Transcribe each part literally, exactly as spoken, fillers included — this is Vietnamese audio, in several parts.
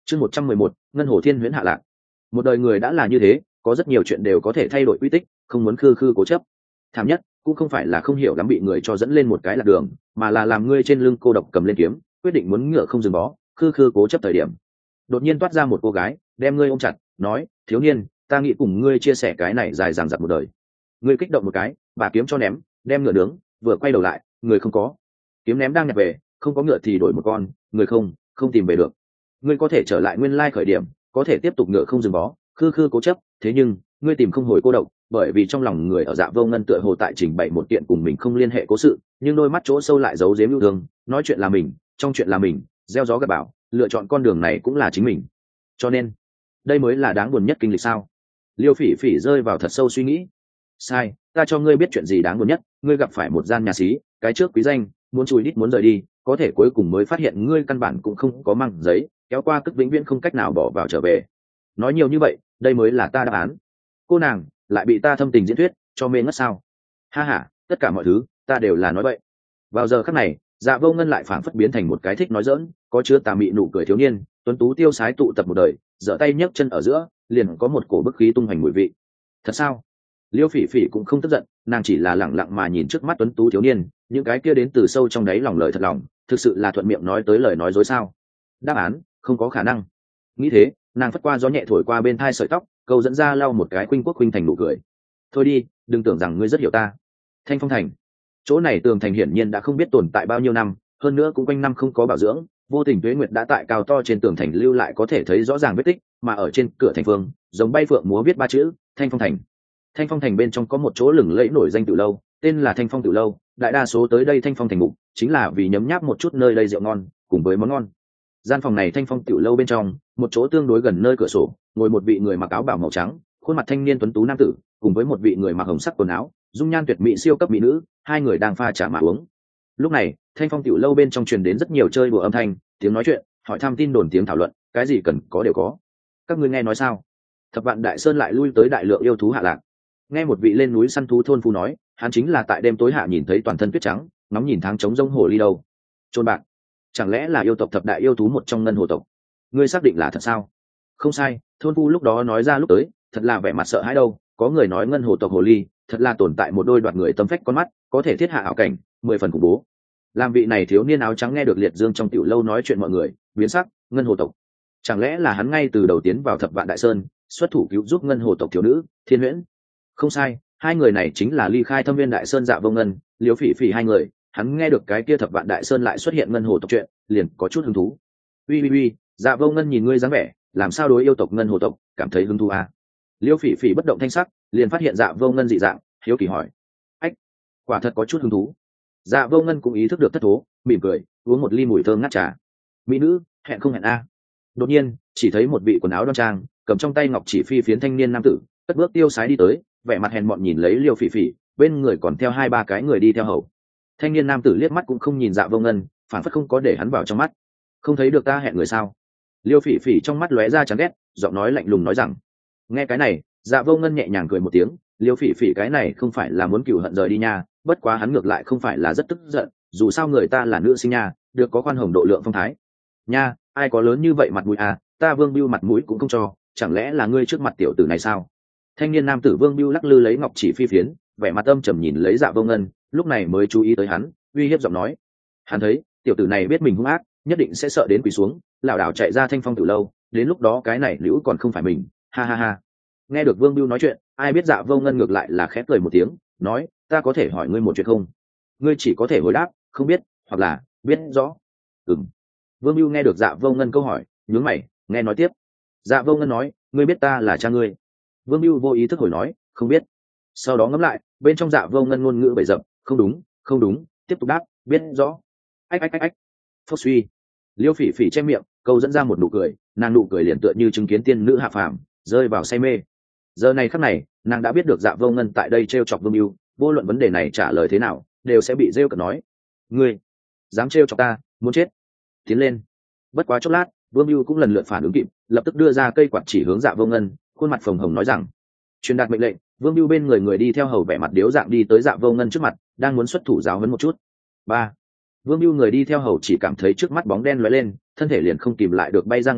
chương một trăm mười một ngân hồ thiên huyễn hạ lạc. Một đời người đã là như thế, có rất nhiều chuyện đều có thể thay đổi quy tích, không muốn khư khư cố chấp. Thảm nhất cũng không phải là không hiểu lắm bị người cho dẫn lên một cái lạc đường, mà là làm ngươi trên lưng cô độc cầm lên kiếm, quyết định muốn ngựa không dừng bó, khư khư cố chấp thời điểm. Đột nhiên toát ra một cô gái, đem ngươi ôm chặt, nói: thiếu niên, ta nghĩ cùng ngươi chia sẻ cái này dài dằng dặc một đời. Ngươi kích động một cái, bà kiếm cho ném, đem ngựa nướng, vừa quay đầu lại, người không có. Kiếm ném đang nhặt về, không có ngựa thì đổi một con, người không, không tìm về được. Ngươi có thể trở lại nguyên lai khởi điểm, có thể tiếp tục ngựa không dừng bó, khư khư cố chấp, thế nhưng ngươi tìm không hồi cô độc, bởi vì trong lòng người ở Dạ Vô Ngân tựa hồ tại trình bày một kiện cùng mình không liên hệ cố sự, nhưng đôi mắt chỗ sâu lại giấu giếm yêu thương, nói chuyện là mình, trong chuyện là mình, gieo gió gặt bão, lựa chọn con đường này cũng là chính mình. Cho nên, đây mới là đáng buồn nhất kinh lịch sao? Liêu Phỉ Phỉ rơi vào thật sâu suy nghĩ. Sai, ta cho ngươi biết chuyện gì đáng buồn nhất, ngươi gặp phải một gian nhà xí, cái trước quý danh, muốn chui đít muốn rời đi, có thể cuối cùng mới phát hiện ngươi căn bản cũng không có mang giấy, kéo qua cất vĩnh viễn không cách nào bỏ vào trở về. Nói nhiều như vậy, đây mới là ta đáp án. Cô nàng lại bị ta thâm tình diễn thuyết cho mê ngất sao? Ha ha, tất cả mọi thứ ta đều là nói vậy. Vào giờ khắc này, Dạ Vô Ngân lại phảng phất biến thành một cái thích nói dỡn, có chứa tà mị nụ cười thiếu niên, tuấn tú tiêu sái tụ tập một đời, giở tay nhấc chân ở giữa, liền có một cổ bức khí tung hoành mùi vị. Thật sao? Liêu Phỉ Phỉ cũng không tức giận, nàng chỉ là lẳng lặng mà nhìn trước mắt tuấn tú thiếu niên, những cái kia đến từ sâu trong đáy lòng lời thật lòng, thực sự là thuận miệng nói tới lời nói dối sao? Đáp án, không có khả năng. Nghĩ thế, nàng phất qua gió nhẹ thổi qua bên thai sợi tóc, câu dẫn ra lau một cái khuynh quốc khuynh thành nụ cười. Thôi đi, đừng tưởng rằng ngươi rất hiểu ta. Thanh Phong Thành, chỗ này tường thành hiển nhiên đã không biết tồn tại bao nhiêu năm, hơn nữa cũng quanh năm không có bảo dưỡng, vô tình tuế nguyệt đã tại cao to trên tường thành lưu lại có thể thấy rõ ràng vết tích, mà ở trên cửa thành phương, giống bay phượng múa viết ba chữ Thanh Phong Thành. Thanh Phong Thành bên trong có một chỗ lừng lẫy nổi danh tiểu lâu, tên là Thanh Phong tiểu lâu, đại đa số tới đây Thanh Phong Thành mục chính là vì nhấm nháp một chút nơi đây rượu ngon cùng với món ngon. Gian phòng này Thanh Phong tiểu lâu bên trong, một chỗ tương đối gần nơi cửa sổ, ngồi một vị người mặc áo bào màu trắng, khuôn mặt thanh niên tuấn tú nam tử, cùng với một vị người mặc hồng sắc quần áo, dung nhan tuyệt mỹ siêu cấp mỹ nữ, hai người đang pha trà mà uống. Lúc này, Thanh Phong tiểu lâu bên trong truyền đến rất nhiều chơi đùa âm thanh, tiếng nói chuyện, hỏi thăm tin đồn tiếng thảo luận, cái gì cần có đều có. Các ngươi nghe nói sao? Thập Vạn Đại Sơn lại lui tới đại lượng yêu thú hạ lạc. Nghe một vị lên núi săn thú thôn phu nói, hắn chính là tại đêm tối hạ nhìn thấy toàn thân tuyết trắng, ngóng nhìn tháng trống rông hồ ly đâu. Trôn bạc, chẳng lẽ là yêu tộc thập đại yêu thú một trong ngân hồ tộc? Ngươi xác định là thật sao? Không sai, thôn phu lúc đó nói ra lúc tới, thật là vẻ mặt sợ hãi đâu. Có người nói ngân hồ tộc hồ ly, thật là tồn tại một đôi đoạt người tâm phách con mắt, có thể thiết hạ ảo cảnh, mười phần khủng bố. Làm vị này thiếu niên áo trắng nghe được liệt dương trong tiểu lâu nói chuyện mọi người, biến sắc, ngân hồ tộc, chẳng lẽ là hắn ngay từ đầu tiến vào Thập Vạn Đại Sơn, xuất thủ cứu giúp ngân hồ tộc thiếu nữ Thiên Huyễn? Không sai, hai người này chính là ly khai Thâm Viên Đại Sơn Dạ Vô Ngân, Liễu Phỉ Phỉ hai người. Hắn nghe được cái kia Thập Vạn Đại Sơn lại xuất hiện ngân hồ tộc chuyện, liền có chút hứng thú. Uy uy uy, Dạ Vô Ngân nhìn ngươi dáng vẻ, làm sao đối yêu tộc ngân hồ tộc cảm thấy hứng thú à? Liễu Phỉ Phỉ bất động thanh sắc, liền phát hiện Dạ Vô Ngân dị dạng, hiếu kỳ hỏi: ách, quả thật có chút hứng thú. Dạ Vô Ngân cũng ý thức được thất thố, mỉm cười, uống một ly mùi thơm ngát trà. Mỹ nữ, hẹn không hẹn a? Đột nhiên, chỉ thấy một vị quần áo đoan trang, cầm trong tay ngọc chỉ phi phiến thanh niên nam tử, cất bước tiêu sái đi tới, vẻ mặt hèn mọn nhìn lấy Liêu Phỉ Phỉ, bên người còn theo hai ba cái người đi theo hầu. Thanh niên nam tử liếc mắt cũng không nhìn Dạ Vô Ngân, phản phất không có để hắn vào trong mắt. Không thấy được ta hẹn người sao? Liêu Phỉ Phỉ trong mắt lóe ra chán ghét, giọng nói lạnh lùng nói rằng. Nghe cái này, Dạ Vô Ngân nhẹ nhàng cười một tiếng, Liêu Phỉ Phỉ cái này không phải là muốn cừu hận rời đi nha, bất quá hắn ngược lại không phải là rất tức giận, dù sao người ta là nữ sinh nha, được có khoan hồng độ lượng phong thái. Nha, ai có lớn như vậy mặt mũi à, ta Vương Bưu mặt mũi cũng không cho, chẳng lẽ là ngươi trước mặt tiểu tử này sao? Thanh niên nam tử Vương Bưu lắc lư lấy ngọc chỉ phi phiến, vẻ mặt âm trầm nhìn lấy Dạ Vô Ngân, lúc này mới chú ý tới hắn, uy hiếp giọng nói. Hắn thấy, tiểu tử này biết mình hung ác, nhất định sẽ sợ đến quỳ xuống, lảo đảo chạy ra Thanh Phong Tử lâu, đến lúc đó cái này liễu còn không phải mình, ha ha ha. Nghe được Vương Bưu nói chuyện, ai biết Dạ Vô Ngân ngược lại là khẽ cười một tiếng, nói, ta có thể hỏi ngươi một chuyện không? Ngươi chỉ có thể hồi đáp, không biết, hoặc là biết rõ. Ừm. Vương Bưu nghe được Dạ Vô Ngân câu hỏi, nhướng mày, nghe nói tiếp. Dạ Vô Ngân nói, ngươi biết ta là cha ngươi? Vương Bưu vô ý thức hồi nói, không biết. Sau đó ngẫm lại, bên trong Dạ Vô Ngân ngôn ngữ bậy dập, không đúng, không đúng, tiếp tục đáp, biết rõ. Ách ách ách ách. Phốc suy. Liêu Phỉ Phỉ che miệng, câu dẫn ra một nụ cười, nàng nụ cười liền tựa như chứng kiến tiên nữ hạ phàm, rơi vào say mê. Giờ này khắc này, nàng đã biết được Dạ Vô Ngân tại đây trêu chọc Vương Bưu, vô luận vấn đề này trả lời thế nào, đều sẽ bị rêu cợt nói. Ngươi dám trêu chọc ta, muốn chết. Tiến lên. Bất quá chốc lát, Vương Bưu cũng lần lượt phản ứng kịp, lập tức đưa ra cây quạt chỉ hướng Dạ Vô Ngân, khuôn mặt phồng hồng nói rằng: truyền đạt mệnh lệnh. Vương Bưu bên người người đi theo hầu vẻ mặt điếu dạng đi tới Dạ Vô Ngân trước mặt, đang muốn xuất thủ giáo huấn một chút. Ba. Vương Bưu người đi theo hầu chỉ cảm thấy trước mắt bóng đen lóe lên, thân thể liền không kìm lại được bay ra ngoài,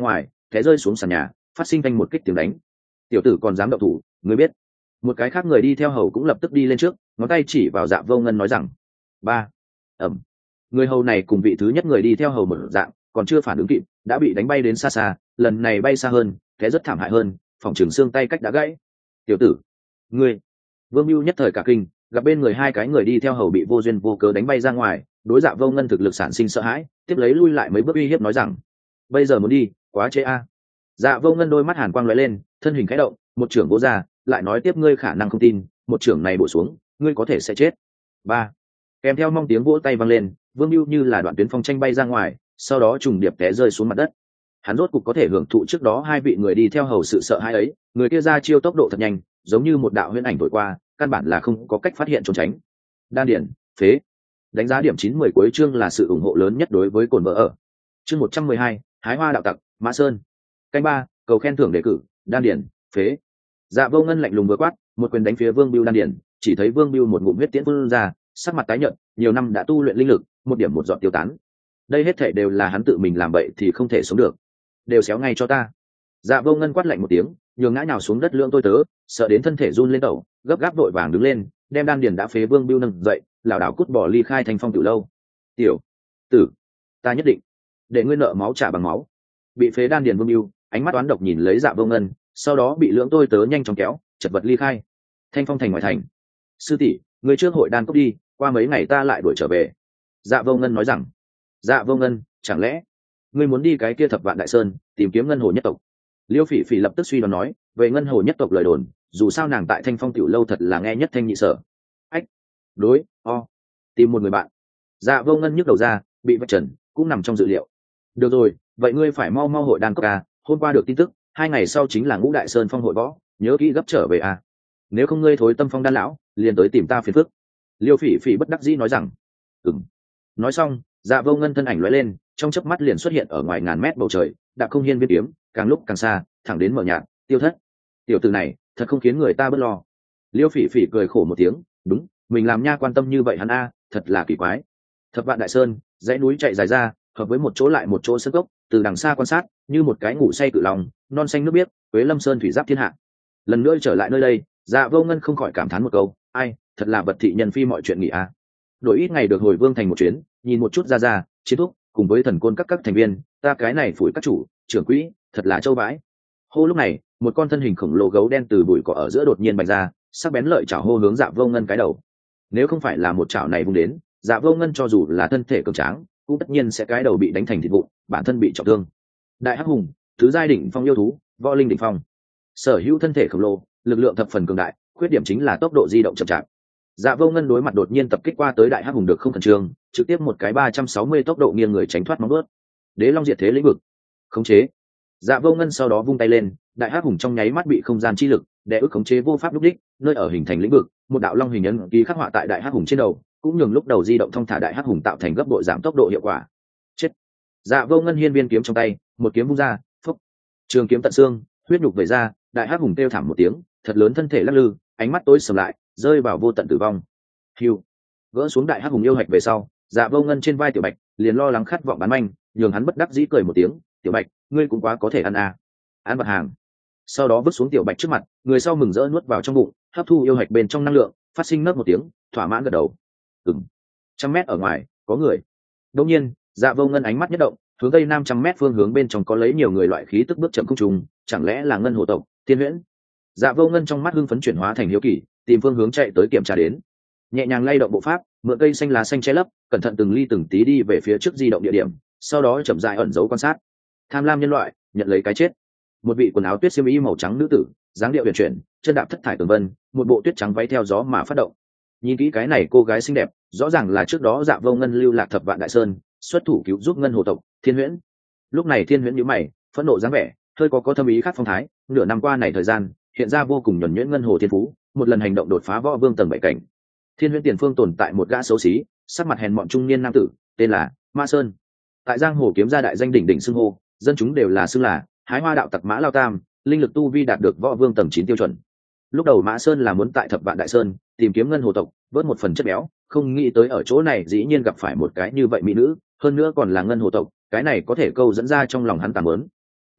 té rơi xuống sàn nhà, phát sinh vang một kích tiếng đánh. Tiểu tử còn dám động thủ, ngươi biết? Một cái khác người đi theo hầu cũng lập tức đi lên trước, ngón tay chỉ vào Dạ Vô Ngân nói rằng: ba. Ẩm. Người hầu này cùng vị thứ nhất người đi theo hầu một dạng, còn chưa phản ứng kịp, đã bị đánh bay đến xa xa, lần này bay xa hơn, té rất thảm hại hơn, phòng trường xương tay cách đã gãy. Tiểu tử, ngươi! Vương Bưu nhất thời cả kinh, gặp bên người hai cái người đi theo hầu bị vô duyên vô cớ đánh bay ra ngoài, đối Dạ Vô Ngân thực lực sản sinh sợ hãi, tiếp lấy lui lại mấy bước uy hiếp nói rằng: bây giờ muốn đi, quá trễ a. Dạ Vô Ngân đôi mắt hàn quang lóe lên, thân hình khẽ động, một trưởng vỗ ra, lại nói tiếp: ngươi khả năng không tin, một trưởng này bổ xuống, ngươi có thể sẽ chết. Ba. Kèm theo mong tiếng vỗ tay vang lên, Vương Bưu như là đoạn tuyến phong tranh bay ra ngoài, sau đó trùng điệp té rơi xuống mặt đất. Hắn rốt cục có thể hưởng thụ trước đó hai vị người đi theo hầu sự sợ hãi ấy, người kia ra chiêu tốc độ thật nhanh, giống như một đạo huyễn ảnh thổi qua, căn bản là không có cách phát hiện trốn tránh. Đan điển, phế. Đánh giá điểm chín mười cuối chương là sự ủng hộ lớn nhất đối với cồn vợ ở. Chương một trăm mười hai, hái hoa đạo tặc, Mã Sơn. Canh ba, cầu khen thưởng đề cử, đan điển, phế. Dạ Vô Ngân lạnh lùng vừa quát, một quyền đánh phía Vương Bưu đan điển, chỉ thấy Vương Bưu một ngụm huyết tiễn phun ra, sắc mặt tái nhợt, nhiều năm đã tu luyện linh lực, một điểm một giọt tiêu tán. Đây hết thảy đều là hắn tự mình làm bậy thì không thể sống được. Đều xéo ngay cho ta. Dạ Vô Ngân quát lạnh một tiếng, nhường ngã nhào xuống đất lượng tôi tớ, sợ đến thân thể run lên tẩu, gấp gáp vội vàng đứng lên, đem đan điển đã phế Vương Bưu nâng dậy, lảo đảo cút bỏ ly khai thành phong tiểu lâu. Tiểu tử, ta nhất định để ngươi nợ máu trả bằng máu. Bị phế đan điển Vương Bưu, ánh mắt oán độc nhìn lấy Dạ Vô Ngân, sau đó bị lưỡng tôi tớ nhanh chóng kéo, chật vật ly khai. Thanh phong thành ngoại thành. Sư tỷ, ngươi trước hội đan cốc đi, qua mấy ngày ta lại đuổi trở về. Dạ Vô Ngân nói rằng. Dạ Vô Ngân, chẳng lẽ ngươi muốn đi cái kia Thập Vạn Đại Sơn tìm kiếm ngân hồ nhất tộc? Liêu Phỉ Phỉ lập tức suy đoán nói, về ngân hồ nhất tộc lời đồn, dù sao nàng tại Thanh Phong tiểu lâu thật là nghe nhất thanh nhị sở. Ách, đối, o, tìm một người bạn. Dạ Vô Ngân nhức đầu ra, bị vạch trần, cũng nằm trong dự liệu. Được rồi, vậy ngươi phải mau mau hội đan cốc à, hôm qua được tin tức, hai ngày sau chính là Ngũ Đại Sơn phong hội võ, nhớ kỹ gấp trở về à. Nếu không ngươi thối tâm phong đan lão, liền tới tìm ta phiền phức. Liêu Phỉ Phỉ bất đắc dĩ nói rằng. Ừm. Nói xong, Dạ Vô Ngân thân ảnh lóe lên, trong chớp mắt liền xuất hiện ở ngoài ngàn mét bầu trời, đạp không hiên viên kiếm, càng lúc càng xa, thẳng đến mở nhạt, tiêu thất. Tiểu tử này, thật không khiến người ta bớt lo. Liêu Phỉ Phỉ cười khổ một tiếng, đúng, mình làm nha quan tâm như vậy hắn a, thật là kỳ quái. Thập Vạn Đại Sơn, dãy núi chạy dài ra, hợp với một chỗ lại một chỗ sơn cốc, từ đằng xa quan sát, như một cái ngủ say cự lòng, non xanh nước biếc, Quế Lâm Sơn thủy giáp thiên hạ. Lần nữa trở lại nơi đây, Dạ Vô Ngân không khỏi cảm thán một câu, ai, thật là vật thị nhân phi mọi chuyện nghỉ a. Đổi ít ngày được hồi Vương thành một chuyến, nhìn một chút ra ra, chiến thúc, cùng với thần côn các các thành viên, ta cái này phủi các chủ, trưởng quỹ, thật là châu bãi. Hô lúc này, một con thân hình khổng lồ gấu đen từ bụi cỏ ở giữa đột nhiên bành ra, sắc bén lợi chảo hô hướng Dạ Vô Ngân cái đầu. Nếu không phải là một chảo này vung đến, Dạ Vô Ngân cho dù là thân thể cường tráng, cũng tất nhiên sẽ cái đầu bị đánh thành thịt vụn, bản thân bị trọng thương. Đại hắc hùng, thứ giai đỉnh phong yêu thú, võ linh đỉnh phong. Sở hữu thân thể khổng lồ, lực lượng thập phần cường đại, khuyết điểm chính là tốc độ di động chậm chạp. Dạ Vô Ngân đối mặt đột nhiên tập kích qua tới đại hắc hùng được không khẩn trương, trực tiếp một cái ba trăm sáu mươi tốc độ nghiêng người tránh thoát móng vuốt. Đế Long diệt thế lĩnh vực, khống chế. Dạ Vô Ngân sau đó vung tay lên, đại hắc hùng trong nháy mắt bị không gian chi lực đè ức khống chế vô pháp lúc đích, nơi ở hình thành lĩnh vực, một đạo long hình ấn ký khắc họa tại đại hắc hùng trên đầu, cũng nhường lúc đầu di động thông thả đại hắc hùng tạo thành gấp bội giảm tốc độ hiệu quả. Chết. Dạ Vô Ngân hiên viên kiếm trong tay, một kiếm vung ra, phốc. Trường kiếm tận xương, huyết nhục vẩy ra, đại hắc hùng kêu thảm một tiếng, thật lớn thân thể lắc lư, ánh mắt tối sầm lại, rơi vào vô tận tử vong. Hiu. Gỡ xuống đại hắc hùng yêu hạch về sau, Dạ Vô Ngân trên vai Tiểu Bạch liền lo lắng khát vọng bán manh, nhường hắn bất đắc dĩ cười một tiếng, Tiểu Bạch, ngươi cũng quá có thể ăn à. Ăn vật hàng. Sau đó vứt xuống Tiểu Bạch trước mặt, người sau mừng rỡ nuốt vào trong bụng, hấp thu yêu hạch bên trong năng lượng, phát sinh nấc một tiếng, thỏa mãn gật đầu. Ừm. Trăm mét ở ngoài, có người. Đột nhiên, Dạ Vô Ngân ánh mắt nhất động, hướng tây nam trăm mét phương hướng bên trong có lấy nhiều người loại khí tức bước chậm không trùng, chẳng lẽ là ngân hồ tộc, Thiên Huyễn? Dạ Vô Ngân trong mắt hưng phấn chuyển hóa thành hiếu kỳ, tìm phương hướng chạy tới kiểm tra đến. Nhẹ nhàng lay động bộ pháp, mượn cây xanh lá xanh che lấp, cẩn thận từng ly từng tí đi về phía trước di động địa điểm, sau đó chậm rãi ẩn giấu quan sát. Tham lam nhân loại, nhận lấy cái chết. Một vị quần áo tuyết xiêm y màu trắng nữ tử, dáng điệu huyền chuyển, chân đạp thất thải tường vân, một bộ tuyết trắng váy theo gió mà phát động. Nhìn kỹ cái này cô gái xinh đẹp, rõ ràng là trước đó Dạ Vô Ngân lưu lạc Thập Vạn Đại Sơn, xuất thủ cứu giúp ngân hồ tộc, Thiên Huyễn. Lúc này Thiên Huyễn nhíu mày, phẫn nộ dáng vẻ, hơi có có thâm ý khác phong thái, nửa năm qua này thời gian, hiện ra vô cùng nhuần nhuyễn ngân hồ thiên phú, một lần hành động đột phá võ vương tầng bảy cảnh. Thiên Huyễn tiền phương tồn tại một gã xấu xí, sắc mặt hèn mọn trung niên nam tử, tên là Mã Sơn. Tại giang hồ kiếm gia đại danh đỉnh đỉnh xưng hô, dân chúng đều là xưng là hái hoa đạo tặc Mã Lao Tam, linh lực tu vi đạt được võ vương tầng chín tiêu chuẩn. Lúc đầu Mã Sơn là muốn tại Thập Vạn Đại Sơn tìm kiếm ngân hồ tộc, vớt một phần chất béo, không nghĩ tới ở chỗ này dĩ nhiên gặp phải một cái như vậy mỹ nữ, hơn nữa còn là ngân hồ tộc, cái này có thể câu dẫn ra trong lòng hắn tạm muốn.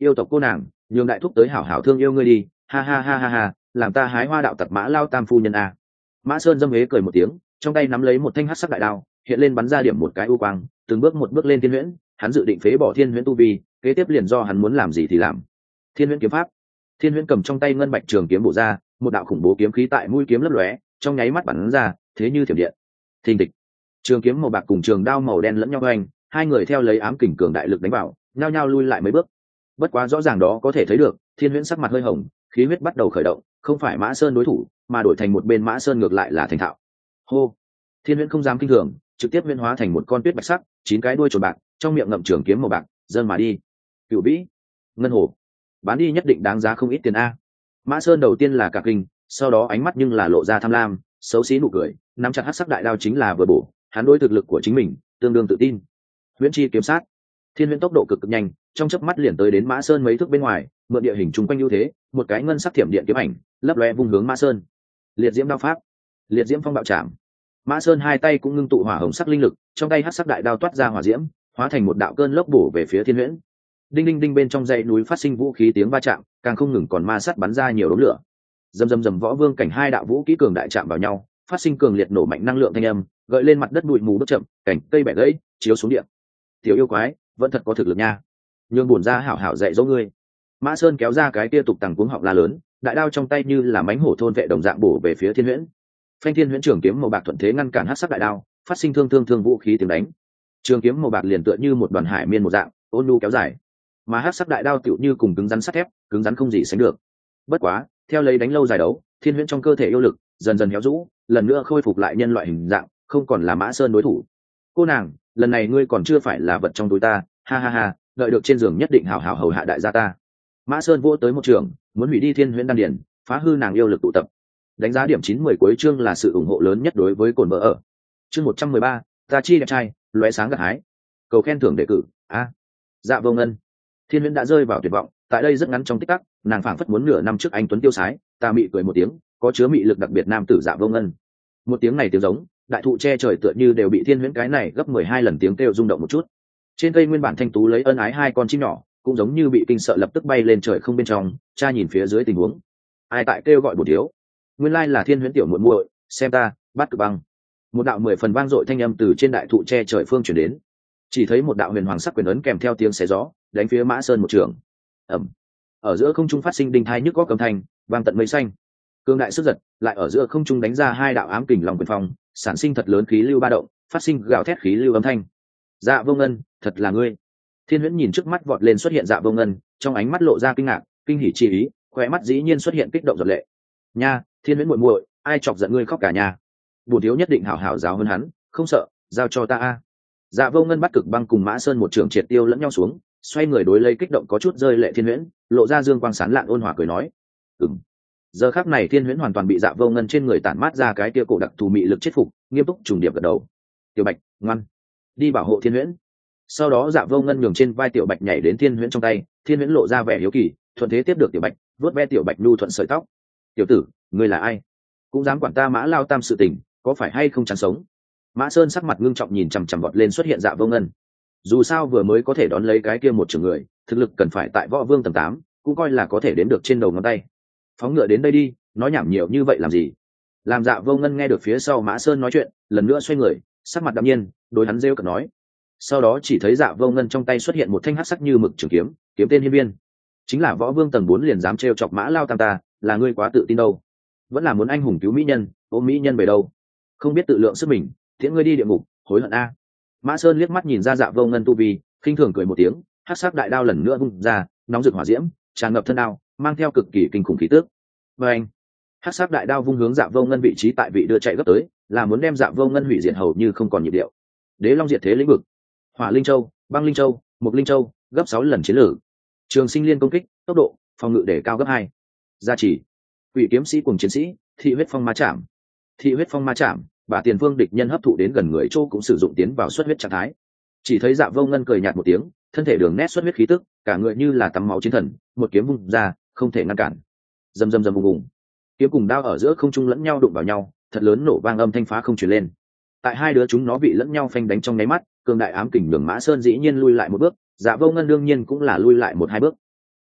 Yêu tộc cô nàng, nhường đại thúc tới hảo hảo thương yêu ngươi đi, ha ha ha ha ha, làm ta hái hoa đạo tặc Mã Lao Tam phu nhân a. Mã Sơn dâm hế cười một tiếng, trong tay nắm lấy một thanh hắc sắc đại đao, hiện lên bắn ra điểm một cái u quang, từng bước một bước lên thiên huyễn, hắn dự định phế bỏ thiên huyễn tu vi, kế tiếp liền do hắn muốn làm gì thì làm. Thiên huyễn kiếm pháp. Thiên huyễn cầm trong tay ngân bạch trường kiếm bổ ra, một đạo khủng bố kiếm khí tại mũi kiếm lấp lóe, trong nháy mắt bắn ra, thế như thiểm điện. Thình thịch. Trường kiếm màu bạc cùng trường đao màu đen lẫn nhau hoành, hai người theo lấy ám kình cường đại lực đánh vào, nhao nhao lui lại mấy bước. Bất quá rõ ràng đó có thể thấy được, Thiên huyễn sắc mặt hơi hồng, khí huyết bắt đầu khởi động, không phải Mã Sơn đối thủ, mà đổi thành một bên Mã Sơn ngược lại là thành thạo. Hô. Thiên huyễn không dám kinh thường, trực tiếp huyễn hóa thành một con tuyết bạch sắc, chín cái đuôi trồn bạc, trong miệng ngậm trường kiếm màu bạc, dâng mà đi. Cửu vĩ, ngân hồ, bán đi nhất định đáng giá không ít tiền a. Mã Sơn đầu tiên là cả kinh, sau đó ánh mắt nhưng là lộ ra tham lam, xấu xí nụ cười, nắm chặt hắc sắc đại đao chính là vừa bổ, hắn đối thực lực của chính mình tương đương tự tin. Huyễn chi kiếm sát. Thiên huyễn tốc độ cực cực nhanh, trong chớp mắt liền tới đến Mã Sơn mấy thước bên ngoài, mượn địa hình chung quanh ưu thế, một cái ngân sắc thiểm điện kiếm ảnh, lấp lóe vung hướng Mã Sơn. Liệt diễm đao pháp, liệt diễm phong bạo chạm. Mã Sơn hai tay cũng ngưng tụ hỏa hồng sắc linh lực, trong tay hắc sắc đại đao toát ra hỏa diễm, hóa thành một đạo cơn lốc bổ về phía Thiên huyễn. Đinh đinh đinh bên trong dãy núi phát sinh vũ khí tiếng va chạm, càng không ngừng còn ma sát bắn ra nhiều đốm lửa. Rầm rầm rầm võ vương cảnh hai đạo vũ kỹ cường đại chạm vào nhau, phát sinh cường liệt nổ mạnh năng lượng thanh âm, gợi lên mặt đất bụi mù bước chậm, cảnh cây bẻ gãy, chiếu xuống địa. Tiểu yêu quái, vẫn thật có thực lực nha. Nhường bổn ra hảo hảo dạy dỗ ngươi. Mã Sơn kéo ra cái kia tục tằng cuống họng la lớn, đại đao trong tay như là mánh hổ thôn vệ đồng dạng bổ về phía Thiên huyễn. Phanh Thiên huyễn trường kiếm màu bạc thuận thế ngăn cản hắc sắc đại đao, phát sinh thương thương thương vũ khí tiếng đánh. Trường kiếm màu bạc liền tựa như một đoàn hải miên một dạng, ôn nhu kéo dài. Mà hắc sắc đại đao tựu như cùng cứng rắn sắt thép, cứng rắn không gì sánh được. Bất quá, theo lấy đánh lâu dài đấu, Thiên huyễn trong cơ thể yêu lực dần dần héo rũ, lần nữa khôi phục lại nhân loại hình dạng, không còn là Mã Sơn đối thủ. Cô nàng, lần này ngươi còn chưa phải là vật trong túi ta, ha ha ha, đợi được trên giường nhất định hảo hảo hầu hạ đại gia ta. Mã Sơn vỗ tới một trường, muốn hủy đi Thiên huyễn đan điển, phá hư nàng yêu lực tụ tập. Đánh giá điểm chín mười cuối chương là sự ủng hộ lớn nhất đối với cồn vợ ở. Chương một trăm mười ba, ta chi đẹp trai, lóe sáng gặt hái. Cầu khen thưởng đề cử, a. Dạ vô ngân. Thiên huyễn đã rơi vào tuyệt vọng, tại đây rất ngắn trong tích tắc, nàng phảng phất muốn nửa năm trước anh tuấn tiêu sái, ta mị cười một tiếng, có chứa mị lực đặc biệt nam tử Dạ vô ngân. Một tiếng này tiếng giống, đại thụ che trời tựa như đều bị Thiên huyễn cái này gấp mười hai lần tiếng kêu rung động một chút. Trên cây nguyên bản thanh tú lấy ân ái hai con chim nhỏ, cũng giống như bị kinh sợ lập tức bay lên trời không bên trong, cha nhìn phía dưới tình huống. Ai tại kêu gọi bổ thiếu? Nguyên lai là Thiên huyễn tiểu muội muội, xem ta, bắt cực băng. Một đạo mười phần vang dội thanh âm từ trên đại thụ che trời phương truyền đến. Chỉ thấy một đạo huyền hoàng sắc quyền ấn kèm theo tiếng xé gió, đánh phía Mã Sơn một trường. Ầm. Ở giữa không trung phát sinh đinh thai nhức góc âm thanh, vang tận mây xanh. Cương đại sức giật, lại ở giữa không trung đánh ra hai đạo ám kình lòng quyền phong, sản sinh thật lớn khí lưu ba động, phát sinh gào thét khí lưu âm thanh. Dạ vô ngân, thật là ngươi. Thiên huyễn nhìn trước mắt vọt lên xuất hiện Dạ vô ngân, trong ánh mắt lộ ra kinh ngạc, kinh hỉ chi ý, khóe mắt dĩ nhiên xuất hiện kích động giọt lệ. Nha, Thiên huyễn muội muội, ai chọc giận ngươi khóc cả nhà. Bổn thiếu nhất định hảo hảo giáo hơn hắn, không sợ, giao cho ta a. Dạ vô ngân bắt cực băng cùng Mã Sơn một trường triệt tiêu lẫn nhau xuống, xoay người đối lấy kích động có chút rơi lệ Thiên huyễn, lộ ra dương quang sán lạn ôn hòa cười nói. Ừm. Giờ khắc này Thiên huyễn hoàn toàn bị Dạ vô ngân trên người tản mát ra cái kia cổ đặc thù mị lực chết phục, nghiêm túc trùng điệp gật đầu. Tiểu Bạch, ngoan, đi bảo hộ Thiên huyễn. Sau đó Dạ vô ngân nhường trên vai Tiểu Bạch nhảy đến Thiên huyễn trong tay, Thiên huyễn lộ ra vẻ hiếu kỳ, thuận thế tiếp được Tiểu Bạch, vuốt ve Tiểu Bạch nhu thuận sợi tóc. Tiểu tử, ngươi là ai? Cũng dám quản ta Mã Lao Tam sự tình, có phải hay không chán sống? Mã Sơn sắc mặt ngưng trọng nhìn chằm chằm vọt lên xuất hiện Dạ vô ngân. Dù sao vừa mới có thể đón lấy cái kia một trường người, thực lực cần phải tại võ vương tầng tám, cũng coi là có thể đến được trên đầu ngón tay. Phóng ngựa đến đây đi, nói nhảm nhiều như vậy làm gì? Làm Dạ vô ngân nghe được phía sau Mã Sơn nói chuyện, lần nữa xoay người, sắc mặt đạm nhiên, đối hắn rêu cợt nói. Sau đó chỉ thấy Dạ vô ngân trong tay xuất hiện một thanh hắc sắc như mực trường kiếm, kiếm tên hiên viên. Chính là võ vương tầng bốn liền dám trêu chọc Mã Lao Tam ta, là ngươi quá tự tin đâu. Vẫn là muốn anh hùng cứu mỹ nhân, ôm mỹ nhân về đâu? Không biết tự lượng sức mình, tiễn ngươi đi địa ngục, hối hận a. Mã Sơn liếc mắt nhìn ra Dạ vô ngân tu vi, khinh thường cười một tiếng, hắc sắc đại đao lần nữa vung ra, nóng rực hỏa diễm, tràn ngập thân đao, mang theo cực kỳ kinh khủng khí tức. Và anh, hắc sắc đại đao vung hướng Dạ vô ngân vị trí tại vị đưa chạy gấp tới, là muốn đem Dạ vô ngân hủy diệt hầu như không còn nhịp điệu. Đế Long diệt thế lĩnh vực, Hỏa Linh Châu, Băng Linh Châu, Mộc Linh Châu, gấp sáu lần chiến lược. Trường Sinh Liên công kích, tốc độ, phòng ngự để cao gấp hai. Gia trì, Quỷ kiếm sĩ cùng chiến sĩ, Thị huyết phong ma chạm. Thị huyết phong ma chạm, bà tiền vương địch nhân hấp thụ đến gần người chỗ cũng sử dụng tiến vào xuất huyết trạng thái. Chỉ thấy Dạ vô ngân cười nhạt một tiếng, thân thể đường nét xuất huyết khí tức, cả người như là tắm máu chiến thần, một kiếm vung ra, không thể ngăn cản. Rầm rầm rầm ùng ùng, kiếm cùng đao ở giữa không trung lẫn nhau đụng vào nhau, thật lớn nổ vang âm thanh phá không truyền lên. Tại hai đứa chúng nó bị lẫn nhau phanh đánh trong nháy mắt, cường đại ám kình đường Mã Sơn dĩ nhiên lui lại một bước, Dạ vô ngân đương nhiên cũng là lui lại một hai bước.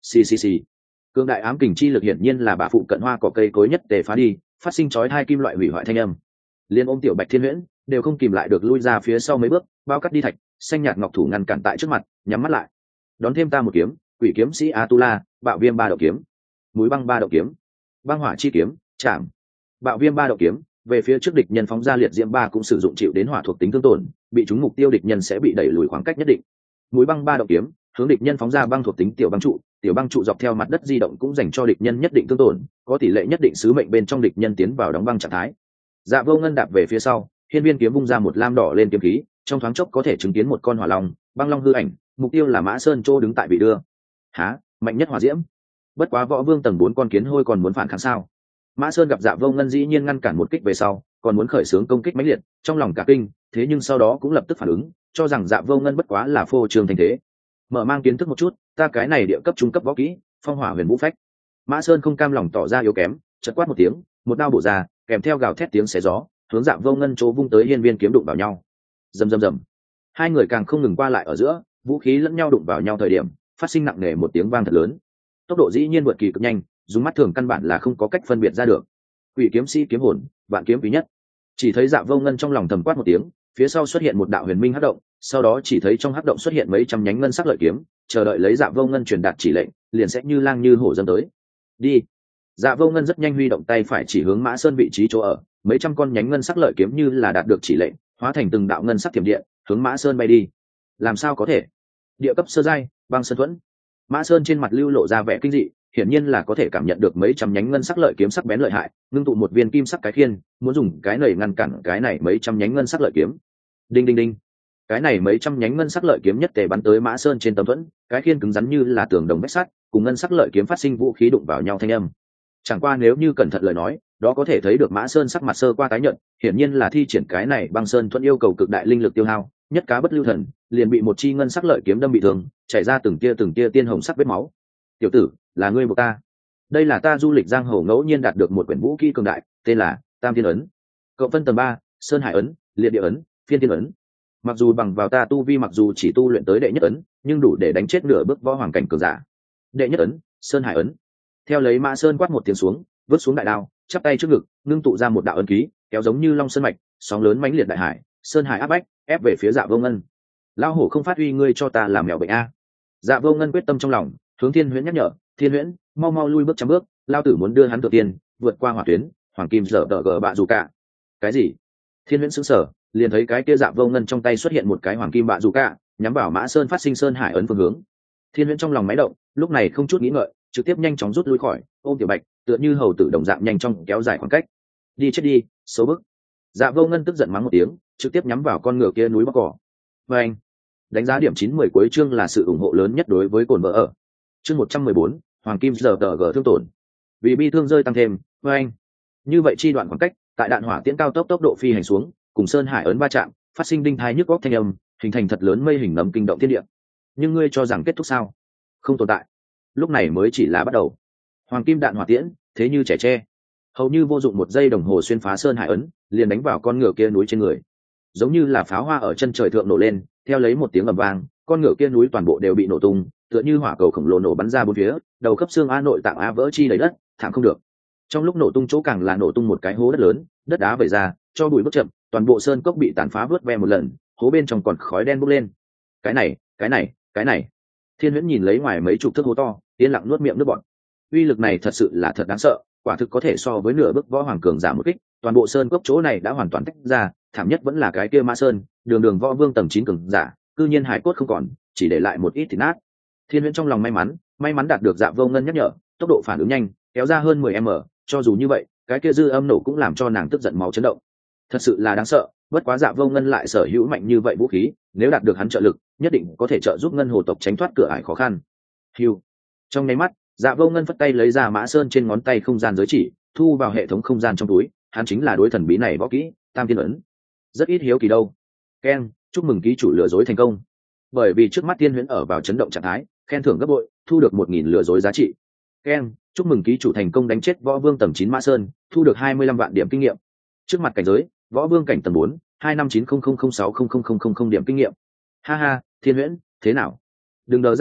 xì xì xì. Cương đại ám kình chi lực hiển nhiên là bà phụ cận hoa cỏ cây cối nhất tề phá đi, phát sinh chói hai kim loại hủy hoại thanh âm. Liên ôm tiểu Bạch Thiên Huyễn đều không kìm lại được lui ra phía sau mấy bước, bao cắt đi thạch, xanh nhạt ngọc thủ ngăn cản tại trước mặt, nhắm mắt lại. Đón thêm ta một kiếm, Quỷ kiếm sĩ Atula, Bạo viêm ba đậu kiếm, Núi băng ba đậu kiếm, Băng hỏa chi kiếm, chạm. Bạo viêm ba đậu kiếm, về phía trước địch nhân phóng ra liệt diễm ba cũng sử dụng chịu đến hỏa thuộc tính thương tổn, bị trúng mục tiêu địch nhân sẽ bị đẩy lùi khoảng cách nhất định. Núi băng ba đậu kiếm, hướng địch nhân phóng ra băng thuộc tính tiểu băng trụ, tiểu băng trụ dọc theo mặt đất di động cũng dành cho địch nhân nhất định thương tổn, có tỷ lệ nhất định sứ mệnh bên trong địch nhân tiến vào đóng băng trạng thái. Dạ Vô Ngân đạp về phía sau, hiên viên kiếm vung ra một lam đỏ lên kiếm khí, trong thoáng chốc có thể chứng kiến một con hỏa long, băng long hư ảnh, mục tiêu là Mã Sơn Trô đứng tại bị đưa. Há, mạnh nhất hỏa diễm. Bất quá võ vương tầng bốn con kiến hôi còn muốn phản kháng sao? Mã Sơn gặp Dạ Vô Ngân dĩ nhiên ngăn cản một kích về sau, còn muốn khởi xướng công kích mãnh liệt, trong lòng cả kinh, thế nhưng sau đó cũng lập tức phản ứng, cho rằng Dạ Vô Ngân bất quá là phô trương thành thế. Mở mang kiến thức một chút, ta cái này địa cấp trung cấp võ kỹ, Phong Hỏa Huyền Vũ Phách. Mã Sơn không cam lòng tỏ ra yếu kém, chợt quát một tiếng, một đao bổ ra, kèm theo gào thét tiếng xé gió, hướng Dạ Vô Ngân chỗ vung tới hiên viên kiếm đụng vào nhau. Rầm rầm rầm. Hai người càng không ngừng qua lại ở giữa, vũ khí lẫn nhau đụng vào nhau thời điểm, phát sinh nặng nề một tiếng vang thật lớn. Tốc độ dĩ nhiên vượt kỳ cực nhanh, dùng mắt thường căn bản là không có cách phân biệt ra được. Quỷ kiếm sĩ kiếm hồn, vạn kiếm quý nhất. Chỉ thấy Dạ Vô Ngân trong lòng thầm quát một tiếng, phía sau xuất hiện một đạo huyền minh hắc động, sau đó chỉ thấy trong hắc động xuất hiện mấy trăm nhánh ngân sắc lợi kiếm, chờ đợi lấy Dạ Vô Ngân truyền đạt chỉ lệnh, liền sẽ như lang như hổ dâng tới. Đi. Dạ Vô Ngân rất nhanh huy động tay phải chỉ hướng Mã Sơn vị trí chỗ ở, mấy trăm con nhánh ngân sắc lợi kiếm như là đạt được chỉ lệnh, hóa thành từng đạo ngân sắc thiểm điện, hướng Mã Sơn bay đi. Làm sao có thể? Địa cấp sơ giai, băng sơn thuẫn. Mã Sơn trên mặt lưu lộ ra vẻ kinh dị, hiển nhiên là có thể cảm nhận được mấy trăm nhánh ngân sắc lợi kiếm sắc bén lợi hại, ngưng tụ một viên kim sắc cái khiên, muốn dùng cái này ngăn cản cái này mấy trăm nhánh ngân sắc lợi kiếm. Đinh đinh đinh. Cái này mấy trăm nhánh ngân sắc lợi kiếm nhất tề bắn tới Mã Sơn trên tấm thuẫn, cái khiên cứng rắn như là tường đồng vách sắt, cùng ngân sắc lợi kiếm phát sinh vũ khí đụng vào nhau thanh âm. Chẳng qua nếu như cẩn thận lời nói, đó có thể thấy được Mã Sơn sắc mặt sơ qua tái nhợt, hiển nhiên là thi triển cái này băng sơn thuẫn yêu cầu cực đại linh lực tiêu hao, nhất cá bất lưu thần, liền bị một chi ngân sắc lợi kiếm đâm bị thương, chảy ra từng tia từng tia tiên hồng sắc vết máu. Tiểu tử, là ngươi buộc ta. Đây là ta du lịch giang hồ ngẫu nhiên đạt được một quyển vũ kỹ cường đại, tên là Tam Thiên ấn. Cộng phân tầng ba, Sơn Hải ấn, Liệt Địa ấn, Phiên Thiên ấn. Mặc dù bằng vào ta tu vi mặc dù chỉ tu luyện tới đệ nhất ấn, nhưng đủ để đánh chết nửa bước võ hoàng cảnh cường giả. Đệ nhất ấn, Sơn Hải ấn. Theo lấy Mã Sơn quát một tiếng xuống, vứt xuống đại đao, chắp tay trước ngực, ngưng tụ ra một đạo ấn ký, kéo giống như long sơn mạch, sóng lớn mãnh liệt đại hải, sơn hải áp bách, ép về phía Dạ Vô Ngân. Lão hổ không phát uy ngươi cho ta làm mèo bệnh a. Dạ Vô Ngân quyết tâm trong lòng, hướng Thiên Huyễn nhắc nhở, Thiên Huyễn, mau mau lui bước trăm bước, lao tử muốn đưa hắn tự tiên, vượt qua hỏa tuyến, hoàng kim dở đỡ gờ bạ dù cả. Cái gì? Thiên Huyễn sững sờ, liền thấy cái kia Dạ Vô Ngân trong tay xuất hiện một cái hoàng kim bạ dù cả, nhắm vào Mã Sơn phát sinh sơn hải ấn phương hướng. Thiên Huyễn trong lòng máy động, lúc này không chút nghĩ ngợi, trực tiếp nhanh chóng rút lui khỏi, ôm Tiểu Bạch, tựa như hầu tử đồng dạng nhanh chóng kéo dài khoảng cách. Đi chết đi, xấu bức. Dạ Vô Ngân tức giận mắng một tiếng, trực tiếp nhắm vào con ngựa kia núi bóc cỏ. Và anh, đánh giá điểm chín mươi cuối chương là sự ủng hộ lớn nhất đối với cồn vợ ở. Chương một trăm mười bốn, Hoàng Kim giờ tờ gờ thương tổn. Vì bi thương rơi tăng thêm, và anh. Như vậy chi đoạn khoảng cách, tại đạn hỏa tiễn cao tốc tốc độ phi hành xuống, cùng sơn hải ấn va chạm, phát sinh đinh thai nhức góc thanh âm, hình thành thật lớn mây hình nấm kinh động thiên địa. Nhưng ngươi cho rằng kết thúc sao? Không tồn tại. Lúc này mới chỉ là bắt đầu. Hoàng kim đạn hỏa tiễn, thế như trẻ tre, hầu như vô dụng một giây đồng hồ xuyên phá sơn hải ấn, liền đánh vào con ngựa kia núi trên người, giống như là pháo hoa ở chân trời thượng nổ lên, theo lấy một tiếng ầm vang, con ngựa kia núi toàn bộ đều bị nổ tung, tựa như hỏa cầu khổng lồ nổ bắn ra bốn phía, đầu khớp xương a nội tạng a vỡ chi lấy đất, thảm không được. Trong lúc nổ tung chỗ càng là nổ tung một cái hố đất lớn, đất đá vẩy ra, cho bụi bước chậm, toàn bộ sơn cốc bị tàn phá vớt ve một lần, hố bên trong còn khói đen bốc lên. Cái này, cái này, cái này. Thiên Huyễn nhìn lấy ngoài mấy chục thước hố to, yên lặng nuốt miệng nước bọt. Uy lực này thật sự là thật đáng sợ, quả thực có thể so với nửa bước võ hoàng cường giả một kích, toàn bộ sơn cốc chỗ này đã hoàn toàn tách ra, thảm nhất vẫn là cái kia Mã Sơn, đường đường võ vương tầng chín cường giả, cư nhiên hải cốt không còn, chỉ để lại một ít thịt nát. Thiên Huyễn trong lòng may mắn, may mắn đạt được Dạ Vô Ngân nhắc nhở, tốc độ phản ứng nhanh, kéo ra hơn mười mét, cho dù như vậy, cái kia dư âm nổ cũng làm cho nàng tức giận máu chấn động. Thật sự là đáng sợ, bất quá Dạ Vô Ngân lại sở hữu mạnh như vậy vũ khí, nếu đạt được hắn trợ lực, nhất định có thể trợ giúp ngân hồ tộc tránh thoát cửa ải khó khăn. Hưu. Trong nháy mắt, Dạ Vô Ngân phất tay lấy ra Mã Sơn trên ngón tay không gian giới chỉ, thu vào hệ thống không gian trong túi, hắn chính là đối thần bí này võ kỹ, Tam Thiên ấn. Rất ít hiếu kỳ đâu. Ken, chúc mừng ký chủ lừa dối thành công. Bởi vì trước mắt Thiên Huyễn ở vào chấn động trạng thái, khen thưởng gấp bội, thu được một nghìn lừa dối giá trị. Ken, chúc mừng ký chủ thành công đánh chết võ vương tầng chín Mã Sơn, thu được hai mươi lăm vạn điểm kinh nghiệm. Trước mặt cảnh giới, võ vương cảnh tầng bốn, hai năm chín không không không sáu không không không không điểm kinh nghiệm. Ha ha, Thiên Huyễn, thế nào? Đừng đờ ra a,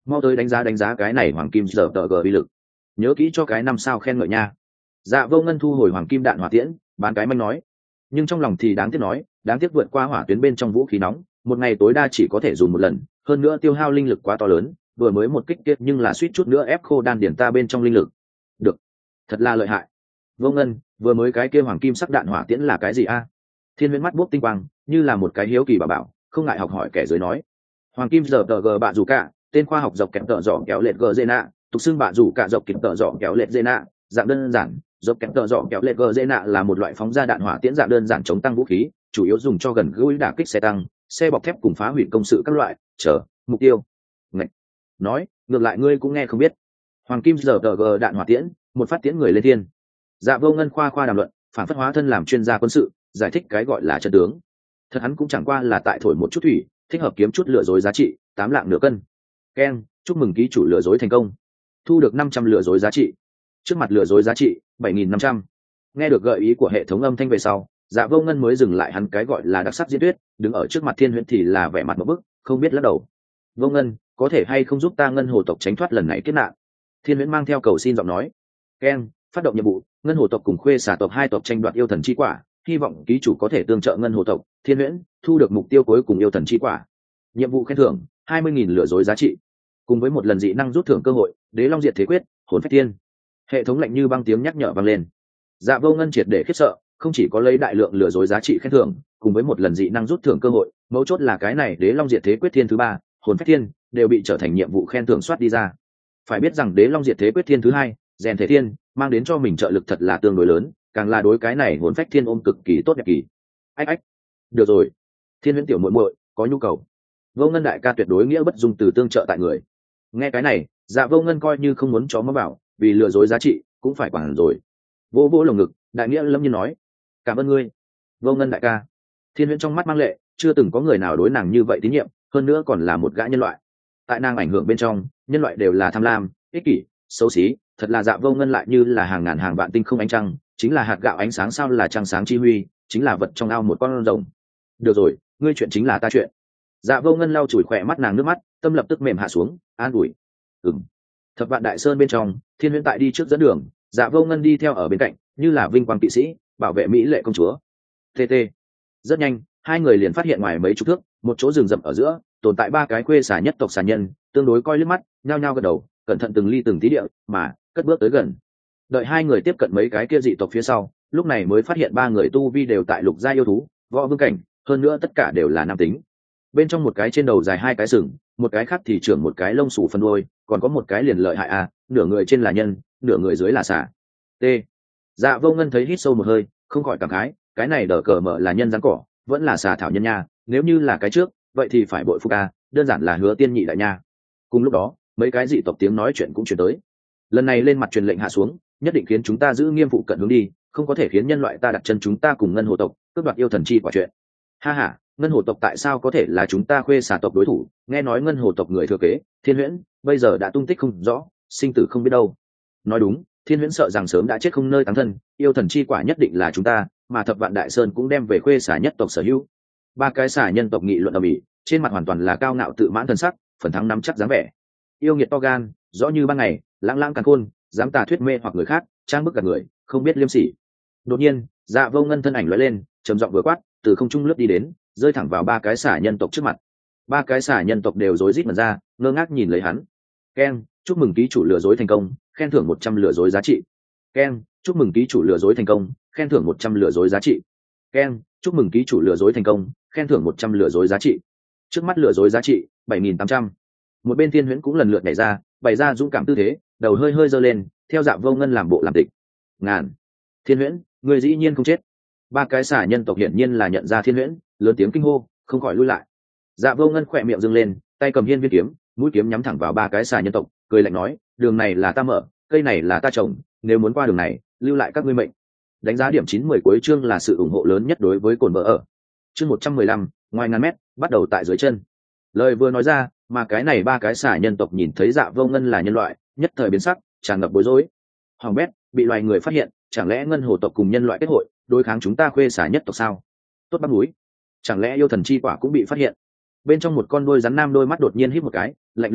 mau tới đánh giá đánh giá cái này hoàng kim giờ tờ gờ uy lực, nhớ kỹ cho cái năm sao khen ngợi nha. Dạ Vô Ngân thu hồi hoàng kim đạn hỏa tiễn, bán cái manh nói, nhưng trong lòng thì đáng tiếc nói, đáng tiếc vượt qua hỏa tuyến bên trong vũ khí nóng, một ngày tối đa chỉ có thể dùng một lần, hơn nữa tiêu hao linh lực quá to lớn, vừa mới một kích tiết nhưng là suýt chút nữa ép khô đan điển ta bên trong linh lực. Được, thật là lợi hại. Vô Ngân, vừa mới cái kia hoàng kim sắc đạn hỏa tiễn là cái gì a? Thiên Huyễn mắt buốc tinh quang, như là một cái hiếu kỳ bà bảo, không ngại học hỏi kẻ dưới nói. Hoàng kim giờ tờ g bạ rủ cả, tên khoa học dọc kẹp tờ dọ kéo lệch gờ dê nạ, tục xưng bạ rủ cả dọc kẹp tờ dọ kéo lệch dê nạ, dạng đơn giản, dọc kẹp tờ dọ kéo lệch gờ dê nạ là một loại phóng ra đạn hỏa tiễn dạng đơn giản chống tăng vũ khí, chủ yếu dùng cho gần gũi đả kích xe tăng, xe bọc thép cùng phá hủy công sự các loại, chờ mục tiêu. Ngậy. Nói, ngược lại ngươi cũng nghe không biết. Hoàng kim giờ tờ g đạn hỏa tiễn, một phát tiễn người lên thiên. Dạ Vô Ngân khoa khoa đàm luận, phản phất hóa thân làm chuyên gia quân sự, giải thích cái gọi là trận tướng. Thật hắn cũng chẳng qua là tại thổi một chút thủy, thích hợp kiếm chút lừa dối giá trị, tám lạng nửa cân. Ken, chúc mừng ký chủ lừa dối thành công, thu được năm trăm lừa dối giá trị. Trước mặt lừa dối giá trị bảy nghìn năm trăm. Nghe được gợi ý của hệ thống âm thanh về sau, Dạ Vô Ngân mới dừng lại hắn cái gọi là đặc sắc diễn thuyết, đứng ở trước mặt Thiên Huyễn thì là vẻ mặt một bức, không biết lắc đầu. Vô Ngân, có thể hay không giúp ta ngân hồ tộc tránh thoát lần này kiếp nạn? Thiên Huyễn mang theo cầu xin giọng nói. Ken, phát động nhiệm vụ, ngân hồ tộc cùng khuê xà tộc hai tộc tranh đoạt yêu thần chi quả, hy vọng ký chủ có thể tương trợ ngân hồ tộc. Thiên Huyễn, thu được mục tiêu cuối cùng yêu thần chi quả. Nhiệm vụ khen thưởng hai mươi nghìn lừa dối giá trị, cùng với một lần dị năng rút thưởng cơ hội, Đế Long Diệt Thế Quyết, Hồn Phách Thiên. Hệ thống lạnh như băng tiếng nhắc nhở vang lên. Dạ Vô Ngân triệt để khiếp sợ, không chỉ có lấy đại lượng lừa dối giá trị khen thưởng, cùng với một lần dị năng rút thưởng cơ hội, mấu chốt là cái này Đế Long Diệt Thế Quyết Thiên thứ ba, Hồn Phách Thiên, đều bị trở thành nhiệm vụ khen thưởng soát đi ra. Phải biết rằng Đế Long Diệt Thế Quyết Thiên thứ hai, Rèn Thể Thiên, mang đến cho mình trợ lực thật là tương đối lớn, càng là đối cái này Hồn Phách Thiên ôm cực kỳ tốt đẹp kỳ. Ách ách. Được rồi, Thiên Huyễn tiểu muội muội, có nhu cầu. Vô Ngân đại ca tuyệt đối nghĩa bất dung từ tương trợ tại người. Nghe cái này, Dạ Vô Ngân coi như không muốn chó mó bảo, vì lừa dối giá trị cũng phải quản rồi. Vô vô lồng ngực, đại nghĩa lâm nhiên nói, cảm ơn ngươi, Vô Ngân đại ca. Thiên Huyễn trong mắt mang lệ, chưa từng có người nào đối nàng như vậy tín nhiệm, hơn nữa còn là một gã nhân loại. Tại nàng ảnh hưởng bên trong, nhân loại đều là tham lam, ích kỷ, xấu xí, thật là Dạ Vô Ngân lại như là hàng ngàn hàng vạn tinh không ánh trăng, chính là hạt gạo ánh sáng sao là trăng sáng chi huy, chính là vật trong ao một con rồng. Được rồi, ngươi chuyện chính là ta chuyện. Dạ Vô Ngân lau chùi khỏe mắt nàng nước mắt, tâm lập tức mềm hạ xuống, an ủi. Ừm. Thập vạn đại sơn bên trong, Thiên Huyễn tại đi trước dẫn đường, Dạ Vô Ngân đi theo ở bên cạnh, như là vinh quang kỵ sĩ, bảo vệ mỹ lệ công chúa. tê tê. Rất nhanh, hai người liền phát hiện ngoài mấy chục thước, một chỗ rừng rậm ở giữa, tồn tại ba cái khuê xà nhất tộc xà nhân, tương đối coi liếc mắt, nhao nhao gật đầu, cẩn thận từng ly từng tí địa, mà cất bước tới gần. Đợi hai người tiếp cận mấy cái kia dị tộc phía sau, lúc này mới phát hiện ba người tu vi đều tại lục gia yêu thú, võ vương cảnh, hơn nữa tất cả đều là nam tính. Bên trong một cái trên đầu dài hai cái sừng, một cái khác thì trưởng một cái lông xù phân đuôi, còn có một cái liền lợi hại à, nửa người trên là nhân, nửa người dưới là xà. T. Dạ Vô Ngân thấy hít sâu một hơi, không khỏi cảm khái, cái này đờ cờ mở là nhân rắn cỏ, vẫn là xà thảo nhân nha, nếu như là cái trước, vậy thì phải bội phục a, đơn giản là Hứa Tiên nhị đại nha. Cùng lúc đó, mấy cái dị tộc tiếng nói chuyện cũng truyền tới. Lần này lên mặt truyền lệnh hạ xuống, nhất định khiến chúng ta giữ nghiêm phụ cận hướng đi, không có thể khiến nhân loại ta đặt chân chúng ta cùng ngân hồ tộc cướp đoạt yêu thần chi quả chuyện. Ha ha, ngân hồ tộc tại sao có thể là chúng ta khuê xà tộc đối thủ? Nghe nói ngân hồ tộc người thừa kế Thiên Huyễn bây giờ đã tung tích không rõ, sinh tử không biết đâu. Nói đúng, Thiên Huyễn sợ rằng sớm đã chết không nơi táng thân, yêu thần chi quả nhất định là chúng ta, mà thập vạn đại sơn cũng đem về khuê xà nhất tộc sở hữu. Ba cái xà nhân tộc nghị luận ầm ĩ, trên mặt hoàn toàn là cao ngạo tự mãn thần sắc, phần thắng nắm chắc dáng vẻ. Yêu nghiệt to gan, rõ như ban ngày, lãng lãng càn khôn, dám tà thuyết mê hoặc người khác, trang bức cả người, không biết liêm sỉ. Đột nhiên, Dạ Vô Ngân thân ảnh lóe lên, trầm giọng vừa quát, từ không trung lướt đi đến, rơi thẳng vào ba cái xà nhân tộc trước mặt. Ba cái xà nhân tộc đều rối rít mở ra, ngơ ngác nhìn lấy hắn. Ken, chúc mừng ký chủ lừa dối thành công, khen thưởng một trăm lừa dối giá trị. Ken, chúc mừng ký chủ lừa dối thành công, khen thưởng một trăm lừa dối giá trị. Ken, chúc mừng ký chủ lừa dối thành công, khen thưởng một trăm lừa dối giá trị. Trước mắt lừa dối giá trị bảy nghìn tám trăm. Một bên Thiên Huyễn cũng lần lượt nhảy ra, bày ra dũng cảm tư thế, đầu hơi hơi giơ lên, theo Dạ Vô Ngân làm bộ làm tịch. Ngàn. Thiên Huyễn, người dĩ nhiên không chết. Ba cái xà nhân tộc hiển nhiên là nhận ra Thiên Huyễn, lớn tiếng kinh hô, không khỏi lui lại. Dạ Vô Ngân khỏe miệng dương lên, tay cầm hiên viên kiếm, mũi kiếm nhắm thẳng vào ba cái xà nhân tộc, cười lạnh nói, đường này là ta mở, cây này là ta trồng, nếu muốn qua đường này, lưu lại các ngươi mệnh. Đánh giá điểm chín mười cuối chương là sự ủng hộ lớn nhất đối với cồn vợ ở. Chương một trăm mười lăm, ngoài ngàn mét, bắt đầu tại dưới chân. Lời vừa nói ra, mà cái này ba cái xà nhân tộc nhìn thấy Dạ Vô Ngân là nhân loại, nhất thời biến sắc, tràn ngập bối rối. Hoàng bét, bị loài người phát hiện, chẳng lẽ ngân hồ tộc cùng nhân loại kết hội, đối kháng chúng ta khuê xà nhất tộc sao? Tốt bắt núi, chẳng lẽ yêu thần chi quả cũng bị phát hiện? Bên trong một con đôi rắn nam đôi mắt đột nhiên híp một cái, lạnh lùng nói,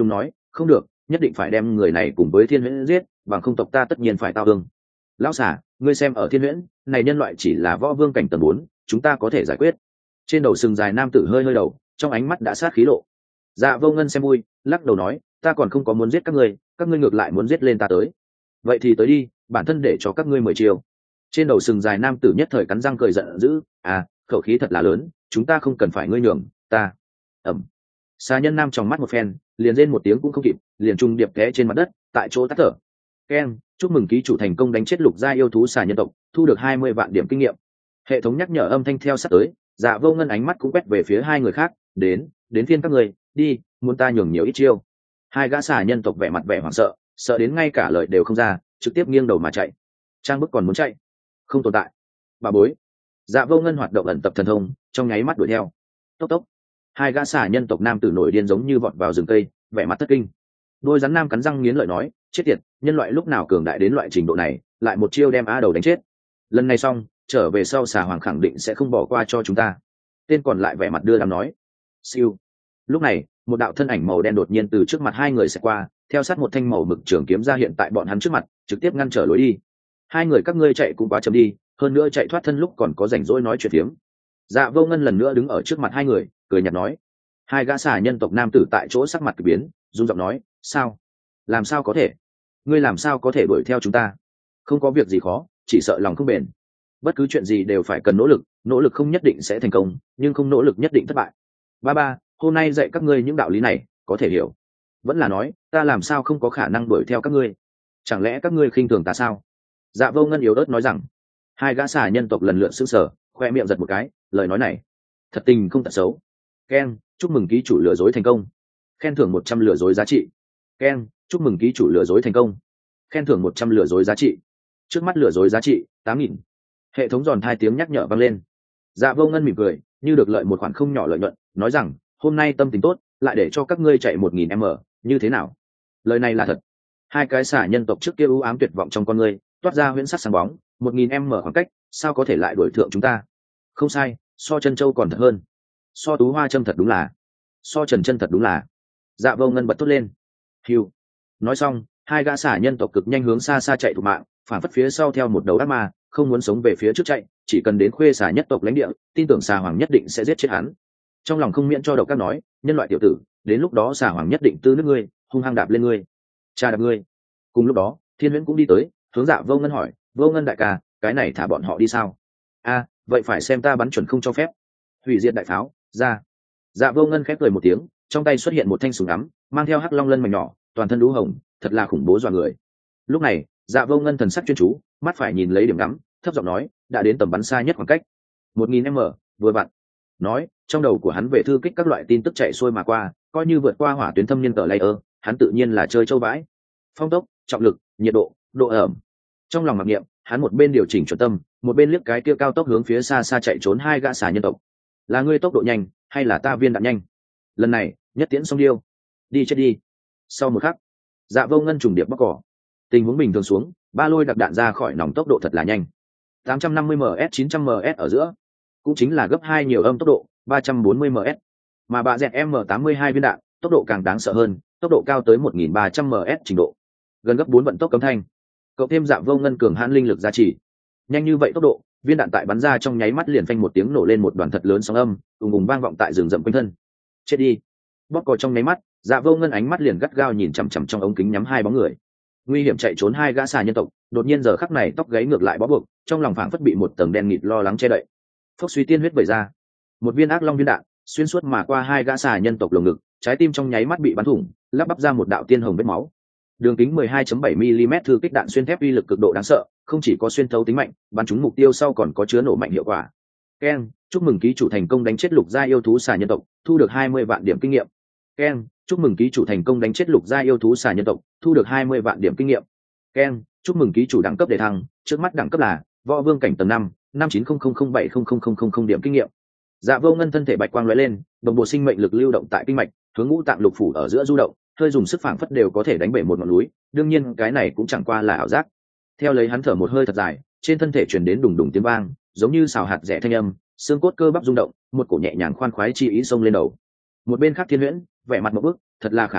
không được, nhất định phải đem người này cùng với thiên huyễn giết, bằng không tộc ta tất nhiên phải tao thương. Lão xả, ngươi xem ở thiên huyễn này nhân loại chỉ là võ vương cảnh tầng bốn, chúng ta có thể giải quyết. Trên đầu sừng dài nam tử hơi hơi đầu, trong ánh mắt đã sát khí lộ. Dạ Vô Ngân xem vui, lắc đầu nói, ta còn không có muốn giết các ngươi, các ngươi ngược lại muốn giết lên ta tới. Vậy thì tới đi, bản thân để cho các ngươi mười chiều. Trên đầu sừng dài nam tử nhất thời cắn răng cười giận dữ, à, khẩu khí thật là lớn, chúng ta không cần phải ngươi nhường, ta. Ẩm. Xà nhân nam trong mắt một phen, liền rên một tiếng cũng không kịp, liền trung điệp té trên mặt đất, tại chỗ tắt thở. Ken, chúc mừng ký chủ thành công đánh chết lục gia yêu thú xà nhân tộc, thu được hai mươi vạn điểm kinh nghiệm. Hệ thống nhắc nhở âm thanh theo sát tới, Dạ Vô Ngân ánh mắt cũng quét về phía hai người khác, đến, đến phiên các người, đi, muốn ta nhường nhiều ít chiêu. Hai gã xà nhân tộc vẻ mặt vẻ hoảng sợ, sợ đến ngay cả lời đều không ra, trực tiếp nghiêng đầu mà chạy. Trang Bức còn muốn chạy, không tồn tại. Bà bối. Dạ Vô Ngân hoạt động ẩn tập thần thông, trong nháy mắt đuổi theo. Tốc tốc. Hai gã xà nhân tộc nam tử nổi điên giống như vọt vào rừng cây, vẻ mặt thất kinh. Đôi rắn nam cắn răng nghiến lợi nói, chết tiệt, nhân loại lúc nào cường đại đến loại trình độ này, lại một chiêu đem á đầu đánh chết. Lần này xong, trở về sau xà hoàng khẳng định sẽ không bỏ qua cho chúng ta. Tên còn lại vẻ mặt đưa đám nói. Siêu. Lúc này, một đạo thân ảnh màu đen đột nhiên từ trước mặt hai người sẽ qua, theo sát một thanh màu mực trường kiếm ra hiện tại bọn hắn trước mặt, trực tiếp ngăn trở lối đi. Hai người các ngươi chạy cũng quá chậm đi, hơn nữa chạy thoát thân lúc còn có rảnh rỗi nói chuyện phiếm. Dạ Vô Ngân lần nữa đứng ở trước mặt hai người, cười nhạt nói. Hai gã xà nhân tộc nam tử tại chỗ sắc mặt kỳ biến, run giọng nói, sao? Làm sao có thể? Ngươi làm sao có thể đuổi theo chúng ta? Không có việc gì khó, chỉ sợ lòng không bền. Bất cứ chuyện gì đều phải cần nỗ lực, nỗ lực không nhất định sẽ thành công, nhưng không nỗ lực nhất định thất bại. Ba ba, hôm nay dạy các ngươi những đạo lý này, có thể hiểu. Vẫn là nói, ta làm sao không có khả năng đuổi theo các ngươi? Chẳng lẽ các ngươi khinh thường ta sao? Dạ Vô Ngân yếu ớt nói rằng. Hai gã xà nhân tộc lần lượt sững sờ, khoe miệng giật một cái, lời nói này, thật tình không tật xấu. Ken, chúc mừng ký chủ lừa dối thành công. Khen thưởng một trăm lừa dối giá trị. Ken, chúc mừng ký chủ lừa dối thành công. Khen thưởng một trăm lừa dối giá trị. Trước mắt lừa dối giá trị tám nghìn. Hệ thống giòn hai tiếng nhắc nhở vang lên. Dạ Vô Ngân mỉm cười, như được lợi một khoản không nhỏ lợi nhuận, nói rằng, hôm nay tâm tình tốt, lại để cho các ngươi chạy một nghìn m, như thế nào? Lời này là thật. Hai cái xả nhân tộc trước kia u ám tuyệt vọng trong con ngươi, toát ra huyễn sắc sáng bóng, một nghìn m khoảng cách, sao có thể lại đuổi thượng chúng ta? Không sai, so chân châu còn thật hơn. So tú hoa châm thật đúng là. So trần chân thật đúng là. Dạ Vô Ngân bật thốt lên. Hiu. Nói xong, hai gã xả nhân tộc cực nhanh hướng xa xa chạy thục mạng, phản phất phía sau theo một đầu ác ma, không muốn sống về phía trước chạy, chỉ cần đến khuê xà nhất tộc lãnh địa, tin tưởng xà hoàng nhất định sẽ giết chết hắn. Trong lòng không miễn cho độc các nói, nhân loại tiểu tử, đến lúc đó xà hoàng nhất định tư nước ngươi, hung hăng đạp lên ngươi, cha đạp ngươi. Cùng lúc đó, Thiên Huyễn cũng đi tới, hướng Dạ Vô Ngân hỏi, Vô Ngân đại ca, cái này thả bọn họ đi sao? A, vậy phải xem ta bắn chuẩn không cho phép. Hủy diệt đại pháo, ra. Dạ Vô Ngân khép cười một tiếng, trong tay xuất hiện một thanh súng ngắm, mang theo hắc long lân mảnh nhỏ, toàn thân đũ hồng, thật là khủng bố dọa người. Lúc này, Dạ Vô Ngân thần sắc chuyên chú, mắt phải nhìn lấy điểm ngắm, thấp giọng nói, đã đến tầm bắn xa nhất khoảng cách, một nghìn m, vừa vặn. Nói, trong đầu của hắn về thư kích các loại tin tức chạy xuôi mà qua, coi như vượt qua hỏa tuyến thâm niên tờ layer, hắn tự nhiên là chơi châu bãi. Phong tốc, trọng lực, nhiệt độ, độ ẩm. Trong lòng mặc niệm, hắn một bên điều chỉnh chuẩn tâm, một bên liếc cái kia cao tốc hướng phía xa xa chạy trốn hai gã xà nhân tộc. Là ngươi tốc độ nhanh, hay là ta viên đạn nhanh? Lần này, nhất tiễn xong điêu. Đi chết đi. Sau một khắc, Dạ Vô Ngân trùng điệp bóc cỏ. Tình huống bình thường xuống, ba lôi đặc đạn ra khỏi nòng tốc độ thật là nhanh. tám trăm năm mươi mét, chín trăm mét ở giữa, cũng chính là gấp hai nhiều âm tốc độ, ba trăm bốn mươi mét. Mà bạ dẹt M tám mươi hai viên đạn, tốc độ càng đáng sợ hơn, tốc độ cao tới một nghìn ba trăm mét trình độ, gần gấp bốn vận tốc cấm thanh. Cộng thêm Dạ Vô Ngân cường hãn linh lực gia trì, nhanh như vậy tốc độ, viên đạn tại bắn ra trong nháy mắt liền phanh một tiếng nổ lên một đoàn thật lớn sóng âm, ùng ùng vang vọng tại rừng rậm quanh thân. Chết đi. Bóp cò trong nháy mắt, Dạ Vô Ngân ánh mắt liền gắt gao nhìn chằm chằm trong ống kính nhắm hai bóng người. Nguy hiểm chạy trốn hai gã xà nhân tộc, đột nhiên giờ khắc này tóc gáy ngược lại bó buộc, trong lòng phảng phất bị một tầng đen nghịt lo lắng che đậy. Phốc suy tiên huyết vẩy ra, một viên ác long viên đạn xuyên suốt mà qua hai gã xà nhân tộc lồng ngực, trái tim trong nháy mắt bị bắn thủng, lắp bắp ra một đạo tiên hồng vết máu. Đường kính mười hai phẩy bảy mi-li-mét thư kích đạn xuyên thép uy lực cực độ đáng sợ, không chỉ có xuyên thấu tính mạnh, bắn trúng mục tiêu sau còn có chứa nổ mạnh hiệu quả. Ken, chúc mừng ký chủ thành công đánh chết lục gia yêu thú xà nhân tộc, thu được hai mươi vạn điểm kinh nghiệm. Ken, chúc mừng ký chủ thành công đánh chết lục gia yêu thú xà nhân tộc, thu được hai mươi vạn điểm kinh nghiệm. Ken, chúc mừng ký chủ đẳng cấp đề thăng, trước mắt đẳng cấp là võ vương cảnh tầng năm, năm chín không không không bảy không không không không không điểm kinh nghiệm. Dạ Vô Ngân thân thể bạch quang lóe lên, đồng bộ sinh mệnh lực lưu động tại kinh mạch, hướng ngũ tạng lục phủ ở giữa du động, hơi dùng sức phảng phất đều có thể đánh bể một ngọn núi, đương nhiên cái này cũng chẳng qua là ảo giác. Theo lấy hắn thở một hơi thật dài, trên thân thể truyền đến đùng đùng tiếng vang, giống như xào hạt rẻ thanh âm, xương cốt cơ bắp rung động, một cổ nhẹ nhàng khoan khoái chi ý xông lên đầu. Một bên khác Thiên Huyễn, vẻ mặt một bức, thật là khả ái,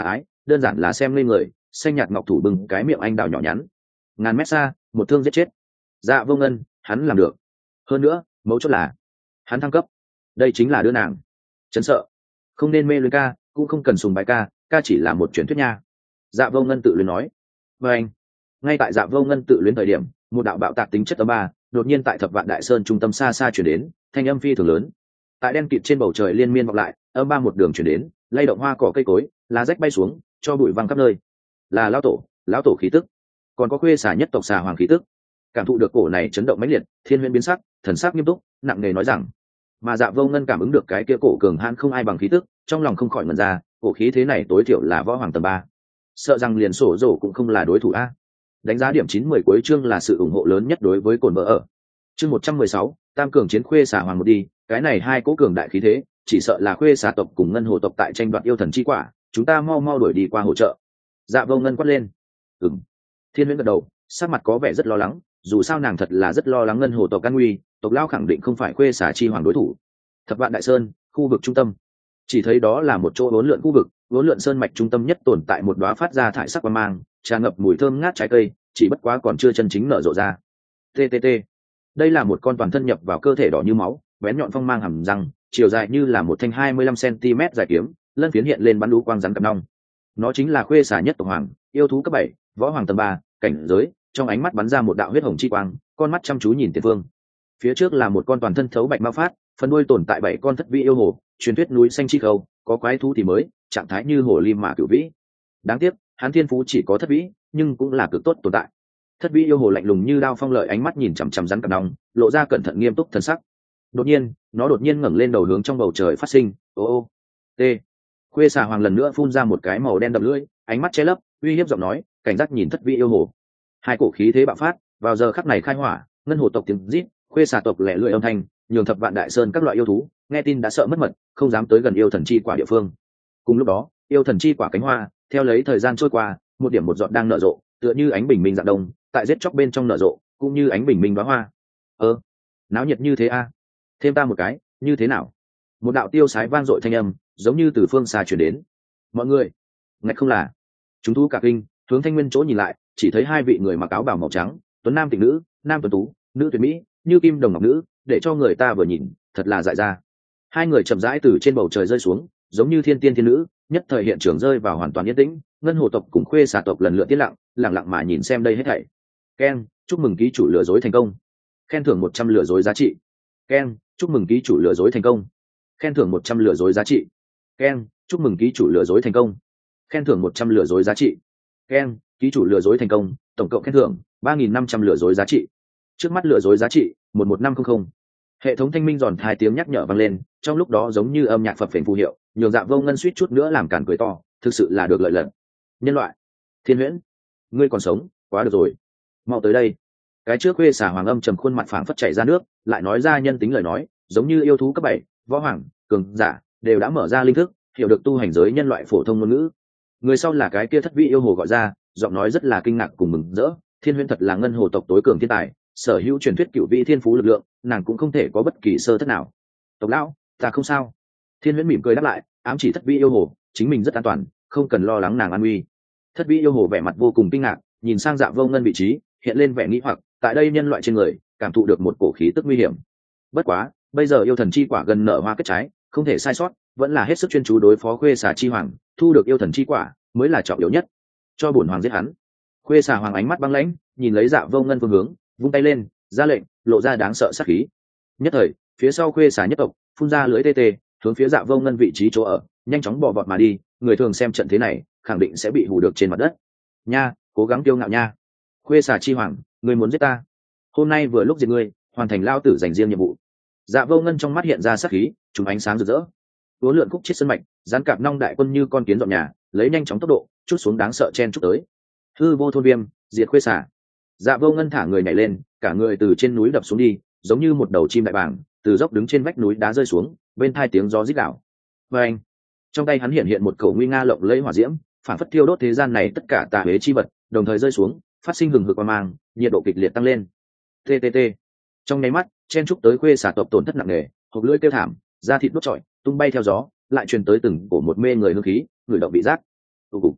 đơn giản là xem lên người, xanh nhạt ngọc thủ bừng cái miệng anh đào nhỏ nhắn, ngàn mét xa một thương giết chết. Dạ Vô Ngân, hắn làm được. Hơn nữa mấu chốt là hắn thăng cấp, đây chính là đưa nàng chấn sợ. Không nên mê luyến ca, cũng không cần sùng bài ca, ca chỉ là một truyền thuyết nha. Dạ Vô Ngân tự luyến nói. Và anh, ngay tại Dạ Vô Ngân tự luyến thời điểm, một đạo bạo tạc tính chất âm ba đột nhiên tại Thập Vạn Đại Sơn trung tâm xa xa chuyển đến, thanh âm phi thường lớn tại đen kịt trên bầu trời liên miên vọng lại, âm ba một đường chuyển đến, lay động hoa cỏ cây cối, lá rách bay xuống, cho bụi văng khắp nơi. Là lão tổ, lão tổ khí tức, còn có khuê xà nhất tộc xà hoàng khí tức. Cảm thụ được cổ này chấn động mãnh liệt, Thiên Huyễn biến sắc, thần sắc nghiêm túc, nặng nề nói rằng. Mà Dạ Vô Ngân cảm ứng được cái kia cổ cường hãn không ai bằng khí tức, trong lòng không khỏi ngẩn ra, cổ khí thế này tối thiểu là võ hoàng tầng ba, sợ rằng liền sổ rổ cũng không là đối thủ a. Đánh giá điểm chín mười cuối chương là sự ủng hộ lớn nhất đối với cồn vợ ở. Chương một trăm mười sáu, tam cường chiến khuê xà hoàng một đi, cái này hai cố cường đại khí thế, chỉ sợ là khuê xà tộc cùng ngân hồ tộc tại tranh đoạt yêu thần chi quả, chúng ta mau mau đuổi đi qua hỗ trợ. Dạ Vô Ngân quát lên. Ừm. Thiên Huyễn gật đầu, sắc mặt có vẻ rất lo lắng, dù sao nàng thật là rất lo lắng ngân hồ tộc can nguy, tộc lao khẳng định không phải khuê xà chi hoàng đối thủ. Thập Vạn Đại Sơn, khu vực trung tâm, chỉ thấy đó là một chỗ uốn lượn khu vực, uốn lượn sơn mạch trung tâm nhất tồn tại một đóa phát ra thải sắc quang mang, tràn ngập mùi thơm ngát trái cây, chỉ bất quá còn chưa chân chính nở rộ ra. Ttt. Đây là một con toàn thân nhập vào cơ thể đỏ như máu, bén nhọn phong mang hàm răng, chiều dài như là một thanh hai mươi lăm xăng-ti-mét dài kiếm, lân phiến hiện lên bắn lũ quang rắn cặp nong. Nó chính là khuê xà nhất tộc hoàng, yêu thú cấp bảy, võ hoàng tầng ba, cảnh giới, trong ánh mắt bắn ra một đạo huyết hồng chi quang, con mắt chăm chú nhìn tiền phương. Phía trước là một con toàn thân thấu bạch ma phát, phần đuôi tồn tại bảy con thất vĩ yêu hồ, truyền thuyết núi xanh chi khâu, có quái thú thì mới, trạng thái như hồ ly mà cửu vĩ. Đáng tiếc, hắn thiên phú chỉ có thất vĩ, nhưng cũng là cực tốt tồn tại. Thất vĩ yêu hồ lạnh lùng như đao phong lợi ánh mắt nhìn chằm chằm rắn cặp nong, lộ ra cẩn thận nghiêm túc thần sắc. Đột nhiên, nó đột nhiên ngẩng lên đầu hướng trong bầu trời phát sinh, ô ô. T. Khuê xà hoàng lần nữa phun ra một cái màu đen đậm lưỡi, ánh mắt che lấp, uy hiếp giọng nói, cảnh giác nhìn thất vĩ yêu hồ. Hai cổ khí thế bạo phát, vào giờ khắc này khai hỏa, ngân hồ tộc tiếng rít, khuê xà tộc lẻ lưỡi âm thanh, nhường Thập Vạn Đại Sơn các loại yêu thú nghe tin đã sợ mất mật, không dám tới gần yêu thần chi quả địa phương. Cùng lúc đó, yêu thần chi quả cánh hoa, theo lấy thời gian trôi qua, một điểm một giọt đang nở rộ, tựa như ánh bình minh dạng đông, tại giết chóc bên trong nở rộ, cũng như ánh bình minh đóa hoa. Ơ, náo nhiệt như thế a, thêm ta một cái, như thế nào? Một đạo tiêu sái vang dội thanh âm, giống như từ phương xa truyền đến. Mọi người, ngạch không là? Chúng thú cả kinh, hướng Thanh Nguyên chỗ nhìn lại, chỉ thấy hai vị người mặc áo bào màu trắng, tuấn nam tịnh nữ, nam tuấn tú, nữ tuyệt mỹ, như kim đồng ngọc nữ, để cho người ta vừa nhìn, thật là dại ra. Hai người chậm rãi từ trên bầu trời rơi xuống, giống như thiên tiên thiên nữ, nhất thời hiện trường rơi vào hoàn toàn yên tĩnh, ngân hồ tộc cùng khuê xà tộc lần lượt tiến lặng, lặng lặng mà nhìn xem đây hết thảy. Ken, chúc mừng ký chủ lừa dối thành công. Khen thưởng một trăm lừa dối giá trị. Ken, chúc mừng ký chủ lừa dối thành công. Khen thưởng một trăm lừa dối giá trị. Ken, chúc mừng ký chủ lừa dối thành công. Khen thưởng một trăm lừa dối giá trị. Ken, ký chủ lừa dối thành công, tổng cộng khen thưởng ba nghìn năm trăm lừa dối giá trị. Trước mắt lừa dối giá trị một một năm không không. Hệ thống thanh minh giòn hai tiếng nhắc nhở vang lên, trong lúc đó giống như âm nhạc phập phền phù hiệu, nhường Dạ Vô Ngân suýt chút nữa làm cản cười to, thực sự là được lợi lận. Nhân loại, Thiên Huyễn, ngươi còn sống, quá được rồi, mau tới đây. Cái trước khuê xà hoàng âm trầm khuôn mặt phảng phất chảy ra nước, lại nói ra nhân tính lời nói, giống như yêu thú cấp bảy, võ hoàng, cường giả đều đã mở ra linh thức, hiểu được tu hành giới nhân loại phổ thông ngôn ngữ. Người sau là cái kia thất vị yêu hồ gọi ra, giọng nói rất là kinh ngạc cùng mừng rỡ. Thiên Huyễn thật là ngân hồ tộc tối cường thiên tài, sở hữu truyền thuyết cửu vị thiên phú lực lượng, nàng cũng không thể có bất kỳ sơ thất nào. Tộc lão, ta không sao. Thiên Huyễn mỉm cười đáp lại, ám chỉ thất vị yêu hồ, chính mình rất an toàn, không cần lo lắng nàng an nguy. Thất vị yêu hồ vẻ mặt vô cùng kinh ngạc, nhìn sang Dạ Vô Ngân vị trí, hiện lên vẻ nghĩ hoặc, tại đây nhân loại trên người, cảm thụ được một cổ khí tức nguy hiểm. Bất quá, bây giờ yêu thần chi quả gần nở hoa kết trái, không thể sai sót, vẫn là hết sức chuyên chú đối phó khuê xà chi hoàng, thu được yêu thần chi quả mới là trọng yếu nhất. Cho bổn hoàng giết hắn. Khuê xà hoàng ánh mắt băng lãnh, nhìn lấy Dạ Vô Ngân phương hướng, vung tay lên, ra lệnh, lộ ra đáng sợ sát khí. Nhất thời, phía sau khuê xà nhất tộc phun ra lưỡi tê tê, hướng phía Dạ Vô Ngân vị trí chỗ ở, nhanh chóng bỏ vọt mà đi. Người thường xem trận thế này, khẳng định sẽ bị hù được trên mặt đất. Nha, cố gắng kiêu ngạo nha. Khuê xà chi hoàng, ngươi muốn giết ta? Hôm nay vừa lúc diệt ngươi, hoàn thành lao tử dành riêng nhiệm vụ. Dạ Vô Ngân trong mắt hiện ra sát khí, trùng ánh sáng rực rỡ. Uốn lượn khúc chết sân mạch, dán cạp nong đại quân như con kiến dọn nhà, lấy nhanh chóng tốc độ, chút xuống đáng sợ chen chúc tới. Hư vô thôn viêm, diệt khuê xà. Dạ Vô Ngân thả người nhảy lên, cả người từ trên núi đập xuống đi, giống như một đầu chim đại bàng, từ dốc đứng trên vách núi đá rơi xuống, bên tai tiếng gió rít đảo. Và anh, trong tay hắn hiện hiện một cầu nguy nga lộng lẫy hỏa diễm, phản phất thiêu đốt thế gian này tất cả tà huế chi vật, đồng thời rơi xuống, phát sinh hừng hực qua mang, nhiệt độ kịch liệt tăng lên. Ttt. Trong nháy mắt, chen chúc tới khuê xà tộc tổn thất nặng nề, hộc lưỡi kêu thảm, da thịt đốt trọi, tung bay theo gió, lại truyền tới từng cổ một mê người hương khí, người động bị giác. Tụ cục.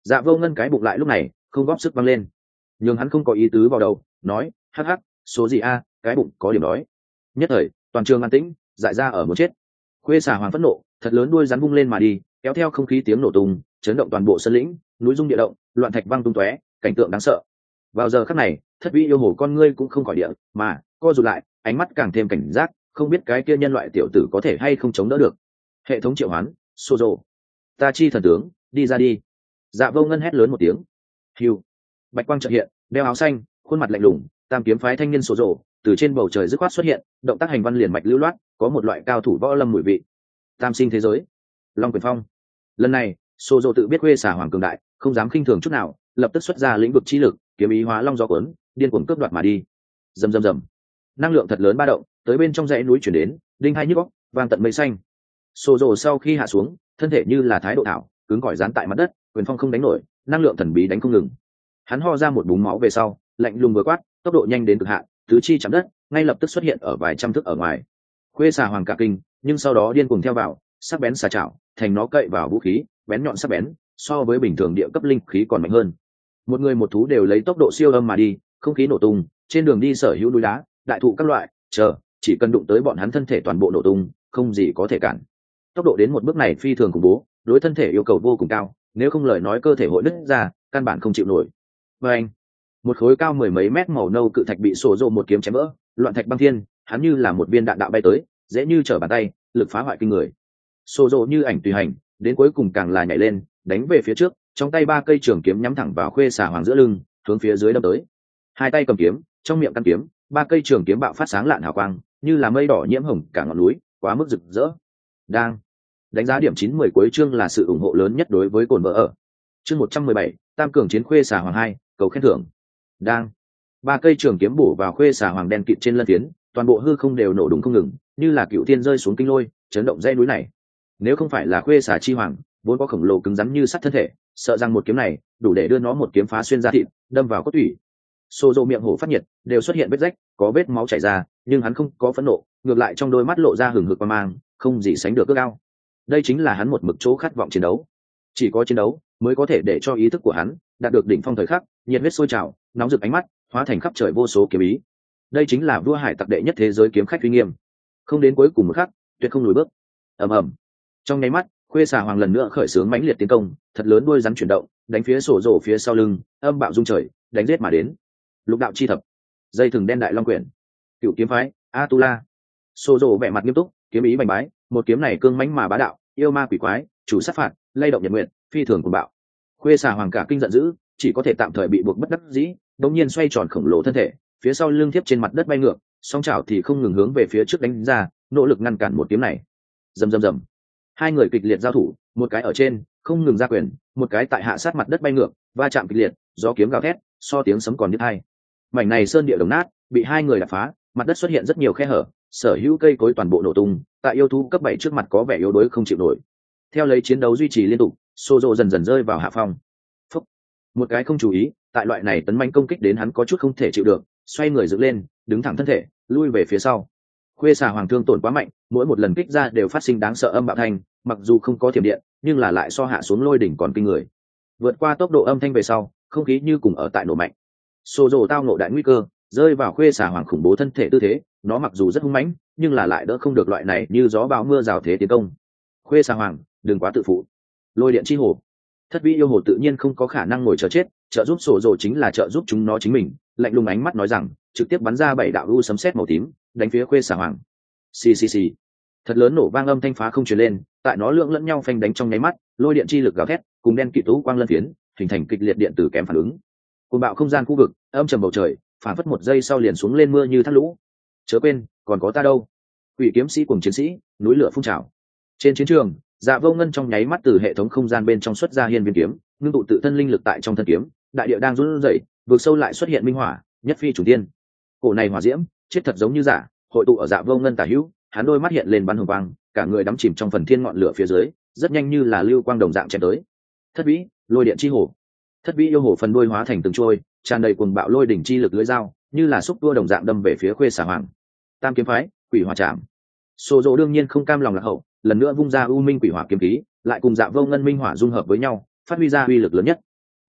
Dạ Vô Ngân cái bụng lại lúc này không góp sức văng lên, nhưng hắn không có ý tứ vào đầu, nói hắc hắc, số gì a, cái bụng có điểm đói. Nhất thời toàn trường an tĩnh, dại ra ở một chết. Khuê xà hoàng phẫn nộ, thật lớn đuôi rắn vung lên mà đi, kéo theo không khí tiếng nổ tung, chấn động toàn bộ sân lĩnh, núi rung địa động, loạn thạch văng tung tóe, cảnh tượng đáng sợ. Vào giờ khắc này, Thất Vĩ yêu hồ con ngươi cũng không khỏi địa, mà co rụt lại, ánh mắt càng thêm cảnh giác, không biết cái kia nhân loại tiểu tử có thể hay không chống đỡ được. Hệ thống triệu hoán, Sozo, ta chi thần tướng, đi ra đi. Dạ Vô Ngân hét lớn một tiếng. Hưu, bạch quang chợt hiện, đeo áo xanh, khuôn mặt lạnh lùng, tam kiếm phái thanh niên Sozo từ trên bầu trời dứt khoát xuất hiện, động tác hành văn liền mạch lưu loát, có một loại cao thủ võ lâm mùi vị. Tam sinh thế giới, Long Quyền Phong. Lần này, Sozo tự biết Khuê xà hoàng cường đại, không dám khinh thường chút nào, lập tức xuất ra lĩnh vực chi lực, kiếm ý hóa long gió cuốn, điên cuồng cướp đoạt mà đi. Rầm rầm rầm, năng lượng thật lớn ba động, tới bên trong dãy núi chuyển đến, đinh hai nhức óc, vang tận mây xanh. Sozo sau khi hạ xuống, thân thể như là thái độ thảo, cứng cỏi dán tại mặt đất, quyền phong không đánh nổi, năng lượng thần bí đánh không ngừng. Hắn ho ra một búng máu về sau, lạnh lùng vừa quát, tốc độ nhanh đến cực hạn, tứ chi chạm đất, ngay lập tức xuất hiện ở vài trăm thước ở ngoài. Khuê xà hoàng cả kinh, nhưng sau đó điên cuồng theo vào, sắc bén xà chảo, thành nó cậy vào vũ khí, bén nhọn sắc bén, so với bình thường địa cấp linh khí còn mạnh hơn. Một người một thú đều lấy tốc độ siêu âm mà đi, không khí nổ tung, trên đường đi sở hữu núi đá, đại thụ các loại, chờ, chỉ cần đụng tới bọn hắn thân thể toàn bộ nổ tung, không gì có thể cản. Tốc độ đến một bước này phi thường khủng bố, đối thân thể yêu cầu vô cùng cao, nếu không lời nói cơ thể hội nứt ra, căn bản không chịu nổi. Và anh, một khối cao mười mấy mét màu nâu cự thạch bị sổ rộ một kiếm chém vỡ, loạn thạch băng thiên, hắn như là một viên đạn đạo bay tới, dễ như trở bàn tay, lực phá hoại kinh người. Sổ rộ như ảnh tùy hành, đến cuối cùng càng là nhảy lên, đánh về phía trước, trong tay ba cây trường kiếm nhắm thẳng vào Khuê xà hoàng giữa lưng, hướng phía dưới đâm tới. Hai tay cầm kiếm, trong miệng căn kiếm, ba cây trường kiếm bạo phát sáng lạn hào quang, như là mây đỏ nhiễm hồng cả ngọn núi, quá mức rực rỡ. Đang đánh giá điểm chín mười cuối chương là sự ủng hộ lớn nhất đối với cồn vợ ở. Chương một trăm mười bảy, tam cường chiến Khuê xà hoàng hai, cầu khen thưởng. Đang ba cây trường kiếm bổ vào Khuê xà hoàng đen kịt trên lân phiến, toàn bộ hư không đều nổ đùng không ngừng, như là cựu thiên rơi xuống kinh lôi, chấn động dãy núi này. Nếu không phải là Khuê xà chi hoàng vốn có khổng lồ cứng rắn như sắt thân thể, sợ rằng một kiếm này đủ để đưa nó một kiếm phá xuyên da thịt, đâm vào cốt tủy. Xô Dô miệng hổ phát nhiệt, đều xuất hiện vết rách, có vết máu chảy ra, nhưng hắn không có phẫn nộ, ngược lại trong đôi mắt lộ ra hừng hực quan mang, không gì sánh được cước cao. Đây chính là hắn một mực chỗ khát vọng chiến đấu. Chỉ có chiến đấu mới có thể để cho ý thức của hắn đạt được đỉnh phong thời khắc, nhiệt huyết sôi trào, nóng rực ánh mắt, hóa thành khắp trời vô số kiếm ý. Đây chính là vua hải tặc đệ nhất thế giới kiếm khách uy nghiêm. Không đến cuối cùng một khắc, tuyệt không lùi bước. Ầm ầm. Trong nháy mắt, Khuê xà hoàng lần nữa khởi xướng mãnh liệt tiến công, thật lớn đuôi rắn chuyển động, đánh phía sổ rổ phía sau lưng, âm bạo rung trời, đánh giết mà đến. Lục đạo chi thập, dây thừng đen đại long quyển, cựu kiếm phái Atula. Sổ rổ vẻ mặt nghiêm túc, kiếm ý bành bái, một kiếm này cương mãnh mà bá đạo, yêu ma quỷ quái, chủ sát phạt, lay động nhật nguyện, phi thường cuồng bạo. Khuê xà hoàng cả kinh giận dữ, chỉ có thể tạm thời bị buộc bất đắc dĩ, đống nhiên xoay tròn khổng lồ thân thể, phía sau lưng tiếp trên mặt đất bay ngược, song chảo thì không ngừng hướng về phía trước đánh ra, nỗ lực ngăn cản một kiếm này. Rầm rầm rầm. Hai người kịch liệt giao thủ, một cái ở trên không ngừng ra quyền, một cái tại hạ sát mặt đất bay ngược, va chạm kịch liệt, gió kiếm gào thét, so tiếng sấm còn đứt hai. Mảnh này sơn địa đồng nát, bị hai người đập phá, mặt đất xuất hiện rất nhiều khe hở, sở hữu cây cối toàn bộ nổ tung, tại yêu thú cấp bảy trước mặt có vẻ yếu đuối không chịu nổi. Theo lấy chiến đấu duy trì liên tục, Sozo dần dần rơi vào hạ phong. Phúc. Một cái không chú ý, tại loại này tấn manh công kích đến hắn có chút không thể chịu được, xoay người dựng lên, đứng thẳng thân thể, lui về phía sau. Khuê xà hoàng thương tổn quá mạnh, mỗi một lần kích ra đều phát sinh đáng sợ âm bạo thanh, mặc dù không có thiểm điện, nhưng là lại so hạ xuống lôi đỉnh còn kinh người. Vượt qua tốc độ âm thanh về sau, không khí như cùng ở tại nổ mạnh. Sozo tao ngộ đại nguy cơ, rơi vào Khuê xà hoàng khủng bố thân thể tư thế, nó mặc dù rất hung mãnh, nhưng là lại đỡ không được loại này như gió bão mưa rào thế tiến công. Khuê xà hoàng, đừng quá tự phụ. Lôi điện chi hồ. Thất vĩ yêu hồ tự nhiên không có khả năng ngồi chờ chết, trợ giúp Sozo chính là trợ giúp chúng nó chính mình, lạnh lùng ánh mắt nói rằng, trực tiếp bắn ra bảy đạo u sấm sét màu tím, đánh phía Khuê xà hoàng. Xì xì xì. Thật lớn nổ vang âm thanh phá không truyền lên, tại nó lượng lẫn nhau phanh đánh trong nháy mắt, lôi điện chi lực gào thét, cùng đen kịt tú quang lân phiến, hình thành kịch liệt điện tử kém phản ứng. Cuồng bạo không gian khu vực, âm trầm bầu trời, phản phất một giây sau liền xuống lên mưa như thác lũ. Chớ quên, còn có ta đâu. Quỷ kiếm sĩ cùng chiến sĩ, núi lửa phun trào. Trên chiến trường, Dạ Vô Ngân trong nháy mắt từ hệ thống không gian bên trong xuất ra hiên viên kiếm, ngưng tụ tự thân linh lực tại trong thân kiếm, đại địa đang run rẩy, vượt sâu lại xuất hiện minh hỏa, nhất phi chủ tiên. Cổ này hỏa diễm, chết thật giống như giả, hội tụ ở Dạ Vô Ngân tả hữu, hắn đôi mắt hiện lên bắn hồng quang, cả người đắm chìm trong phần thiên ngọn lửa phía dưới, rất nhanh như là lưu quang đồng dạng chém tới. Thất vĩ, lôi điện chi hồ. Thất vĩ yêu hồ phần đuôi hóa thành từng trôi, tràn đầy cuồng bạo lôi đỉnh chi lực lưỡi dao, như là xúc tua đồng dạng đâm về phía Khuê xà hoàng. Tam kiếm phái, quỷ hỏa chạm. Sozo đương nhiên không cam lòng lạc hậu, lần nữa vung ra u minh quỷ hỏa kiếm khí, lại cùng Dạ Vô Ngân minh hỏa dung hợp với nhau, phát huy ra uy lực lớn nhất.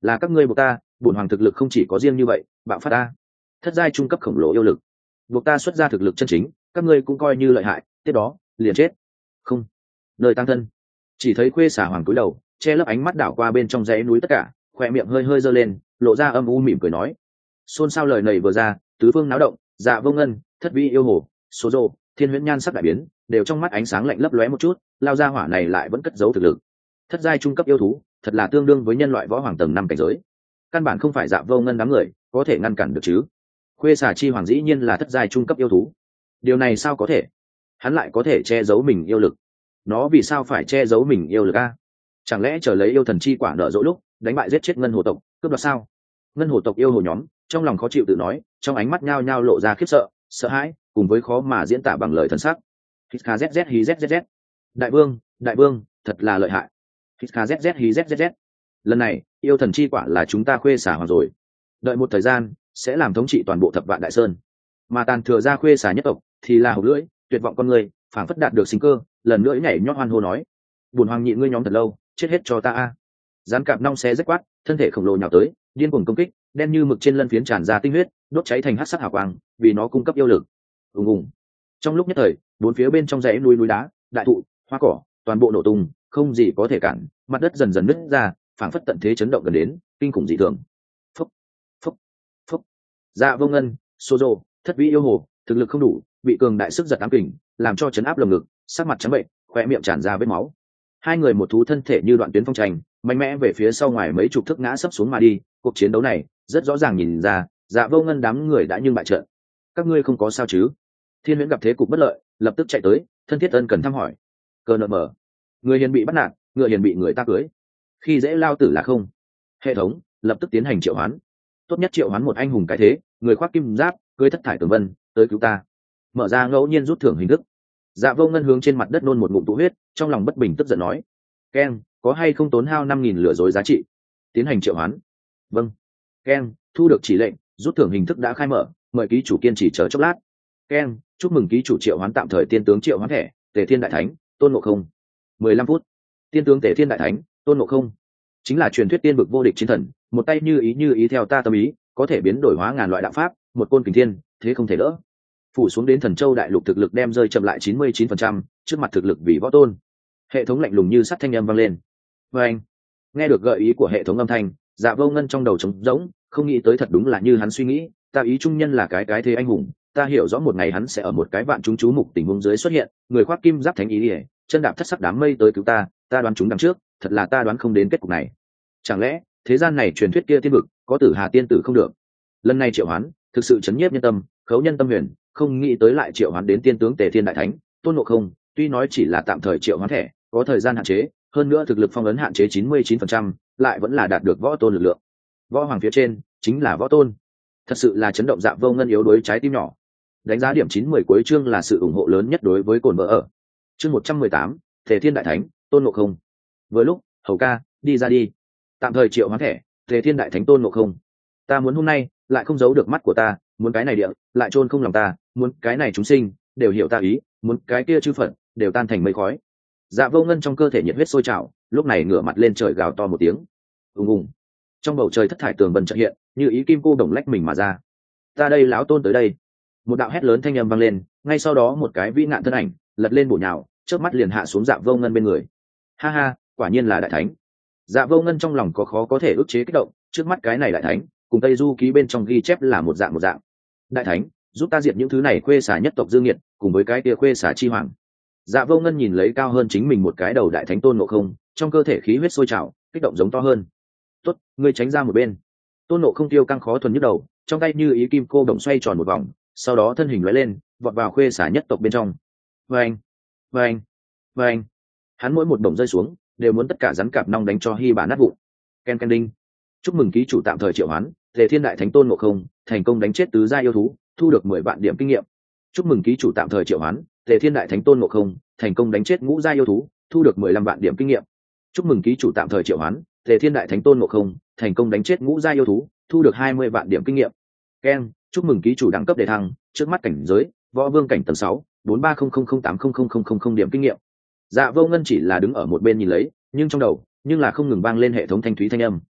là các ngươi buộc ta, bổn hoàng thực lực không chỉ có riêng như vậy, bạo phát ta thất giai trung cấp khổng lồ yêu lực, buộc ta xuất ra thực lực chân chính, các ngươi cũng coi như lợi hại, tiếp đó liền chết. Không, nơi tăng thân. Chỉ thấy khuê xà hoàng cúi đầu, che lấp ánh mắt đảo qua bên trong dãy núi tất cả, khỏe miệng hơi hơi giơ lên, lộ ra âm u mỉm cười nói. Xôn xao lời này vừa ra, tứ phương náo động, Dạ Vô Ngân, Thất Vi yêu hồ, Số Rô, Thiên Huyễn nhan sắc đại biến, đều trong mắt ánh sáng lạnh lấp lóe một chút, lao ra hỏa này lại vẫn cất giấu thực lực. Thất giai trung cấp yêu thú, thật là tương đương với nhân loại võ hoàng tầng năm cảnh giới. Căn bản không phải Dạ Vô Ngân đám người có thể ngăn cản được chứ. Khuê xà chi hoàng dĩ nhiên là thất giai trung cấp yêu thú. Điều này sao có thể? Hắn lại có thể che giấu mình yêu lực. Nó vì sao phải che giấu mình yêu lực a? Chẳng lẽ chờ lấy yêu thần chi quả nở rộ lúc đánh bại giết chết ngân hồ tộc, cướp đoạt sao? Ngân hồ tộc yêu hồ nhóm trong lòng khó chịu tự nói, trong ánh mắt nhao nhao lộ ra khiếp sợ, sợ hãi, cùng với khó mà diễn tả bằng lời thần sắc. Hít kha zz hí zzz. Đại vương, đại vương, thật là lợi hại. Hít kha zz hí zzz. Lần này, yêu thần chi quả là chúng ta khuê xà hoàng rồi. Đợi một thời gian, sẽ làm thống trị toàn bộ thập vạn đại sơn. Mà tàn thừa ra khuê xà nhất tộc, thì là hộc lưỡi, tuyệt vọng con người, phảng phất đạt được sinh cơ, lần nữa nhảy nhót hoan hô nói: "Bổn hoàng nhịn ngươi nhóm thật lâu, chết hết cho ta a!" Rắn cạp nong xé rách quát, thân thể khổng lồ nhào tới, điên cuồng công kích, đen như mực trên lân phiến tràn ra tinh huyết, đốt cháy thành hắc sắc hào quang, vì nó cung cấp yêu lực. Ùng ùng. Trong lúc nhất thời, bốn phía bên trong dãy núi núi đá, đại thụ, hoa cỏ, toàn bộ nổ tung, không gì có thể cản, mặt đất dần dần nứt ra, phảng phất tận thế chấn động gần đến, kinh khủng dị thường. Phốc, phốc, phốc. Dạ Vô Ngân, Sô Dô, Thất Vi yêu hồ, thực lực không đủ, bị cường đại sức giật ám kình, làm cho chấn áp lồng ngực, sắc mặt trắng bệnh, khóe miệng tràn ra vết máu. Hai người một thú thân thể như đoạn tuyến phong tranh, mạnh mẽ về phía sau ngoài mấy chục thước ngã sấp xuống mà đi. Cuộc chiến đấu này rất rõ ràng nhìn ra, Dạ Vô Ngân đám người đã nhưng bại trận. Các ngươi không có sao chứ? Thiên Huyễn gặp thế cục bất lợi, lập tức chạy tới, thân thiết ân cần thăm hỏi. Cờ nợ mở, người hiền bị bắt nạt, ngựa hiền bị người ta cưới, khi dễ lao tử là không. Hệ thống lập tức tiến hành triệu hoán, tốt nhất triệu hoán một anh hùng cái thế, người khoác kim giáp, cưới thất thải tường vân, tới cứu ta. Mở ra ngẫu nhiên rút thưởng hình thức. Dạ Vô Ngân hướng trên mặt đất nôn một ngụm tụ huyết, trong lòng bất bình tức giận nói: "Ken, có hay không tốn hao năm nghìn lừa dối giá trị?" Tiến hành triệu hoán. Vâng. Ken, thu được chỉ lệnh, rút thưởng hình thức đã khai mở, mời ký chủ kiên trì chờ chốc lát. Ken, chúc mừng ký chủ triệu hoán tạm thời tiên tướng triệu hoán thẻ, Tề Thiên Đại Thánh, Tôn Ngộ Không. mười lăm phút. Tiên tướng Tề Thiên Đại Thánh, Tôn Ngộ Không, chính là truyền thuyết tiên vực vô địch chiến thần, một tay như ý như ý theo ta tâm ý, có thể biến đổi hóa ngàn loại đạo pháp, một côn kình thiên, thế không thể đỡ. Phủ xuống đến Thần Châu đại lục thực lực đem rơi chậm lại chín mươi chín phần trăm, trước mặt thực lực vì võ tôn. Hệ thống lạnh lùng như sắt thanh âm vang lên. Và anh nghe được gợi ý của hệ thống âm thanh, Dạ Vô Ngân trong đầu trống rỗng, không nghĩ tới thật đúng là như hắn suy nghĩ, ta ý trung nhân là cái cái thế anh hùng, ta hiểu rõ một ngày hắn sẽ ở một cái vạn chúng chú mục tình huống dưới xuất hiện, người khoác kim giáp thánh ý ỉa, chân đạp thất sắc đám mây tới cứu ta, ta đoán chúng đằng trước, thật là ta đoán không đến kết cục này. Chẳng lẽ thế gian này truyền thuyết kia tiên vực có tử hà tiên tử không được? Lần này triệu hoán thực sự chấn nhiếp nhân tâm, khấu nhân tâm huyền, không nghĩ tới lại triệu hoán đến tiên tướng Tề Thiên Đại Thánh, Tôn Ngộ Không. Tuy nói chỉ là tạm thời triệu hoán thẻ, có thời gian hạn chế, hơn nữa thực lực phong ấn hạn chế chín mươi chín phần trăm, lại vẫn là đạt được võ tôn lực lượng. Võ hoàng phía trên chính là võ tôn, thật sự là chấn động. Dạ Vô Ngân yếu đuối trái tim nhỏ. Đánh giá điểm chín mươi cuối chương là sự ủng hộ lớn nhất đối với cồn vợ ở. Chương một trăm mười tám, Tề Thiên Đại Thánh, Tôn Ngộ Không. Vừa lúc, Hầu ca, đi ra đi. Tạm thời triệu hoán thẻ, Tề Thiên Đại Thánh Tôn Ngộ Không. Ta muốn hôm nay lại không giấu được mắt của ta, muốn cái này địa, lại chôn không lòng ta, muốn cái này chúng sinh đều hiểu ta ý, muốn cái kia chư phận đều tan thành mây khói. Dạ Vô Ngân trong cơ thể nhiệt huyết sôi trào, lúc này ngửa mặt lên trời gào to một tiếng. Ùng ùng. Trong bầu trời thất thải tường vân chợt hiện, như ý kim cô đồng lách mình mà ra. Ta đây lão tôn tới đây. Một đạo hét lớn thanh âm vang lên, ngay sau đó một cái vĩ ngạn thân ảnh lật lên bổ nhào, chớp mắt liền hạ xuống Dạ Vô Ngân bên người. Ha ha, quả nhiên là đại thánh. Dạ Vô Ngân trong lòng có khó có thể ức chế kích động, trước mắt cái này đại thánh cùng Tây Du ký bên trong ghi chép là một dạng một dạng. Đại thánh, giúp ta diệt những thứ này khuê xả nhất tộc dương nghiệt, cùng với cái kia khuê xả chi hoàng. Dạ Vô Ngân nhìn lấy cao hơn chính mình một cái đầu đại thánh Tôn Ngộ Không, trong cơ thể khí huyết sôi trào, kích động giống to hơn. Tốt, ngươi tránh ra một bên. Tôn Ngộ Không tiêu căng khó thuần nhức đầu, trong tay như ý kim cô đồng xoay tròn một vòng, sau đó thân hình lóe lên, vọt vào khuê xả nhất tộc bên trong. Vâng, vâng, vâng. Hắn mỗi một đồng rơi xuống, đều muốn tất cả rắn cạp nong đánh cho hy bà nát vụn. Ken ken đinh. Chúc mừng ký chủ tạm thời triệu hoán Tề Thiên Đại Thánh Tôn Ngộ Không, thành công đánh chết tứ gia yêu thú, thu được mười vạn điểm kinh nghiệm. Chúc mừng ký chủ tạm thời triệu hoán Tề Thiên Đại Thánh Tôn Ngộ Không, thành công đánh chết ngũ gia yêu thú, thu được mười lăm vạn điểm kinh nghiệm. Chúc mừng ký chủ tạm thời triệu hoán Tề Thiên Đại Thánh Tôn Ngộ Không, thành công đánh chết ngũ gia yêu thú, thu được hai mươi vạn điểm kinh nghiệm. Ken, chúc mừng ký chủ đẳng cấp đề thăng, trước mắt cảnh giới võ vương cảnh tầng sáu, bốn ba không không không tám không không không không không điểm kinh nghiệm. Dạ Vô Ngân chỉ là đứng ở một bên nhìn lấy, nhưng trong đầu nhưng là không ngừng vang lên hệ thống thanh thúy thanh âm.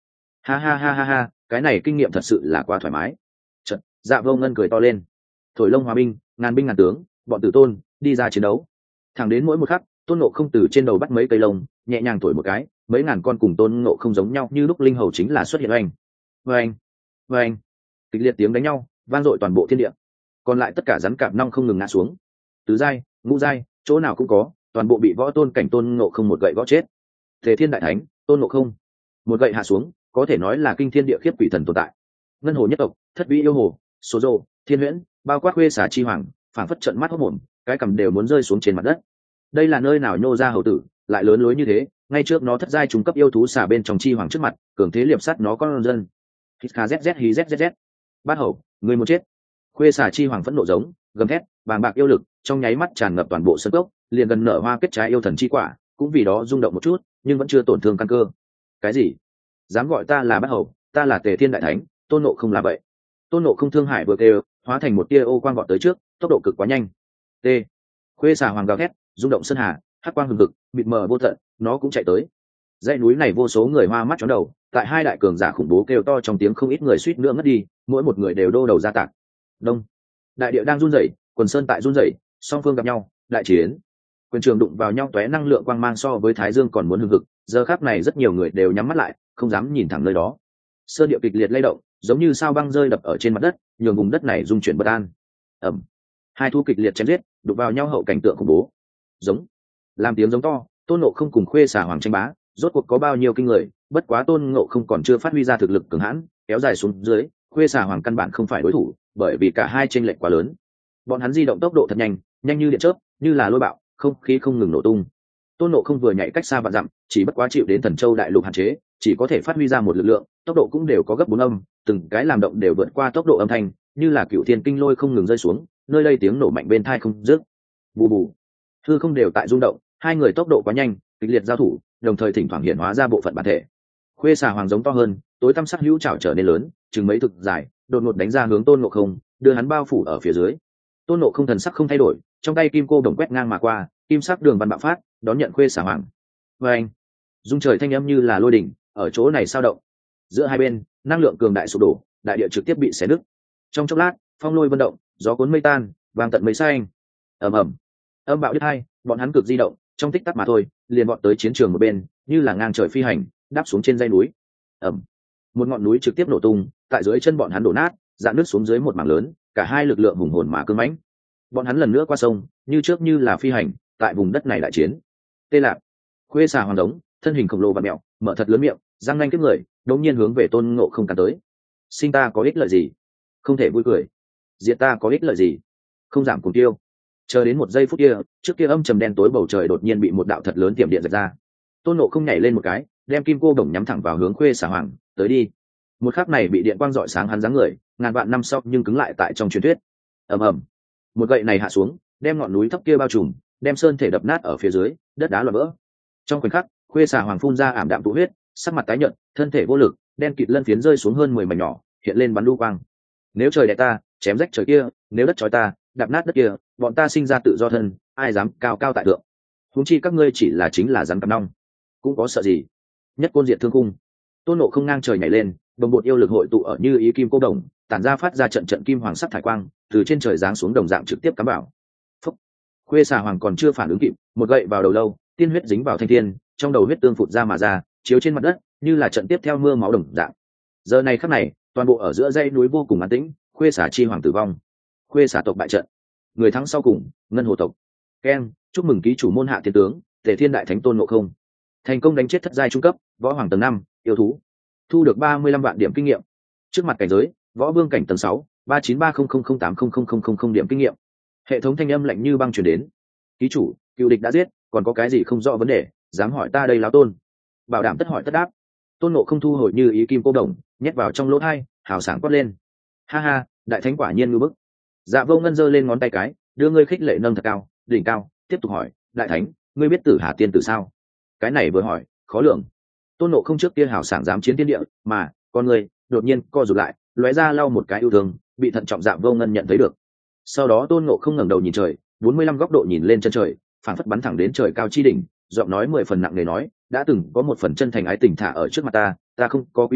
Ha ha ha ha ha, cái này kinh nghiệm thật sự là quá thoải mái. Chật, Dạ Vô Ngân cười to lên. Thổi lông hòa binh, ngàn binh ngàn tướng, bọn tử tôn đi ra chiến đấu. Thẳng đến mỗi một khắc, Tôn Ngộ Không từ trên đầu bắt mấy cây lông, nhẹ nhàng thổi một cái, mấy ngàn con cùng Tôn Ngộ Không giống nhau như lúc linh hầu chính là xuất hiện oanh, oanh, oanh, kịch liệt tiếng đánh nhau vang dội toàn bộ thiên địa. Còn lại tất cả rắn cạp nong không ngừng ngã xuống, tứ giai, ngũ giai, chỗ nào cũng có, toàn bộ bị võ tôn cảnh Tôn Ngộ Không một gậy gõ chết. Tề Thiên đại thánh, Tôn Ngộ Không một gậy hạ xuống, có thể nói là kinh thiên địa khiếp quỷ thần tồn tại. Ngân hồ nhất tộc, thất vĩ yêu hồ, số rô, thiên huyễn, bao quát khuê xà chi hoàng, phảng phất trận mắt hốt mồm, cái cầm đều muốn rơi xuống trên mặt đất. Đây là nơi nào nhô ra hầu tử, lại lớn lối như thế, ngay trước nó thất giai trung cấp yêu thú xà bên trong chi hoàng trước mặt, cường thế liệp sắt nó con dân. Hít kha zz hí zzz. Bát hầu, người muốn chết. Khuê xà chi hoàng phẫn nộ giống, gầm thét, bàng bạc yêu lực, trong nháy mắt tràn ngập toàn bộ sân cốc, liền gần nở hoa kết trái yêu thần chi quả, cũng vì đó rung động một chút, nhưng vẫn chưa tổn thương căn cơ. Cái gì? Dám gọi ta là Bát hầu, ta là Tề Thiên đại thánh, Tôn Ngộ Không là vậy. Tôn Ngộ Không thương hại vừa kêu, hóa thành một tia ô quang vọt tới trước, tốc độ cực quá nhanh. T. Khuê xà hoàng gào thét, rung động sơn hà, hắc quang hừng hực, mịt mờ vô tận, nó cũng chạy tới. Dãy núi này vô số người hoa mắt chóng đầu, tại hai đại cường giả khủng bố kêu to trong tiếng không ít người suýt nữa ngất đi, mỗi một người đều đô đầu ra tạc. Đông. Đại địa đang run rẩy, quần sơn tại run rẩy, song phương gặp nhau, đại chiến. Quyền trường đụng vào nhau tóe năng lượng quang mang so với thái dương còn muốn hừng hực, giờ khắc này rất nhiều người đều nhắm mắt lại, không dám nhìn thẳng nơi đó. Sơn địa kịch liệt lay động, giống như sao băng rơi đập ở trên mặt đất, nhường vùng đất này rung chuyển bất an. Ầm. Hai thu kịch liệt chém giết, đụng vào nhau hậu cảnh tượng khủng bố. Giống. Làm tiếng giống to, Tôn Ngộ Không cùng Khuê xà hoàng tranh bá, rốt cuộc có bao nhiêu kinh người, bất quá Tôn Ngộ Không còn chưa phát huy ra thực lực cường hãn, kéo dài xuống dưới, Khuê xà hoàng căn bản không phải đối thủ, bởi vì cả hai chênh lệch quá lớn. Bọn hắn di động tốc độ thật nhanh, nhanh như điện chớp, như là lôi bạo, không khí không ngừng nổ tung. Tôn Ngộ Không vừa nhảy cách xa vạn dặm, chỉ bất quá chịu đến Thần Châu đại lục hạn chế, chỉ có thể phát huy ra một lực lượng, tốc độ cũng đều có gấp bốn âm, từng cái làm động đều vượt qua tốc độ âm thanh, như là cựu thiên kinh lôi không ngừng rơi xuống, nơi đây tiếng nổ mạnh bên tai không dứt. Bù bù. Hư không đều tại rung động, hai người tốc độ quá nhanh, kịch liệt giao thủ, đồng thời thỉnh thoảng hiện hóa ra bộ phận bản thể. Khuê xà hoàng giống to hơn, tối tăm sắc hữu trảo trở nên lớn, chừng mấy thực dài, đột ngột đánh ra hướng Tôn Ngộ Không, đưa hắn bao phủ ở phía dưới. Tôn Ngộ Không thần sắc không thay đổi, trong tay kim cô đồng quét ngang mà qua, kim sắc đường văn bạo phát, đón nhận Khuê xà hoàng. Và anh, dung trời thanh âm như là lôi đỉnh, ở chỗ này sao động. Giữa hai bên, năng lượng cường đại sụp đổ, đại địa trực tiếp bị xé nứt. Trong chốc lát, phong lôi vân động, gió cuốn mây tan, vang tận mây xanh. Ầm ầm, âm bạo đứt hai, bọn hắn cực di động, trong tích tắc mà thôi, liền bọn tới chiến trường một bên, như là ngang trời phi hành, đáp xuống trên dãy núi. Ầm, một ngọn núi trực tiếp nổ tung, tại dưới chân bọn hắn đổ nát, dạn nứt xuống dưới một mảng lớn, cả hai lực lượng hùng hồn mà cứng mãnh. Bọn hắn lần nữa qua sông, như trước như là phi hành, tại vùng đất này đại chiến. Tê Lạc, Khuê xà hoàng đống, thân hình khổng lồ và mèo, mở thật lớn miệng, răng nanh kiếp người, đống nhiên hướng về Tôn Ngộ Không cắn tới. Sinh ta có ích lợi gì? Không thể vui cười. Diệt ta có ích lợi gì? Không giảm cùng tiêu. Chờ đến một giây phút kia, trước kia âm trầm đen tối bầu trời đột nhiên bị một đạo thật lớn tiệm điện giật ra. Tôn Ngộ Không nhảy lên một cái, đem kim cô đồng nhắm thẳng vào hướng Khuê xà hoàng, tới đi. Một khắc này bị điện quang rọi sáng hắn dáng người, ngàn vạn năm sau nhưng cứng lại tại trong truyền thuyết. Ầm ầm, một gậy này hạ xuống, đem ngọn núi thấp kia bao trùm, đem sơn thể đập nát ở phía dưới, đất đá loạn vỡ. Trong khoảnh khắc, Khuê xà hoàng phun ra ảm đạm tụ huyết, sắc mặt tái nhợt, thân thể vô lực, đen kịt lân phiến rơi xuống hơn mười mảnh nhỏ, hiện lên bắn lưu quang. Nếu trời đè ta, chém rách trời kia, nếu đất trói ta, đạp nát đất kia, bọn ta sinh ra tự do thân, ai dám cao cao tại thượng. Huống chi các ngươi chỉ là chính là rắn cặp nong, cũng có sợ gì. Nhất côn diệt thương cung. Tôn Ngộ Không ngang trời nhảy lên, đồng bột yêu lực hội tụ ở như ý kim cô đồng, tản ra phát ra trận trận kim hoàng sắc thải quang, từ trên trời giáng xuống đồng dạng trực tiếp cắm vào. Phúc. Khuê xà hoàng còn chưa phản ứng kịp, một gậy vào đầu lâu, tiên huyết dính vào thanh thiên, trong đầu huyết tương phụt ra mà ra, chiếu trên mặt đất, như là trận tiếp theo mưa máu đồng dạng. Giờ này khắc này, toàn bộ ở giữa dãy núi vô cùng an tĩnh, Khuê xà chi hoàng tử vong, Khuê xà tộc bại trận, người thắng sau cùng, Ngân Hồ tộc. Ken, chúc mừng ký chủ môn hạ thiên tướng, Tề Thiên đại thánh Tôn Ngộ Không, thành công đánh chết thất giai trung cấp, võ hoàng tầng năm, yêu thú, thu được ba mươi lăm vạn điểm kinh nghiệm. Trước mặt cảnh giới, võ vương cảnh tầng sáu, ba chín ba không không không tám không không không không không điểm kinh nghiệm. Hệ thống thanh âm lạnh như băng truyền đến. Ký chủ, cựu địch đã giết, còn có cái gì không rõ vấn đề, dám hỏi ta đây lão tôn. Bảo đảm tất hỏi tất đáp. Tôn Ngộ Không thu hồi như ý kim cô đồng, nhét vào trong lỗ hai, hào sảng quát lên. Ha ha, đại thánh quả nhiên ngư bức. Dạ Vô Ngân giơ lên ngón tay cái, đưa ngươi khích lệ nâng thật cao, đỉnh cao, tiếp tục hỏi, đại thánh, ngươi biết Tử Hà tiên tử sao? Cái này vừa hỏi, khó lường. Tôn Ngộ Không trước kia hào sảng dám chiến thiên địa, mà con người đột nhiên co rụt lại, lóe ra lau một cái yêu thương, bị thận trọng Dạ Vô Ngân nhận thấy được. Sau đó Tôn Ngộ Không ngẩng đầu nhìn trời, bốn mươi lăm góc độ nhìn lên chân trời, phản phất bắn thẳng đến trời cao chi đỉnh, giọng nói mười phần nặng nề nói, đã từng có một phần chân thành ái tình thả ở trước mặt ta, ta không có quý trọng,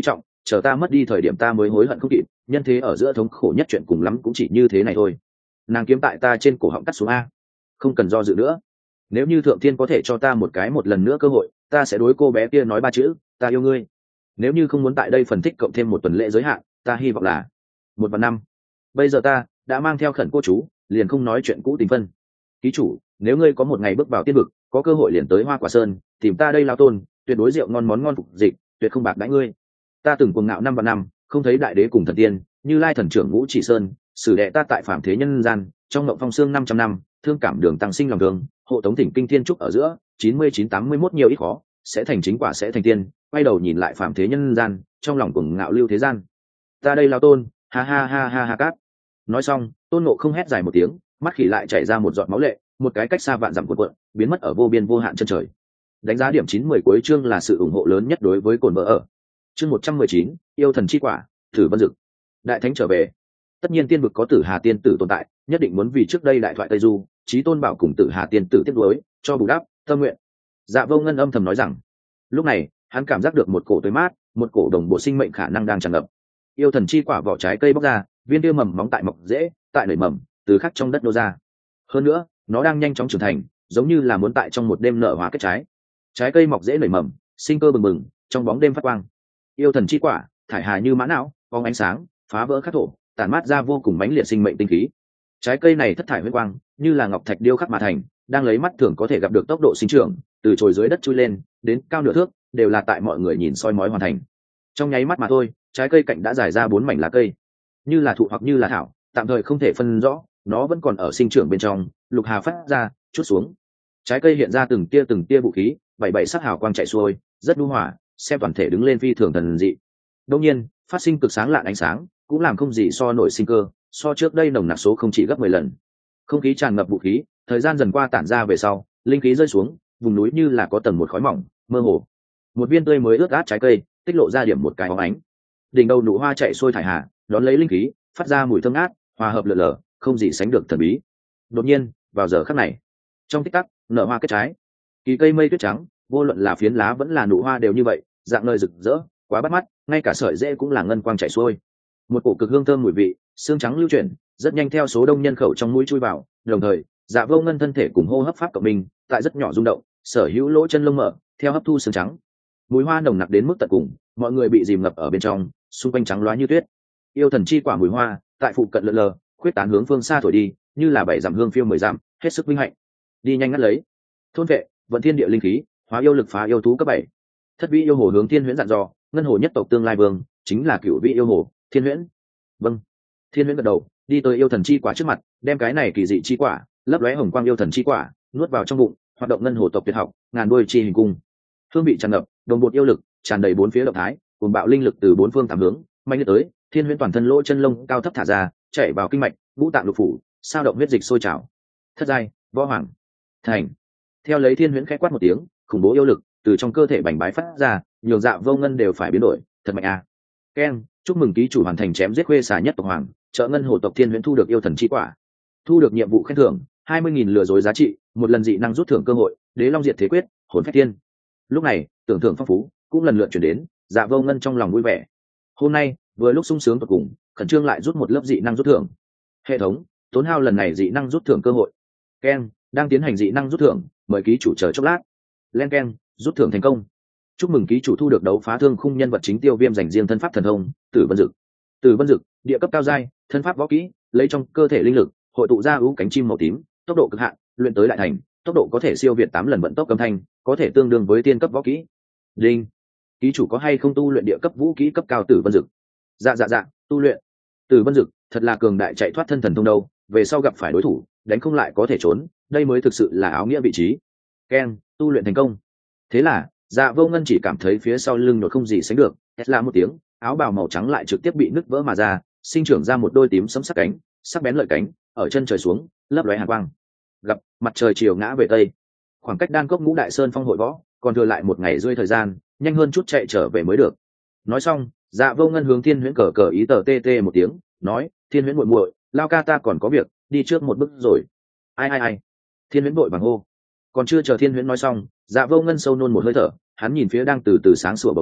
chờ ta mất đi thời điểm ta mới hối hận không kịp, nhân thế ở giữa thống khổ nhất chuyện cùng lắm cũng chỉ như thế này thôi. Nàng kiếm tại ta trên cổ họng cắt xuống a, không cần do dự nữa. Nếu như thượng thiên có thể cho ta một cái một lần nữa cơ hội, ta sẽ đối cô bé kia nói ba chữ, ta yêu ngươi. Nếu như không muốn tại đây phần thích cộng thêm một tuần lễ giới hạn, ta hy vọng là một vạn năm. Bây giờ ta đã mang theo khẩn cô chú, liền không nói chuyện cũ tình phân. Ký chủ, nếu ngươi có một ngày bước vào tiên vực, có cơ hội liền tới Hoa Quả Sơn tìm ta đây lao tôn, tuyệt đối rượu ngon món ngon phục dịch, tuyệt không bạc đãi ngươi. Ta từng cuồng ngạo năm và năm, không thấy đại đế cùng thần tiên, như lai thần trưởng ngũ chỉ sơn, xử đệ ta tại phạm thế nhân gian, trong ngộng phong xương năm trăm năm, thương cảm đường tăng sinh lòng đường, hộ tống thỉnh kinh thiên trúc ở giữa, chín mươi chín tám mươi mốt nhiều ít khó, sẽ thành chính quả sẽ thành tiên, quay đầu nhìn lại phạm thế nhân gian, trong lòng cuồng ngạo lưu thế gian. Ta đây lao tôn, ha ha ha ha ha cát. Nói xong, Tôn Ngộ không hét dài một tiếng, mắt khỉ lại chảy ra một giọt máu lệ, một cái cách xa vạn dặm cuộn cuộn, biến mất ở vô biên vô hạn chân trời. Đánh giá điểm chín mười cuối chương là sự ủng hộ lớn nhất đối với cồn vợ ở. Chương một trăm mười chín, yêu thần chi quả, Thử Vân Dực. Đại thánh trở về. Tất nhiên tiên vực có Tử Hà tiên tử tồn tại, nhất định muốn vì trước đây đại thoại Tây Du, Chí Tôn Bảo cùng Tử Hà tiên tử tiếp nối, cho bù đắp, tâm nguyện. Dạ Vô Ngân âm thầm nói rằng, lúc này, hắn cảm giác được một cổ tươi mát, một cổ đồng bộ sinh mệnh khả năng đang tràn ngập. Yêu thần chi quả vỏ trái cây bóc ra, viên tiêu mầm móng tại mọc dễ, tại nảy mầm, từ khắc trong đất nô ra. Hơn nữa, nó đang nhanh chóng trưởng thành, giống như là muốn tại trong một đêm nở hóa kết trái. Trái cây mọc dễ nảy mầm, sinh cơ bừng bừng, trong bóng đêm phát quang. Yêu thần chi quả, thải hài như mã não, phóng ánh sáng, phá vỡ khắc thổ, tản mát ra vô cùng mãnh liệt sinh mệnh tinh khí. Trái cây này thất thải huyết quang, như là ngọc thạch điêu khắc mà thành, đang lấy mắt thường có thể gặp được tốc độ sinh trưởng, từ chồi dưới đất chui lên, đến cao nửa thước, đều là tại mọi người nhìn soi mói hoàn thành. Trong nháy mắt mà thôi, trái cây cạnh đã dài ra bốn mảnh lá cây, như là thụ hoặc như là thảo, tạm thời không thể phân rõ, nó vẫn còn ở sinh trưởng bên trong. Lục hà phát ra, chút xuống, trái cây hiện ra từng tia từng tia vũ khí, bảy bảy sắc hào quang chạy xuôi, rất nhu hòa, xem toàn thể đứng lên phi thường thần dị. Đương nhiên, phát sinh cực sáng lạn ánh sáng, cũng làm không gì so nổi sinh cơ, so trước đây nồng nặc số không chỉ gấp mười lần. Không khí tràn ngập vũ khí, thời gian dần qua tản ra về sau, linh khí rơi xuống, vùng núi như là có tầng một khói mỏng, mơ hồ. Một viên tươi mới ướt át trái cây, tích lộ ra điểm một cái óng ánh. Đỉnh đầu nụ hoa chạy xuôi thải hà, đón lấy linh khí, phát ra mùi thơm ngát, hòa hợp lượn lờ, không gì sánh được thần bí. Đột nhiên, vào giờ khắc này, trong tích tắc, nở hoa kết trái. Kỳ cây mây tuyết trắng, vô luận là phiến lá vẫn là nụ hoa đều như vậy, dạng nơi rực rỡ, quá bắt mắt, ngay cả sợi rễ cũng là ngân quang chảy xuôi. Một cổ cực hương thơm mùi vị, xương trắng lưu chuyển, rất nhanh theo số đông nhân khẩu trong mũi chui vào, đồng thời, Dạ Vô Ngân thân thể cùng hô hấp pháp cộng minh, tại rất nhỏ rung động, sở hữu lỗ chân lông mở, theo hấp thu xương trắng. Mùi hoa nồng nặc đến mức tận cùng, mọi người bị dìm ngập ở bên trong, xung quanh trắng loá như tuyết. Yêu thần chi quả mùi hoa, tại phụ cận lượn lờ, khuyết tán hướng phương xa thổi đi, như là bảy dặm hương phiêu mười dặm, hết sức vinh hạnh. Đi nhanh ngắt lấy. Thôn vệ, vận thiên địa linh khí, hóa yêu lực phá yêu thú cấp bảy. Thất vĩ yêu hồ hướng Thiên Huyễn dặn dò, ngân hồ nhất tộc tương lai vương, chính là cửu vĩ yêu hồ, Thiên Huyễn. Vâng. Thiên Huyễn gật đầu, đi tới yêu thần chi quả trước mặt, đem cái này kỳ dị chi quả, lấp lóe hồng quang yêu thần chi quả, nuốt vào trong bụng, hoạt động ngân hồ tộc tuyệt học, ngàn đuôi chi hình cung. Hương vị tràn ngập, đồng bột yêu lực, tràn đầy bốn phía động thái, cùng bạo linh lực từ bốn phương tám hướng, mạnh tới, Thiên Huyễn toàn thân lỗ chân lông cao thấp thả ra, chảy vào kinh mạch, ngũ tạng lục phủ, sao động huyết dịch sôi trào. Thất giai, võ hoàng. Thành. Theo lấy Thiên Huyễn khẽ quát một tiếng, khủng bố yêu lực từ trong cơ thể bành bái phát ra, nhường Dạ Vô Ngân đều phải biến đổi, thật mạnh à. Keng, chúc mừng ký chủ hoàn thành chém giết khuê xà nhất tộc hoàng, trợ ngân hồ tộc Thiên Huyễn thu được yêu thần chi quả. Thu được nhiệm vụ khen thưởng, hai mươi nghìn lừa dối giá trị, một lần dị năng rút thưởng cơ hội, Đế Long Diệt Thế Quyết, Hồn Phách Tiên. Lúc này, tưởng thưởng phong phú, cũng lần lượt chuyển đến, Dạ Vô Ngân trong lòng vui vẻ. Hôm nay, vừa lúc sung sướng tột cùng, khẩn trương lại rút một lớp dị năng rút thưởng. Hệ thống, tốn hao lần này dị năng rút thưởng cơ hội. Keng, đang tiến hành dị năng rút thưởng, mời ký chủ chờ chốc lát. Len keng, rút thưởng thành công. Chúc mừng ký chủ thu được đấu phá thương khung nhân vật chính tiêu viêm dành riêng thân pháp thần thông, Tử Vân Dực. Tử Vân Dực, địa cấp cao giai, thân pháp võ kỹ, lấy trong cơ thể linh lực, hội tụ ra ưu cánh chim màu tím, tốc độ cực hạn, luyện tới đại thành, tốc độ có thể siêu việt tám lần vận tốc âm thanh, có thể tương đương với tiên cấp võ kỹ. Linh, ký chủ có hay không tu luyện địa cấp vũ kỹ cấp cao Tử Vân Dực? Dạ dạ dạ, tu luyện. Tử Vân Dực, thật là cường đại chạy thoát thân thần thông đâu, về sau gặp phải đối thủ, đánh không lại có thể trốn, đây mới thực sự là áo nghĩa vị trí. Keng, tu luyện thành công. Thế là, Dạ Vô Ngân chỉ cảm thấy phía sau lưng nhột không gì sánh được, hét la một tiếng, áo bào màu trắng lại trực tiếp bị nứt vỡ mà ra, sinh trưởng ra một đôi tím sẫm sắc cánh, sắc bén lợi cánh, ở chân trời xuống, lấp lóe hàn quang. Gặp mặt trời chiều ngã về tây, khoảng cách Đan Cốc Ngũ Đại Sơn phong hội võ, còn thừa lại một ngày rưỡi thời gian, nhanh hơn chút chạy trở về mới được. Nói xong, Dạ Vô Ngân hướng Thiên Huyễn cờ cờ ý tờ tê tê một tiếng, nói, Thiên Huyễn muội muội, lao ca ta còn có việc, đi trước một bước rồi. Ai ai ai. Thiên Huyễn vội vàng hô. Còn chưa chờ Thiên Huyễn nói xong, Dạ Vô Ngân sâu nôn một hơi thở, hắn nhìn phía đang từ từ sáng sủa bầu trời,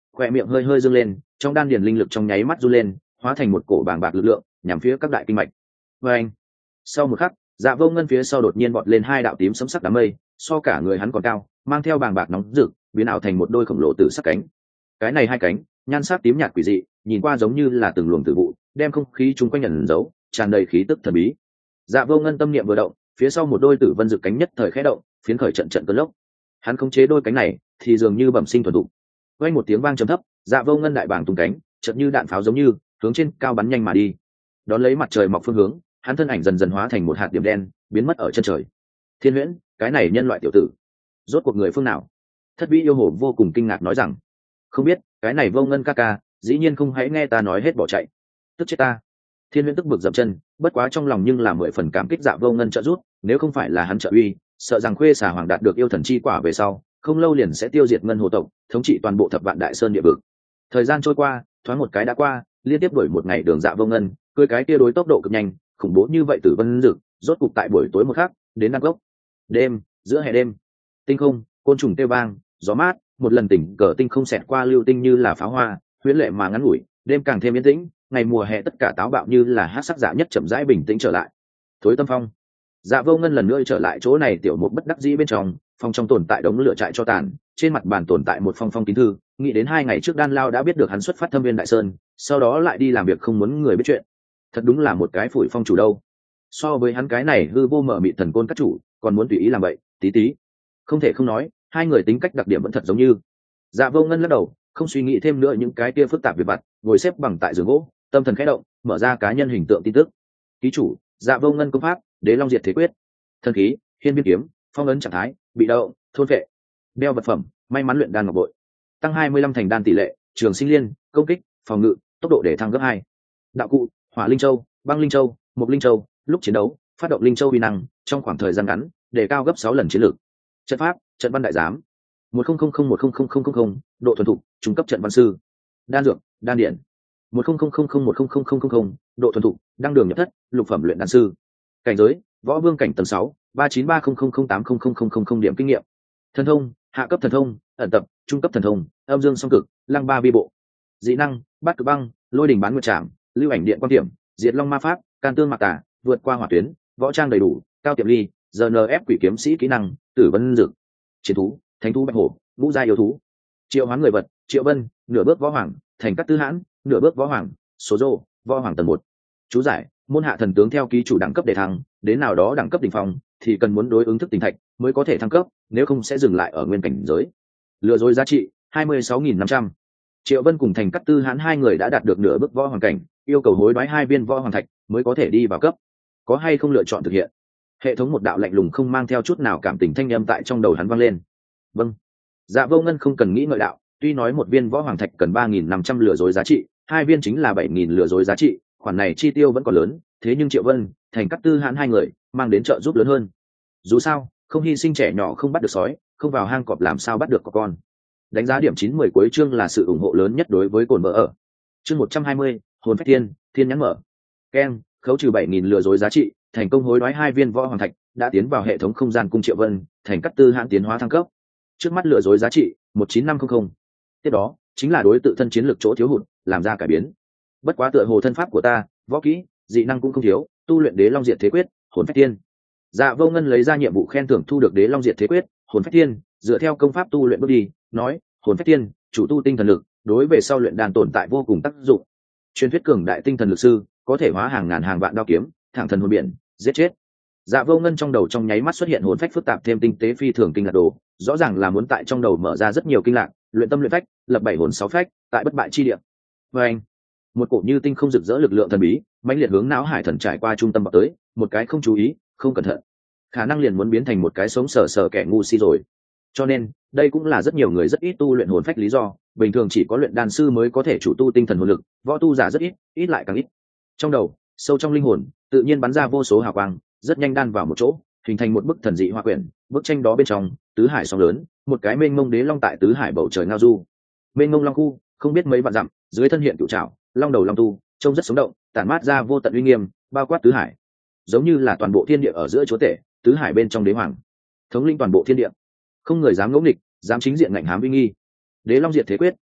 khoe miệng hơi hơi dâng lên, trong đan điền linh lực trong nháy mắt du lên, hóa thành một cổ bàng bạc lực lượng nhằm phía các đại kinh mạch. Và anh, sau một khắc, Dạ Vô Ngân phía sau đột nhiên vọt lên hai đạo tím sấm sắc đám mây, so cả người hắn còn cao, mang theo bàng bạc nóng rực, biến ảo thành một đôi khổng lồ tử sắc cánh. Cái này hai cánh, nhan sắc tím nhạt quỷ dị, nhìn qua giống như là từng luồng tử vụ, đem không khí chung quanh ẩn giấu, tràn đầy khí tức thần bí. Dạ Vô Ngân tâm niệm vừa động, phía sau một đôi tử vân rực cánh nhất thời khẽ động, phiến khởi trận trận cơn lốc. Hắn khống chế đôi cánh này, thì dường như bẩm sinh thuần thục. Vang một tiếng vang trầm thấp, Dạ Vô Ngân đại bảng tung cánh, chợt như đạn pháo giống như hướng trên cao bắn nhanh mà đi. Đón lấy mặt trời mọc phương hướng, hắn thân ảnh dần dần hóa thành một hạt điểm đen, biến mất ở chân trời. Thiên Huyễn, cái này nhân loại tiểu tử, rốt cuộc người phương nào? Thất Vĩ yêu hồ vô cùng kinh ngạc nói rằng, không biết, cái này Vô Ngân ca ca, dĩ nhiên không hãy nghe ta nói hết bỏ chạy, tức chết ta. Thiên Huyễn tức bực dậm chân, bất quá trong lòng nhưng là mười phần cảm kích Dạ Vô Ngân trợ giúp, nếu không phải là hắn trợ uy, sợ rằng Khuê Xà Hoàng đạt được yêu thần chi quả về sau, không lâu liền sẽ tiêu diệt ngân hồ tộc, thống trị toàn bộ thập vạn đại sơn địa vực. Thời gian trôi qua, thoáng một cái đã qua, liên tiếp đuổi một ngày đường Dạ Vô Ngân, cưỡi cái kia đối tốc độ cực nhanh, khủng bố như vậy tử vân dực, rốt cục tại buổi tối một khắc, đến Đan Gốc. Đêm, giữa hè đêm, tinh không, côn trùng kêu vang, gió mát, một lần tỉnh cờ tinh không xẹt qua lưu tinh như là pháo hoa, huyễn lệ mà ngắn ngủi, đêm càng thêm yên tĩnh, ngày mùa hè tất cả táo bạo như là hát sắc dạ nhất chậm rãi bình tĩnh trở lại. Thối Tâm Phong. Dạ Vô Ngân lần nữa trở lại chỗ này tiểu một bất đắc dĩ bên trong, phong trong tồn tại đống lửa trại cho tàn, trên mặt bàn tồn tại một phong phong kín thư, nghĩ đến hai ngày trước Đan Lao đã biết được hắn xuất phát Thâm Viên Đại Sơn, sau đó lại đi làm việc không muốn người biết chuyện. Thật đúng là một cái phủi phong chủ đâu. So với hắn cái này hư vô mở mịt thần côn các chủ, còn muốn tùy ý làm vậy, tí tí. Không thể không nói, hai người tính cách đặc điểm vẫn thật giống như. Dạ Vô Ngân lắc đầu, không suy nghĩ thêm nữa những cái kia phức tạp việc vặt, ngồi xếp bằng tại giường gỗ, tâm thần khẽ động, mở ra cá nhân hình tượng tin tức. Ký chủ, Dạ Vô Ngân công pháp, Đế Long Diệt Thế Quyết. Thần khí, Hiên Viên Kiếm, phong ấn trạng thái, bị động, thôn vệ. Đeo vật phẩm, may mắn luyện đan ngọc bội. Tăng hai mươi lăm thành đan tỷ lệ, trường sinh liên, công kích, phòng ngự, tốc độ để thăng gấp hai. Đạo cụ, Hỏa Linh Châu, Băng Linh Châu, Mộc Linh Châu, lúc chiến đấu, phát động Linh Châu uy năng, trong khoảng thời gian ngắn, để cao gấp sáu lần chiến lược. Trận pháp, Trận văn đại giám. một không không không một không không không không không, độ thuần thục, trung cấp trận văn sư. Đan dược, đan điện. một không không không không một không không không không không, độ thuần thục, đăng đường nhập thất, lục phẩm luyện đan sư. Cảnh giới, võ vương cảnh tầng sáu, ba chín ba không không không tám không không không không không điểm kinh nghiệm. Thần thông, hạ cấp thần thông, ẩn tập, trung cấp thần thông, âm dương song cực, lăng ba vi bộ. Dị năng, bát cực băng, lôi đình bán nguyệt trảm, lưu ảnh điện quan điểm, diệt long ma pháp, can tương mạc tả, vượt qua hỏa tuyến, võ trang đầy đủ, cao tiệm ly, giờ ép quỷ kiếm sĩ kỹ năng, tử vân dực. Chiến thú, thánh thú bạch hổ, ngũ gia yêu thú. Triệu hoán người vật, Triệu Vân, nửa bước võ hoàng, thành cát tư hãn, nửa bước võ hoàng, số rô, võ hoàng tầng một. Chú giải, môn hạ thần tướng theo ký chủ đẳng cấp để thăng, đến nào đó đẳng cấp đỉnh phong thì cần muốn đối ứng thức tinh thạch mới có thể thăng cấp, nếu không sẽ dừng lại ở nguyên cảnh giới. Lừa dối giá trị hai mươi sáu nghìn năm trăm. Triệu Vân cùng thành cát tư hãn hai người đã đạt được nửa bước võ hoàng cảnh, yêu cầu hối đoái hai viên võ hoàng thạch mới có thể đi vào cấp. Có hay không lựa chọn thực hiện? Hệ thống một đạo lạnh lùng không mang theo chút nào cảm tình thanh âm tại trong đầu hắn vang lên. Vâng. Dạ Vô Ngân không cần nghĩ ngợi đạo, tuy nói một viên võ hoàng thạch cần ba nghìn năm trăm lừa dối giá trị, hai viên chính là bảy nghìn lừa dối giá trị, khoản này chi tiêu vẫn còn lớn, thế nhưng Triệu Vân, thành cát tư hãn hai người mang đến trợ giúp lớn hơn. Dù sao, không hy sinh trẻ nhỏ không bắt được sói, không vào hang cọp làm sao bắt được có con. Đánh giá điểm chín mười cuối chương là sự ủng hộ lớn nhất đối với cồn vợ ở. Chương một trăm hai mươi, hồn phách thiên, thiên nhãn mở. Ken, khấu trừ bảy nghìn lừa dối giá trị, thành công hối đoái hai viên võ hoàng thạch, đã tiến vào hệ thống không gian cung Triệu Vân, thành cát tư hãn tiến hóa thăng cấp. Trước mắt lừa dối giá trị một chín năm không không. Tiếp đó chính là đối tự thân chiến lược chỗ thiếu hụt, làm ra cải biến. Bất quá tựa hồ thân pháp của ta, võ kỹ, dị năng cũng không thiếu, tu luyện Đế Long Diệt Thế Quyết, hồn phách thiên. Dạ Vô Ngân lấy ra nhiệm vụ khen thưởng thu được Đế Long Diệt Thế Quyết, hồn phách thiên, dựa theo công pháp tu luyện bước đi, nói, hồn phách thiên, chủ tu tinh thần lực, đối về sau luyện đàn tồn tại vô cùng tác dụng. Truyền thuyết cường đại tinh thần lực sư, có thể hóa hàng ngàn hàng vạn đao kiếm, thẳng thần hồn biển, giết chết. Dạ Vô Ngân trong đầu trong nháy mắt xuất hiện hồn phách phức tạp thêm tinh tế phi thường kinh lạc đồ, rõ ràng là muốn tại trong đầu mở ra rất nhiều kinh lạc, luyện tâm luyện phách, lập bảy hồn sáu phách, tại bất bại chi địa. Và anh, một cổ như tinh không rực rỡ lực lượng thần bí, mãnh liệt hướng não hải thần trải qua trung tâm bọc tới, một cái không chú ý, không cẩn thận, khả năng liền muốn biến thành một cái sống sờ sờ kẻ ngu si rồi. Cho nên, đây cũng là rất nhiều người rất ít tu luyện hồn phách lý do, bình thường chỉ có luyện đan sư mới có thể chủ tu tinh thần hồn lực, võ tu giả rất ít, ít lại càng ít. Trong đầu, sâu trong linh hồn, tự nhiên bắn ra vô số hào quang, rất nhanh đan vào một chỗ, hình thành một bức thần dị hoa quyển. Bức tranh đó bên trong, tứ hải sóng lớn, một cái mênh mông đế long tại tứ hải bầu trời ngao du. Mênh mông long khu, không biết mấy vạn dặm, dưới thân hiện cựu trảo, long đầu long tu, trông rất sống động, tản mát ra vô tận uy nghiêm, bao quát tứ hải, giống như là toàn bộ thiên địa ở giữa chúa tể, tứ hải bên trong đế hoàng, thống lĩnh toàn bộ thiên địa, không người dám ngỗ nghịch, dám chính diện ngạnh hám uy nghi. Đế Long Diệt Thế Quyết,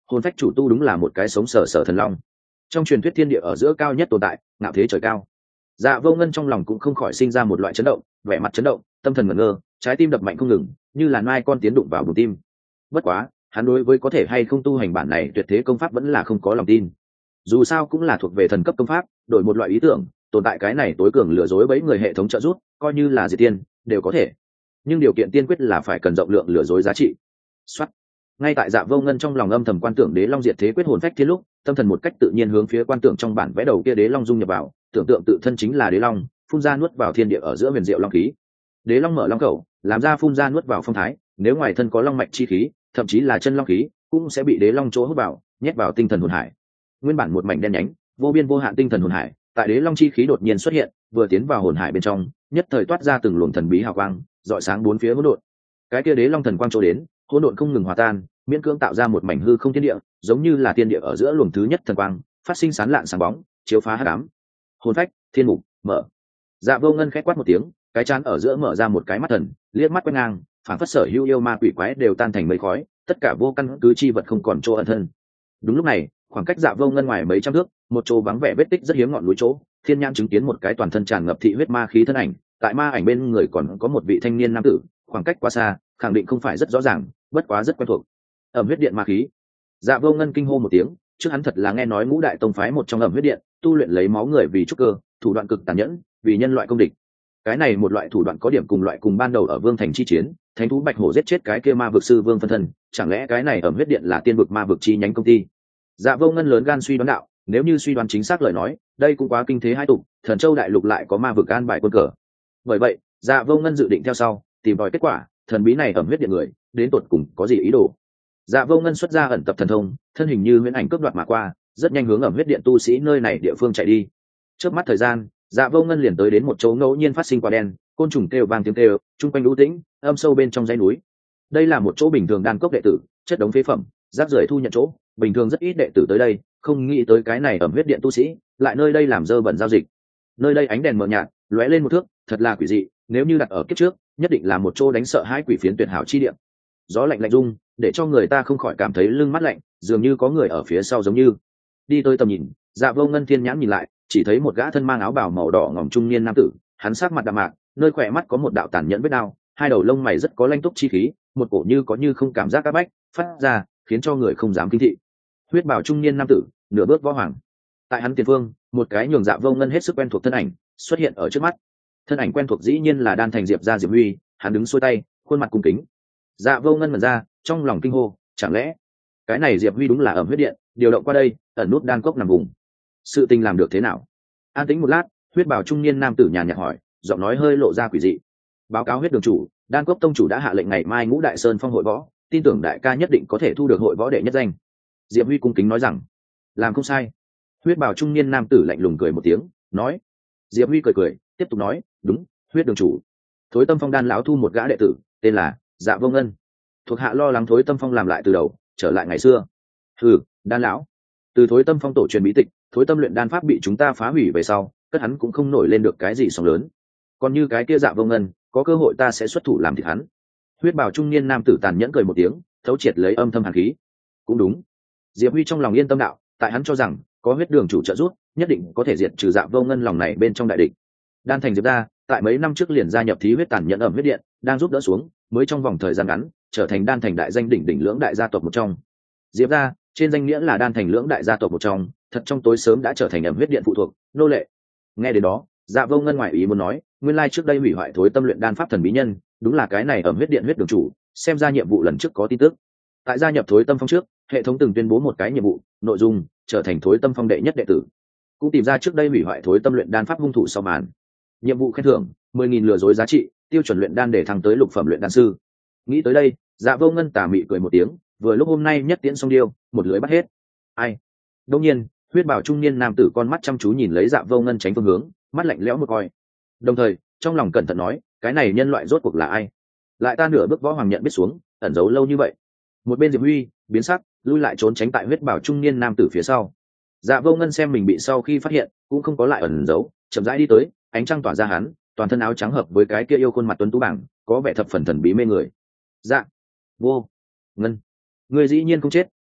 hồn phách chủ tu đúng là một cái sống sờ sờ thần long, trong truyền thuyết thiên địa ở giữa cao nhất tồn tại, ngạo thế trời cao. Dạ Vô Ngân trong lòng cũng không khỏi sinh ra một loại chấn động, vẻ mặt chấn động, tâm thần ngẩn ngơ, trái tim đập mạnh không ngừng, như là nai con tiến đụng vào bụng tim. Bất quá, hắn đối với có thể hay không tu hành bản này tuyệt thế công pháp vẫn là không có lòng tin. Dù sao cũng là thuộc về thần cấp công pháp, đổi một loại ý tưởng, tồn tại cái này tối cường lừa dối bấy người hệ thống trợ giúp, coi như là diệt tiên đều có thể. Nhưng điều kiện tiên quyết là phải cần rộng lượng lừa dối giá trị. Soát. Ngay tại Dạ Vô Ngân trong lòng âm thầm quan tưởng đế long diệt thế quyết hồn phách thiên lúc, tâm thần một cách tự nhiên hướng phía quan tưởng trong bản vẽ đầu kia đế long dung nhập vào, tưởng tượng tự thân chính là đế long, phun ra nuốt vào thiên địa ở giữa huyền diệu long khí. Đế long mở long khẩu, làm ra phun ra nuốt vào phong thái, nếu ngoài thân có long mạch chi khí, thậm chí là chân long khí, cũng sẽ bị đế long chỗ hút vào, nhét vào tinh thần hồn hải. Nguyên bản một mảnh đen nhánh, vô biên vô hạn tinh thần hồn hải, tại đế long chi khí đột nhiên xuất hiện, vừa tiến vào hồn hải bên trong, nhất thời toát ra từng luồng thần bí hào quang, rọi sáng bốn phía hỗn độn. Cái kia đế long thần quang chỗ đến, hỗn độn không ngừng hòa tan, miễn cưỡng tạo ra một mảnh hư không thiên địa, giống như là thiên địa ở giữa luồng thứ nhất thần quang, phát sinh sán lạn sáng bóng, chiếu phá hắc ám. Hồn phách, thiên mục, mở. Dạ Vô Ngân khẽ quát một tiếng, cái trán ở giữa mở ra một cái mắt thần, liếc mắt quét ngang, phản phất sở hữu yêu ma quỷ quái đều tan thành mây khói, tất cả vô căn cứ chi vật không còn chỗ ẩn thân. Đúng lúc này, khoảng cách Dạ Vô Ngân ngoài mấy trăm thước, một chỗ vắng vẻ vết tích rất hiếm ngọn núi chỗ, thiên nhãn chứng kiến một cái toàn thân tràn ngập thị huyết ma khí thân ảnh, tại ma ảnh bên người còn có một vị thanh niên nam tử, khoảng cách quá xa, khẳng định không phải rất rõ ràng, bất quá rất quen thuộc. Ẩm huyết điện ma khí. Dạ Vô Ngân kinh hô một tiếng, trước hắn thật là nghe nói ngũ đại tông phái một trong ẩm huyết điện, tu luyện lấy máu người vì trúc cơ, thủ đoạn cực tàn nhẫn, vì nhân loại công địch. Cái này một loại thủ đoạn có điểm cùng loại cùng ban đầu ở Vương Thành chi chiến, thánh thú bạch hổ giết chết cái kia ma vực sư Vương phân thân, chẳng lẽ cái này ẩm huyết điện là tiên vực ma vực chi nhánh công ty? Dạ Vô Ngân lớn gan suy đoán đạo, nếu như suy đoán chính xác lời nói, đây cũng quá kinh thế hai tục, Thần Châu đại lục lại có ma vực an bài quân cờ. Bởi vậy, Dạ Vô Ngân dự định theo sau, tìm tòi kết quả, thần bí này ẩm huyết điện người, đến tột cùng có gì ý đồ. Dạ Vô Ngân xuất ra ẩn tập thần thông, thân hình như huyễn ảnh cướp đoạt mà qua, rất nhanh hướng ẩm huyết điện tu sĩ nơi này địa phương chạy đi. Trước mắt thời gian, Dạ Vô Ngân liền tới đến một chỗ ngẫu nhiên phát sinh quả đen, côn trùng kêu vang tiếng kêu, trung quanh u tĩnh, âm sâu bên trong dãy núi. Đây là một chỗ bình thường đan cốc đệ tử, chất đống phế phẩm, rác rưởi thu nhận chỗ, bình thường rất ít đệ tử tới đây, không nghĩ tới cái này ẩm huyết điện tu sĩ, lại nơi đây làm dơ bẩn giao dịch. Nơi đây ánh đèn mờ nhạt, lóe lên một thước, thật là quỷ dị, nếu như đặt ở kiếp trước, nhất định là một chỗ đánh sợ hãi quỷ phiến tuyệt hảo chi địa. Gió lạnh lạnh rung, để cho người ta không khỏi cảm thấy lưng mắt lạnh, dường như có người ở phía sau giống như. Đi tới tầm nhìn, Dạ Vô Ngân thiên nhãn nhìn lại, chỉ thấy một gã thân mang áo bào màu đỏ ngòm trung niên nam tử, hắn sắc mặt đạm mạc, nơi khỏe mắt có một đạo tàn nhẫn vết đao, hai đầu lông mày rất có lanh túc chi khí, một cổ như có như không cảm giác áp bách phát ra, khiến cho người không dám kinh thị. Huyết bào trung niên nam tử, nửa bước võ hoàng. Tại hắn tiền phương, một cái nhường Dạ Vô Ngân hết sức quen thuộc thân ảnh xuất hiện ở trước mắt. Thân ảnh quen thuộc dĩ nhiên là Đan Thành Diệp gia Diệp Huy, hắn đứng xuôi tay, khuôn mặt cung kính. Dạ Vô Ngân mở ra, trong lòng kinh hô, chẳng lẽ cái này Diệp Huy đúng là ẩm huyết điện điều động qua đây, ẩn nút đan cốc nằm vùng. Sự tình làm được thế nào? An tĩnh một lát, huyết bào trung niên nam tử nhàn nhạt hỏi, giọng nói hơi lộ ra quỷ dị. Báo cáo huyết đường chủ, đan cốc tông chủ đã hạ lệnh ngày mai ngũ đại sơn phong hội võ, tin tưởng đại ca nhất định có thể thu được hội võ đệ nhất danh. Diệp Huy cung kính nói rằng, làm không sai. Huyết bào trung niên nam tử lạnh lùng cười một tiếng, nói. Diệp Huy cười cười, tiếp tục nói, đúng, huyết đường chủ. Thối Tâm Phong đan lão thu một gã đệ tử, tên là Dạ Vô Ngân. Thuộc hạ lo lắng Thối Tâm Phong làm lại từ đầu, trở lại ngày xưa. Hừ, đan lão. Từ Thối Tâm Phong tổ truyền bí tịch, Thối Tâm luyện đan pháp bị chúng ta phá hủy về sau, cất hắn cũng không nổi lên được cái gì sóng lớn. Còn như cái kia Dạ Vô Ngân, có cơ hội ta sẽ xuất thủ làm thịt hắn. Huyết bào trung niên nam tử tàn nhẫn cười một tiếng, thấu triệt lấy âm thầm hàn khí. Cũng đúng. Diệp Huy trong lòng yên tâm đạo, tại hắn cho rằng có huyết đường chủ trợ giúp, nhất định có thể diệt trừ Dạ Vô Ngân lòng này bên trong đại địch. Đan Thành Diệp gia, tại mấy năm trước liền gia nhập thí huyết tàn nhẫn ẩm huyết điện, đang giúp đỡ xuống, mới trong vòng thời gian ngắn, trở thành Đan Thành đại danh đỉnh đỉnh lưỡng đại gia tộc một trong. Diệp gia, trên danh nghĩa là Đan Thành lưỡng đại gia tộc một trong, thật trong tối sớm đã trở thành ẩm huyết điện phụ thuộc, nô lệ. Nghe đến đó, Dạ Vô Ngân ngoại ý muốn nói, nguyên lai trước đây hủy hoại Thối Tâm luyện đan pháp thần bí nhân, đúng là cái này ẩm huyết điện huyết đường chủ, xem ra nhiệm vụ lần trước có tin tức. Tại gia nhập Thối Tâm Phong trước, hệ thống từng tuyên bố một cái nhiệm vụ, nội dung trở thành Thối Tâm Phong đệ nhất đệ tử, cũng tìm ra trước đây hủy hoại Thối Tâm luyện đan pháp hung thủ sau màn. Nhiệm vụ khen thưởng mười nghìn lừa dối giá trị, tiêu chuẩn luyện đan để thăng tới lục phẩm luyện đan sư. Nghĩ tới đây, Dạ Vô Ngân tà mị cười một tiếng, vừa lúc hôm nay nhất tiễn xong điêu, một lưới bắt hết. Ai? Đương nhiên, huyết bảo trung niên nam tử con mắt chăm chú nhìn lấy Dạ Vô Ngân tránh phương hướng, mắt lạnh lẽo một coi. Đồng thời, trong lòng cẩn thận nói, cái này nhân loại rốt cuộc là ai? Lại ta nửa bước võ hoàng nhận biết xuống, ẩn giấu lâu như vậy. Một bên Diệp Huy biến sắc, lui lại trốn tránh tại huyết bảo trung niên nam tử phía sau. Dạ Vô Ngân xem mình bị sau khi phát hiện, cũng không có lại ẩn giấu, chậm rãi đi tới, ánh trăng tỏa ra hắn, toàn thân áo trắng hợp với cái kia yêu khuôn mặt tuấn tú bảng, có vẻ thập phần thần bí mê người. Dạ Vô Ngân, ngươi dĩ nhiên không chết,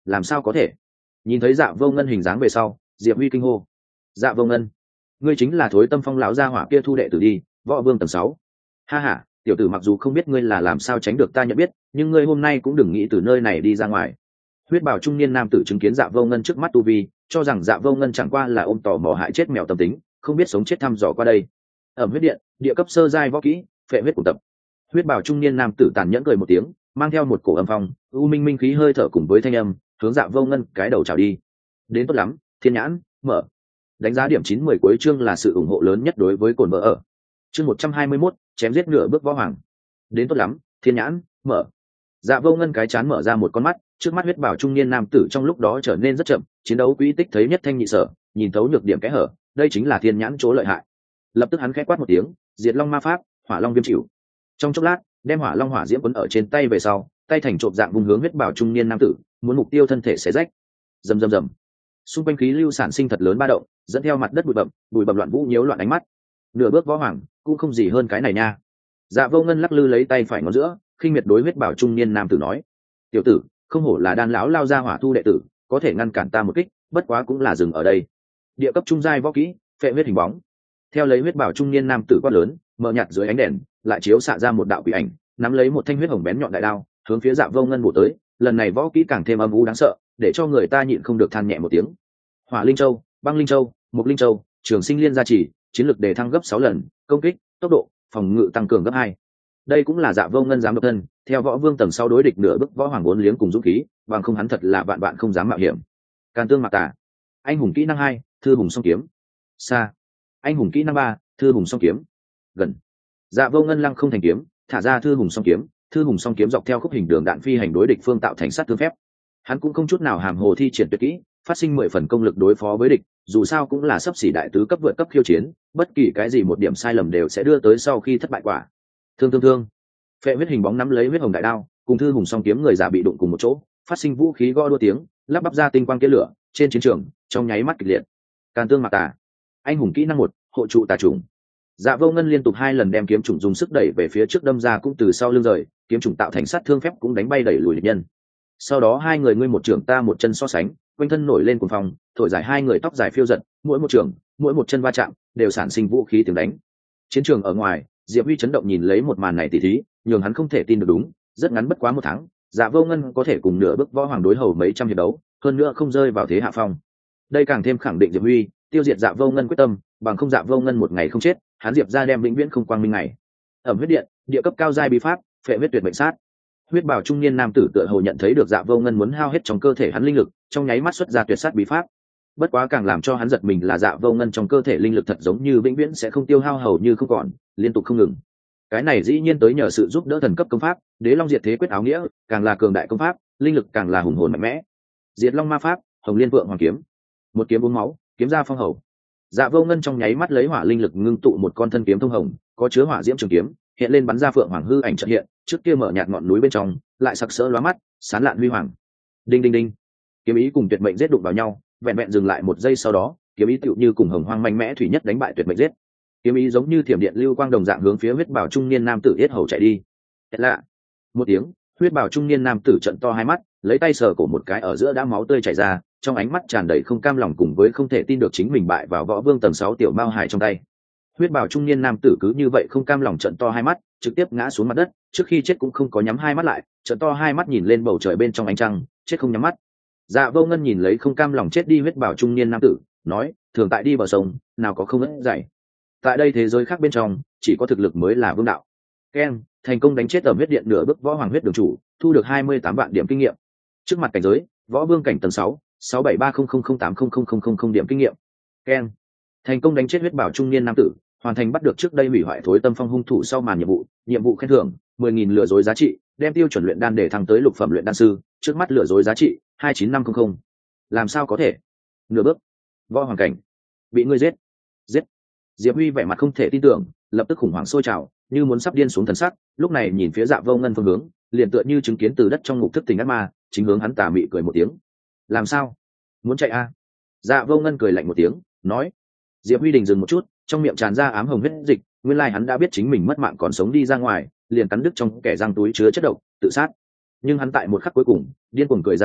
làm sao có thể? Nhìn thấy Dạ Vô Ngân hình dáng về sau, Diệp Huy kinh hô. Dạ Vô Ngân, ngươi chính là Thối Tâm Phong lão gia hỏa kia thu đệ tử đi, Võ Vương tầng sáu. Ha ha, tiểu tử mặc dù không biết ngươi là làm sao tránh được ta nhận biết, nhưng ngươi hôm nay cũng đừng nghĩ từ nơi này đi ra ngoài. Huyết bào trung niên nam tử chứng kiến Dạ Vô Ngân trước mắt tu vi, cho rằng Dạ Vô Ngân chẳng qua là ôm tò mò hại chết mèo tâm tính, không biết sống chết thăm dò qua đây. Ẩm huyết điện, địa cấp sơ giai võ kỹ, phệ huyết cùng tập. Huyết bào trung niên nam tử tàn nhẫn cười một tiếng, mang theo một cổ âm phong, u minh minh khí hơi thở cùng với thanh âm, hướng Dạ Vô Ngân cái đầu chào đi. Đến tốt lắm, thiên nhãn, mở. Đánh giá điểm chín mười cuối chương là sự ủng hộ lớn nhất đối với cồn vợ ở. Chương một trăm hai mươi mốt, chém giết nửa bước võ hoàng. Đến tốt lắm, thiên nhãn, mở. Dạ Vô Ngân cái chán mở ra một con mắt, trước mắt huyết bảo trung niên nam tử trong lúc đó trở nên rất chậm, chiến đấu quỹ tích thấy nhất thanh nhị sở, nhìn thấu nhược điểm kẽ hở, đây chính là thiên nhãn chỗ lợi hại. Lập tức hắn khẽ quát một tiếng, diệt long ma pháp, hỏa long viêm chịu. Trong chốc lát, đem hỏa long hỏa diễm quấn ở trên tay về sau, tay thành trộm dạng vùng hướng huyết bảo trung niên nam tử, muốn mục tiêu thân thể xé rách. Rầm rầm rầm. Xung quanh khí lưu sản sinh thật lớn ba động, dẫn theo mặt đất bụi bặm, bụi bặm loạn vũ nhiễu loạn ánh mắt. Nửa bước võ hoàng, cũng không gì hơn cái này nha. Dạ Vô Ngân lắc lư lấy tay phải ngón giữa, khinh miệt đối huyết bảo trung niên nam tử nói: "Tiểu tử, không hổ là đan lão lao ra hỏa thu đệ tử, có thể ngăn cản ta một kích, bất quá cũng là dừng ở đây." Địa cấp trung giai võ kỹ, phệ huyết hình bóng. Theo lấy huyết bảo trung niên nam tử quát lớn, mờ nhạt dưới ánh đèn, lại chiếu xạ ra một đạo quỷ ảnh, nắm lấy một thanh huyết hồng bén nhọn đại đao, hướng phía Dạ Vô Ngân bổ tới. Lần này võ kỹ càng thêm âm u đáng sợ, để cho người ta nhịn không được than nhẹ một tiếng. Hỏa linh châu, băng linh châu, mục linh châu, trường sinh liên gia trì, chiến lực đề thăng gấp sáu lần, công kích, tốc độ, phòng ngự tăng cường gấp hai. Đây cũng là Dạ Vô Ngân dám độc thân, theo võ vương tầng sau đối địch nửa bức võ hoàng vốn liếng cùng dũng khí, bằng không hắn thật là vạn vạn không dám mạo hiểm. Càn tương mạc tả, anh hùng kỹ năng hai, thư hùng song kiếm. Xa, anh hùng kỹ năng ba, thư hùng song kiếm. Gần, Dạ Vô Ngân lăng không thành kiếm, thả ra thư hùng song kiếm, thư hùng song kiếm dọc theo khúc hình đường đạn phi hành đối địch phương tạo thành sát thương phép. Hắn cũng không chút nào hàm hồ thi triển tuyệt kỹ, phát sinh mười phần công lực đối phó với địch, dù sao cũng là sấp xỉ đại tứ cấp vượt cấp khiêu chiến, bất kỳ cái gì một điểm sai lầm đều sẽ đưa tới sau khi thất bại quả. Thương thương thương. Phệ huyết hình bóng nắm lấy huyết hồng đại đao, cùng thư hùng song kiếm người già bị đụng cùng một chỗ, phát sinh vũ khí gõ đua tiếng, lắp bắp ra tinh quang kia lửa, trên chiến trường, trong nháy mắt kịch liệt. Càn tương mạc tà. Anh hùng kỹ năng một, hộ trụ tà trùng. Dạ Vô Ngân liên tục hai lần đem kiếm trùng dùng sức đẩy về phía trước đâm ra cũng từ sau lưng rời, kiếm trùng tạo thành sát thương phép cũng đánh bay đẩy lùi địch nhân. Sau đó hai người ngươi một trưởng ta một chân so sánh, quanh thân nổi lên cuồng phong, thổi dài hai người tóc dài phiêu giật, mỗi một trưởng, mỗi một chân va chạm, đều sản sinh vũ khí tiếng đánh. Chiến trường ở ngoài, Diệp Huy chấn động nhìn lấy một màn này tỉ thí, nhường hắn không thể tin được đúng, rất ngắn bất quá một tháng, Dạ Vô Ngân có thể cùng nửa bước võ hoàng đối hầu mấy trăm hiệp đấu, hơn nữa không rơi vào thế hạ phong. Đây càng thêm khẳng định Diệp Huy tiêu diệt Dạ Vô Ngân quyết tâm, bằng không Dạ Vô Ngân một ngày không chết, hắn Diệp ra đem vĩnh viễn không quang minh ngày. Ẩm huyết điện, địa cấp cao giai bí pháp, phệ huyết tuyệt mệnh sát. Huyết bào trung niên nam tử tựa hồ nhận thấy được Dạ Vô Ngân muốn hao hết trong cơ thể hắn linh lực, trong nháy mắt xuất ra tuyệt sát bí pháp. Bất quá càng làm cho hắn giật mình là Dạ Vô Ngân trong cơ thể linh lực thật giống như vĩnh viễn sẽ không tiêu hao hầu như không còn, liên tục không ngừng. Cái này dĩ nhiên tới nhờ sự giúp đỡ thần cấp công pháp, Đế Long Diệt Thế Quyết áo nghĩa, càng là cường đại công pháp, linh lực càng là hùng hồn mạnh mẽ. Diệt Long ma pháp, Hồng Liên Vượng Hoàng kiếm. Một kiếm bốn máu, kiếm ra phong hầu. Dạ Vô Ngân trong nháy mắt lấy hỏa linh lực ngưng tụ một con thân kiếm thông hồng, có chứa hỏa diễm trường kiếm, hiện lên bắn ra phượng hoàng hư ảnh chợt hiện, trước kia mở nhạt ngọn núi bên trong, lại sặc sỡ lóa mắt, sáng lạn huy hoàng. Đinh đinh đinh. Kiếm ý cùng tuyệt mệnh giết đụng vào nhau, vẹn vẹn dừng lại một giây sau đó, kiếm ý tựu như cùng hồng hoang mạnh mẽ thủy nhất đánh bại tuyệt mệnh giết. Kiếm ý giống như thiểm điện lưu quang đồng dạng hướng phía huyết bảo trung niên nam tử yết hầu chạy đi. Thật lạ. Một tiếng, huyết bảo trung niên nam tử trợn to hai mắt, lấy tay sờ cổ một cái ở giữa đã máu tươi chảy ra, trong ánh mắt tràn đầy không cam lòng cùng với không thể tin được chính mình bại vào võ vương tầng sáu tiểu mao hải trong tay. Huyết bảo trung niên nam tử cứ như vậy không cam lòng trợn to hai mắt, trực tiếp ngã xuống mặt đất, trước khi chết cũng không có nhắm hai mắt lại, trợn to hai mắt nhìn lên bầu trời bên trong ánh trăng, chết không nhắm mắt. Dạ Vô Ngân nhìn lấy không cam lòng chết đi huyết bảo trung niên nam tử, nói: thường tại đi bờ sông, nào có không ngất dậy. Tại đây thế giới khác bên trong, chỉ có thực lực mới là vương đạo. Ken thành công đánh chết ở huyết điện nửa bước võ hoàng huyết đường chủ, thu được hai mươi tám vạn điểm kinh nghiệm. Trước mặt cảnh giới, võ vương cảnh tầng sáu, sáu bảy ba không không không tám không không không không không điểm kinh nghiệm. Ken thành công đánh chết huyết bảo trung niên nam tử, hoàn thành bắt được trước đây hủy hoại thối tâm phong hung thủ sau màn nhiệm vụ, nhiệm vụ khen thưởng mười nghìn lừa dối giá trị, đem tiêu chuẩn luyện đan để thăng tới lục phẩm luyện đan sư, trước mắt lừa dối giá trị hai chín năm không không. Làm sao có thể? Nửa bước võ hoàng cảnh bị ngươi giết. Giết. Diệp Huy vẻ mặt không thể tin tưởng, lập tức khủng hoảng sôi trào, như muốn sắp điên xuống thần sắc, lúc này nhìn phía Dạ Vô Ngân phương hướng, liền tựa như chứng kiến từ đất trong ngục thức tỉnh ác ma, chính hướng hắn tà mị cười một tiếng. Làm sao? Muốn chạy a? À? Dạ Vô Ngân cười lạnh một tiếng, nói. Diệp Huy đình dừng một chút, trong miệng tràn ra ám hồng huyết dịch, nguyên lai hắn đã biết chính mình mất mạng còn sống đi ra ngoài, liền cắn đứt trong kẻ răng túi chứa chất độc, tự sát. Nhưng hắn tại một khắc cuối cùng, điên cuồng cười ra nói,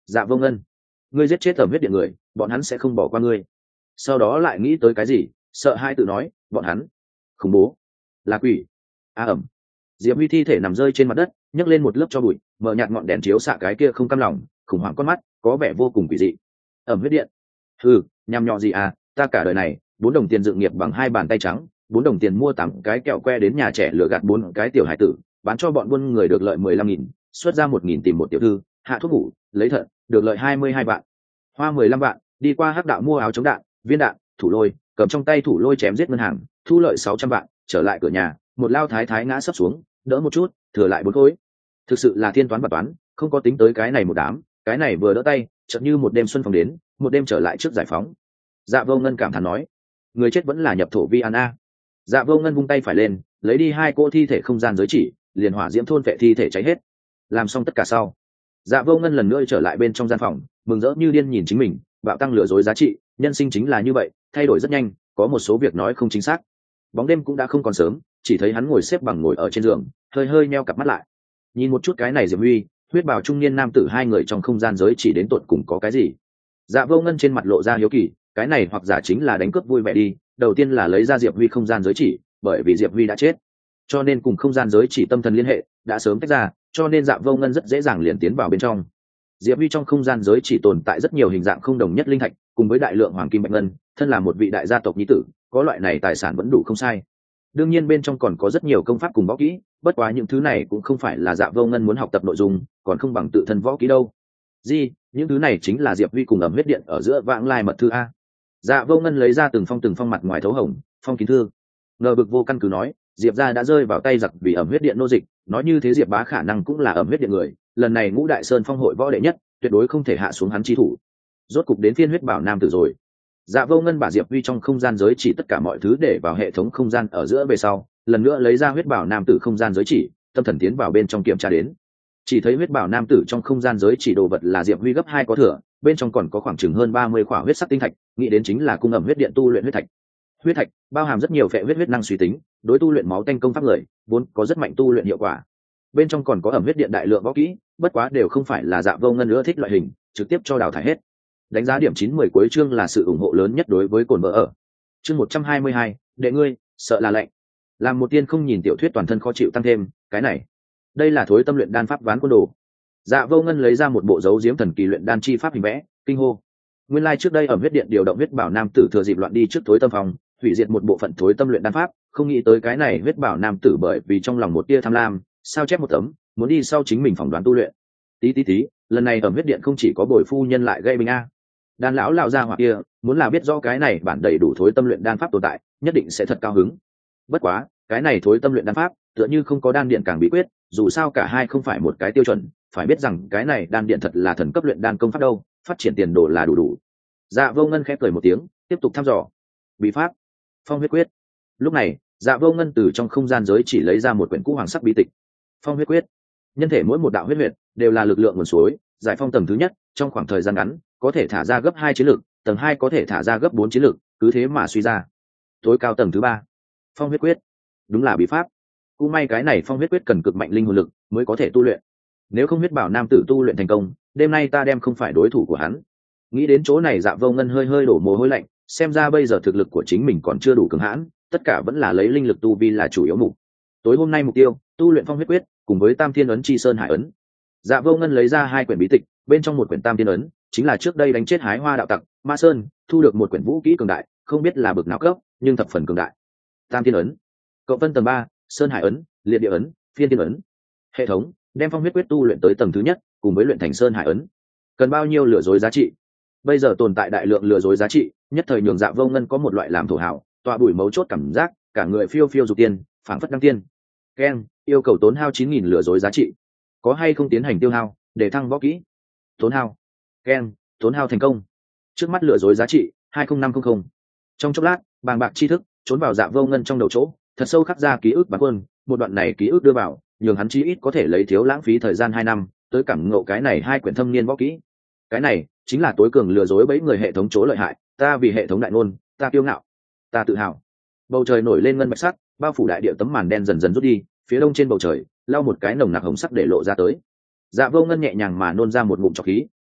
Dạ vô ngân, ngươi giết chết ẩm huyết điện người, bọn hắn sẽ không bỏ qua ngươi. Sau đó lại nghĩ tới cái gì, sợ hai tự nói, bọn hắn khủng bố, là quỷ. A ẩm. Diệp Huy thi thể nằm rơi trên mặt đất, nhấc lên một lớp cho bụi, mở nhạt ngọn đèn chiếu xạ cái kia không cam lòng, khủng hoảng con mắt, có vẻ vô cùng quỷ dị. Ẩm huyết điện. Ừ, nhằm nhọ gì à, ta cả đời này bốn đồng tiền dự nghiệp bằng hai bàn tay trắng, bốn đồng tiền mua tám cái kẹo que đến nhà trẻ lừa gạt bốn cái tiểu hải tử, bán cho bọn buôn người được lợi mười lăm nghìn, xuất ra một nghìn tìm một tiểu thư, hạ thuốc ngủ, lấy thận, được lợi hai mươi hai vạn, hoa mười lăm vạn, đi qua hắc đạo mua áo chống đạn, viên đạn, thủ lôi, cầm trong tay thủ lôi chém giết ngân hàng, thu lợi sáu trăm vạn, trở lại cửa nhà, một lao thái thái ngã sấp xuống, đỡ một chút, thừa lại bốn khối. Thực sự là thiên toán và toán, không có tính tới cái này một đám, cái này vừa đỡ tay, chợt như một đêm xuân phong đến, một đêm trở lại trước giải phóng. Dạ vô ngân cảm thán nói, người chết vẫn là nhập thổ vi an a. Dạ vô ngân vung tay phải lên, lấy đi hai cỗ thi thể không gian giới chỉ, liền hỏa diễm thôn vệ thi thể cháy hết. Làm xong tất cả sau, dạ vô ngân lần nữa trở lại bên trong gian phòng, mừng rỡ như điên nhìn chính mình, bạo tăng lừa dối giá trị, nhân sinh chính là như vậy, thay đổi rất nhanh, có một số việc nói không chính xác. Bóng đêm cũng đã không còn sớm, chỉ thấy hắn ngồi xếp bằng ngồi ở trên giường, hơi hơi nheo cặp mắt lại, nhìn một chút cái này Diệp Huy, huyết bào trung niên nam tử hai người trong không gian giới chỉ đến tột cùng có cái gì. Dạ vô ngân trên mặt lộ ra hiếu kỳ, cái này hoặc giả chính là đánh cướp vui vẻ đi. Đầu tiên là lấy ra Diệp Huy không gian giới chỉ, bởi vì Diệp Huy đã chết, cho nên cùng không gian giới chỉ tâm thần liên hệ đã sớm tách ra, cho nên Dạ vô ngân rất dễ dàng liền tiến vào bên trong. Diệp Huy trong không gian giới chỉ tồn tại rất nhiều hình dạng không đồng nhất linh thạch, cùng với đại lượng hoàng kim bạch ngân, thân là một vị đại gia tộc nhi tử, có loại này tài sản vẫn đủ không sai. Đương nhiên bên trong còn có rất nhiều công pháp cùng võ kỹ, bất quá những thứ này cũng không phải là Dạ vô ngân muốn học tập nội dung, còn không bằng tự thân võ kỹ đâu. Gì, những thứ này chính là Diệp Huy cùng ẩm huyết điện ở giữa vãng lai mật thư a. Dạ vô ngân lấy ra từng phong từng phong mặt ngoài thấu hồng, phong kín thư. Ngờ bực vô căn cứ nói, Diệp gia đã rơi vào tay giặc vì ẩm huyết điện nô dịch, nói như thế Diệp bá khả năng cũng là ẩm huyết điện người, lần này ngũ đại sơn phong hội võ đệ nhất, tuyệt đối không thể hạ xuống hắn chi thủ. Rốt cục đến phiên huyết bảo nam tử rồi. Dạ vô ngân把Diệp Huy trong không gian giới chỉ tất cả mọi thứ để vào hệ thống không gian ở giữa về sau, lần nữa lấy ra huyết bảo nam tử không gian giới chỉ, tâm thần tiến vào bên trong kiểm tra đến. Chỉ thấy huyết bảo nam tử trong không gian giới chỉ đồ vật là Diệp Huy gấp hai có thừa, bên trong còn có khoảng chừng hơn ba mươi khỏa huyết sắc tinh thạch, nghĩ đến chính là cung ẩm huyết điện tu luyện huyết thạch. Huyết thạch bao hàm rất nhiều phệ huyết huyết năng suy tính, đối tu luyện máu tanh công pháp người, vốn có rất mạnh tu luyện hiệu quả. Bên trong còn có ẩm huyết điện đại lượng võ kỹ, bất quá đều không phải là Dạ vô ngân nữa thích loại hình, trực tiếp cho đào thải hết. Đánh giá điểm chín mười cuối chương là sự ủng hộ lớn nhất đối với cồn vợ ở. Chương một trăm hai mươi hai, đệ ngươi, sợ là lạnh. Làm một tiên không nhìn tiểu thuyết toàn thân khó chịu tăng thêm, cái này, đây là thối tâm luyện đan pháp ván quân đồ. Dạ vô ngân lấy ra một bộ dấu diếm thần kỳ luyện đan chi pháp hình vẽ, kinh hô. Nguyên lai like trước đây ở huyết điện điều động huyết bảo nam tử thừa dịp loạn đi trước thối tâm phòng, hủy diệt một bộ phận thối tâm luyện đan pháp, không nghĩ tới cái này huyết bảo nam tử bởi vì trong lòng một tia tham lam, sao chép một tấm, muốn đi sau chính mình phỏng đoán tu luyện. Tí tí tí, lần này ở huyết điện không chỉ có bồi phu nhân lại gây bình a. Đan lão lão gia hỏa kia, muốn là biết rõ cái này bản đầy đủ thối tâm luyện đan pháp tồn tại, nhất định sẽ thật cao hứng. Bất quá, cái này thối tâm luyện đan pháp, tựa như không có đan điện càng bí quyết, dù sao cả hai không phải một cái tiêu chuẩn, phải biết rằng cái này đan điện thật là thần cấp luyện đan công pháp đâu, phát triển tiền đồ là đủ đủ. Dạ vô ngân khẽ cười một tiếng, tiếp tục thăm dò. Bí pháp, phong huyết quyết. Lúc này, Dạ vô ngân từ trong không gian giới chỉ lấy ra một quyển cũ hoàng sắc bí tịch. Phong huyết quyết, nhân thể mỗi một đạo huyết huyệt đều là lực lượng nguồn suối, giải phong tầng thứ nhất, trong khoảng thời gian ngắn có thể thả ra gấp hai chiến lực, tầng hai có thể thả ra gấp bốn chiến lực, cứ thế mà suy ra. Tối cao tầng thứ ba, phong huyết quyết, đúng là bí pháp. Cũng may cái này phong huyết quyết cần cực mạnh linh hồn lực mới có thể tu luyện. Nếu không huyết bảo nam tử tu luyện thành công, đêm nay ta đem không phải đối thủ của hắn. Nghĩ đến chỗ này Dạ vô ngân hơi hơi đổ mồ hôi lạnh, xem ra bây giờ thực lực của chính mình còn chưa đủ cường hãn, tất cả vẫn là lấy linh lực tu vi là chủ yếu mục. Tối hôm nay mục tiêu, tu luyện phong huyết quyết cùng với tam thiên ấn chi sơn hải ấn. Dạ vô ngân lấy ra hai quyển bí tịch, bên trong một quyển tam thiên ấn chính là trước đây đánh chết hái hoa đạo tặc Ma Sơn, thu được một quyển vũ kỹ cường đại, không biết là bậc nào cấp, nhưng thập phần cường đại. Tam thiên ấn, cộng phân tầng ba, sơn hải ấn, liệt địa ấn, phiên thiên ấn. Hệ thống đem phong huyết quyết tu luyện tới tầng thứ nhất, cùng với luyện thành sơn hải ấn, cần bao nhiêu lừa dối giá trị? Bây giờ tồn tại đại lượng lừa dối giá trị, nhất thời nhường Dạ vô ngân có một loại làm thổ hảo, tọa bụi mấu chốt cảm giác, cả người phiêu phiêu dục tiên, phảng phất đăng tiên. Ken yêu cầu tốn hao chín nghìn lừa dối giá trị, có hay không tiến hành tiêu hao để thăng võ kỹ? Tốn hao. Ken tốn hao thành công. Trước mắt lừa dối giá trị hai không năm không không. Trong chốc lát, bàng bạc tri thức trốn vào Dạ vô ngân trong đầu chỗ, thật sâu khắc ra ký ức bản quân, một đoạn này ký ức đưa vào, nhường hắn chí ít có thể lấy thiếu lãng phí thời gian hai năm, tới cảm ngộ cái này hai quyển thâm niên võ kỹ. Cái này chính là tối cường lừa dối bẫy người hệ thống chỗ lợi hại, ta vì hệ thống đại ngôn, ta kiêu ngạo, ta tự hào. Bầu trời nổi lên ngân bạch sắc, bao phủ đại địa, tấm màn đen dần dần rút đi, phía đông trên bầu trời lau một cái nồng nặc hồng sắc để lộ ra tới. Dạ vô ngân nhẹ nhàng mà nôn ra một ngụm trọc khí,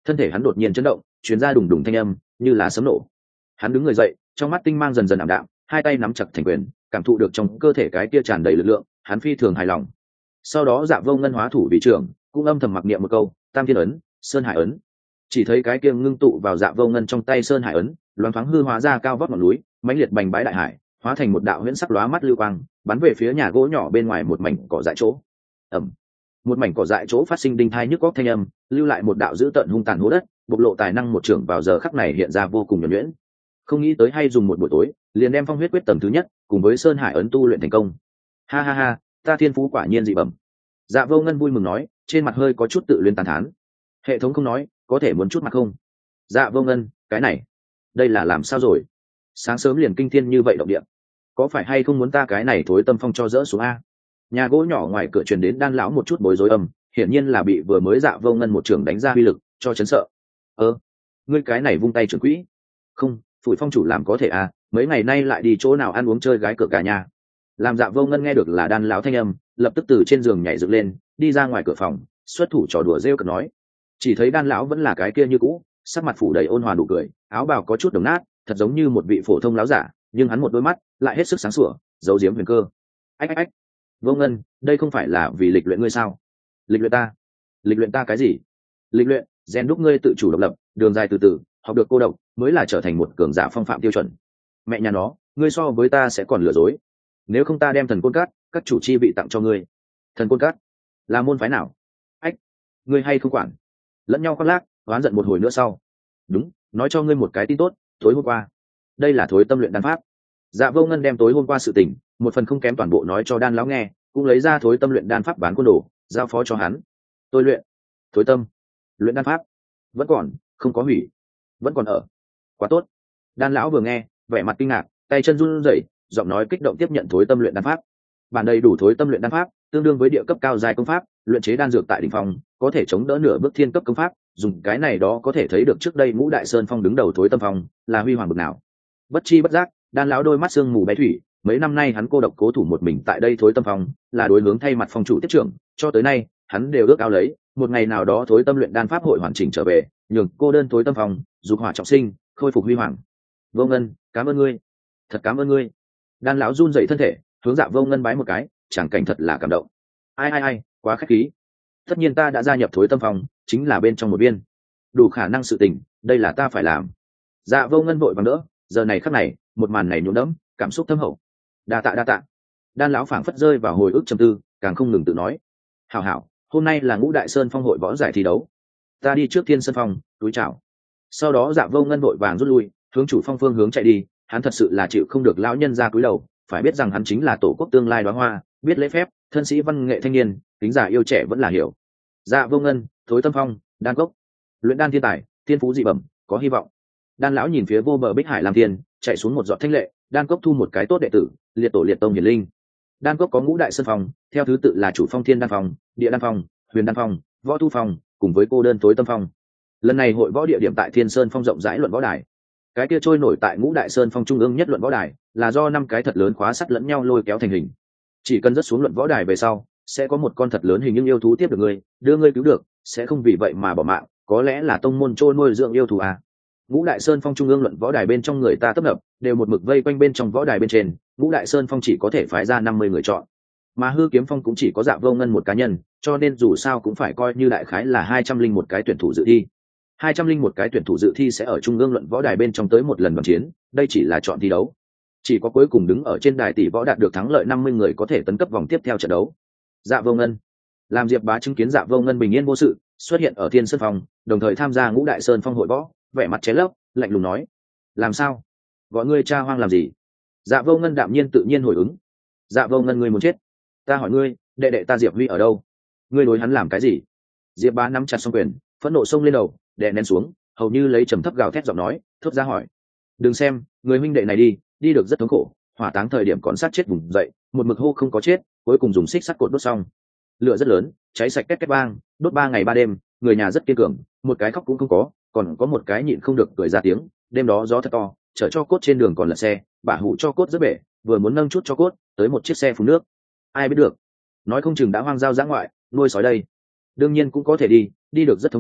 thân thể hắn đột nhiên chấn động, chuyến ra đùng đùng thanh âm như là sấm nổ. Hắn đứng người dậy, trong mắt tinh mang dần dần ảm đạm, hai tay nắm chặt thành quyền, cảm thụ được trong cơ thể cái kia tràn đầy lực lượng, hắn phi thường hài lòng. Sau đó Dạ Vô Ngân hóa thủ vị trưởng, cũng âm thầm mặc niệm một câu Tam Thiên ấn, Sơn Hải ấn. Chỉ thấy cái kia ngưng tụ vào Dạ Vô Ngân trong tay Sơn Hải ấn, loáng thoáng hư hóa ra cao vót ngọn núi, mãnh liệt bành bái đại hải, hóa thành một đạo huyễn sắc lóa mắt lưu quang, bắn về phía nhà gỗ nhỏ bên ngoài một mảnh cỏ dại chỗ. Ầm. Một mảnh cỏ dại chỗ phát sinh đinh thai nhức góc thanh âm, lưu lại một đạo dữ tợn hung tàn hố đất, bộc lộ tài năng một trưởng vào giờ khắc này hiện ra vô cùng nhuần nhuyễn. Không nghĩ tới hay dùng một buổi tối, liền đem Phong huyết quyết tầng thứ nhất cùng với Sơn Hải ấn tu luyện thành công. Ha ha ha, ta thiên phú quả nhiên dị bẩm. Dạ Vô Ngân vui mừng nói, trên mặt hơi có chút tự luyến tàn thán. Hệ thống không nói, có thể muốn chút mặt không? Dạ Vô Ngân, cái này, đây là làm sao rồi? Sáng sớm liền kinh thiên như vậy động địa, có phải hay không muốn ta cái này thối tâm phong cho dỡ xuống a? Nhà gỗ nhỏ ngoài cửa truyền đến Đan lão một chút bối rối âm, hiển nhiên là bị vừa mới Dạ Vô Ngân một trường đánh ra uy lực cho chấn sợ. Ơ, ngươi cái này vung tay trưởng quỹ? Không, Phủi phong chủ làm có thể à, mấy ngày nay lại đi chỗ nào ăn uống chơi gái cửa cả nhà. Làm Dạ Vô Ngân nghe được là Đan lão thanh âm, lập tức từ trên giường nhảy dựng lên, đi ra ngoài cửa phòng, xuất thủ trò đùa rêu cợt nói. Chỉ thấy Đan lão vẫn là cái kia như cũ, sắc mặt phủ đầy ôn hòa nụ cười, áo bào có chút đồng nát, thật giống như một vị phổ thông lão giả, nhưng hắn một đôi mắt lại hết sức sáng sủa, giấu giếm huyền cơ. Ách ách ách, Vô Ngân, đây không phải là vì lịch luyện ngươi sao? Lịch luyện ta? Lịch luyện ta cái gì? Lịch luyện, rèn đúc ngươi tự chủ độc lập, đường dài từ từ, học được cô độc, mới là trở thành một cường giả phong phạm tiêu chuẩn. Mẹ nhà nó, ngươi so với ta sẽ còn lừa dối. Nếu không ta đem thần côn cát, các chủ chi vị tặng cho ngươi. Thần côn cát là môn phái nào? Ách, ngươi hay không quản? Lẫn nhau khoác lác, oán giận một hồi nữa sau. Đúng, nói cho ngươi một cái tin tốt, tối hôm qua, đây là thối tâm luyện đan pháp. Dạ Vô Ngân đem tối hôm qua sự tình, một phần không kém toàn bộ nói cho Đan lão nghe, cũng lấy ra thối tâm luyện đan pháp bán quân đồ, giao phó cho hắn. Tôi luyện, thối tâm, luyện đan pháp, vẫn còn, không có hủy, vẫn còn ở. Quá tốt. Đan lão vừa nghe, vẻ mặt kinh ngạc, tay chân run rẩy, giọng nói kích động tiếp nhận thối tâm luyện đan pháp. Bản đầy đủ thối tâm luyện đan pháp, tương đương với địa cấp cao giai công pháp, luyện chế đan dược tại đỉnh phong, có thể chống đỡ nửa bước thiên cấp công pháp, dùng cái này đó có thể thấy được trước đây Ngũ Đại Sơn Phong đứng đầu thối tâm phong, là huy hoàng bậc nào. Bất chi bất giác, Đan lão đôi mắt sương mù bé thủy, mấy năm nay hắn cô độc cố thủ một mình tại đây thối tâm phong, là đối hướng thay mặt phong chủ tiết trưởng, cho tới nay, hắn đều ước ao lấy, một ngày nào đó thối tâm luyện đan pháp hội hoàn chỉnh trở về, nhường cô đơn thối tâm phong, dục hỏa trọng sinh, khôi phục huy hoàng. Vô Ngân, cảm ơn ngươi, thật cảm ơn ngươi. Đan lão run dậy thân thể, hướng Dạ Vô Ngân bái một cái, chẳng cảnh thật là cảm động. Ai ai ai, quá khách khí. Tất nhiên ta đã gia nhập thối tâm phong, chính là bên trong một viên, đủ khả năng sự tình, đây là ta phải làm. Dạ Vô Ngân vội vàng đỡ, giờ này khắc này, một màn này nhuốm đẫm cảm xúc thâm hậu. Đa tạ đa tạ. Đan lão phảng phất rơi vào hồi ức trầm tư, càng không ngừng tự nói. Hảo hảo, hôm nay là Ngũ Đại Sơn Phong hội võ giải thi đấu, ta đi trước Thiên Sơn Phong, túi chào. Sau đó Dạ Vô Ngân vội vàng rút lui, hướng chủ phong phương hướng chạy đi. Hắn thật sự là chịu không được lão nhân ra cúi đầu, phải biết rằng hắn chính là tổ quốc tương lai đóa hoa, biết lễ phép, thân sĩ văn nghệ thanh niên, tính giả yêu trẻ vẫn là hiểu. Dạ Vô Ngân, thối tâm phong, đan cốc, luyện đan thiên tài, thiên phú dị bẩm, có hy vọng. Đan lão nhìn phía vô bờ bích hải làm thiên, chạy xuống một giọt thanh lệ, đan cốc thu một cái tốt đệ tử, liệt tổ liệt tông hiển linh. Đan cốc có ngũ đại sơn phong, theo thứ tự là chủ phong thiên đan phong, địa đan phong, huyền đan phong, võ thu phong, cùng với cô đơn thối tâm phong. Lần này hội võ địa điểm tại Thiên Sơn Phong rộng rãi luận võ đài. Cái kia trôi nổi tại ngũ đại sơn phong trung ương nhất luận võ đài, là do năm cái thật lớn khóa sắt lẫn nhau lôi kéo thành hình. Chỉ cần rớt xuống luận võ đài về sau, sẽ có một con thật lớn hình nhưng yêu thú tiếp được ngươi, đưa ngươi cứu được, sẽ không vì vậy mà bỏ mạng, có lẽ là tông môn trôi nuôi dưỡng yêu thú à. Ngũ đại sơn phong trung ương luận võ đài bên trong người ta tấp nập, đều một mực vây quanh bên trong võ đài bên trên, ngũ đại sơn phong chỉ có thể phái ra năm mươi người chọn, mà hư kiếm phong cũng chỉ có Dạ Vô Ngân một cá nhân, cho nên dù sao cũng phải coi như đại khái là hai trăm linh một cái tuyển thủ dự thi. hai trăm linh một cái tuyển thủ dự thi sẽ ở trung ương luận võ đài bên trong tới một lần bằng chiến, đây chỉ là chọn thi đấu. Chỉ có cuối cùng đứng ở trên đài tỷ võ đạt được thắng lợi năm mươi người có thể tấn cấp vòng tiếp theo trận đấu. Dạ Vô Ngân. Làm Diệp Bá chứng kiến Dạ Vô Ngân bình yên vô sự, xuất hiện ở Thiên Sơn Phong, đồng thời tham gia Ngũ Đại Sơn Phong hội võ, vẻ mặt chế lấp, lạnh lùng nói: "Làm sao? Gọi ngươi cha hoang làm gì?" Dạ Vô Ngân đạm nhiên tự nhiên hồi ứng: "Dạ Vô Ngân, ngươi muốn chết? Ta hỏi ngươi, đệ đệ ta Diệp Huy ở đâu? Ngươi đối hắn làm cái gì?" Diệp Bá nắm chặt song quyền, phẫn nộ xông lên đầu, đè nén xuống, hầu như lấy trầm thấp gào thét giọng nói, thốt ra hỏi: "Đừng xem, người huynh đệ này đi, đi được rất thống khổ, hỏa táng thời điểm còn sát chết vùng dậy, một mực hô không có chết, cuối cùng dùng xích sắt cột đốt xong. Lửa rất lớn, cháy sạch két két vang, đốt ba ngày ba đêm, người nhà rất kiên cường, một cái khóc cũng không có, còn có một cái nhịn không được cười ra tiếng. Đêm đó gió thật to, chở cho cốt trên đường còn lật xe, bả hủ cho cốt rất bể, vừa muốn nâng chút cho cốt, tới một chiếc xe phun nước. Ai biết được, nói không chừng đã hoang giao dã ngoại, nuôi sói đây. Đương nhiên cũng có thể đi, đi được rất thống khổ,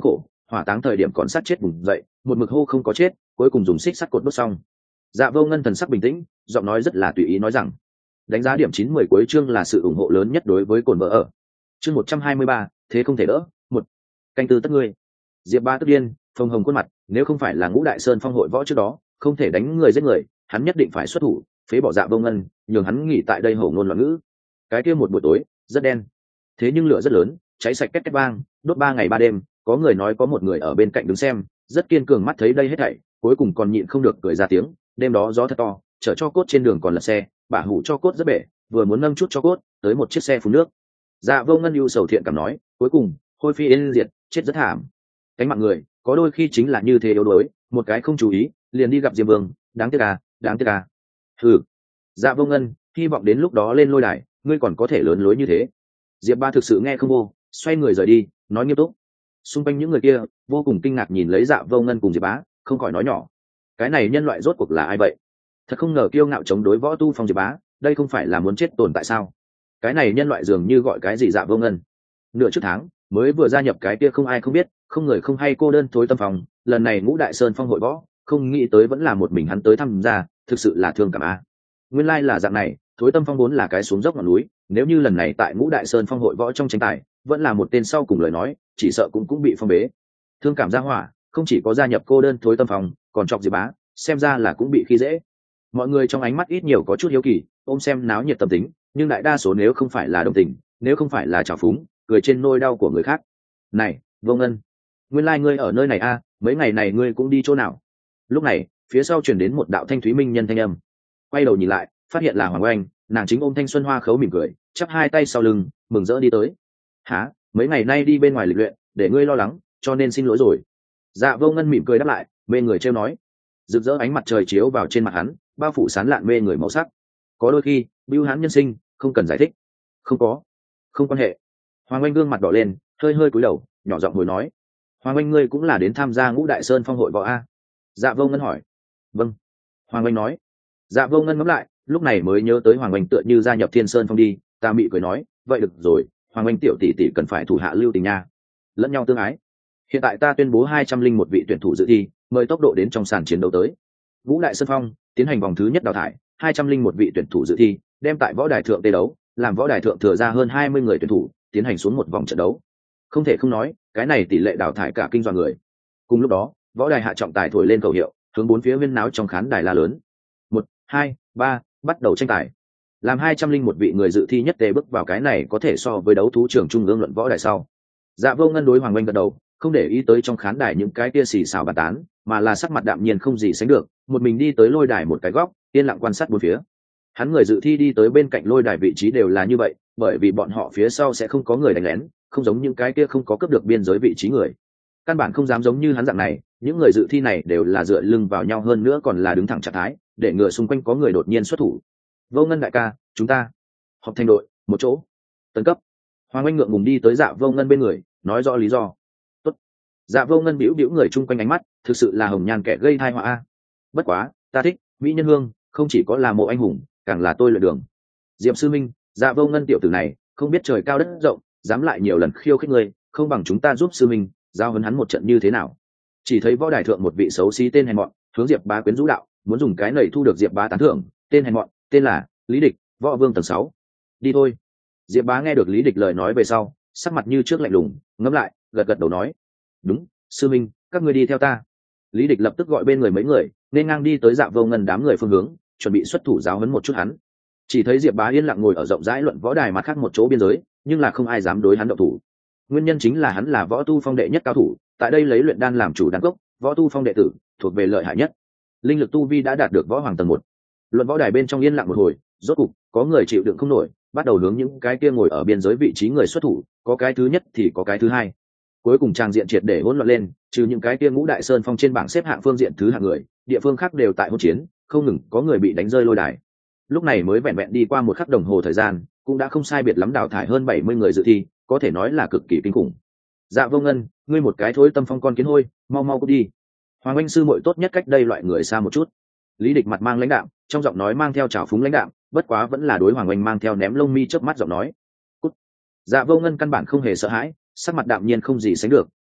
hỏa táng thời điểm còn sát chết vùng dậy, một mực hô không có chết, cuối cùng dùng xích sắt cột đốt xong. Dạ Vô Ngân thần sắc bình tĩnh, giọng nói rất là tùy ý nói rằng, đánh giá điểm chín mười cuối chương là sự ủng hộ lớn nhất đối với cồn vợ ở. Chương một trăm hai mươi ba, thế không thể đỡ, một. Canh tư tất ngươi. Diệp Ba tức điên, phồng hồng khuôn mặt, nếu không phải là Ngũ Đại Sơn Phong hội võ trước đó, không thể đánh người giết người, hắn nhất định phải xuất thủ, phế bỏ Dạ Vô Ngân, nhường hắn nghỉ tại đây hổ ngôn loạn ngữ. Cái kia một buổi tối, rất đen. Thế nhưng lửa rất lớn, cháy sạch két két vang, đốt ba ngày ba đêm, có người nói có một người ở bên cạnh đứng xem, rất kiên cường mắt thấy đây hết thảy, cuối cùng còn nhịn không được cười ra tiếng. Đêm đó gió thật to, chở cho cốt trên đường còn lật xe, bả hủ cho cốt rất bể, vừa muốn nâng chút cho cốt, tới một chiếc xe phun nước. Dạ Vô Ngân ưu sầu thiện cảm nói, cuối cùng hôi phi yên diệt, chết rất thảm. Cánh mạng người có đôi khi chính là như thế yếu đuối, một cái không chú ý liền đi gặp Diêm Vương, đáng tiếc à, đáng tiếc à. Ừ. Dạ Vô Ngân, hy vọng đến lúc đó lên lôi đài, ngươi còn có thể lớn lối như thế. Diệp Ba thực sự nghe không vô, xoay người rời đi, nói nghiêm túc. Xung quanh những người kia vô cùng kinh ngạc nhìn lấy Dạ Vô Ngân cùng Diệp Bá, không khỏi nói nhỏ, cái này nhân loại rốt cuộc là ai vậy? Thật không ngờ kiêu ngạo chống đối võ tu phong Diệp Bá, đây không phải là muốn chết tồn tại sao? Cái này nhân loại dường như gọi cái gì Dạ Vô Ngân. Nửa trước tháng mới vừa gia nhập cái kia không ai không biết, không người không hay cô đơn thối tâm phòng, lần này Ngũ Đại Sơn Phong hội võ, không nghĩ tới vẫn là một mình hắn tới tham gia, thực sự là thương cảm a. Nguyên lai là dạng này, thối tâm phong vốn là cái xuống dốc ngọn núi, nếu như lần này tại Ngũ Đại Sơn Phong hội võ trong tranh tài, vẫn là một tên sau cùng lời nói, chỉ sợ cũng cũng bị phong bế. Thương cảm gia hỏa, không chỉ có gia nhập cô đơn thối tâm phòng, còn chọc Diệp Bá, xem ra là cũng bị khi dễ. Mọi người trong ánh mắt ít nhiều có chút hiếu kỳ, ôm xem náo nhiệt tâm tính, nhưng đại đa số nếu không phải là đồng tình, nếu không phải là trào phúng, cười trên nôi đau của người khác. Này, Vô Ngân, nguyên lai like ngươi ở nơi này a, à, mấy ngày này ngươi cũng đi chỗ nào? Lúc này, phía sau truyền đến một đạo thanh thúy minh nhân thanh âm. Quay đầu nhìn lại, phát hiện là Hoàng Oanh, nàng chính ôm thanh xuân hoa khấu mỉm cười, chắp hai tay sau lưng, mừng rỡ đi tới. Hả, mấy ngày nay đi bên ngoài lịch luyện, để ngươi lo lắng, cho nên xin lỗi rồi. Dạ Vô Ngân mỉm cười đáp lại, mê người trêu nói. Rực rỡ ánh mặt trời chiếu vào trên mặt hắn, bao phủ sán lạn mê người màu sắc. Có đôi khi, bưu hắn nhân sinh, không cần giải thích. Không có, không quan hệ. Hoàng Oanh gương mặt đỏ lên, hơi hơi cúi đầu, nhỏ giọng hồi nói. Hoàng Oanh ngươi cũng là đến tham gia Ngũ Đại Sơn Phong hội võ a? Dạ Vô Ngân hỏi. Vâng. Hoàng Oanh nói. Dạ Vô Ngân ngẫm lại, lúc này mới nhớ tới Hoàng Oanh tựa như gia nhập Thiên Sơn Phong đi, ta mị cười nói, vậy được rồi, Hoàng Oanh tiểu tỷ tỷ cần phải thủ hạ lưu tình nha, lẫn nhau tương ái. Hiện tại ta tuyên bố hai trăm linh một vị tuyển thủ dự thi, mời tốc độ đến trong sàn chiến đấu tới. Ngũ Đại Sơn Phong tiến hành vòng thứ nhất đào thải, hai trăm linh một vị tuyển thủ dự thi, đem tại võ đài thượng tê đấu, làm võ đài thượng thừa ra hơn hai mươi người tuyển thủ, tiến hành xuống một vòng trận đấu. Không thể không nói, cái này tỷ lệ đào thải cả kinh dọa người. Cùng lúc đó, võ đài hạ trọng tài thổi lên khẩu hiệu, hướng bốn phía huyên náo trong khán đài la lớn. Một, hai, ba, bắt đầu tranh tài. Làm hai trăm linh một vị người dự thi nhất tề bước vào cái này có thể so với đấu thú trường trung ương luận võ đài sau. Dạ Vô Ngân đối Hoàng Oanh gật đầu, không để ý tới trong khán đài những cái kia xì xào bàn tán, mà là sắc mặt đạm nhiên không gì sánh được, một mình đi tới lôi đài một cái góc, yên lặng quan sát bốn phía. Hắn người dự thi đi tới bên cạnh lôi đài vị trí đều là như vậy, bởi vì bọn họ phía sau sẽ không có người đánh lén, không giống những cái kia không có cướp được biên giới vị trí người. Căn bản không dám giống như hắn dạng này, những người dự thi này đều là dựa lưng vào nhau, hơn nữa còn là đứng thẳng trạng thái, để ngừa xung quanh có người đột nhiên xuất thủ. Vô Ngân đại ca, chúng ta họp thành đội, một chỗ. Tấn cấp. Hoàng Oanh ngượng ngùng đi tới Dạ Vô Ngân bên người, nói rõ lý do. Tốt. Dạ Vô Ngân bĩu bĩu người chung quanh ánh mắt, thực sự là hồng nhan kẻ gây tai họa a. Bất quá, ta thích mỹ nhân hương, không chỉ có là mộ anh hùng, càng là tôi luyện đường. Diệp sư minh, Dạ Vô Ngân tiểu tử này, không biết trời cao đất rộng, dám lại nhiều lần khiêu khích người, không bằng chúng ta giúp sư minh giao huấn hắn một trận như thế nào? Chỉ thấy võ đài thượng một vị xấu xí tên hèn mọn, hướng Diệp Bá quyến rũ đạo, muốn dùng cái này thu được Diệp Bá tán thưởng, tên hèn mọn, tên là Lý Địch, võ vương tầng sáu. Đi thôi. Diệp Bá nghe được Lý Địch lời nói về sau, sắc mặt như trước lạnh lùng, ngẫm lại, gật gật đầu nói, đúng, sư minh, các ngươi đi theo ta. Lý Địch lập tức gọi bên người mấy người, nên ngang đi tới Dạ Vô Ngân đám người phương hướng, chuẩn bị xuất thủ giáo huấn một chút hắn. Chỉ thấy Diệp Bá yên lặng ngồi ở rộng rãi luận võ đài mặt khác một chỗ biên giới, nhưng là không ai dám đối hắn động thủ. Nguyên nhân chính là hắn là võ tu phong đệ nhất cao thủ, tại đây lấy luyện đan làm chủ đan gốc, võ tu phong đệ tử thuộc về lợi hại nhất. Linh lực tu vi đã đạt được võ hoàng tầng một. Luận võ đài bên trong yên lặng một hồi, rốt cục có người chịu đựng không nổi, bắt đầu hướng những cái kia ngồi ở biên giới vị trí người xuất thủ, có cái thứ nhất thì có cái thứ hai. Cuối cùng trang diện triệt để hỗn loạn lên, trừ những cái kia Ngũ Đại Sơn Phong trên bảng xếp hạng phương diện thứ hạng người, địa phương khác đều tại hỗn chiến, không ngừng có người bị đánh rơi lôi đài. Lúc này mới vẹn vẹn đi qua một khắc đồng hồ thời gian, cũng đã không sai biệt lắm đào thải hơn bảy mươi người dự thi, có thể nói là cực kỳ kinh khủng. Dạ Vô Ngân, ngươi một cái thối tâm phong con kiến hôi, mau mau cút đi. Hoàng Anh sư muội tốt nhất cách đây loại người xa một chút. Lý Địch mặt mang lãnh đạm, trong giọng nói mang theo trào phúng lãnh đạm, bất quá vẫn là đối Hoàng Anh mang theo ném lông mi chớp mắt giọng nói. Cút. Dạ Vô Ngân căn bản không hề sợ hãi, sắc mặt đạm nhiên không gì sánh được,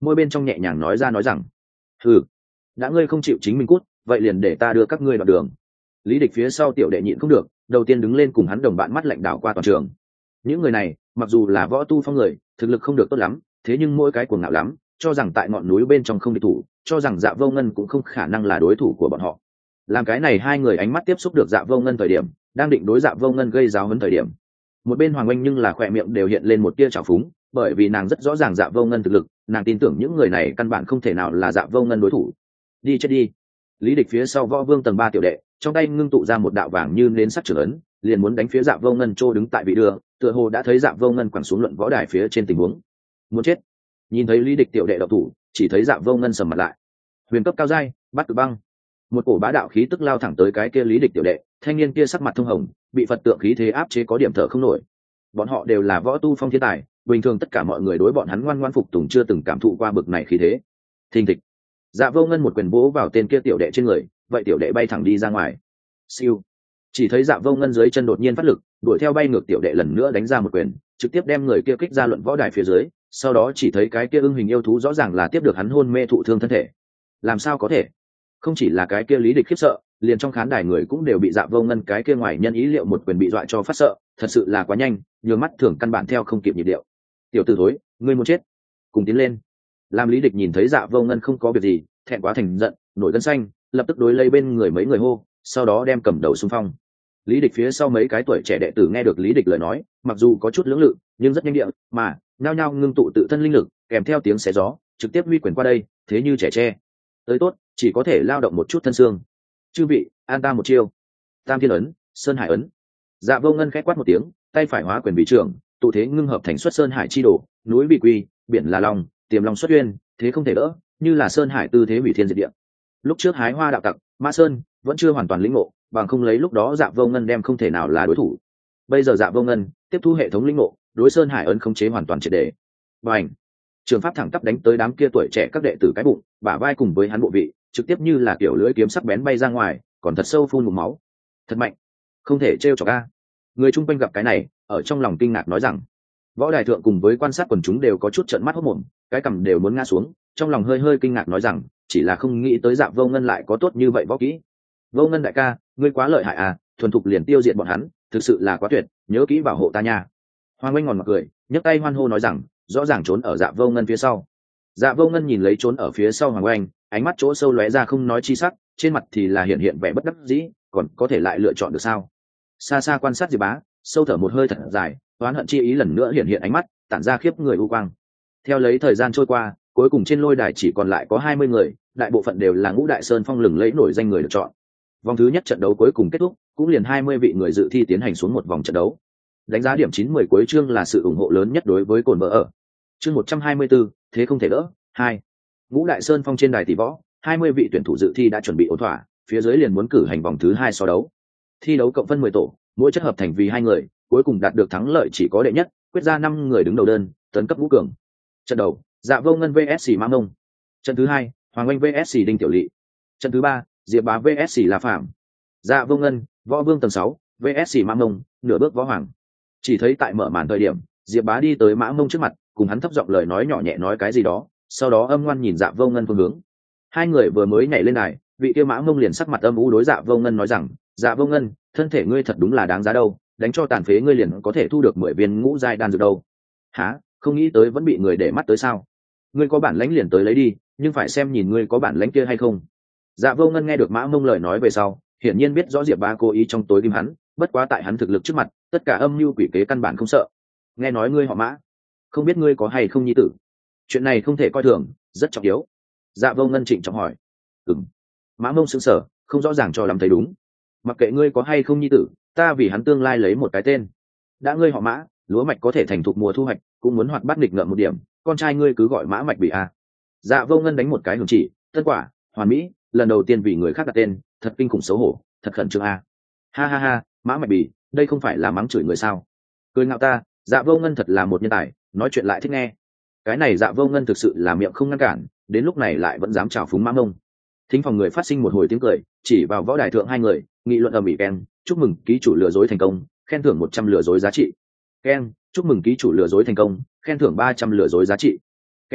môi bên trong nhẹ nhàng nói ra nói rằng: ừ, đã ngươi không chịu chính mình cút, vậy liền để ta đưa các ngươi đoạn đường. Lý Địch phía sau tiểu đệ nhịn không được, đầu tiên đứng lên cùng hắn đồng bạn mắt lạnh đảo qua toàn trường. Những người này mặc dù là võ tu phong người, thực lực không được tốt lắm, thế nhưng mỗi cái cuồng ngạo lắm, cho rằng tại ngọn núi bên trong không địch thủ, cho rằng Dạ Vô Ngân cũng không khả năng là đối thủ của bọn họ. Làm cái này hai người ánh mắt tiếp xúc được Dạ Vô Ngân thời điểm, đang định đối Dạ Vô Ngân gây giáo huấn thời điểm, một bên Hoàng Oanh nhưng là khỏe miệng đều hiện lên một tia trào phúng, bởi vì nàng rất rõ ràng Dạ Vô Ngân thực lực, nàng tin tưởng những người này căn bản không thể nào là Dạ Vô Ngân đối thủ. Đi chết đi. Lý Địch phía sau võ vương tầng ba tiểu đệ, trong tay ngưng tụ ra một đạo vàng như nến sắc trưởng ấn, liền muốn đánh phía Dạ Vô Ngân trô đứng tại vị đường, tựa hồ đã thấy Dạ Vô Ngân quẳng xuống luận võ đài phía trên tình huống. Muốn chết. Nhìn thấy Lý Địch tiểu đệ động thủ, chỉ thấy Dạ Vô Ngân sầm mặt lại. Huyền cấp cao giai, bắt cực băng. Một cổ bá đạo khí tức lao thẳng tới cái kia Lý Địch tiểu đệ, thanh niên kia sắc mặt thông hồng, bị Phật tượng khí thế áp chế có điểm thở không nổi. Bọn họ đều là võ tu phong thiên tài, bình thường tất cả mọi người đối bọn hắn ngoan ngoãn phục tùng, chưa từng cảm thụ qua bực này khí thế. Thình thịch. Dạ Vô Ngân một quyền vỗ vào tên kia tiểu đệ trên người, vậy tiểu đệ bay thẳng đi ra ngoài. Siêu. Chỉ thấy Dạ Vô Ngân dưới chân đột nhiên phát lực, đuổi theo bay ngược tiểu đệ lần nữa đánh ra một quyền, trực tiếp đem người kia kích ra luận võ đài phía dưới. Sau đó chỉ thấy cái kia ưng hình yêu thú rõ ràng là tiếp được hắn hôn mê thụ thương thân thể. Làm sao có thể? Không chỉ là cái kia Lý Địch khiếp sợ, liền trong khán đài người cũng đều bị Dạ Vô Ngân cái kia ngoài nhân ý liệu một quyền bị dọa cho phát sợ, thật sự là quá nhanh, nhường mắt thường căn bản theo không kịp nhịp điệu. Tiểu tử thối, ngươi muốn chết, cùng tiến lên. Làm Lý Địch nhìn thấy Dạ Vô Ngân không có việc gì, thẹn quá thành giận, nổi gân xanh, lập tức đối lấy bên người mấy người hô, sau đó đem cầm đầu xung phong. Lý Địch phía sau mấy cái tuổi trẻ đệ tử nghe được Lý Địch lời nói, mặc dù có chút lưỡng lự, nhưng rất nhanh điệu, mà nhao nhao ngưng tụ tự thân linh lực, kèm theo tiếng xé gió, trực tiếp huy quyền qua đây, thế như trẻ tre. Tới tốt, chỉ có thể lao động một chút thân xương. Chư vị, an ta một chiêu. Tam Thiên ấn, Sơn Hải ấn. Dạ Vô Ngân khẽ quát một tiếng, tay phải hóa quyền vị trưởng, tụ thế ngưng hợp thành xuất Sơn Hải chi đổ, núi bị quy, biển là long, tiềm long xuất uyên, thế không thể đỡ, như là Sơn Hải tư thế hủy thiên diệt địa. Lúc trước hái hoa đạo tặc, Mã Sơn vẫn chưa hoàn toàn lĩnh ngộ, bằng không lấy lúc đó Dạ Vô Ngân đem không thể nào là đối thủ. Bây giờ Dạ Vô Ngân tiếp thu hệ thống lĩnh ngộ, đối Sơn Hải ấn khống chế hoàn toàn triệt để. Bành! Trường pháp thẳng tắp đánh tới đám kia tuổi trẻ các đệ tử cái bụng, bả vai cùng với hắn bộ vị, trực tiếp như là kiểu lưỡi kiếm sắc bén bay ra ngoài, còn thật sâu phun ngụm máu. Thật mạnh, không thể trêu chọc a. Người chung quanh gặp cái này, ở trong lòng kinh ngạc nói rằng, võ đài thượng cùng với quan sát quần chúng đều có chút trợn mắt hốt mồm, cái cằm đều muốn ngã xuống, trong lòng hơi hơi kinh ngạc nói rằng, chỉ là không nghĩ tới Dạ Vô Ngân lại có tốt như vậy võ kỹ. Vô Ngân đại ca, ngươi quá lợi hại à, thuần thục liền tiêu diệt bọn hắn, thực sự là quá tuyệt, nhớ kỹ bảo hộ ta nha. Hoàng Oanh ngòn mặt cười, nhấc tay hoan hô nói rằng, rõ ràng trốn ở Dạ Vô Ngân phía sau. Dạ Vô Ngân nhìn lấy trốn ở phía sau Hoàng Oanh, ánh mắt chỗ sâu lóe ra không nói chi sắc, trên mặt thì là hiện hiện vẻ bất đắc dĩ, còn có thể lại lựa chọn được sao? Xa xa quan sát Diệp Bá, sâu thở một hơi thật dài, oán hận chi ý lần nữa hiện hiện ánh mắt, tản ra khiếp người u quang. Theo lấy thời gian trôi qua, cuối cùng trên lôi đài chỉ còn lại có hai mươi người, đại bộ phận đều là Ngũ Đại Sơn Phong lừng lẫy nổi danh người được chọn. Vòng thứ nhất trận đấu cuối cùng kết thúc, cũng liền hai mươi vị người dự thi tiến hành xuống một vòng trận đấu. Đánh giá điểm chín mười cuối chương là sự ủng hộ lớn nhất đối với Cồn Vợ ở. Chương một trăm hai mươi tư, thế không thể đỡ, hai. Ngũ Đại Sơn Phong trên đài tỷ võ, hai mươi vị tuyển thủ dự thi đã chuẩn bị ổn thỏa, phía dưới liền muốn cử hành vòng thứ hai so đấu. Thi đấu cộng phân mười tổ, mỗi chất hợp thành vì hai người, cuối cùng đạt được thắng lợi chỉ có đệ nhất, quyết ra năm người đứng đầu đơn, tấn cấp ngũ cường. Trận đầu, Dạ Vô Ngân vs Mã Mông. Trận thứ hai, Hoàng Oanh vs Đinh Tiểu Lệ. Trận thứ ba, Diệp Bá vs La Phạm. Dạ Vô Ngân, võ vương tầng sáu, vs Mã Mông, nửa bước võ hoàng. Chỉ thấy tại mở màn thời điểm, Diệp Bá đi tới Mã Mông trước mặt, cùng hắn thấp giọng lời nói nhỏ nhẹ nói cái gì đó, sau đó âm ngoan nhìn Dạ Vô Ngân phương hướng. Hai người vừa mới nhảy lên đài, vị kia Mã Mông liền sắc mặt âm u đối Dạ Vô Ngân nói rằng, Dạ Vô Ngân, thân thể ngươi thật đúng là đáng giá đâu, đánh cho tàn phế ngươi liền có thể thu được mười viên ngũ giai đan dược đâu. Hả? Không nghĩ tới vẫn bị người để mắt tới sao? Ngươi có bản lãnh liền tới lấy đi, nhưng phải xem nhìn ngươi có bản lãnh kia hay không. Dạ Vô Ngân nghe được Mã Mông lời nói về sau, hiển nhiên biết rõ Diệp Bá cố ý trong tối kim hắn, bất quá tại hắn thực lực trước mặt, tất cả âm mưu quỷ kế căn bản không sợ. Nghe nói ngươi họ Mã, không biết ngươi có hay không nhi tử? Chuyện này không thể coi thường, rất trọng yếu. Dạ Vô Ngân trịnh trọng hỏi. Ừm. Mã Mông sững sờ, không rõ ràng cho lắm thấy đúng. Mặc kệ ngươi có hay không nhi tử, ta vì hắn tương lai lấy một cái tên. Đã ngươi họ Mã, lúa mạch có thể thành thục mùa thu hoạch, cũng muốn hoạt bát nghịch ngợm một điểm, con trai ngươi cứ gọi Mã Mạch Bị a. Dạ Vô Ngân đánh một cái hưởng chỉ, tân quả, hoàn mỹ, lần đầu tiên vì người khác đặt tên, thật kinh khủng xấu hổ, thật khẩn trương a. Ha ha ha, Mã Mạch Bị, đây không phải là mắng chửi người sao? Cười ngạo ta, Dạ Vô Ngân thật là một nhân tài, nói chuyện lại thích nghe. Cái này Dạ Vô Ngân thực sự là miệng không ngăn cản, đến lúc này lại vẫn dám chào phúng Mã Mông. Thính phòng người phát sinh một hồi tiếng cười, chỉ vào võ đài thượng hai người, nghị luận ầm ĩ khen, chúc mừng ký chủ lừa dối thành công, khen thưởng một trăm lừa dối giá trị. Khen, chúc mừng ký chủ lừa dối thành công, khen thưởng ba trăm lừa dối giá trị. Khen,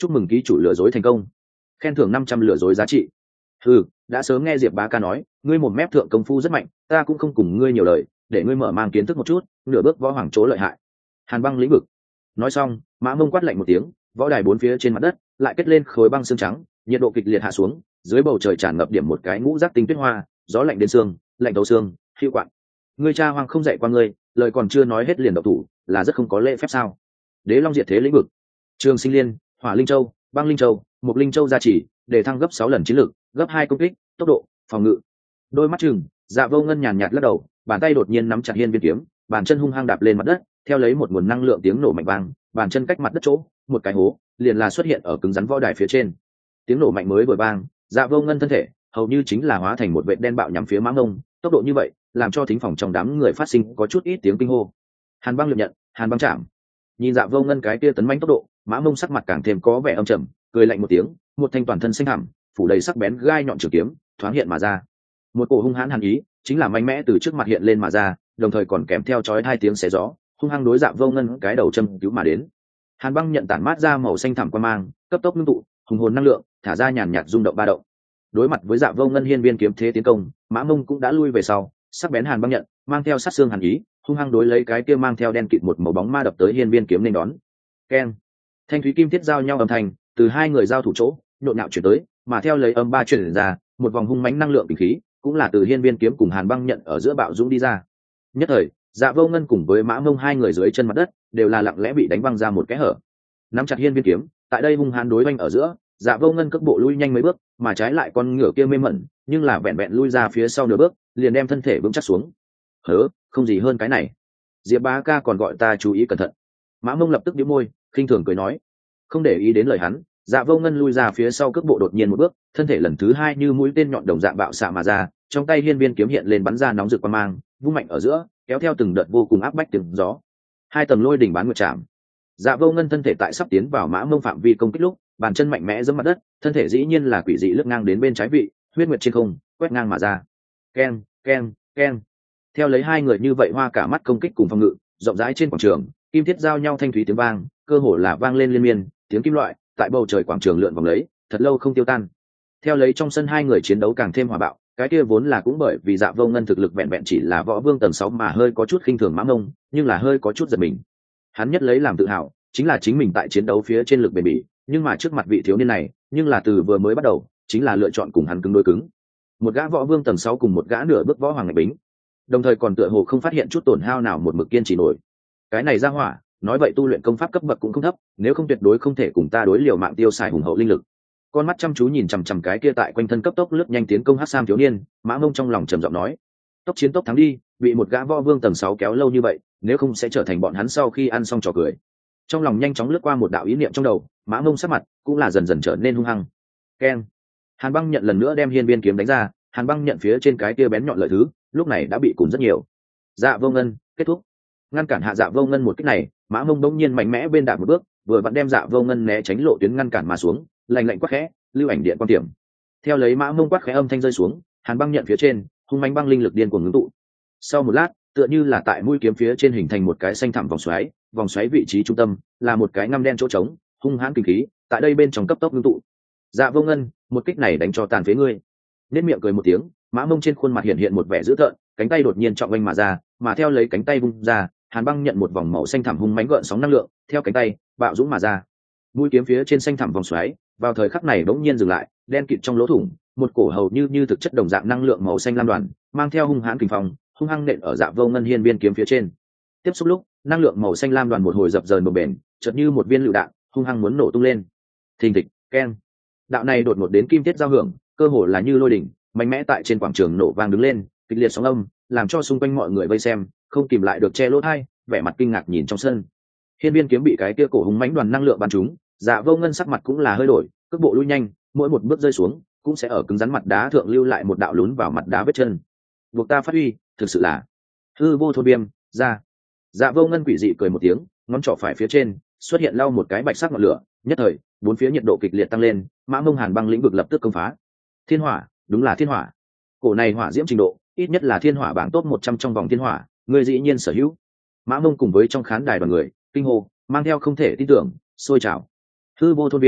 chúc mừng ký chủ lừa dối thành công, khen thưởng năm trăm lừa dối giá trị. Ừ, đã sớm nghe Diệp Bá Ca nói ngươi một mép thượng công phu rất mạnh, ta cũng không cùng ngươi nhiều lời, để ngươi mở mang kiến thức một chút nửa bước võ hoàng chỗ lợi hại. Hàn băng lĩnh vực. Nói xong Mã Mông quát lạnh một tiếng, võ đài bốn phía trên mặt đất lại kết lên khối băng xương trắng, nhiệt độ kịch liệt hạ xuống, dưới bầu trời tràn ngập điểm một cái ngũ giác tinh tuyết hoa, gió lạnh đến xương, lạnh thấu xương, hữu quặn. Ngươi cha hoàng không dạy qua ngươi, lời còn chưa nói hết liền độc thủ, là rất không có lễ phép sao? Đế Long diệt thế lĩnh vực. Trường Sinh Liên, Hỏa Linh Châu, Băng Linh Châu, Mộc Linh Châu gia trì, để thăng gấp sáu lần chiến lực, gấp hai công kích, tốc độ, phòng ngự. Đôi mắt chừng, Dạ Vô Ngân nhàn nhạt lắc đầu, bàn tay đột nhiên nắm chặt hiên viên kiếm, bàn chân hung hăng đạp lên mặt đất, theo lấy một nguồn năng lượng tiếng nổ mạnh vang, bàn chân cách mặt đất chỗ, một cái hố, liền là xuất hiện ở cứng rắn võ đài phía trên. Tiếng nổ mạnh mới vừa vang, Dạ Vô Ngân thân thể hầu như chính là hóa thành một vệt đen bạo nhắm phía Mã Mông, tốc độ như vậy, làm cho thính phòng trong đám người phát sinh có chút ít tiếng kinh hô. Hàn băng liệp nhận, Hàn băng chạm. Nhìn Dạ Vô Ngân cái kia tấn mãnh tốc độ, Mã Mông sắc mặt càng thêm có vẻ âm trầm, cười lạnh một tiếng, một thanh toàn thân xanh hẳm, phủ đầy sắc bén gai nhọn trường kiếm, thoáng hiện mà ra. Một cổ hung hãn hàn ý, chính là mạnh mẽ từ trước mặt hiện lên mà ra, đồng thời còn kèm theo chói hai tiếng xé gió, hung hăng đối Dạ Vô Ngân cái đầu châm cứu mà đến. Hàn băng nhận tản mát ra màu xanh thẳm quang mang, cấp tốc ngưng tụ, hùng hồn năng lượng, thả ra nhàn nhạt rung động ba động. Đối mặt với Dạ Vô Ngân hiên viên kiếm thế tiến công, Mã Mông cũng đã lui về sau, sắc bén hàn băng nhận, mang theo sát xương hàn ý, hung hăng đối lấy cái kia mang theo đen kịt một màu bóng ma đập tới hiên viên kiếm nên đón. Keng! Thanh thúy kim thiết giao nhau âm thanh, từ hai người giao thủ chỗ, nhộn nhạo chuyển tới, mà theo lấy âm ba truyền ra, một vòng hung mãnh năng lượng kinh khí, cũng là từ hiên viên kiếm cùng hàn băng nhận ở giữa bạo dũng đi ra. Nhất thời, Dạ Vô Ngân cùng với Mã Mông hai người dưới chân mặt đất, đều là lặng lẽ bị đánh văng ra một cái hở. Nắm chặt hiên viên kiếm, tại đây hung hãn đối oanh ở giữa, Dạ Vô Ngân cước bộ lui nhanh mấy bước, mà trái lại con ngựa kia mê mẩn, nhưng là vẹn vẹn lui ra phía sau nửa bước, liền đem thân thể vững chắc xuống. Hớ, không gì hơn cái này. Diệp Bá Ca còn gọi ta chú ý cẩn thận. Mã Mông lập tức nhíu môi, khinh thường cười nói. Không để ý đến lời hắn, Dạ Vô Ngân lui ra phía sau cước bộ đột nhiên một bước, thân thể lần thứ hai như mũi tên nhọn đồng dạng bạo xạ mà ra, trong tay hiên viên kiếm hiện lên bắn ra nóng rực quang mang, vung mạnh ở giữa, kéo theo từng đợt vô cùng áp bách tiếng gió. Hai tầng lôi đỉnh bán nguyệt chạm. Dạ Vô Ngân thân thể tại sắp tiến vào Mã Mông phạm vi công kích lúc, bàn chân mạnh mẽ giẫm mặt đất, thân thể dĩ nhiên là quỷ dị lướt ngang đến bên trái vị, huyết nguyệt trên không, quét ngang mà ra. Keng, keng, keng. Theo lấy hai người như vậy hoa cả mắt công kích cùng phòng ngự, rộng rãi trên quảng trường, kim thiết giao nhau thanh thúy tiếng vang, cơ hồ là vang lên liên miên, tiếng kim loại tại bầu trời quảng trường lượn vòng lấy, thật lâu không tiêu tan. Theo lấy trong sân hai người chiến đấu càng thêm hòa bạo, cái kia vốn là cũng bởi vì Dạ Vô Ngân thực lực vẹn vẹn chỉ là võ vương tầng sáu mà hơi có chút khinh thường Mã Mông, nhưng là hơi có chút giật mình. Hắn nhất lấy làm tự hào, chính là chính mình tại chiến đấu phía trên lực bền bỉ, nhưng mà trước mặt vị thiếu niên này, nhưng là từ vừa mới bắt đầu, chính là lựa chọn cùng hắn cứng đối cứng. Một gã võ vương tầng sáu cùng một gã nửa bước võ hoàng ngạch bính, đồng thời còn tựa hồ không phát hiện chút tổn hao nào, một mực kiên trì nổi. Cái này ra hỏa, nói vậy tu luyện công pháp cấp bậc cũng không thấp, nếu không tuyệt đối không thể cùng ta đối liều mạng tiêu xài hùng hậu linh lực. Con mắt chăm chú nhìn chằm chằm cái kia tại quanh thân cấp tốc lướt nhanh tiến công hắc sam thiếu niên, Mã Mông trong lòng trầm giọng nói: tốc chiến tốc thắng đi, bị một gã võ vương tầng sáu kéo lâu như vậy, nếu không sẽ trở thành bọn hắn sau khi ăn xong trò cười. Trong lòng nhanh chóng lướt qua một đạo ý niệm trong đầu, Mã Mông sắc mặt cũng là dần dần trở nên hung hăng. Keng! Hàn băng nhận lần nữa đem hiên viên kiếm đánh ra, hàn băng nhận phía trên cái kia bén nhọn lợi thứ, lúc này đã bị cùn rất nhiều. Dạ Vô Ngân, kết thúc. Ngăn cản hạ Dạ Vô Ngân một kích này, Mã Mông bỗng nhiên mạnh mẽ bên đạp một bước, vừa vặn đem Dạ Vô Ngân né tránh lộ tuyến ngăn cản mà xuống, lạnh lạnh quát khẽ, lưu ảnh điện quan điểm. Theo lấy Mã Mông quát khẽ âm thanh rơi xuống, hàn băng nhận phía trên, hung mãnh băng linh lực điên cuồng ngưng tụ. Sau một lát, tựa như là tại mũi kiếm phía trên hình thành một cái xanh thẳm vòng xoáy, vòng xoáy vị trí trung tâm là một cái ngăm đen chỗ trống, hung hãn kinh khí tại đây bên trong cấp tốc ngưng tụ. Dạ Vô Ngân, một kích này đánh cho tàn phế ngươi. Nét miệng cười một tiếng, Mã Mông trên khuôn mặt hiện hiện một vẻ dữ tợn, cánh tay đột nhiên trọng oanh mà ra, mà theo lấy cánh tay vung ra, hàn băng nhận một vòng màu xanh thẳm hung mãnh gợn sóng năng lượng, theo cánh tay bạo dũng mà ra. Mũi kiếm phía trên xanh thẳm vòng xoáy, vào thời khắc này bỗng nhiên dừng lại, đen kịt trong lỗ thủng, một cổ hầu như như thực chất đồng dạng năng lượng màu xanh lam đoàn, mang theo hung hãn kình phong, hung hăng nện ở Dạ Vô Ngân hiên viên kiếm phía trên. Tiếp xúc lúc, năng lượng màu xanh lam đoàn một hồi dập dờn bờ bền, chợt như một viên lựu đạn, hung hăng muốn nổ tung lên. Thình thịch, keng. Đạo này đột ngột đến kim thiết giao hưởng, cơ hồ là như lôi đỉnh, mạnh mẽ tại trên quảng trường nổ vang đứng lên, kịch liệt sóng âm, làm cho xung quanh mọi người vây xem, không kìm lại được che lỗ tai, vẻ mặt kinh ngạc nhìn trong sân. Hiên viên kiếm bị cái kia cổ hung mãnh đoàn năng lượng bắn trúng, Dạ Vô Ngân sắc mặt cũng là hơi đổi, cước bộ lui nhanh, mỗi một bước rơi xuống, cũng sẽ ở cứng rắn mặt đá thượng lưu lại một đạo lún vào mặt đá vết chân. Buộc ta phát huy, thực sự là hư vô thôn viêm ra. Dạ Vô Ngân quỷ dị cười một tiếng, ngón trỏ phải phía trên xuất hiện lau một cái bạch sắc ngọn lửa, nhất thời bốn phía nhiệt độ kịch liệt tăng lên, Mã Mông hàn băng lĩnh vực lập tức công phá. Thiên hỏa, đúng là thiên hỏa. Cổ này hỏa diễm trình độ, ít nhất là thiên hỏa bảng top một trăm trong vòng thiên hỏa, người dĩ nhiên sở hữu. Mã Mông cùng với trong khán đài đoàn người kinh hô, mang theo không thể tin tưởng, sôi trào. Hư vô thôn viêm,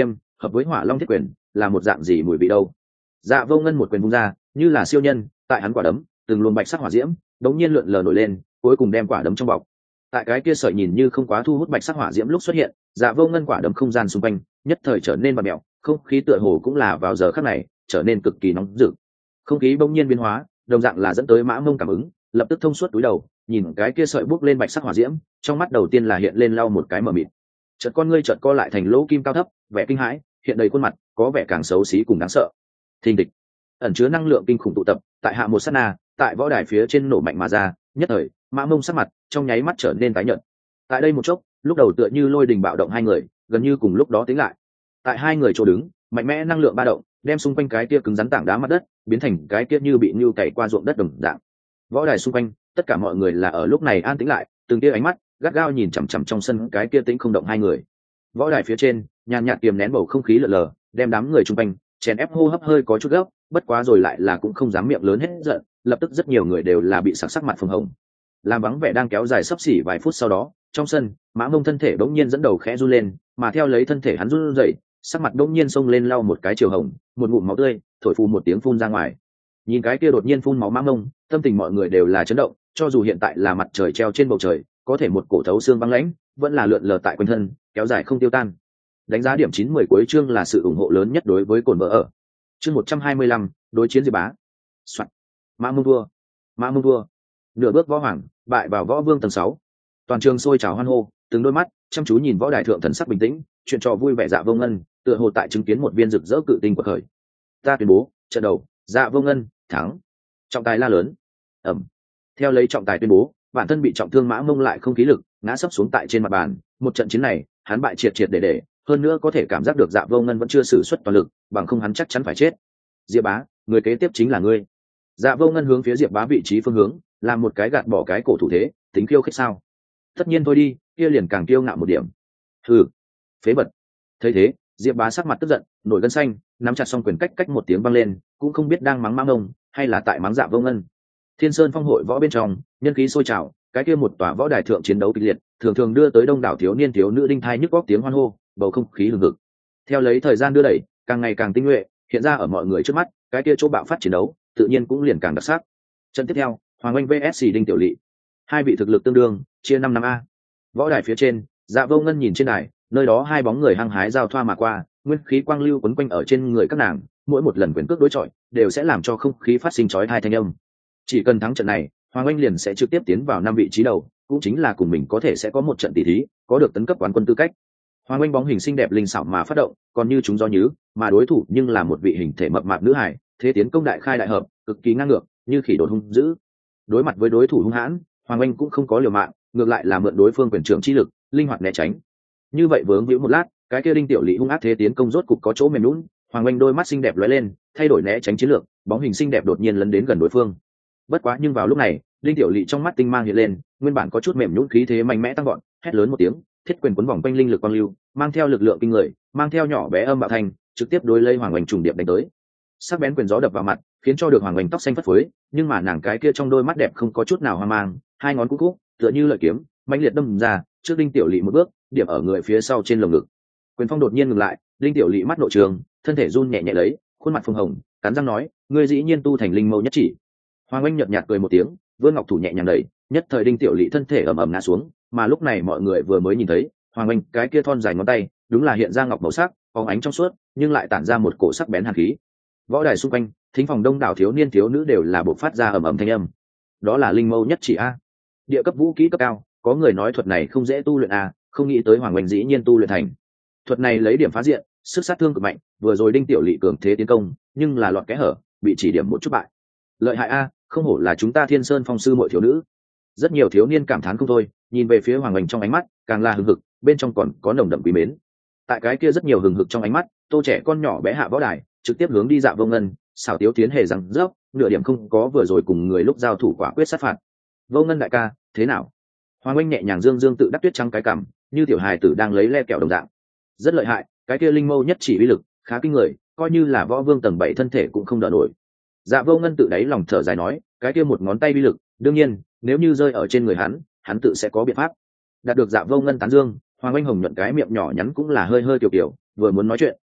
hợp với hỏa long thiết quyền là một dạng gì mùi vị đâu. Dạ Vô Ngân một quyền vung ra như là siêu nhân, tại hắn quả đấm từng luồng bạch sắc hỏa diễm đống nhiên lượn lờ nổi lên, cuối cùng đem quả đấm trong bọc. Tại cái kia sợi nhìn như không quá thu hút bạch sắc hỏa diễm lúc xuất hiện, Dạ Vô Ngân quả đấm không gian xung quanh nhất thời trở nên vặn mèo, không khí tựa hồ cũng là vào giờ khắc này trở nên cực kỳ nóng rực. Không khí bỗng nhiên biến hóa, đồng dạng là dẫn tới Mã Mông cảm ứng, lập tức thông suốt túi đầu, nhìn cái kia sợi bốc lên bạch sắc hỏa diễm, trong mắt đầu tiên là hiện lên lau một cái mờ mịt. Chợt con ngươi chợt co lại thành lỗ kim cao thấp, vẻ kinh hãi hiện đầy khuôn mặt, có vẻ càng xấu xí cùng đáng sợ. Thình địch, ẩn chứa năng lượng kinh khủng tụ tập, tại hạ một sát na, tại võ đài phía trên nổ mạnh mà ra, nhất thời, Mã Mông sắc mặt trong nháy mắt trở nên tái nhợt. Tại đây một chốc, lúc đầu tựa như lôi đình bạo động hai người, gần như cùng lúc đó tính lại. Tại hai người chỗ đứng, mạnh mẽ năng lượng ba động, đem xung quanh cái kia cứng rắn tảng đá mặt đất, biến thành cái kia như bị nưu cày qua ruộng đất đồng dạng. Võ đài xung quanh, tất cả mọi người là ở lúc này an tĩnh lại, từng tia ánh mắt gắt gao nhìn chằm chằm trong sân cái kia tĩnh không động hai người. Võ đài phía trên, nhàn nhạt kiềm nén bầu không khí lờ lờ, đem đám người xung quanh chèn ép hô hấp hơi có chút gấp, bất quá rồi lại là cũng không dám miệng lớn hết giận, lập tức rất nhiều người đều là bị sặc sắc mặt phồng hồng. Làm vắng vẻ đang kéo dài sắp xỉ vài phút sau đó, trong sân, Mã Mông thân thể bỗng nhiên dẫn đầu khẽ run lên, mà theo lấy thân thể hắn run rẩy, sắc mặt bỗng nhiên xông lên lau một cái chiều hồng, một ngụm máu tươi thổi phù một tiếng phun ra ngoài. Nhìn cái kia đột nhiên phun máu Mã Mông, tâm tình mọi người đều là chấn động, cho dù hiện tại là mặt trời treo trên bầu trời, có thể một cổ thấu xương băng lãnh vẫn là lượn lờ tại quanh thân, kéo dài không tiêu tan. Đánh giá điểm chín mười cuối chương là sự ủng hộ lớn nhất đối với Cổn Vợ ở. Chương một trăm hai mươi lăm, đối chiến Diệp Bá. Soạn. Mã Mông vua, Mã Mông vua. Nửa bước võ hoàng, bại vào võ vương tầng sáu. Toàn trường sôi trào hoan hô, từng đôi mắt chăm chú nhìn võ đài thượng thần sắc bình tĩnh, chuyện trò vui vẻ. Dạ Vô Ngân tựa hồ tại chứng kiến một viên rực rỡ cự tinh quật khởi. Ta tuyên bố, trận đầu, Dạ Vô Ngân thắng. Trọng tài la lớn. Ầm. Theo lấy trọng tài tuyên bố, bản thân bị trọng thương Mã Mông lại không khí lực, ngã sấp xuống tại trên mặt bàn. Một trận chiến này, hắn bại triệt triệt để để, hơn nữa có thể cảm giác được Dạ Vô Ngân vẫn chưa sử xuất toàn lực, bằng không hắn chắc chắn phải chết. Diệp Bá, người kế tiếp chính là ngươi. Dạ Vô Ngân hướng phía Diệp Bá vị trí phương hướng, làm một cái gạt bỏ cái cổ thủ thế, tính khiêu khích sao? Tất nhiên thôi đi, kia liền càng kiêu ngạo một điểm. Hừ, phế vật. Thấy thế, Diệp Bá sắc mặt tức giận, nổi gân xanh, nắm chặt song quyền cách cách một tiếng vang lên, cũng không biết đang mắng Mã Mông hay là tại mắng Dạ Vô Ngân. Thiên Sơn Phong hội võ bên trong, nhân khí sôi trào, cái kia một tòa võ đài thượng chiến đấu kịch liệt, thường thường đưa tới đông đảo thiếu niên thiếu nữ đinh thai nhức góc tiếng hoan hô, bầu không khí hừng hực. Theo lấy thời gian đưa đẩy, càng ngày càng tinh nhuệ, hiện ra ở mọi người trước mắt, cái kia chỗ bạo phát chiến đấu, tự nhiên cũng liền càng đặc sắc. Trận tiếp theo, Hoàng Anh vs Đinh Tiểu Lệ. Hai vị thực lực tương đương, chia năm năm a. Võ đài phía trên, Dạ Vô Ngân nhìn trên đài, nơi đó hai bóng người hăng hái giao thoa mà qua, nguyên khí quang lưu quấn quanh ở trên người các nàng, mỗi một lần quyền cước đối chọi, đều sẽ làm cho không khí phát sinh chói tai thanh âm. Chỉ cần thắng trận này, Hoàng Anh liền sẽ trực tiếp tiến vào năm vị trí đầu, cũng chính là cùng mình có thể sẽ có một trận tỷ thí, có được tấn cấp quán quân tư cách. Hoàng Anh bóng hình xinh đẹp linh xảo mà phát động, còn như chúng do nhứ, mà đối thủ nhưng là một vị hình thể mập mạp nữ hài, thế tiến công đại khai đại hợp, cực kỳ ngang ngược, như khỉ đột hung dữ. Đối mặt với đối thủ hung hãn, Hoàng Anh cũng không có liều mạng, ngược lại là mượn đối phương quyền trưởng chi lực, linh hoạt né tránh. Như vậy vướng víu một lát, cái kia Đinh Tiểu Lệ hung ác thế tiến công rốt cục có chỗ mềm nhũn, Hoàng Anh đôi mắt xinh đẹp lóe lên, thay đổi né tránh chiến lược, bóng hình xinh đẹp đột nhiên lấn đến gần đối phương. Bất quá nhưng vào lúc này, Đinh Tiểu Lệ trong mắt tinh mang hiện lên, nguyên bản có chút mềm nhũn khí thế mạnh mẽ tăng gọn, hét lớn một tiếng, thiết quyền cuốn vòng quanh linh lực quang lưu, mang theo lực lượng kinh người, mang theo nhỏ bé âm bạo thành, trực tiếp đối lấy Hoàng Anh trùng điệp đánh tới. Sắc bén quyền gió đập vào mặt, khiến cho được Hoàng Anh tóc xanh phất phới, nhưng mà nàng cái kia trong đôi mắt đẹp không có chút nào hoang mang, hai ngón cúc cúc, tựa như lợi kiếm, mãnh liệt đâm ra, trước Đinh Tiểu Lệ một bước, điểm ở người phía sau trên lồng ngực. Quyền phong đột nhiên ngừng lại, Đinh Tiểu Lệ mắt nội trường, thân thể run nhẹ nhẹ lấy, khuôn mặt phồng hồng, cắn răng nói, ngươi dĩ nhiên tu thành linh mâu nhất chỉ. Hoàng Anh nhợt nhạt cười một tiếng, vươn ngọc thủ nhẹ nhàng đẩy, nhất thời Đinh Tiểu Lệ thân thể ầm ầm ngã xuống, mà lúc này mọi người vừa mới nhìn thấy, Hoàng Anh cái kia thon dài ngón tay, đúng là hiện ra ngọc màu sắc, phóng ánh trong suốt, nhưng lại tản ra một cổ sắc bén hàn khí. Võ đài xung quanh, thính phòng đông đảo thiếu niên thiếu nữ đều là bộc phát ra ầm ầm thanh âm. Đó là linh mâu nhất chỉ a. Địa cấp vũ kỹ cấp cao, có người nói thuật này không dễ tu luyện a, không nghĩ tới Hoàng Anh dĩ nhiên tu luyện thành. Thuật này lấy điểm phá diện, sức sát thương cực mạnh, vừa rồi Đinh Tiểu Lệ cường thế tiến công, nhưng là lọt kẽ hở, bị chỉ điểm một chút bại. Lợi hại a, không hổ là chúng ta Thiên Sơn Phong sư muội thiếu nữ. Rất nhiều thiếu niên cảm thán không thôi, nhìn về phía Hoàng Anh trong ánh mắt, càng là hừng hực, bên trong còn có nồng đậm quý mến. Tại cái kia rất nhiều hừng hực trong ánh mắt, Tô trẻ con nhỏ bé hạ võ đài, trực tiếp hướng đi Dạ Vô Ngân, xảo tiếu tiến hề rằng dốc, nửa điểm không có vừa rồi cùng người lúc giao thủ quả quyết sát phạt. Vô Ngân đại ca, thế nào? Hoàng Anh nhẹ nhàng dương dương tự đắc tuyết trắng cái cằm, như tiểu hài tử đang lấy le kẹo đồng dạng. Rất lợi hại, cái kia linh mâu nhất chỉ uy lực khá kinh người, coi như là võ vương tầng bảy thân thể cũng không đỡ nổi. Dạ Vô Ngân tự đáy lòng thở dài nói, cái kia một ngón tay uy lực, đương nhiên, nếu như rơi ở trên người hắn, hắn tự sẽ có biện pháp. Đạt được Dạ Vô Ngân tán dương, Hoàng Anh hồng nhuận cái miệng nhỏ nhắn cũng là hơi hơi tiểu kiểu, vừa muốn nói chuyện,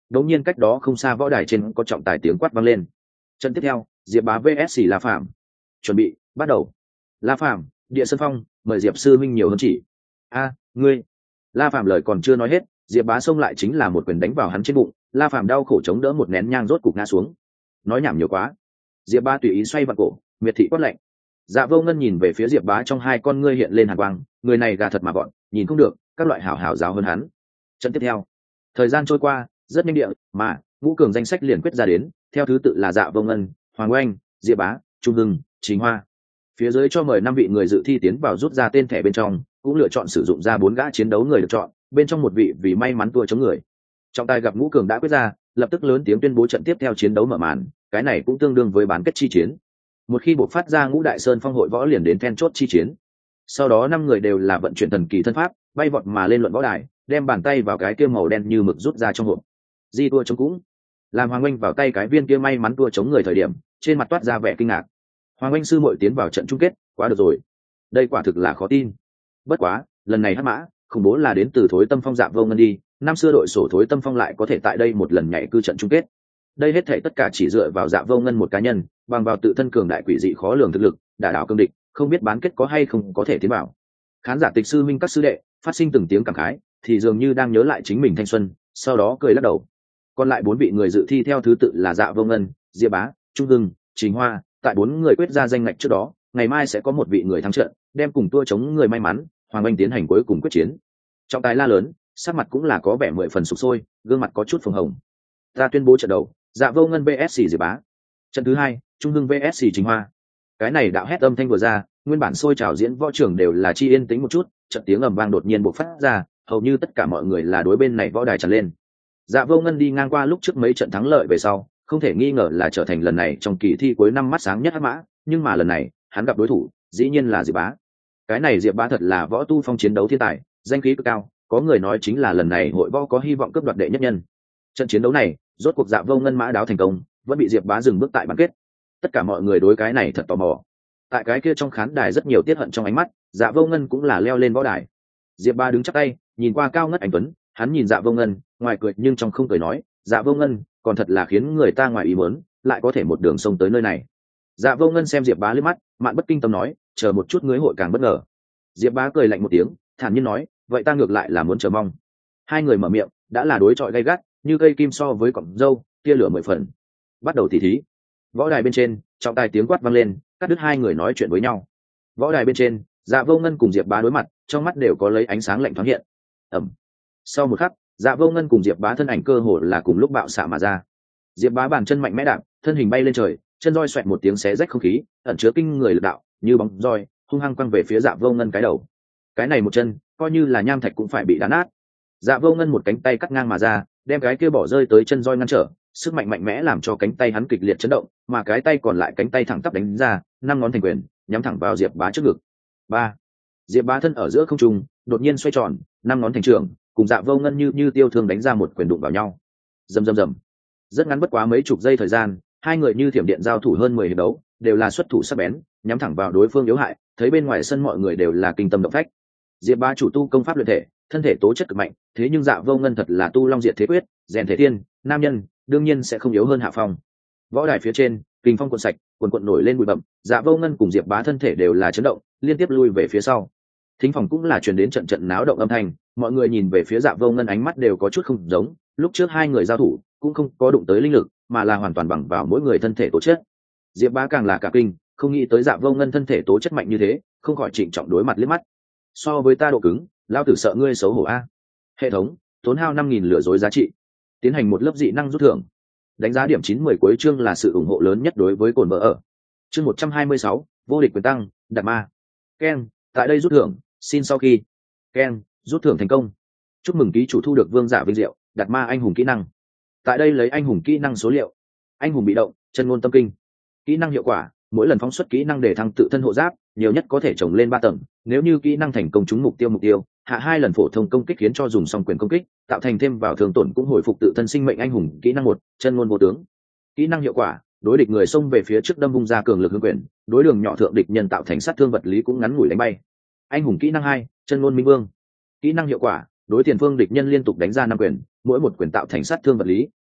đống nhiên cách đó không xa võ đài trên có trọng tài tiếng quát vang lên. Trận tiếp theo, Diệp Bá vs La Phàm. Chuẩn bị, bắt đầu. La Phàm, Địa Sơn Phong, mời Diệp sư minh nhiều hơn chỉ. A, ngươi. La Phàm lời còn chưa nói hết, Diệp Bá xông lại chính là một quyền đánh vào hắn trên bụng, La Phàm đau khổ chống đỡ một nén nhang rốt cục ngã xuống. Nói nhảm nhiều quá. Diệp Bá tùy ý xoay vặn cổ, miệt thị quát lạnh. Dạ Vô Ngân nhìn về phía Diệp Bá, trong hai con ngươi hiện lên hàn quang, người này gà thật mà gọn, nhìn không được, các loại hảo hảo giáo hơn hắn. Trận tiếp theo, thời gian trôi qua rất nhanh địa, mà ngũ cường danh sách liền quyết ra đến, theo thứ tự là Dạ Vô Ngân, Hoàng Oanh, Diệp Bá, Trung Hưng, Chính Hoa. Phía dưới cho mời năm vị người dự thi tiến vào rút ra tên thẻ bên trong, cũng lựa chọn sử dụng ra bốn gã chiến đấu người được chọn, bên trong một vị vì may mắn tua chống người. Trọng tài gặp ngũ cường đã quyết ra, lập tức lớn tiếng tuyên bố trận tiếp theo chiến đấu mở màn, cái này cũng tương đương với bán kết chi chiến. Một khi buộc phát ra ngũ đại sơn phong hội võ liền đến then chốt chi chiến. Sau đó năm người đều là vận chuyển thần kỳ thân pháp, bay vọt mà lên luận võ đài, đem bàn tay vào cái kia màu đen như mực rút ra trong hộp. Di tua chống cũng làm Hoàng Oanh vào tay cái viên kia may mắn tua chống người thời điểm, trên mặt toát ra vẻ kinh ngạc. Hoàng Oanh sư muội tiến vào trận chung kết, quá được rồi. Đây quả thực là khó tin. Bất quá, lần này hắc mã, khủng bố là đến từ Thối Tâm Phong Dạ Vô Ngân đi, năm xưa đội sổ Thối Tâm Phong lại có thể tại đây một lần nhảy cư trận chung kết. Đây hết thảy tất cả chỉ dựa vào Dạ Vô Ngân một cá nhân, bằng vào tự thân cường đại quỷ dị khó lường thực lực, đả đảo cương địch, không biết bán kết có hay không có thể tiến vào. Khán giả tịch sư minh các sư đệ phát sinh từng tiếng cảm khái, thì dường như đang nhớ lại chính mình thanh xuân, sau đó cười lắc đầu. Còn lại bốn vị người dự thi theo thứ tự là Dạ Vô Ngân, Diệp Bá, Trung Hưng, Trình Hoa, tại bốn người quyết ra danh ngạch trước đó, ngày mai sẽ có một vị người thắng trận, đem cùng tua chống người may mắn, Hoàng Anh tiến hành cuối cùng quyết chiến. Trọng tài la lớn, sắc mặt cũng là có vẻ mười phần sục sôi, gương mặt có chút phồng hồng. Ta tuyên bố trận đầu, Dạ Vô Ngân vs Diệp Bá. Trận thứ hai, Trung Hưng vs Trình Hoa. Cái này đạo hét âm thanh vừa ra, nguyên bản sôi trào diễn võ trường đều là chi yên tĩnh một chút, trận tiếng ầm vang đột nhiên bộc phát ra, hầu như tất cả mọi người là đối bên này võ đài tràn lên. Dạ Vô Ngân đi ngang qua lúc trước mấy trận thắng lợi về sau, không thể nghi ngờ là trở thành lần này trong kỳ thi cuối năm mắt sáng nhất hắc mã, nhưng mà lần này, hắn gặp đối thủ, dĩ nhiên là Diệp Bá. Cái này Diệp Bá thật là võ tu phong chiến đấu thiên tài, danh khí cực cao, có người nói chính là lần này hội võ có hy vọng cướp đoạt đệ nhất nhân. Trận chiến đấu này, rốt cuộc Dạ Vô Ngân mã đáo thành công, vẫn bị Diệp Bá dừng bước tại bán kết. Tất cả mọi người đối cái này thật tò mò. Tại cái kia trong khán đài rất nhiều tiết hận trong ánh mắt, Dạ Vô Ngân cũng là leo lên võ đài. Diệp Bá đứng chắp tay, nhìn qua cao ngất anh tuấn, hắn nhìn Dạ Vô Ngân, ngoài cười nhưng trong không cười nói, Dạ Vô Ngân, còn thật là khiến người ta ngoài ý muốn, lại có thể một đường sông tới nơi này. Dạ Vô Ngân xem Diệp Bá liếc mắt, mạn bất kinh tâm nói, chờ một chút ngươi hội càng bất ngờ. Diệp Bá cười lạnh một tiếng, thản nhiên nói, vậy ta ngược lại là muốn chờ mong. Hai người mở miệng, đã là đối chọi gay gắt, như cây kim so với cọng dâu, tia lửa mười phần. Bắt đầu tỉ thí. Võ đài bên trên, trọng tài tiếng quát vang lên, cắt đứt hai người nói chuyện với nhau. Võ đài bên trên, Dạ Vô Ngân cùng Diệp Bá đối mặt, trong mắt đều có lấy ánh sáng lạnh thoáng hiện. Ầm. Sau một khắc, Dạ Vô Ngân cùng Diệp Bá thân ảnh cơ hồ là cùng lúc bạo xạ mà ra. Diệp Bá bàn chân mạnh mẽ đạp, thân hình bay lên trời, chân roi xoẹt một tiếng xé rách không khí, ẩn chứa kinh người lực đạo, như bóng roi, hung hăng quăng về phía Dạ Vô Ngân cái đầu. Cái này một chân, coi như là nham thạch cũng phải bị đá nát. Dạ Vô Ngân một cánh tay cắt ngang mà ra, đem cái kia bỏ rơi tới chân roi ngăn trở, sức mạnh mạnh mẽ làm cho cánh tay hắn kịch liệt chấn động, mà cái tay còn lại cánh tay thẳng tắp đánh ra, năm ngón thành quyền, nhắm thẳng vào Diệp Bá trước ngực. Ba. Diệp Bá thân ở giữa không trung, đột nhiên xoay tròn, năm ngón thành trường, cùng Dạ Vô Ngân như như tiêu thương đánh ra một quyền đụng vào nhau. Rầm rầm rầm. Rất ngắn bất quá mấy chục giây thời gian, hai người như thiểm điện giao thủ hơn mười hiệp đấu, đều là xuất thủ sắc bén, nhắm thẳng vào đối phương yếu hại, thấy bên ngoài sân mọi người đều là kinh tâm động phách. Diệp Bá chủ tu công pháp luyện thể, thân thể tố chất cực mạnh, thế nhưng Dạ Vô Ngân thật là tu long diệt thế quyết, rèn thể tiên, nam nhân, đương nhiên sẽ không yếu hơn hạ phong. Võ đài phía trên, kình phong cuộn sạch, cuộn cuộn nổi lên bụi bặm, Dạ Vô Ngân cùng Diệp Bá thân thể đều là chấn động, liên tiếp lui về phía sau. Thính phòng cũng là truyền đến trận trận náo động âm thanh, mọi người nhìn về phía Dạ Vô Ngân ánh mắt đều có chút không giống, lúc trước hai người giao thủ, cũng không có đụng tới linh lực, mà là hoàn toàn bằng vào mỗi người thân thể tố chất. Diệp Bá càng là cả kinh, không nghĩ tới Dạ Vô Ngân thân thể tố chất mạnh như thế, không khỏi trịnh trọng đối mặt liếc mắt. So với ta độ cứng, lao tử sợ ngươi xấu hổ a. Hệ thống, tốn hao năm nghìn lừa dối giá trị. Tiến hành một lớp dị năng rút thưởng. Đánh giá điểm chín mười cuối chương là sự ủng hộ lớn nhất đối với cồn vợ ở. Chương một trăm hai mươi sáu, vô địch quyền tăng, đạt ma. Ken, tại đây rút thưởng, xin sau khi. Ken, rút thưởng thành công. Chúc mừng ký chủ thu được vương giả vinh diệu, đạt ma anh hùng kỹ năng. Tại đây lấy anh hùng kỹ năng số liệu. Anh hùng bị động, chân ngôn tâm kinh. Kỹ năng hiệu quả, mỗi lần phóng xuất kỹ năng để thăng tự thân hộ giáp, nhiều nhất có thể trồng lên ba tầng, nếu như kỹ năng thành công trúng mục tiêu mục tiêu, hạ hai lần phổ thông công kích khiến cho dùng xong quyền công kích, tạo thành thêm vào thường tổn cũng hồi phục tự thân sinh mệnh anh hùng kỹ năng một, chân ngôn vô tướng. Kỹ năng hiệu quả, đối địch người xông về phía trước đâm vung ra cường lực hương quyền, đối đường nhỏ thượng địch nhân tạo thành sát thương vật lý cũng ngắn ngủi đánh bay. Anh hùng kỹ năng hai, chân ngôn minh vương. Kỹ năng hiệu quả, đối tiền phương địch nhân liên tục đánh ra năm quyền, mỗi một quyền tạo thành sát thương vật lý,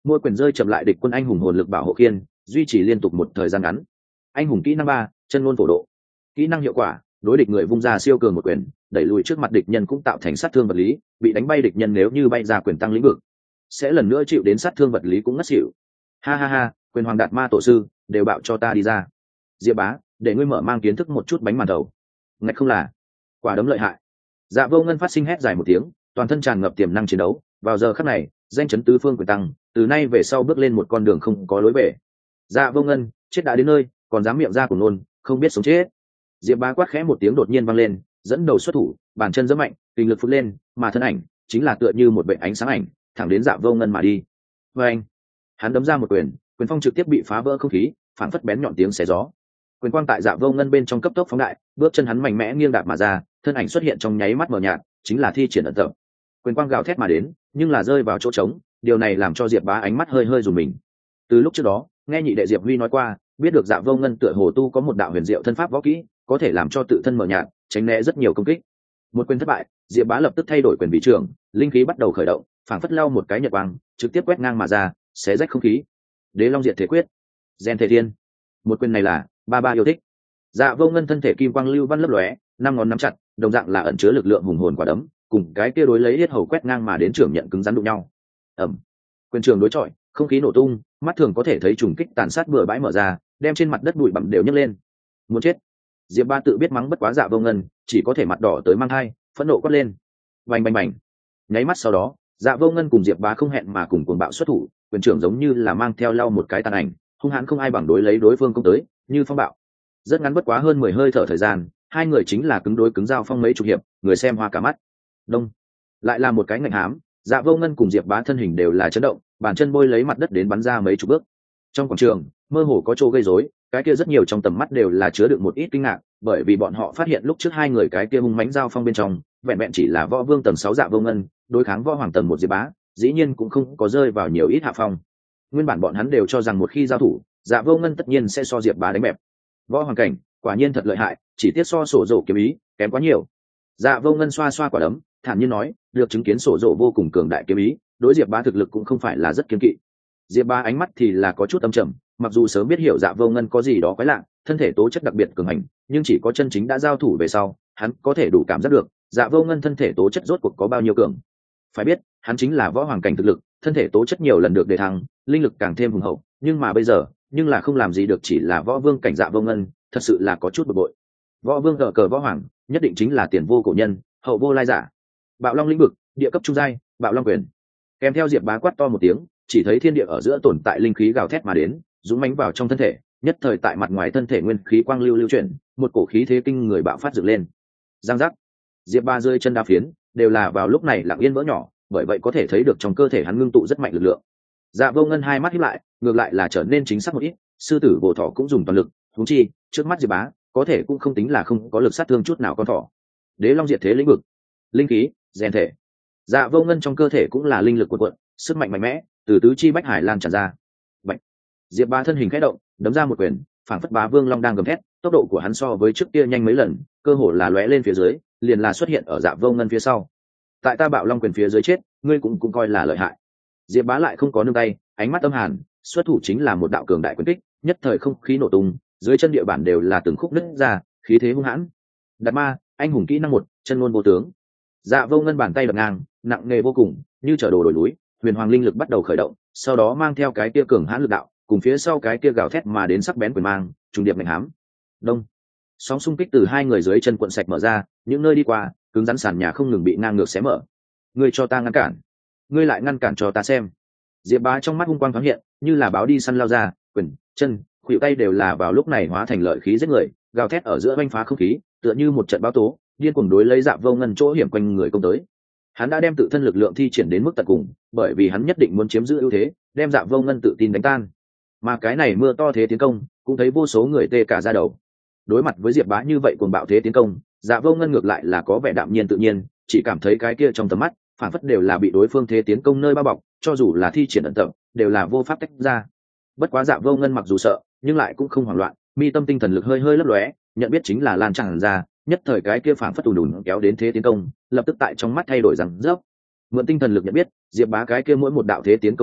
mỗi quyền rơi chậm lại địch quân anh hùng hồn lực bảo hộ khiên, duy trì liên tục một thời gian ngắn. Anh hùng kỹ năng ba, chân ngôn phổ độ. Kỹ năng hiệu quả, đối địch người vung ra siêu cường một quyền, đẩy lùi trước mặt địch nhân cũng tạo thành sát thương vật lý, bị đánh bay địch nhân nếu như bay ra quyền tăng lĩnh vực, sẽ lần nữa chịu đến sát thương vật lý cũng ngất xỉu. Ha ha ha, quyền hoàng đạt ma tổ sư, đều bạo cho ta đi ra. Diệp Bá, để ngươi mở mang kiến thức một chút bánh màn đầu. Ngạch không là, quả đấm lợi hại. Dạ Vô Ngân phát sinh hét dài một tiếng, toàn thân tràn ngập tiềm năng chiến đấu, vào giờ khắc này, danh chấn tứ phương quyền tăng, từ nay về sau bước lên một con đường không có lối về. Dạ Vô Ngân, chết đã đến nơi, còn dám miệng ra của nôn, không biết sống chết. Diệp Bá quát khẽ một tiếng đột nhiên vang lên, dẫn đầu xuất thủ, bàn chân giẫm mạnh, kinh lực phút lên, mà thân ảnh chính là tựa như một vệ ánh sáng ảnh, thẳng đến Dạ Vô Ngân mà đi. Và anh, hắn đấm ra một quyền, quyền phong trực tiếp bị phá vỡ không khí, phản phất bén nhọn tiếng xé gió. Quyền quang tại Dạ Vô Ngân bên trong cấp tốc phóng đại, bước chân hắn mạnh mẽ nghiêng đạp mà ra, thân ảnh xuất hiện trong nháy mắt mờ nhạt, chính là thi triển ẩn tập. Quyền quang gào thét mà đến, nhưng là rơi vào chỗ trống, điều này làm cho Diệp Bá ánh mắt hơi hơi rùng mình. Từ lúc trước đó, nghe nhị đệ Diệp Huy nói qua, biết được Dạ Vô Ngân tựa hồ tu có một đạo huyền diệu thân pháp võ kỹ, có thể làm cho tự thân mờ nhạt, tránh né rất nhiều công kích. Một quyền thất bại, Diệp Bá lập tức thay đổi quyền vị trưởng, linh khí bắt đầu khởi động, phảng phất lao một cái nhật quang, trực tiếp quét ngang mà ra, xé rách không khí. Đế Long Diệt Thể Quyết, Gen Thể Thiên. Một quyền này là ba ba yêu thích. Dạ Vô Ngân thân thể kim quang lưu văn lấp lóe, năm ngón nắm chặt, đồng dạng là ẩn chứa lực lượng hùng hồn quả đấm, cùng cái kia đối lấy yết hầu quét ngang mà đến trưởng nhận cứng rắn đụng nhau. Ầm. Quyền trường đối chọi, không khí nổ tung, mắt thường có thể thấy trùng kích tàn sát bừa bãi mở ra, đem trên mặt đất bụi bặm đều nhấc lên. Muốn chết. Diệp Ba tự biết mắng bất quá Dạ Vô Ngân, chỉ có thể mặt đỏ tới mang hai, phẫn nộ quát lên. Bành bành bành. Nháy mắt sau đó, Dạ Vô Ngân cùng Diệp Bá không hẹn mà cùng cuồng bạo xuất thủ, quyền trưởng giống như là mang theo lau một cái tàn ảnh, hung hãn không ai bằng đối lấy đối phương công tới, như phong bạo. Rất ngắn bất quá hơn mười hơi thở thời gian, hai người chính là cứng đối cứng giao phong mấy chục hiệp, người xem hoa cả mắt. Đông, lại là một cái ngạnh hám, Dạ Vô Ngân cùng Diệp Bá thân hình đều là chấn động, bàn chân bôi lấy mặt đất đến bắn ra mấy chục bước. Trong quảng trường, mơ hồ có chỗ gây rối, cái kia rất nhiều trong tầm mắt đều là chứa đựng một ít kinh ngạc, bởi vì bọn họ phát hiện lúc trước hai người cái kia hung mãnh giao phong bên trong, vẹn vẹn chỉ là võ vương tầng sáu Dạ Vô Ngân, đối kháng võ hoàng tầng một Diệp Bá, dĩ nhiên cũng không có rơi vào nhiều ít hạ phong. Nguyên bản bọn hắn đều cho rằng một khi giao thủ, Dạ Vô Ngân tất nhiên sẽ so Diệp Bá đánh bẹp. Võ hoàng cảnh, quả nhiên thật lợi hại, chỉ tiếc so sổ rổ kiếm ý kém quá nhiều. Dạ Vô Ngân xoa xoa quả đấm, thản nhiên nói, được chứng kiến sổ rổ vô cùng cường đại kiếm ý, đối Diệp Bá thực lực cũng không phải là rất kiên kỵ. Diệp Bá ánh mắt thì là có chút âm trầm, mặc dù sớm biết hiểu Dạ Vô Ngân có gì đó quái lạ, thân thể tố chất đặc biệt cường hành, nhưng chỉ có chân chính đã giao thủ về sau, hắn có thể đủ cảm giác được, Dạ Vô Ngân thân thể tố chất rốt cuộc có bao nhiêu cường. Phải biết, hắn chính là võ hoàng cảnh thực lực, thân thể tố chất nhiều lần được đề thăng, linh lực càng thêm hùng hậu, nhưng mà bây giờ, nhưng là không làm gì được chỉ là võ vương cảnh Dạ Vô Ngân, thật sự là có chút bực bội. Võ vương cờ cờ võ hoàng, nhất định chính là tiền vô cổ nhân, hậu vô lai giả. Bạo Long lĩnh vực, địa cấp trung giai, Bạo Long quyền. Kèm theo Diệp Bá quát to một tiếng, chỉ thấy thiên địa ở giữa tồn tại linh khí gào thét mà đến, dũng mãnh vào trong thân thể, nhất thời tại mặt ngoài thân thể nguyên khí quang lưu lưu chuyển, một cổ khí thế kinh người bạo phát dựng lên. Giang giác. Diệp Bá rơi chân đá phiến, đều là vào lúc này lặng yên vỡ nhỏ, bởi vậy có thể thấy được trong cơ thể hắn ngưng tụ rất mạnh lực lượng. Dạ Vô Ngân hai mắt híp lại, ngược lại là trở nên chính xác một ít, sư tử bổ thỏ cũng dùng toàn lực, huống chi, trước mắt Diệp Bá, có thể cũng không tính là không có lực sát thương chút nào con thỏ. Đế Long Diệt Thế lĩnh vực, linh khí, rèn thể. Dạ Vô Ngân trong cơ thể cũng là linh lực cuộn cuộn, sức mạnh mạnh mẽ, từ tứ chi bách hải lan tràn ra. Bạch. Diệp Bá thân hình khẽ động, đấm ra một quyền, phảng phất Bá Vương Long đang gầm thét, tốc độ của hắn so với trước kia nhanh mấy lần, cơ hồ là lóe lên phía dưới, liền là xuất hiện ở Dạ Vô Ngân phía sau. Tại ta Bạo Long quyền phía dưới chết, ngươi cũng cũng coi là lợi hại. Diệp Bá lại không có nương tay, ánh mắt âm hàn, xuất thủ chính là một đạo cường đại quyền kích, nhất thời không khí nổ tung, dưới chân địa bản đều là từng khúc nứt ra, khí thế hung hãn. Đạt ma, anh hùng kỹ năng một, chân ngôn vô tướng. Dạ Vô Ngân bàn tay đập ngang, nặng nề vô cùng, như chở đồ đổi núi, huyền hoàng linh lực bắt đầu khởi động, sau đó mang theo cái kia cường hãn lực đạo, cùng phía sau cái kia gào thét mà đến sắc bén quyền mang, trùng điệp mạnh hám. Đông. Sóng xung kích từ hai người dưới chân cuộn sạch mở ra, những nơi đi qua, cứng rắn sàn nhà không ngừng bị ngang ngược xé mở. Ngươi cho ta ngăn cản, ngươi lại ngăn cản cho ta xem. Diệp Bá trong mắt hung quang thoáng hiện, như là báo đi săn lao ra, quyền, chân, khuỷu tay đều là vào lúc này hóa thành lợi khí giết người, gào thét ở giữa vành phá không khí, tựa như một trận bão tố, điên cuồng đối lấy Dạ Vô Ngân chỗ hiểm quanh người công tới. Hắn đã đem tự thân lực lượng thi triển đến mức tận cùng, bởi vì hắn nhất định muốn chiếm giữ ưu thế, đem Dạ Vô Ngân tự tin đánh tan. Mà cái này mưa to thế tiến công, cũng thấy vô số người tê cả da đầu. Đối mặt với Diệp Bá như vậy cuồng bạo thế tiến công, Dạ Vô Ngân ngược lại là có vẻ đạm nhiên tự nhiên, chỉ cảm thấy cái kia trong tầm mắt, phản phất đều là bị đối phương thế tiến công nơi bao bọc, cho dù là thi triển ẩn tập, đều là vô pháp tách ra. Bất quá Dạ Vô Ngân mặc dù sợ, nhưng lại cũng không hoảng loạn, mi tâm tinh thần lực hơi hơi lấp lóe, nhận biết chính là lan tràn ra, nhất thời cái kia phản phất ùn ùn kéo đến thế tiến công, lập tức tại trong mắt thay đổi rằng rớp. Mượn tinh thần lực nhận biết, Diệp Bá cái kia mỗi một đạo thế tiến công quy tích,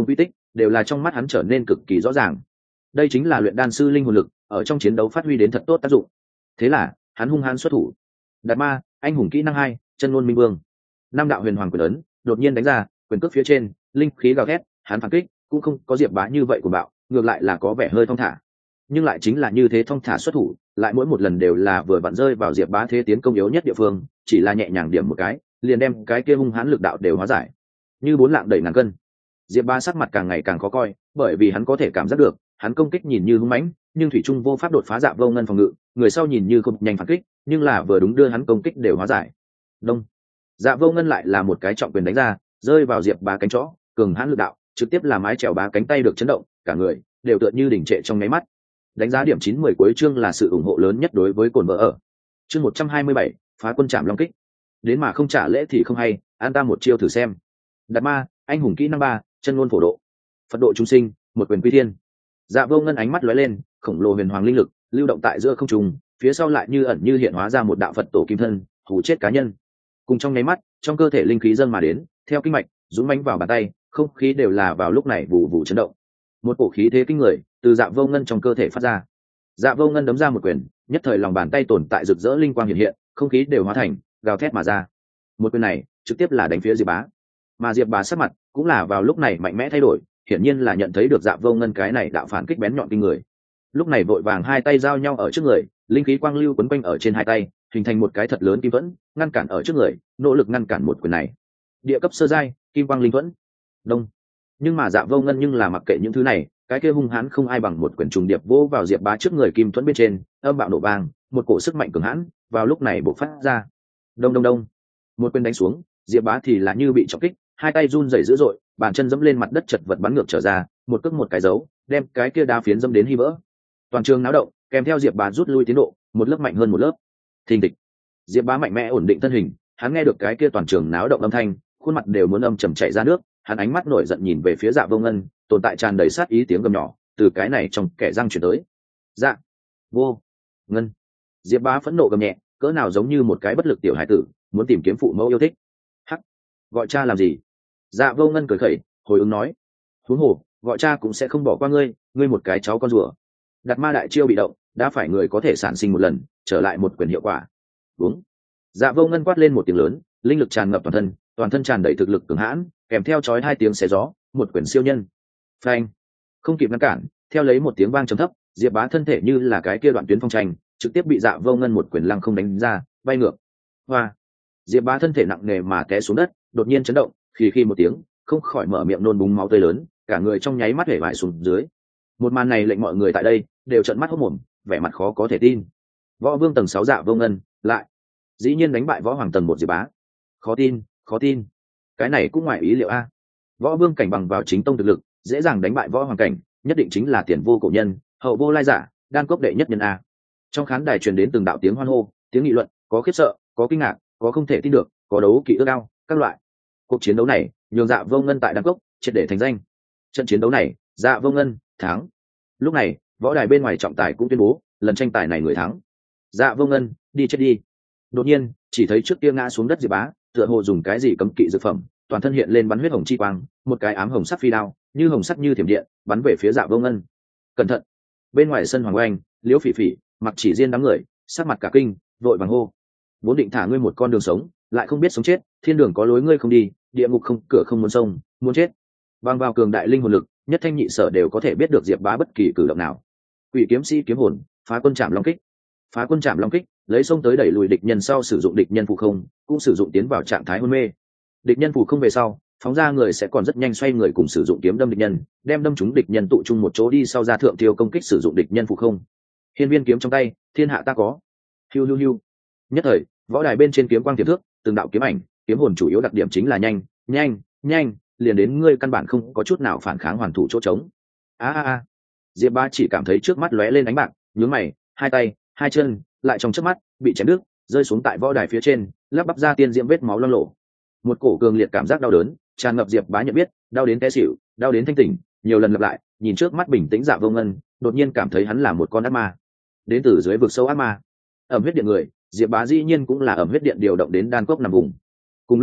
đều là trong mắt hắn trở nên cực kỳ rõ ràng. Đây chính là luyện đan sư linh hồn lực ở trong chiến đấu phát huy đến thật tốt tác dụng. Thế là hắn hung hãn xuất thủ. Đạt ma anh hùng kỹ năng hai, chân ngôn minh vương. Năm đạo huyền hoàng quyền ấn đột nhiên đánh ra, quyền cước phía trên linh khí gào thét, hắn phản kích cũng không có Diệp Bá như vậy của bạo, ngược lại là có vẻ hơi thong thả. Nhưng lại chính là như thế thong thả xuất thủ, lại mỗi một lần đều là vừa vặn rơi vào Diệp Bá thế tiến công yếu nhất địa phương, chỉ là nhẹ nhàng điểm một cái, liền đem cái kia hung hãn lực đạo đều hóa giải. Như bốn lạng đẩy ngàn cân. Diệp Bá sắc mặt càng ngày càng khó coi, bởi vì hắn có thể cảm giác được, hắn công kích nhìn như hung mãnh, nhưng thủy trung vô pháp đột phá Dạ Vô Ngân phòng ngự, người sau nhìn như không nhanh phản kích, nhưng là vừa đúng đưa hắn công kích đều hóa giải. Đông. Dạ Vô Ngân lại là một cái trọng quyền đánh ra, rơi vào Diệp Bá cánh chó, cường hãn lực đạo, trực tiếp là mái chèo Bá cánh tay được chấn động, cả người đều tựa như đỉnh trệ trong nháy mắt. Đánh giá điểm chín mười cuối chương là sự ủng hộ lớn nhất đối với cồn vợ ở. Chương một trăm hai mươi bảy, phá quân trảm long kích. Đến mà không trả lễ thì không hay, an ta một chiêu thử xem. Đạt ma anh hùng kỹ năng ba, chân ngôn phổ độ. Phật độ chúng sinh, một quyền quy thiên. Dạ Vô Ngân ánh mắt lóe lên, khổng lồ huyền hoàng linh lực lưu động tại giữa không trung, phía sau lại như ẩn như hiện hóa ra một đạo Phật tổ kim thân, hù chết cá nhân. Cùng trong nháy mắt, trong cơ thể linh khí dâng mà đến, theo kinh mạch dũng mãnh vào bàn tay, không khí đều là vào lúc này vụ vụ chấn động. Một cổ khí thế kinh người từ Dạ Vô Ngân trong cơ thể phát ra. Dạ Vô Ngân đấm ra một quyền, nhất thời lòng bàn tay tồn tại rực rỡ linh quang hiện hiện, không khí đều hóa thành gào thét mà ra. Một quyền này trực tiếp là đánh phía Diệp Bá, mà Diệp Bá sắc mặt cũng là vào lúc này mạnh mẽ thay đổi, hiển nhiên là nhận thấy được Dạ Vô Ngân cái này đạo phản kích bén nhọn kinh người. Lúc này vội vàng hai tay giao nhau ở trước người, linh khí quang lưu quấn quanh ở trên hai tay, hình thành một cái thật lớn kim thuẫn, ngăn cản ở trước người, nỗ lực ngăn cản một quyền này. Địa cấp sơ giai, kim quang linh thuẫn. Đông. Nhưng mà Dạ Vô Ngân nhưng là mặc kệ những thứ này, cái kia hung hãn không ai bằng một quyền trùng điệp vỗ vào Diệp Bá trước người kim thuẫn bên trên, âm bạo nổ vang, một cổ sức mạnh cường hãn vào lúc này bộc phát ra. Đông đông đông. Một quyền đánh xuống, Diệp Bá thì là như bị trọng kích, hai tay run rẩy dữ dội, bàn chân dẫm lên mặt đất chật vật bắn ngược trở ra, một cước một cái dấu, đem cái kia đá phiến dẫm đến hy vỡ. Toàn trường náo động, kèm theo Diệp Bá rút lui tiến độ, một lớp mạnh hơn một lớp. Thình thịch. Diệp Bá mạnh mẽ ổn định thân hình, hắn nghe được cái kia toàn trường náo động âm thanh, khuôn mặt đều muốn âm trầm chảy ra nước, hắn ánh mắt nổi giận nhìn về phía Dạ Vô Ngân, tồn tại tràn đầy sát ý tiếng gầm nhỏ từ cái này trong kẻ răng chuyển tới. Dạ Vô Ngân. Diệp Bá phẫn nộ gầm nhẹ, cỡ nào giống như một cái bất lực tiểu hải tử muốn tìm kiếm phụ mẫu yêu thích. Hắc, gọi cha làm gì? Dạ Vô Ngân cười khẩy hồi ứng nói, huống hồ gọi cha cũng sẽ không bỏ qua ngươi, ngươi một cái cháu con rùa. Đặt ma đại chiêu bị động, đã phải người có thể sản sinh một lần, trở lại một quyền hiệu quả. Đúng. Dạ Vô Ngân quát lên một tiếng lớn, linh lực tràn ngập toàn thân, toàn thân tràn đầy thực lực cường hãn, kèm theo chói hai tiếng xé gió, một quyền siêu nhân. Phanh. Không kịp ngăn cản, theo lấy một tiếng vang trầm thấp, Diệp Bá thân thể như là cái kia đoạn tuyến phong tranh, trực tiếp bị Dạ Vô Ngân một quyền lăng không đánh ra, bay ngược. Hoa. Diệp Bá thân thể nặng nề mà té xuống đất, đột nhiên chấn động, khi khi một tiếng, không khỏi mở miệng nôn búng máu tươi lớn, cả người trong nháy mắt hể vải xuống dưới. Một màn này lệnh mọi người tại đây đều trợn mắt hốt mồm, vẻ mặt khó có thể tin. Võ Vương tầng sáu Dạ Vô Ngân, lại dĩ nhiên đánh bại Võ Hoàng tầng một Diệp Bá. Khó tin, khó tin. Cái này cũng ngoài ý liệu a. Võ Vương cảnh bằng vào chính tông thực lực, dễ dàng đánh bại Võ Hoàng cảnh, nhất định chính là tiền vô cổ nhân, hậu vô lai giả, đan cốc đệ nhất nhân a. Trong khán đài truyền đến từng đạo tiếng hoan hô, tiếng nghị luận, có khiếp sợ, có kinh ngạc, có không thể tin được, có đấu kỵ ước ao, các loại. Cuộc chiến đấu này nhường Dạ Vô Ngân tại đan cốc triệt để thành danh. Trận chiến đấu này, Dạ Vô Ngân thắng. Lúc này, võ đài bên ngoài trọng tài cũng tuyên bố, lần tranh tài này người thắng. Dạ Vô Ngân, đi chết đi. Đột nhiên, chỉ thấy trước kia ngã xuống đất Diệp Bá, tựa hồ dùng cái gì cấm kỵ dược phẩm, toàn thân hiện lên bắn huyết hồng chi quang, một cái ám hồng sắc phi đao, như hồng sắc như thiểm điện, bắn về phía Dạ Vô Ngân. Cẩn thận! Bên ngoài sân Hoàng Oanh, Liễu Phỉ Phỉ, Mặc Chỉ Diên đám người, sắc mặt cả kinh, vội vàng hô: vốn định thả ngươi một con đường sống, lại không biết sống chết, thiên đường có lối ngươi không đi, địa ngục không cửa không muốn sông, muốn chết. Bằng vào cường đại linh hồn lực, nhất thanh nhị sở đều có thể biết được Diệp Bá bất kỳ cử động nào. Quỷ kiếm sĩ kiếm hồn, phá quân trảm long kích. Phá quân trảm long kích, lấy xông tới đẩy lùi địch nhân sau sử dụng địch nhân phù không, cũng sử dụng tiến vào trạng thái hôn mê. Địch nhân phù không về sau, phóng ra người sẽ còn rất nhanh xoay người cùng sử dụng kiếm đâm địch nhân, đem đâm chúng địch nhân tụ chung một chỗ đi sau ra thượng tiêu công kích sử dụng địch nhân phù không. Hiên viên kiếm trong tay, thiên hạ ta có. Hiu hiu hiu. Nhất thời, võ đài bên trên kiếm quang tiềm thước, từng đạo kiếm ảnh, kiếm hồn chủ yếu đặc điểm chính là nhanh, nhanh, nhanh, liền đến ngươi căn bản không có chút nào phản kháng hoàn thủ chỗ trống. A a a. Diệp Bá chỉ cảm thấy trước mắt lóe lên ánh bạc, nhướng mày, hai tay, hai chân, lại trong chớp mắt bị chém đứt, rơi xuống tại võ đài phía trên, lắp bắp ra tiên diễm vết máu loang lổ. Một cổ cường liệt cảm giác đau đớn tràn ngập Diệp Bá nhận biết, đau đến té xỉu, đau đến thanh tỉnh, nhiều lần lặp lại, nhìn trước mắt bình tĩnh Dạ Vô Ngân, đột nhiên cảm thấy hắn là một con ác ma, đến từ dưới vực sâu ác ma. Ẩm huyết điện người, Diệp Bá dĩ nhiên cũng là ẩm huyết điện điều động đến đan cốc nằm vùng. Cùng lúc đó,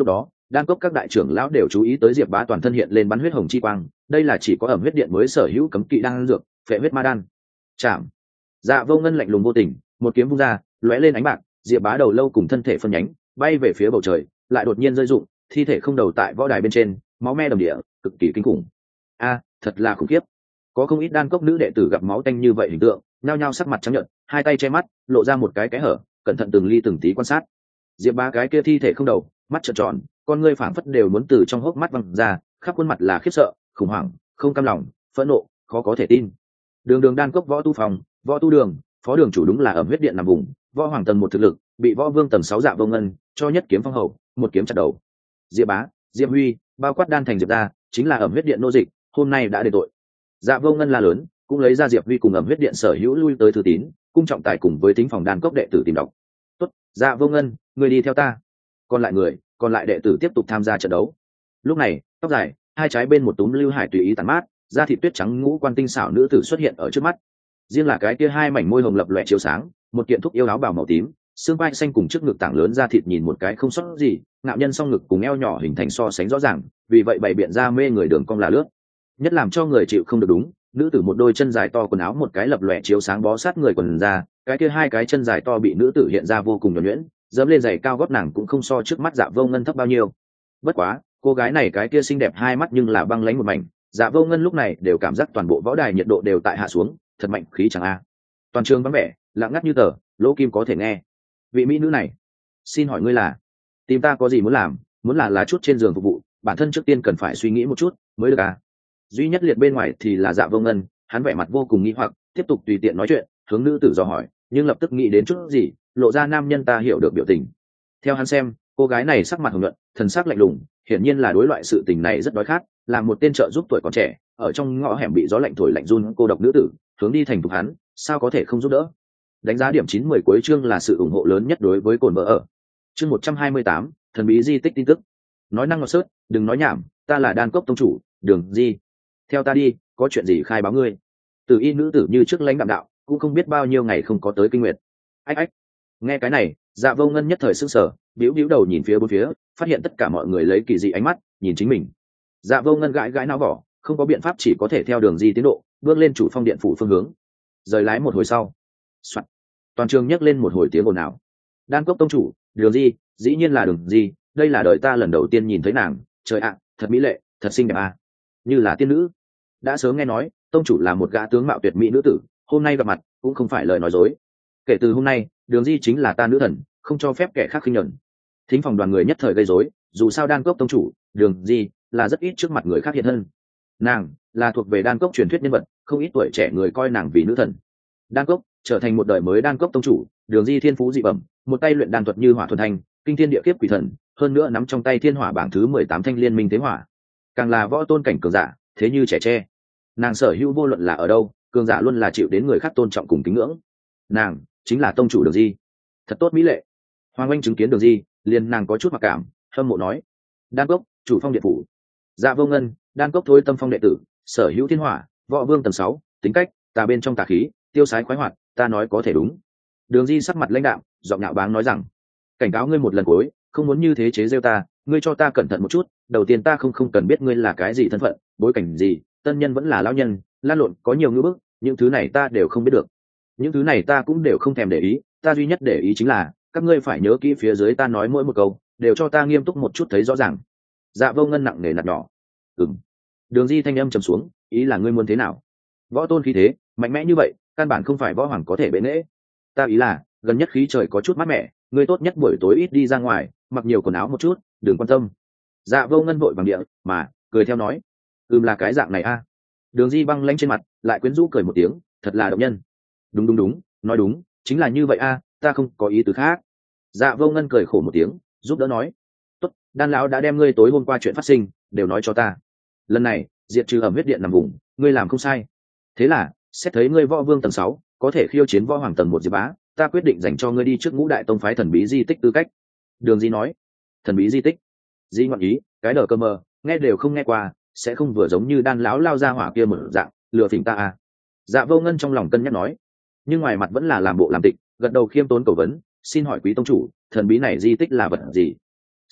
đan cốc các đại trưởng lão đều chú ý tới diệp bá toàn thân hiện lên bắn huyết hồng chi quang, đây là chỉ có ẩm huyết điện mới sở hữu cấm kỵ đan dược phệ huyết ma đan. Chạm. Dạ Vô Ngân lạnh lùng vô tình, một kiếm vung ra, lóe lên ánh bạc, diệp bá đầu lâu cùng thân thể phân nhánh, bay về phía bầu trời, lại đột nhiên rơi rụng, thi thể không đầu tại võ đài bên trên, máu me đầm địa, cực kỳ kinh khủng. A, thật là khủng khiếp. Có không ít đan cốc nữ đệ tử gặp máu tanh như vậy hình tượng, nhao nhao sắc mặt trắng nhợt, hai tay che mắt, lộ ra một cái kẽ hở, cẩn thận từng ly từng tí quan sát. Diệp bá cái kia thi thể không đầu, mắt trợn tròn, con ngươi phảng phất đều muốn từ trong hốc mắt văng ra, khắp khuôn mặt là khiếp sợ, khủng hoảng, không cam lòng, phẫn nộ, khó có thể tin. Đường đường đan cốc võ tu phòng, võ tu đường, phó đường chủ đúng là ẩm huyết điện nằm vùng, võ hoàng tầng một thực lực, bị võ vương tầng sáu Dạ Vô Ngân cho nhất kiếm phong hầu, một kiếm chặt đầu. Diệp bá, Diệp huy, bao quát đan thành diệp ra, chính là ẩm huyết điện nô dịch, hôm nay đã đền tội. Dạ Vô Ngân la lớn, cũng lấy ra diệp huy cùng ẩm huyết điện sở hữu lui tới thư tín, cung trọng tài cùng với tính phòng đan cốc đệ tử tìm đọc. Tốt, Dạ Vô Ngân, người đi theo ta. Còn lại người, còn lại đệ tử tiếp tục tham gia trận đấu. Lúc này, tóc dài, hai trái bên một túm lưu hải tùy ý tàn mát, da thịt tuyết trắng ngũ quan tinh xảo nữ tử xuất hiện ở trước mắt. Riêng là cái kia hai mảnh môi hồng lập lòe chiếu sáng, một kiện thúc yêu áo bào màu tím, xương vai xanh cùng trước ngực tảng lớn da thịt nhìn một cái không sót gì, ngạo nhân song ngực cùng eo nhỏ hình thành so sánh rõ ràng, vì vậy bày biện ra mê người đường cong là lướt. Nhất làm cho người chịu không được đúng, nữ tử một đôi chân dài to quần áo một cái lập lòe chiếu sáng bó sát người quần ra, cái kia hai cái chân dài to bị nữ tử hiện ra vô cùng nhuần nhuyễn, dẫm lên giày cao gót nàng cũng không so trước mắt Dạ Vô Ngân thấp bao nhiêu. Bất quá, cô gái này cái kia xinh đẹp hai mắt nhưng là băng lãnh một mảnh, Dạ Vô Ngân lúc này đều cảm giác toàn bộ võ đài nhiệt độ đều tại hạ xuống, thật mạnh khí chẳng a. Toàn trường vắng vẻ, lặng ngắt như tờ, lỗ kim có thể nghe. Vị mỹ nữ này, xin hỏi ngươi là? Tìm ta có gì muốn làm? Muốn là là chút trên giường phục vụ, bản thân trước tiên cần phải suy nghĩ một chút mới được à? Duy nhất liệt bên ngoài thì là Dạ Vô Ngân, hắn vẻ mặt vô cùng nghi hoặc, tiếp tục tùy tiện nói chuyện, hướng nữ tử dò hỏi, nhưng lập tức nghĩ đến chút gì, lộ ra nam nhân ta hiểu được biểu tình. Theo hắn xem, cô gái này sắc mặt hồng nhuận, thần sắc lạnh lùng, hiển nhiên là đối loại sự tình này rất đói khát, là một tên trợ giúp tuổi còn trẻ, ở trong ngõ hẻm bị gió lạnh thổi lạnh run cô độc nữ tử, hướng đi thành thục hắn, sao có thể không giúp đỡ. Đánh giá điểm chín mười cuối chương là sự ủng hộ lớn nhất đối với cồn vợ ở. Chương một trăm hai mươi tám, thần bí di tích tin tức. Nói năng ngọt sớt, đừng nói nhảm, ta là đan cốc tông chủ, Đường Di. Theo ta đi, có chuyện gì khai báo ngươi. Từ y nữ tử như trước lãnh đạm đạo, cũng không biết bao nhiêu ngày không có tới kinh nguyệt. Ách ách. Nghe cái này, Dạ Vô Ngân nhất thời sững sờ, bĩu bĩu đầu nhìn phía bốn phía, phát hiện tất cả mọi người lấy kỳ dị ánh mắt nhìn chính mình. Dạ Vô Ngân gãi gãi não vỏ, không có biện pháp chỉ có thể theo Đường Di tiến độ, bước lên chủ phong điện phủ phương hướng. Rời lái một hồi sau, soạt, toàn trường nhấc lên một hồi tiếng ồn ào. Đan cốc tông chủ, Đường Di, dĩ nhiên là Đường Di, đây là đời ta lần đầu tiên nhìn thấy nàng, trời ạ, thật mỹ lệ, thật xinh đẹp à. Như là tiên nữ. Đã sớm nghe nói, tông chủ là một gã tướng mạo tuyệt mỹ nữ tử, hôm nay gặp mặt cũng không phải lời nói dối. Kể từ hôm nay, Đường Di chính là ta nữ thần, không cho phép kẻ khác khinh nhẫn. Thính phòng đoàn người nhất thời gây rối, dù sao đan cốc tông chủ, Đường Di là rất ít trước mặt người khác hiện thân. Nàng là thuộc về đan cốc truyền thuyết nhân vật, không ít tuổi trẻ người coi nàng vì nữ thần. Đan cốc trở thành một đời mới đan cốc tông chủ, Đường Di thiên phú dị bẩm, một tay luyện đan thuật như hỏa thuần thanh, kinh thiên địa kiếp quỷ thần, hơn nữa nắm trong tay thiên hỏa bảng thứ mười tám thanh liên minh thế hỏa, càng là võ tôn cảnh cường giả, thế như trẻ tre. Nàng sở hữu vô luận là ở đâu, cường giả luôn là chịu đến người khác tôn trọng cùng kính ngưỡng. Nàng chính là tông chủ Đường Di, thật tốt mỹ lệ. Hoàng Anh chứng kiến Đường Di, liền nàng có chút mặc cảm, hâm mộ nói: đan cốc chủ phong điện phủ. Dạ Vô Ngân, đan cốc thôi tâm phong đệ tử, sở hữu thiên hỏa, võ vương tầng sáu, tính cách tà bên trong tà khí, tiêu sái khoái hoạt, ta nói có thể đúng. Đường Di sắc mặt lãnh đạm, giọng nhạo báng nói rằng: cảnh cáo ngươi một lần cuối, không muốn như thế chế giễu ta, ngươi cho ta cẩn thận một chút. Đầu tiên ta không không cần biết ngươi là cái gì thân phận, bối cảnh gì, tân nhân vẫn là lão nhân, lan lộn có nhiều ngữ bức, những thứ này ta đều không biết được. Những thứ này ta cũng đều không thèm để ý, ta duy nhất để ý chính là các ngươi phải nhớ kỹ phía dưới ta nói mỗi một câu, đều cho ta nghiêm túc một chút thấy rõ ràng. Dạ Vô Ngân nặng nề nạt nhỏ: ừm. Đường Di thanh âm trầm xuống, ý là ngươi muốn thế nào? Võ tôn khí thế mạnh mẽ như vậy, căn bản không phải võ hoàng có thể bệ nghễ. Ta ý là gần nhất khí trời có chút mát mẻ, ngươi tốt nhất buổi tối ít đi ra ngoài, mặc nhiều quần áo một chút, đừng quan tâm. Dạ Vô Ngân vội bằng địa mà cười theo nói: ừm, là cái dạng này a. À. Đường Di băng lanh trên mặt lại quyến rũ cười một tiếng, thật là động nhân. Đúng đúng đúng, nói đúng, chính là như vậy a, à, ta không có ý tứ khác. Dạ Vô Ngân cười khổ một tiếng, giúp đỡ nói: tốt, đan lão đã đem ngươi tối hôm qua chuyện phát sinh đều nói cho ta. Lần này diệt trừ ẩm huyết điện nằm vùng, ngươi làm không sai. Thế là xét thấy ngươi võ vương tầng sáu có thể khiêu chiến võ hoàng tầng một Diệp Bá, ta quyết định dành cho ngươi đi trước ngũ đại tông phái thần bí di tích tư cách. Đường Di nói: thần bí di tích? Di ngọn ý, cái đờ cơ mờ, nghe đều không nghe qua, sẽ không vừa giống như đan lão lao ra hỏa kia một dạng lừa phỉnh ta à? Dạ Vô Ngân trong lòng cân nhắc nói, nhưng ngoài mặt vẫn là làm bộ làm tịch, gật đầu khiêm tốn cầu vấn: xin hỏi quý tông chủ, thần bí này di tích là vật gì?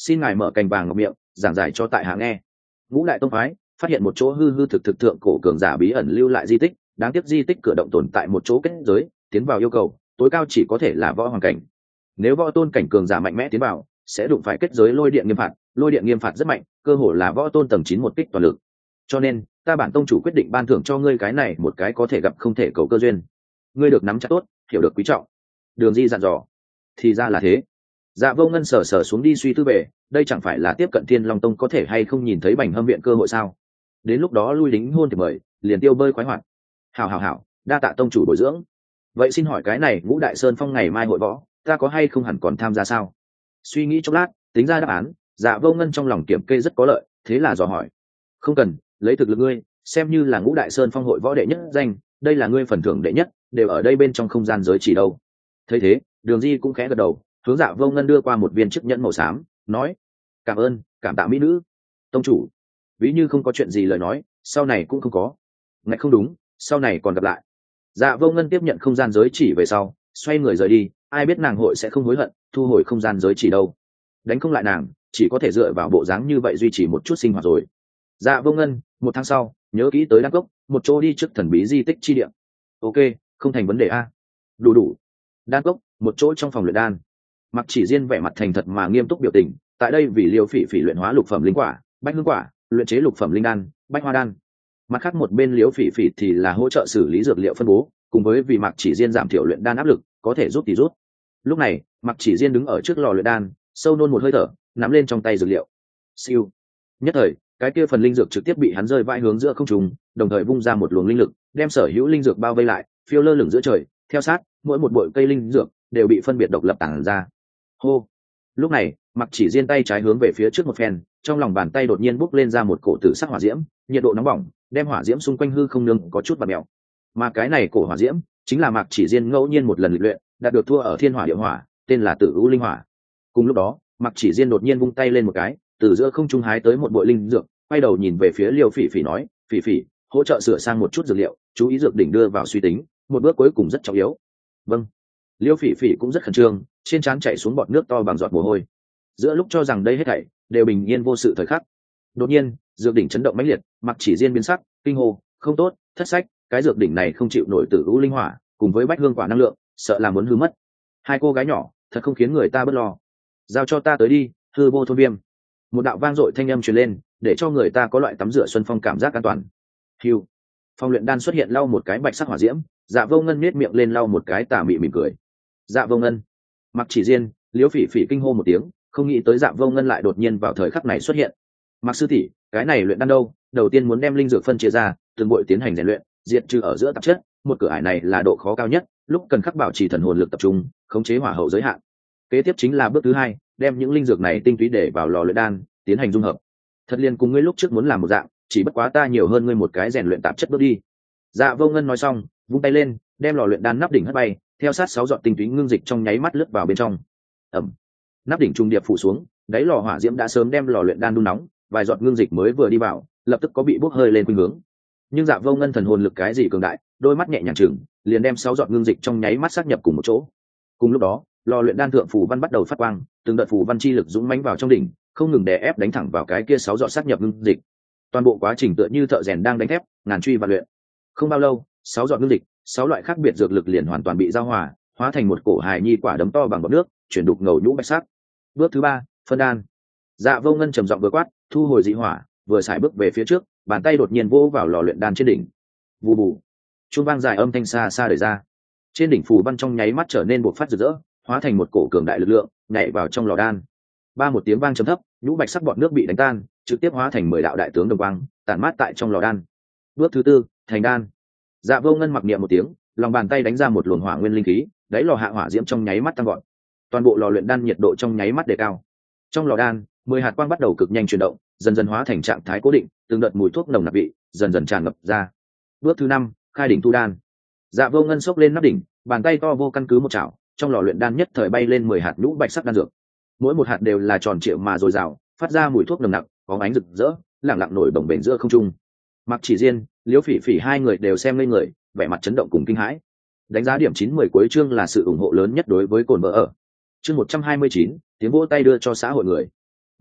xin ngài mở cành vàng ngọc miệng giảng giải cho tại hạ nghe. Ngũ đại tông phái phát hiện một chỗ hư hư thực thực thượng cổ cường giả bí ẩn lưu lại di tích, đáng tiếc di tích cửa động tồn tại một chỗ kết giới, tiến vào yêu cầu tối cao chỉ có thể là võ hoàng cảnh. Nếu võ tôn cảnh cường giả mạnh mẽ tiến vào sẽ đụng phải kết giới lôi điện nghiêm phạt, lôi điện nghiêm phạt rất mạnh, cơ hồ là võ tôn tầng chín một kích toàn lực. Cho nên ta bản tông chủ quyết định ban thưởng cho ngươi cái này một cái có thể gặp không thể cầu cơ duyên, ngươi được nắm chắc tốt, hiểu được quý trọng. Đường Di dặn dò. Thì ra là thế. Dạ Vô Ngân sờ sờ xuống đi suy tư về, đây chẳng phải là tiếp cận Thiên Long Tông có thể hay không nhìn thấy Bành Hâm viện cơ hội sao? Đến lúc đó lui lính hôn thì mời, liền tiêu bơi khoái hoạt. Hảo hảo hảo, đa tạ tông chủ bồi dưỡng. Vậy xin hỏi cái này Ngũ Đại Sơn Phong ngày mai hội võ, ta có hay không hẳn còn tham gia sao? Suy nghĩ chốc lát, tính ra đáp án, Dạ Vô Ngân trong lòng kiểm kê rất có lợi, thế là dò hỏi. Không cần, lấy thực lực ngươi, xem như là Ngũ Đại Sơn Phong hội võ đệ nhất danh, đây là ngươi phần thưởng đệ nhất, đều ở đây bên trong không gian giới chỉ đâu. Thấy thế, Đường Di cũng khẽ gật đầu, hướng Dạ Vô Ngân đưa qua một viên chiếc nhẫn màu xám, nói: cảm ơn, cảm tạ mỹ nữ tông chủ. Ví như không có chuyện gì lời nói, sau này cũng không có. Ngạch không đúng, sau này còn gặp lại. Dạ Vô Ngân tiếp nhận không gian giới chỉ về sau, xoay người rời đi, ai biết nàng hội sẽ không hối hận thu hồi không gian giới chỉ đâu. Đánh không lại nàng, chỉ có thể dựa vào bộ dáng như vậy duy trì một chút sinh hoạt rồi. Dạ Vô Ngân, một tháng sau nhớ kỹ tới Đan Cốc, một chỗ đi trước thần bí di tích chi địa. Ok, không thành vấn đề a. Đủ đủ. Đan Cốc, một chỗ trong phòng luyện đan. Mặc Chỉ Diên vẻ mặt thành thật mà nghiêm túc biểu tình, tại đây vì Liêu Phỉ Phỉ luyện hóa lục phẩm linh quả, bách hương quả, luyện chế lục phẩm linh đan, bách hoa đan. Mặt khác một bên Liêu Phỉ Phỉ thì là hỗ trợ xử lý dược liệu phân bố, cùng với vì Mặc Chỉ Diên giảm thiểu luyện đan áp lực, có thể rút thì rút. Lúc này, Mặc Chỉ Diên đứng ở trước lò luyện đan, sâu nôn một hơi thở, nắm lên trong tay dược liệu. Siêu. Nhất thời, cái kia phần linh dược trực tiếp bị hắn rơi vãi hướng giữa không trung, đồng thời vung ra một luồng linh lực, đem sở hữu linh dược bao vây lại, phiêu lơ lửng giữa trời. Theo sát, mỗi một bụi cây linh dược đều bị phân biệt độc lập tản ra. Hô. Lúc này, Mặc Chỉ Diên tay trái hướng về phía trước một phen, trong lòng bàn tay đột nhiên bốc lên ra một cổ tử sắc hỏa diễm, nhiệt độ nóng bỏng, đem hỏa diễm xung quanh hư không nương có chút bạt mèo. Mà cái này cổ hỏa diễm chính là Mặc Chỉ Diên ngẫu nhiên một lần luyện, đạt được thua ở Thiên Hỏa Địa Hỏa, tên là Tử U Linh Hỏa. Cùng lúc đó, Mặc Chỉ Diên đột nhiên vung tay lên một cái, từ giữa không trung hái tới một bụi linh dược, quay đầu nhìn về phía Liêu Phỉ Phỉ nói: "Phỉ Phỉ, hỗ trợ sửa sang một chút dược liệu, chú ý dược đỉnh đưa vào suy tính, một bước cuối cùng rất trọng yếu." Vâng. Liêu Phỉ Phỉ cũng rất khẩn trương, trên trán chảy xuống bọt nước to bằng giọt mồ hôi. Giữa lúc cho rằng đây hết thảy đều bình yên vô sự thời khắc, đột nhiên dược đỉnh chấn động mãnh liệt, Mặc Chỉ Diên biến sắc, kinh hô: "Không tốt, thất sách, cái dược đỉnh này không chịu nổi Tử U Linh Hỏa, cùng với bách hương quả năng lượng, sợ là muốn hư mất." Hai cô gái nhỏ, thật không khiến người ta bất lo. Giao cho ta tới đi, hư vô thôn viêm. Một đạo vang dội thanh âm truyền lên, để cho người ta có loại tắm rửa xuân phong cảm giác an toàn. Hưu. Phòng luyện đan xuất hiện lau một cái bạch sắc hỏa diễm, Dạ Vô Ngân nhếch miệng lên lau một cái tà mị mỉm cười. Dạ Vô Ngân. Mặc Chỉ Diên, Liễu Phỉ Phỉ kinh hô một tiếng, không nghĩ tới Dạ Vô Ngân lại đột nhiên vào thời khắc này xuất hiện. Mặc sư tỷ, cái này luyện đan đâu? Đầu tiên muốn đem linh dược phân chia ra, từng bội tiến hành rèn luyện, diệt trừ ở giữa tạp chất, một cửa ải này là độ khó cao nhất, lúc cần khắc bảo trì thần hồn lực tập trung, khống chế hỏa hậu giới hạn. Kế tiếp chính là bước thứ hai, đem những linh dược này tinh túy để vào lò luyện đan, tiến hành dung hợp. Thật liền cùng ngươi lúc trước muốn làm một dạng, chỉ bất quá ta nhiều hơn ngươi một cái rèn luyện tạp chất bước đi. Dạ Vô Ngân nói xong, vung tay lên, đem lò luyện đan nắp đỉnh hất bay, theo sát sáu giọt tinh túy ngưng dịch trong nháy mắt lướt vào bên trong. Ẩm. Nắp đỉnh trung điệp phủ xuống, đáy lò hỏa diễm đã sớm đem lò luyện đan đun nóng, vài giọt ngưng dịch mới vừa đi vào, lập tức có bị bốc hơi lên khuynh hướng. Nhưng Dạ Vô Ngân thần hồn lực cái gì cường đại, đôi mắt nhẹ nhàng chừng, liền đem sáu giọt ngưng dịch trong nháy mắt sát nhập cùng một chỗ. Cùng lúc đó, lò luyện đan thượng phù văn bắt đầu phát quang, từng đợt phù văn chi lực dũng mãnh vào trong đỉnh, không ngừng đè ép đánh thẳng vào cái kia sáu giọt sát nhập ngưng dịch. Toàn bộ quá trình tựa như thợ rèn đang đánh thép, ngàn truy và luyện. Không bao lâu, sáu giọt ngưng dịch, sáu loại khác biệt dược lực liền hoàn toàn bị giao hòa, hóa thành một cổ hài nhi quả đấm to bằng bọt nước, chuyển đục ngầu nhũ bạch sắc. Bước thứ ba, phân đan. Dạ Vô Ngân trầm giọng vừa quát, thu hồi dị hỏa, vừa xài bước về phía trước, bàn tay đột nhiên vỗ vào lò luyện đan trên đỉnh. Vù vù. Chuông vang dài âm thanh xa xa đời ra. Trên đỉnh phù văn trong nháy mắt trở nên bộc phát rực rỡ, hóa thành một cổ cường đại lực lượng, nhảy vào trong lò đan. Ba một tiếng vang trầm thấp, nhũ bạch sắc bọt nước bị đánh tan, trực tiếp hóa thành mười đạo đại tướng đồng quang, tản mát tại trong lò đan. Bước thứ tư, thành đan. Dạ Vô Ngân mặc niệm một tiếng, lòng bàn tay đánh ra một luồng hỏa nguyên linh khí, đáy lò hạ hỏa diễm trong nháy mắt tăng gọn. Toàn bộ lò luyện đan nhiệt độ trong nháy mắt đề cao. Trong lò đan, mười hạt quang bắt đầu cực nhanh chuyển động, dần dần hóa thành trạng thái cố định, từng đợt mùi thuốc nồng nặc vị dần dần tràn ngập ra. Bước thứ năm, khai đỉnh thu đan. Dạ Vô Ngân xốc lên nắp đỉnh, bàn tay to vô căn cứ một chảo, trong lò luyện đan nhất thời bay lên mười hạt nhũ bạch sắc đan dược. Mỗi một hạt đều là tròn trịa mà dồi dào, phát ra mùi thuốc nồng nặc, có ánh rực rỡ, lẳng lặng nổi bồng bềnh giữa không trung. Mặc Chỉ Diên, Liễu Phỉ Phỉ hai người đều xem ngây người, vẻ mặt chấn động cùng kinh hãi. Đánh giá điểm chín mười cuối chương là sự ủng hộ lớn nhất đối với Cổn Vợ ở. Chương một trăm hai mươi chín, tiếng vỗ tay đưa cho xã hội người.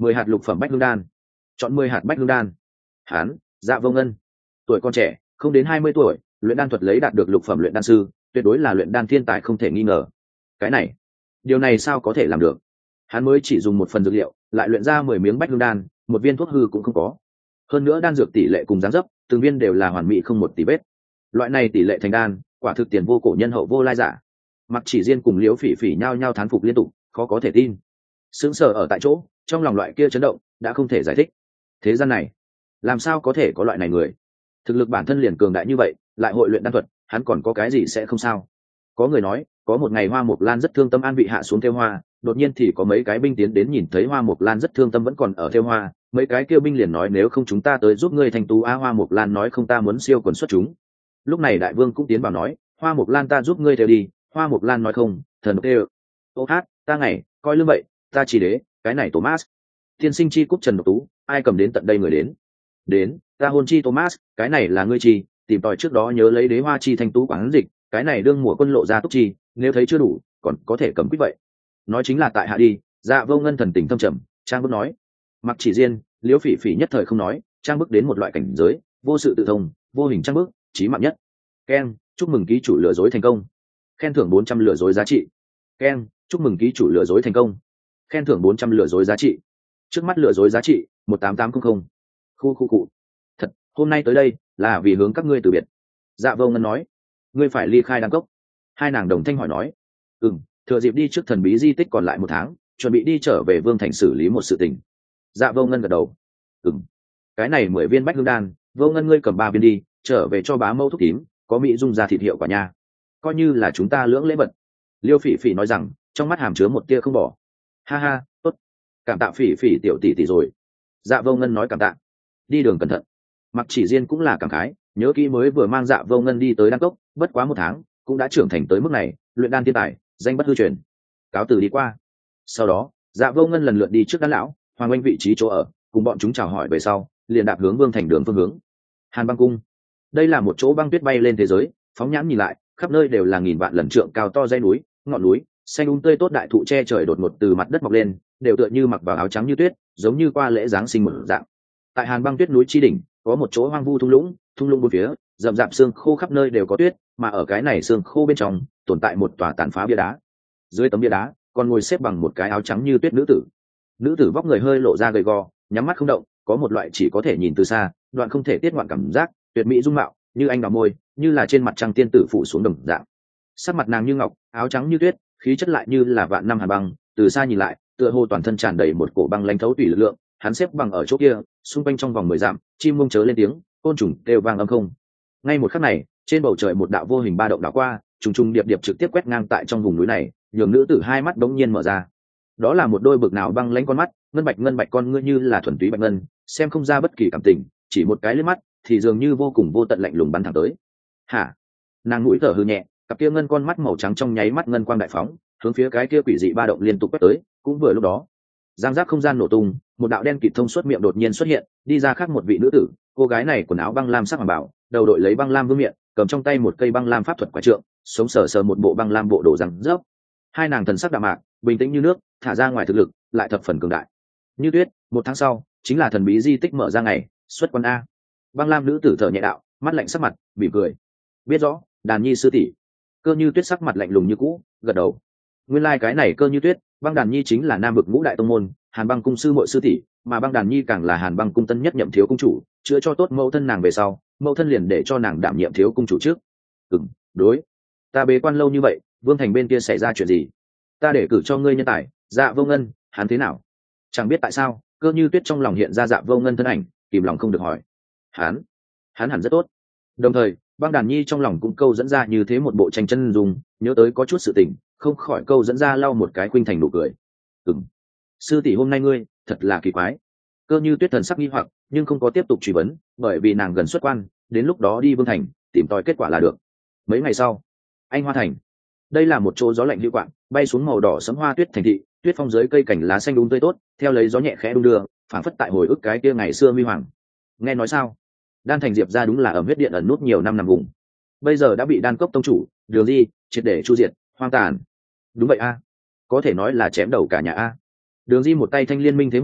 mười hạt lục phẩm bách lương đan. Chọn mười hạt bách lương đan. Hán, Dạ Vô Ngân. Tuổi còn trẻ, không đến hai mươi tuổi, luyện đan thuật lấy đạt được lục phẩm luyện đan sư, tuyệt đối là luyện đan thiên tài không thể nghi ngờ. Cái này, điều này sao có thể làm được? Hắn mới chỉ dùng một phần dược liệu, lại luyện ra mười miếng bách lương đan, một viên thuốc hư cũng không có. Hơn nữa đan dược tỷ lệ cùng dáng dấp, từng viên đều là hoàn mỹ không một tí vết. Loại này tỷ lệ thành đan, quả thực tiền vô cổ nhân hậu vô lai giả. Mặc Chỉ Diên cùng Liễu Phỉ Phỉ nhao nhao thán phục liên tục, khó có thể tin. Sững sờ ở tại chỗ, trong lòng loại kia chấn động, đã không thể giải thích. Thế gian này, làm sao có thể có loại này người? Thực lực bản thân liền cường đại như vậy, lại hội luyện đan thuật, hắn còn có cái gì sẽ không sao? Có người nói, có một ngày Hoa Mộc Lan rất thương tâm an vị hạ xuống theo hoa, đột nhiên thì có mấy cái binh tiến đến nhìn thấy Hoa Mộc Lan rất thương tâm vẫn còn ở theo hoa, mấy cái kêu binh liền nói nếu không chúng ta tới giúp ngươi thành tú a. Hoa Mộc Lan nói không, ta muốn siêu quần xuất chúng. Lúc này đại vương cũng tiến vào nói, Hoa Mộc Lan ta giúp ngươi theo đi. Hoa Mộc Lan nói không, thần kêu. Ô hát, ta ngày coi lưng vậy, ta chỉ đế, cái này Thomas. Tiên sinh chi cúc Trần Độc Tú, ai cầm đến tận đây người đến? Đến, ta hôn chi Thomas, cái này là ngươi chi, tìm tòi trước đó nhớ lấy đế hoa chi thanh tú quảng dịch, cái này đương mùa quân lộ ra túc chi, nếu thấy chưa đủ, còn có thể cầm quýt vậy. Nói chính là tại hạ đi. Dạ Vô Ngân thần tình thâm trầm, trang bức nói. Mặc Chỉ Diên, Liễu Phỉ Phỉ nhất thời không nói, trang bức đến một loại cảnh giới, vô sự tự thông, vô hình trang bức, chí mạng nhất. Ken, chúc mừng ký chủ lừa dối thành công. Khen thưởng bốn trăm lừa dối giá trị. Ken, chúc mừng ký chủ lừa dối thành công. Khen thưởng bốn trăm lừa dối giá trị. Trước mắt lừa dối giá trị một tám tám không không. Khu khu cụ. Thật, hôm nay tới đây là vì hướng các ngươi từ biệt. Dạ Vô Ngân nói. Ngươi phải ly khai đan cốc. Hai nàng đồng thanh hỏi nói. Ừm, thừa dịp đi trước thần bí di tích còn lại một tháng, chuẩn bị đi trở về Vương thành xử lý một sự tình. Dạ Vô Ngân gật đầu. Ừm, cái này mười viên bách lương đan, Vô Ngân ngươi cầm ba viên đi, trở về cho bá mẫu thúc tím, có mỹ dung ra thịt hiệu quả nha, coi như là chúng ta lưỡng lễ vật. Liêu Phỉ Phỉ nói rằng, trong mắt hàm chứa một tia không bỏ. Ha ha, tốt, cảm tạ Phỉ Phỉ tiểu tỷ tỷ rồi. Dạ Vô Ngân nói cảm tạ. Đi đường cẩn thận. Mặc Chỉ Diên cũng là cảm khái, nhớ kỹ mới vừa mang Dạ Vô Ngân đi tới đan cốc, bất quá một tháng, cũng đã trưởng thành tới mức này, luyện đan thiên tài, danh bất hư truyền. Cáo từ đi qua. Sau đó, Dạ Vô Ngân lần lượt đi trước đan lão, Hoàng Anh vị trí chỗ ở, cùng bọn chúng chào hỏi về sau, liền đạp hướng Vương thành đường phương hướng. Hàn Băng Cung. Đây là một chỗ băng tuyết bay lên thế giới, phóng nhãn nhìn lại, khắp nơi đều là nghìn vạn lần trượng cao to dãy núi, ngọn núi, xanh um tươi tốt đại thụ che trời đột ngột từ mặt đất mọc lên, đều tựa như mặc vào áo trắng như tuyết, giống như qua lễ giáng sinh mở dạng. Tại Hàn Băng Tuyết núi chi đỉnh, có một chỗ hoang vu thung lũng, thung lũng bốn phía, rậm rạp xương khô khắp nơi đều có tuyết, mà ở cái này xương khô bên trong, tồn tại một tòa tàn phá bia đá. Dưới tấm bia đá, còn ngồi xếp bằng một cái áo trắng như tuyết nữ tử. Nữ tử vóc người hơi lộ ra gầy gò, nhắm mắt không động, có một loại chỉ có thể nhìn từ xa, đoạn không thể tiết ngoạn cảm giác, tuyệt mỹ dung mạo, như anh đào môi, như là trên mặt trăng tiên tử phủ xuống đồng dạng. Sắc mặt nàng như ngọc, áo trắng như tuyết, khí chất lại như là vạn năm hàn băng, từ xa nhìn lại, tựa hồ toàn thân tràn đầy một cổ băng lãnh thấu tủy lực lượng. Hắn xếp bằng ở chỗ kia, xung quanh trong vòng mười dặm, chim mông chớ lên tiếng, côn trùng đều vang âm không. Ngay một khắc này, trên bầu trời một đạo vô hình ba động đảo qua, trùng trùng điệp điệp trực tiếp quét ngang tại trong vùng núi này, nhường nữ tử hai mắt đống nhiên mở ra. Đó là một đôi bực nào băng lãnh con mắt, ngân bạch ngân bạch con ngươi như là thuần túy bạch ngân, xem không ra bất kỳ cảm tình, chỉ một cái liếc mắt thì dường như vô cùng vô tận lạnh lùng bắn thẳng tới. Hả? Nàng mũi thở hư nhẹ, cặp kia ngân con mắt màu trắng trong nháy mắt ngân quang đại phóng, hướng phía cái kia quỷ dị ba động liên tục quét tới. Cũng vừa lúc đó, giang giác không gian nổ tung, một đạo đen kịt thông suốt miệng đột nhiên xuất hiện, đi ra khác một vị nữ tử. Cô gái này quần áo băng lam sắc hoàng bảo, đầu đội lấy băng lam vương miệng, cầm trong tay một cây băng lam pháp thuật quả trượng, sống sờ sờ một bộ băng lam bộ đồ răng rớp. Hai nàng thần sắc đạm mạc, bình tĩnh như nước, thả ra ngoài thực lực lại thập phần cường đại. Như tuyết, một tháng sau chính là thần bí di tích mở ra ngày xuất quan a. Băng lam nữ tử thở nhẹ đạo, mắt lạnh sắc mặt, mỉm cười. Biết rõ, Đàn Nhi sư tỷ. Cơ Như Tuyết sắc mặt lạnh lùng như cũ, gật đầu. Nguyên lai like cái này Cơ Như Tuyết, Băng Đàn Nhi chính là Nam vực ngũ đại tông môn, Hàn Băng cung sư muội sư tỷ, mà Băng Đàn Nhi càng là Hàn Băng cung tân nhất nhậm thiếu cung chủ, chữa cho tốt mẫu thân nàng về sau, mẫu thân liền để cho nàng đảm nhiệm thiếu cung chủ trước. Ừm, đối. Ta bế quan lâu như vậy, Vương thành bên kia xảy ra chuyện gì? Ta để cử cho ngươi nhân tài, Dạ Vô Ngân, hắn thế nào? Chẳng biết tại sao, Cơ Như Tuyết trong lòng hiện ra Dạ Vô Ngân thân ảnh, kìm lòng không được hỏi. Hắn, hắn hẳn rất tốt. Đồng thời, Băng Đàn Nhi trong lòng cũng câu dẫn ra như thế một bộ tranh chân dung, nhớ tới có chút sự tình, không khỏi câu dẫn ra lau một cái khuynh thành nụ cười. Ừm, sư tỷ hôm nay ngươi thật là kỳ quái. Cơ Như Tuyết thần sắc nghi hoặc, nhưng không có tiếp tục truy vấn, bởi vì nàng gần xuất quan, đến lúc đó đi Vương thành tìm tòi kết quả là được. Mấy ngày sau, Anh Hoa thành. Đây là một chỗ gió lạnh hữu quạng, bay xuống màu đỏ sẫm hoa tuyết thành thị, tuyết phong dưới cây cảnh lá xanh đun tươi tốt, theo lấy gió nhẹ khẽ đung đưa, phảng phất tại hồi ức cái kia ngày xưa huy hoàng. Nghe nói sao? Đan thành Diệp gia đúng là ẩm huyết điện ẩn nút nhiều năm nằm vùng, bây giờ đã bị Đan cốc tông chủ Đường Di triệt để chu diệt, hoang tàn. Đúng vậy a, có thể nói là chém đầu cả nhà a. Đường Di một tay thanh liên minh thế hỏa,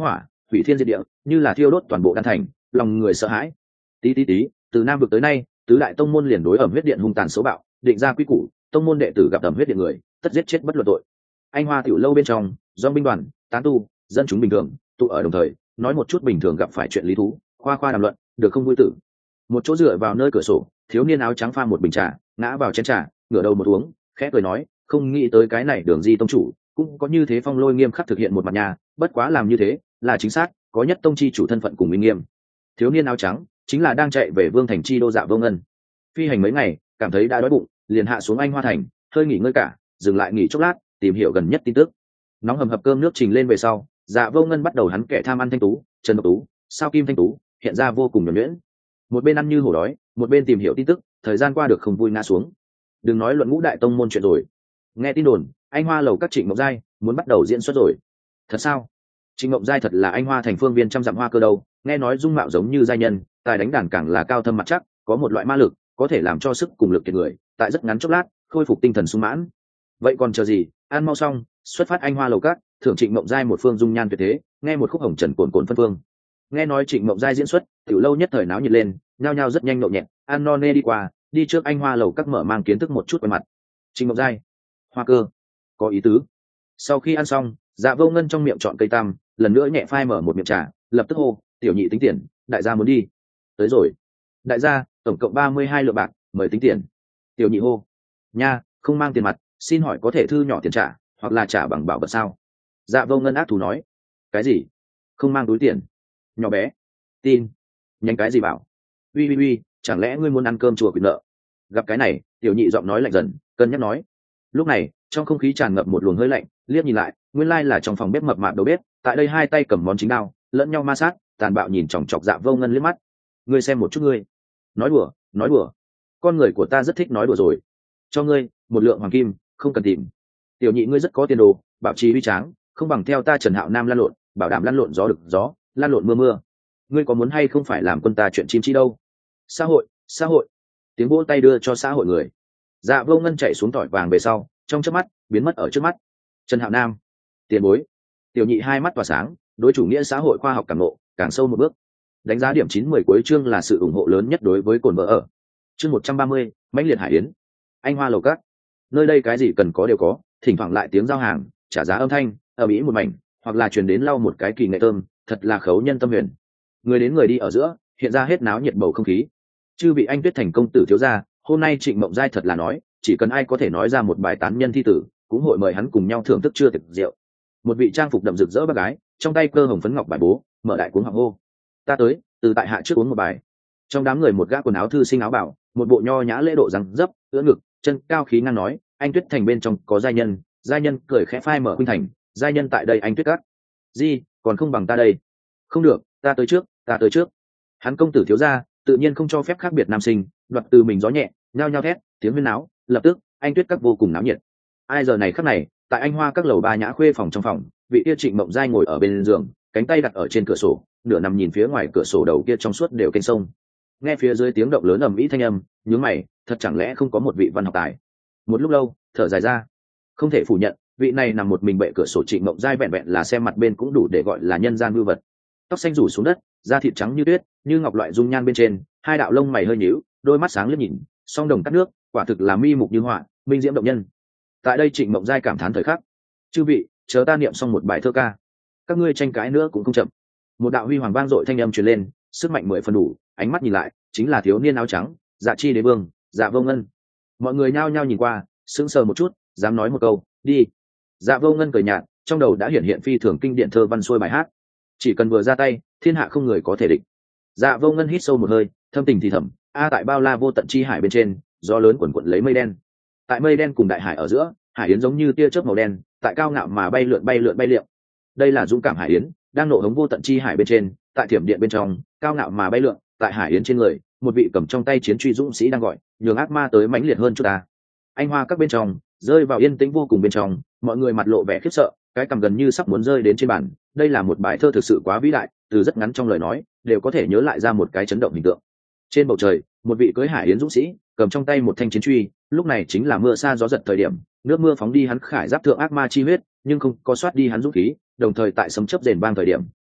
hủy thiên diệt địa, như là thiêu đốt toàn bộ đan thành, lòng người sợ hãi. Tí tí tí, từ Nam vực tới nay, tứ đại tông môn liền đối ẩm huyết điện hung tàn số bạo, định ra quy củ, tông môn đệ tử gặp ẩm huyết điện người, tất giết chết bất luận tội. Anh Hoa tiểu lâu bên trong, do binh đoàn, tán tu, dân chúng bình thường tụ ở đồng thời, nói một chút bình thường gặp phải chuyện lý thú, khoa khoa đàm luận, được không vui tử. Một chỗ dựa vào nơi cửa sổ, thiếu niên áo trắng pha một bình trà, ngã vào chén trà, ngửa đầu một uống, khẽ cười nói, không nghĩ tới cái này Đường Di tông chủ cũng có như thế phong lôi nghiêm khắc thực hiện một mặt nhà, bất quá làm như thế là chính xác, có nhất tông chi chủ thân phận cùng minh nghiêm. Thiếu niên áo trắng chính là đang chạy về Vương thành chi đô Dạ Vô Ngân. Phi hành mấy ngày, cảm thấy đã đói bụng, liền hạ xuống Anh Hoa thành, hơi nghỉ ngơi cả, dừng lại nghỉ chốc lát, tìm hiểu gần nhất tin tức. Nóng hầm hập cơm nước trình lên về sau, Dạ Vô Ngân bắt đầu hắn kẻ tham ăn thanh tú, Trần Độc Tú, Sao Kim Thanh Tú, hiện ra vô cùng nhuần nhuyễn. Một bên ăn như hổ đói, một bên tìm hiểu tin tức, thời gian qua được không vui ngã xuống. Đừng nói luận ngũ đại tông môn chuyện rồi. Nghe tin đồn, Anh Hoa lầu các Trịnh Mộng Giai muốn bắt đầu diễn xuất rồi. Thật sao? Trịnh Mộng Giai thật là Anh Hoa thành phương viên trăm dặm hoa cơ đâu, nghe nói dung mạo giống như giai nhân, tài đánh đàn càng là cao thâm mặt chắc, có một loại ma lực, có thể làm cho sức cùng lực kiệt người, tại rất ngắn chốc lát, khôi phục tinh thần sung mãn. Vậy còn chờ gì, ăn mau xong, xuất phát Anh Hoa lầu các, thưởng Trịnh Mộng Giai một phương dung nhan tuyệt thế, nghe một khúc hồng trần cuồn cuộn phân phương. Nghe nói Trịnh Mộng Giai diễn xuất, tiểu lâu nhất thời náo nhiệt lên, nhao nhao rất nhanh nhộn nhẹ, ăn no nê đi qua, đi trước Anh Hoa lầu các mở mang kiến thức một chút quen mặt. Trịnh Mộng Giai, hoa cơ, có ý tứ. Sau khi ăn xong, Dạ Vô Ngân trong miệng chọn cây tam, lần nữa nhẹ phai mở một miệng trà, lập tức hô, tiểu nhị tính tiền, đại gia muốn đi. Tới rồi. Đại gia, tổng cộng ba mươi hai lượng bạc, mời tính tiền. Tiểu nhị hô, nha, không mang tiền mặt, xin hỏi có thể thư nhỏ tiền trả, hoặc là trả bằng bảo vật sao? Dạ Vô Ngân ác thú nói, cái gì? Không mang túi tiền? Nhỏ bé, tin, nhanh cái gì bảo? Uy uy uy, chẳng lẽ ngươi muốn ăn cơm chùa quyền nợ? Gặp cái này, tiểu nhị giọng nói lạnh dần, cân nhắc nói. Lúc này, trong không khí tràn ngập một luồng hơi lạnh, liếc nhìn lại, nguyên lai là trong phòng bếp mập mạp đầu bếp, tại đây hai tay cầm món chính đao, lẫn nhau ma sát, tàn bạo nhìn chòng chọc Dạ Vô Ngân liếc mắt. Ngươi xem một chút ngươi. Nói đùa, nói đùa. Con người của ta rất thích nói đùa rồi. Cho ngươi một lượng hoàng kim, không cần tìm. Tiểu nhị ngươi rất có tiền đồ, bảo trì uy tráng, không bằng theo ta Trần Hạo Nam lăn lộn, bảo đảm lăn lộn gió được gió, lăn lộn mưa mưa. Ngươi có muốn hay không phải làm quân ta chuyện chim chi đâu? Xã hội, xã hội. Tiếng vỗ tay đưa cho xã hội người. Dạ Vô Ngân chạy xuống tỏi vàng về sau, trong chớp mắt biến mất ở trước mắt. Trần Hạo Nam, tiền bối. Tiểu nhị hai mắt tỏa sáng, đối chủ nghĩa xã hội khoa học càng ngộ, càng sâu một bước. Đánh giá điểm chín mười cuối chương là sự ủng hộ lớn nhất đối với cồn vợ ở. Chương một trăm ba mươi, mãnh liệt hải yến. Anh Hoa lầu các. Nơi đây cái gì cần có đều có, thỉnh thoảng lại tiếng giao hàng, trả giá âm thanh, ở mỹ một mảnh, hoặc là truyền đến lau một cái kỳ nghệ thơm, thật là khấu nhân tâm huyền. Người đến người đi ở giữa, hiện ra hết náo nhiệt bầu không khí. Chư vị anh Tuyết thành công tử thiếu gia, hôm nay Trịnh Mộng Giai thật là nói, chỉ cần ai có thể nói ra một bài tán nhân thi tử, cũng hội mời hắn cùng nhau thưởng thức chưa thực rượu. Một vị trang phục đậm rực rỡ bác gái, trong tay cơ hồng phấn ngọc bài bố, mở đại cuống họng hô. Ta tới, từ tại hạ trước uống một bài. Trong đám người một gã quần áo thư sinh áo bảo, một bộ nho nhã lễ độ răng dấp, ưỡn ngực, chân cao khí ngang nói, anh Tuyết thành bên trong có giai nhân, giai nhân cười khẽ phai mở khuynh thành, giai nhân tại đây anh Tuyết các. Gì, còn không bằng ta đây. Không được, ta tới trước, ta tới trước. Hắn công tử thiếu gia, tự nhiên không cho phép khác biệt nam sinh, đoạt từ mình gió nhẹ, nhao nhao thét, tiếng huyên náo, lập tức, anh Tuyết các vô cùng náo nhiệt. Ai giờ này khắc này, tại Anh Hoa các lầu ba nhã khuê phòng trong phòng, vị kia Trịnh Mộng Giai ngồi ở bên giường, cánh tay đặt ở trên cửa sổ, nửa nằm nhìn phía ngoài cửa sổ đầu kia trong suốt đều kênh sông. Nghe phía dưới tiếng động lớn ầm ĩ thanh âm, nhướng mày, thật chẳng lẽ không có một vị văn học tài. Một lúc lâu, thở dài ra, không thể phủ nhận, vị này nằm một mình bệ cửa sổ Trịnh Mộng Giai vẹn vẹn là xem mặt bên cũng đủ để gọi là nhân gian vưu vật. Tóc xanh rủ xuống đất, da thịt trắng như tuyết, như ngọc loại dung nhan bên trên, hai đạo lông mày hơi nhíu, đôi mắt sáng liếc nhìn, song đồng cắt nước, quả thực là mi mục như họa, minh diễm động nhân. Tại đây Trịnh Mộng Giai cảm thán thời khắc. Chư vị, chờ ta niệm xong một bài thơ ca, các ngươi tranh cãi nữa cũng không chậm. Một đạo huy hoàng vang dội thanh âm truyền lên, sức mạnh mười phần đủ, ánh mắt nhìn lại, chính là thiếu niên áo trắng, Dạ Chi Đế Vương, Dạ Vô Ngân. Mọi người nhao nhao nhìn qua, sững sờ một chút, dám nói một câu, đi. Dạ Vô Ngân cười nhạt, trong đầu đã hiện hiện phi thường kinh điển thơ văn xuôi bài hát. Chỉ cần vừa ra tay, thiên hạ không người có thể địch. Dạ Vô Ngân hít sâu một hơi, thâm tình thì thầm, a tại bao la vô tận chi hải bên trên, gió lớn quần quận lấy mây đen. Tại mây đen cùng đại hải ở giữa, hải yến giống như tia chớp màu đen, tại cao ngạo mà bay lượn bay lượn bay liệm. Đây là dũng cảm hải yến, đang nộ hống vô tận chi hải bên trên, tại thiểm điện bên trong, cao ngạo mà bay lượn, tại hải yến trên người, một vị cầm trong tay chiến truy dũng sĩ đang gọi, nhường ác ma tới mãnh liệt hơn chút ta. Anh Hoa các bên trong, rơi vào yên tĩnh vô cùng bên trong, mọi người mặt lộ vẻ khiếp sợ, cái cằm gần như sắp muốn rơi đến trên bàn. Đây là một bài thơ thực sự quá vĩ đại, từ rất ngắn trong lời nói, đều có thể nhớ lại ra một cái chấn động hình tượng. Trên bầu trời, một vị cưỡi hải yến dũng sĩ, cầm trong tay một thanh chiến truy, lúc này chính là mưa sa gió giật thời điểm, nước mưa phóng đi hắn khải giáp thượng ác ma chi huyết, nhưng không có soát đi hắn dũng khí, đồng thời tại sấm chớp rền vang thời điểm,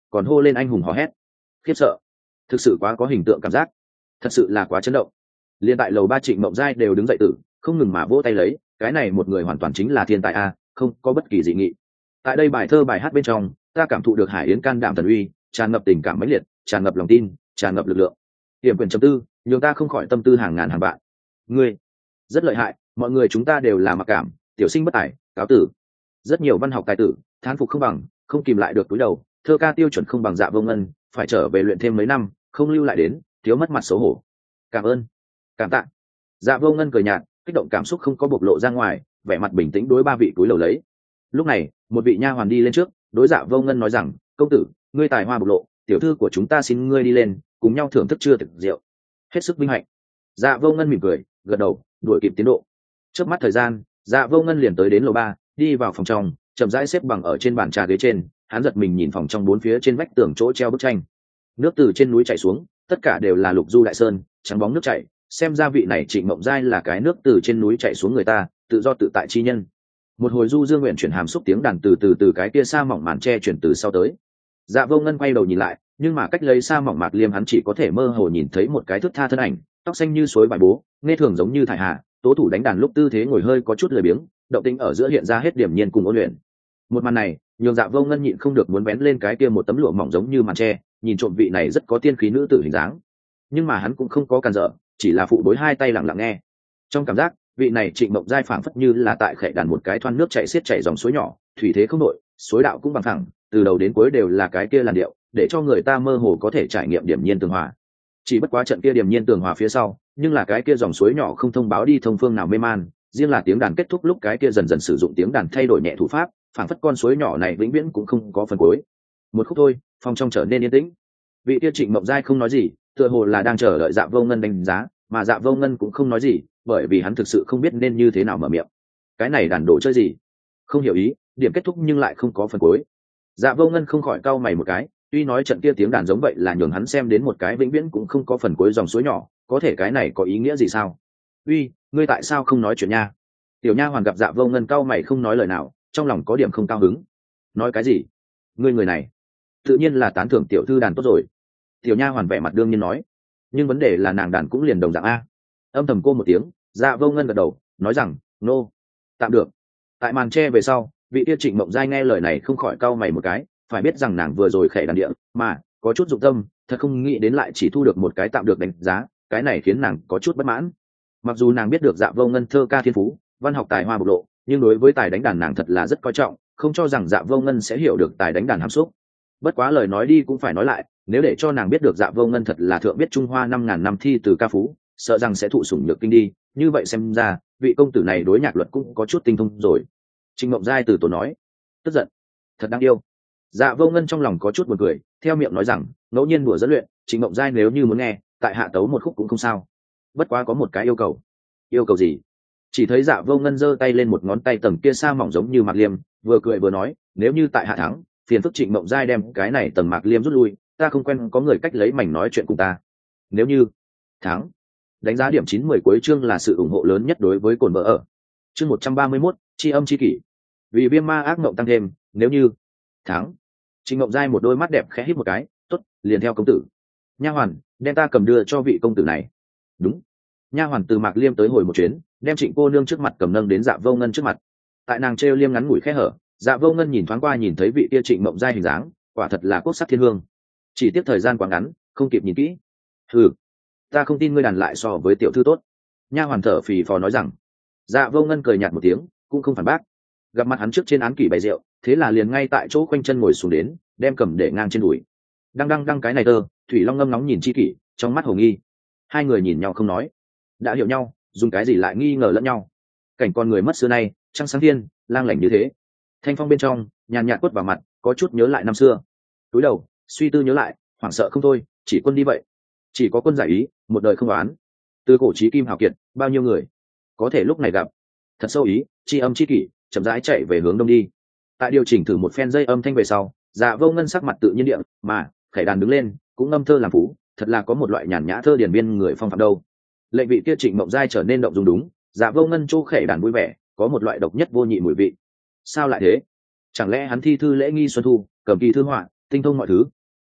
còn hô lên anh hùng hò hét. Khiếp sợ, thực sự quá có hình tượng cảm giác, thật sự là quá chấn động. Liên tại lầu ba Trịnh Mộng Giai đều đứng dậy tử, không ngừng mà vỗ tay lấy, cái này một người hoàn toàn chính là thiên tài a, không có bất kỳ dị nghị. Tại đây bài thơ bài hát bên trong, ta cảm thụ được Hải Yến can đảm thần uy, tràn ngập tình cảm mãnh liệt, tràn ngập lòng tin, tràn ngập lực lượng. Hiểm quyền chấm tư, nhường ta không khỏi tâm tư hàng ngàn hàng vạn. Ngươi rất lợi hại, mọi người chúng ta đều là mặc cảm, tiểu sinh bất tài, cáo tử. Rất nhiều văn học tài tử, thán phục không bằng, không kìm lại được túi đầu, thơ ca tiêu chuẩn không bằng Dạ Vô Ngân, phải trở về luyện thêm mấy năm, không lưu lại đến, thiếu mất mặt xấu hổ. Cảm ơn, cảm tạ. Dạ Vô Ngân cười nhạt, kích động cảm xúc không có bộc lộ ra ngoài, vẻ mặt bình tĩnh đối ba vị túi lầu lấy. Lúc này, một vị nha hoàn đi lên trước, đối Dạ Vô Ngân nói rằng, công tử, ngươi tài hoa bộc lộ, tiểu thư của chúng ta xin ngươi đi lên, cùng nhau thưởng thức trưa thực rượu, hết sức vinh hạnh. Dạ Vô Ngân mỉm cười, gật đầu, đuổi kịp tiến độ. Trước mắt thời gian, Dạ Vô Ngân liền tới đến lầu ba, đi vào phòng trong, chậm rãi xếp bằng ở trên bàn trà ghế trên, hắn giật mình nhìn phòng trong bốn phía trên vách tường chỗ treo bức tranh. Nước từ trên núi chảy xuống, tất cả đều là lục du đại sơn, trắng bóng nước chảy, xem ra vị này Trịnh Mộng Giai là cái nước từ trên núi chảy xuống người ta, tự do tự tại chi nhân. Một hồi du dương nguyện chuyển hàm xúc tiếng đàn từ từ từ cái kia xa mỏng màn tre chuyển từ sau tới. Dạ Vô Ngân quay đầu nhìn lại, nhưng mà cách lấy xa mỏng mạc liêm hắn chỉ có thể mơ hồ nhìn thấy một cái thước tha thân ảnh, tóc xanh như suối bài bố, nghe thường giống như thải hà, tố thủ đánh đàn lúc tư thế ngồi hơi có chút lười biếng, động tĩnh ở giữa hiện ra hết điểm nhiên cùng ôn luyện. Một màn này, nhường Dạ Vô Ngân nhịn không được muốn vén lên cái kia một tấm lụa mỏng giống như màn tre, nhìn trộm vị này rất có tiên khí nữ tử hình dáng. Nhưng mà hắn cũng không có cản trở, chỉ là phụ đối hai tay lặng lặng nghe. Trong cảm giác, vị này Trịnh Mộng Giai phảng phất như là tại khệ đàn một cái thoăn nước chảy xiết chảy dòng suối nhỏ, thủy thế không đổi, suối đạo cũng bằng phẳng, từ đầu đến cuối đều là cái kia làn điệu, để cho người ta mơ hồ có thể trải nghiệm điểm nhiên tường hòa. Chỉ bất quá trận kia điểm nhiên tường hòa phía sau, nhưng là cái kia dòng suối nhỏ không thông báo đi thông phương nào mê man, riêng là tiếng đàn kết thúc lúc cái kia dần dần sử dụng tiếng đàn thay đổi nhẹ thủ pháp, phảng phất con suối nhỏ này vĩnh viễn cũng không có phần cuối. Một khúc thôi, phòng trong trở nên yên tĩnh. Vị kia Trịnh Mộng Giai không nói gì, tựa hồ là đang chờ đợi Dạ Vô Ngân đánh giá, mà Dạ Vô Ngân cũng không nói gì, bởi vì hắn thực sự không biết nên như thế nào mở miệng. Cái này đàn đồ chơi gì? Không hiểu ý, điểm kết thúc nhưng lại không có phần cuối. Dạ Vô Ngân không khỏi cau mày một cái, tuy nói trận kia tiếng đàn giống vậy là nhường hắn xem đến một cái vĩnh viễn cũng không có phần cuối dòng suối nhỏ, có thể cái này có ý nghĩa gì sao? Uy, ngươi tại sao không nói chuyện nha? Tiểu nha hoàn gặp Dạ Vô Ngân cau mày không nói lời nào, trong lòng có điểm không cao hứng. Nói cái gì? Ngươi người này, tự nhiên là tán thưởng tiểu thư đàn tốt rồi. Tiểu nha hoàn vẻ mặt đương nhiên nói, nhưng vấn đề là nàng đàn cũng liền đồng dạng a. Âm thầm cô một tiếng, Dạ Vô Ngân gật đầu, nói rằng, nô, tạm được. Tại màn tre về sau, vị tiêu Trịnh Mộng Giai nghe lời này không khỏi cau mày một cái, phải biết rằng nàng vừa rồi khẽ đàn địa, mà có chút dụng tâm, thật không nghĩ đến lại chỉ thu được một cái tạm được đánh giá, cái này khiến nàng có chút bất mãn. Mặc dù nàng biết được Dạ Vô Ngân thơ ca thiên phú, văn học tài hoa bộc lộ, nhưng đối với tài đánh đàn nàng thật là rất coi trọng, không cho rằng Dạ Vô Ngân sẽ hiểu được tài đánh đàn hàm xúc. Bất quá lời nói đi cũng phải nói lại, nếu để cho nàng biết được Dạ Vô Ngân thật là thượng biết Trung Hoa năm ngàn năm thi từ ca phú, sợ rằng sẽ thụ sủng nhược kinh đi, như vậy xem ra, vị công tử này đối nhạc luật cũng có chút tinh thông rồi. Trịnh Mộng Giai từ tốn nói, tức giận, thật đáng yêu. Dạ Vô Ngân trong lòng có chút buồn cười, theo miệng nói rằng, ngẫu nhiên đùa dẫn luyện, Trịnh Mộng Giai nếu như muốn nghe, tại hạ tấu một khúc cũng không sao. Bất quá có một cái yêu cầu. Yêu cầu gì? Chỉ thấy Dạ Vô Ngân giơ tay lên một ngón tay tầng kia sa mỏng giống như mạc liêm, vừa cười vừa nói, nếu như tại hạ thắng, phiền phức Trịnh Mộng Giai đem cái này tầng mạc liêm rút lui, ta không quen có người cách lấy mảnh nói chuyện cùng ta. Nếu như thắng, đánh giá điểm chín mười cuối chương là sự ủng hộ lớn nhất đối với cồn vợ ở. Chương một trăm ba mươi mốt, tri âm tri kỷ. Vì viêm ma ác mộng tăng thêm, nếu như thắng. Trịnh Mộng Giai một đôi mắt đẹp khẽ hít một cái, tốt, liền theo công tử. Nha hoàn, đem ta cầm đưa cho vị công tử này. Đúng. Nha hoàn từ mạc liêm tới hồi một chuyến, đem Trịnh cô nương trước mặt cầm nâng đến Dạ Vô Ngân trước mặt. Tại nàng treo liêm ngắn ngủi khẽ hở, Dạ Vô Ngân nhìn thoáng qua nhìn thấy vị kia Trịnh Mộng Giai hình dáng, quả thật là quốc sắc thiên hương. Chỉ tiếc thời gian quá ngắn, không kịp nhìn kỹ. Hừ, ta không tin ngươi đàn lại so với tiểu thư tốt. Nha hoàn thở phì phò nói rằng. Dạ Vô Ngân cười nhạt một tiếng, cũng không phản bác. Gặp mặt hắn trước trên án kỷ bày rượu, thế là liền ngay tại chỗ khoanh chân ngồi xuống đến, đem cầm để ngang trên đùi. Đang đăng đăng cái này tơ, Thủy Long ngâm nóng nhìn chi kỷ, trong mắt hồ nghi. Hai người nhìn nhau không nói, đã hiểu nhau, dùng cái gì lại nghi ngờ lẫn nhau. Cảnh con người mất xưa nay, trăng sáng thiên, lang lảnh như thế. Thanh phong bên trong, nhàn nhạt quất vào mặt, có chút nhớ lại năm xưa. Túi đầu, suy tư nhớ lại, hoảng sợ không thôi, chỉ quân đi vậy. Chỉ có quân giải ý, một đời không oán. Từ cổ chí kim hào kiệt, bao nhiêu người có thể lúc này gặp. Thật sâu ý, chi âm chi kỷ, chậm rãi chạy về hướng đông đi. Tại điều chỉnh thử một phen dây âm thanh về sau, Dạ Vô Ngân sắc mặt tự nhiên địa, mà khải đàn đứng lên, cũng ngâm thơ làm phú, thật là có một loại nhàn nhã thơ điển biên người phong phạm đâu. Lệnh vị kia Trịnh Mộng Giai trở nên động dung đúng, Dạ Vô Ngân chỗ khải đàn vui vẻ, có một loại độc nhất vô nhị mùi vị. Sao lại thế? Chẳng lẽ hắn thi thư lễ nghi xuân thu, cầm kỳ thư họa, tinh thông mọi thứ,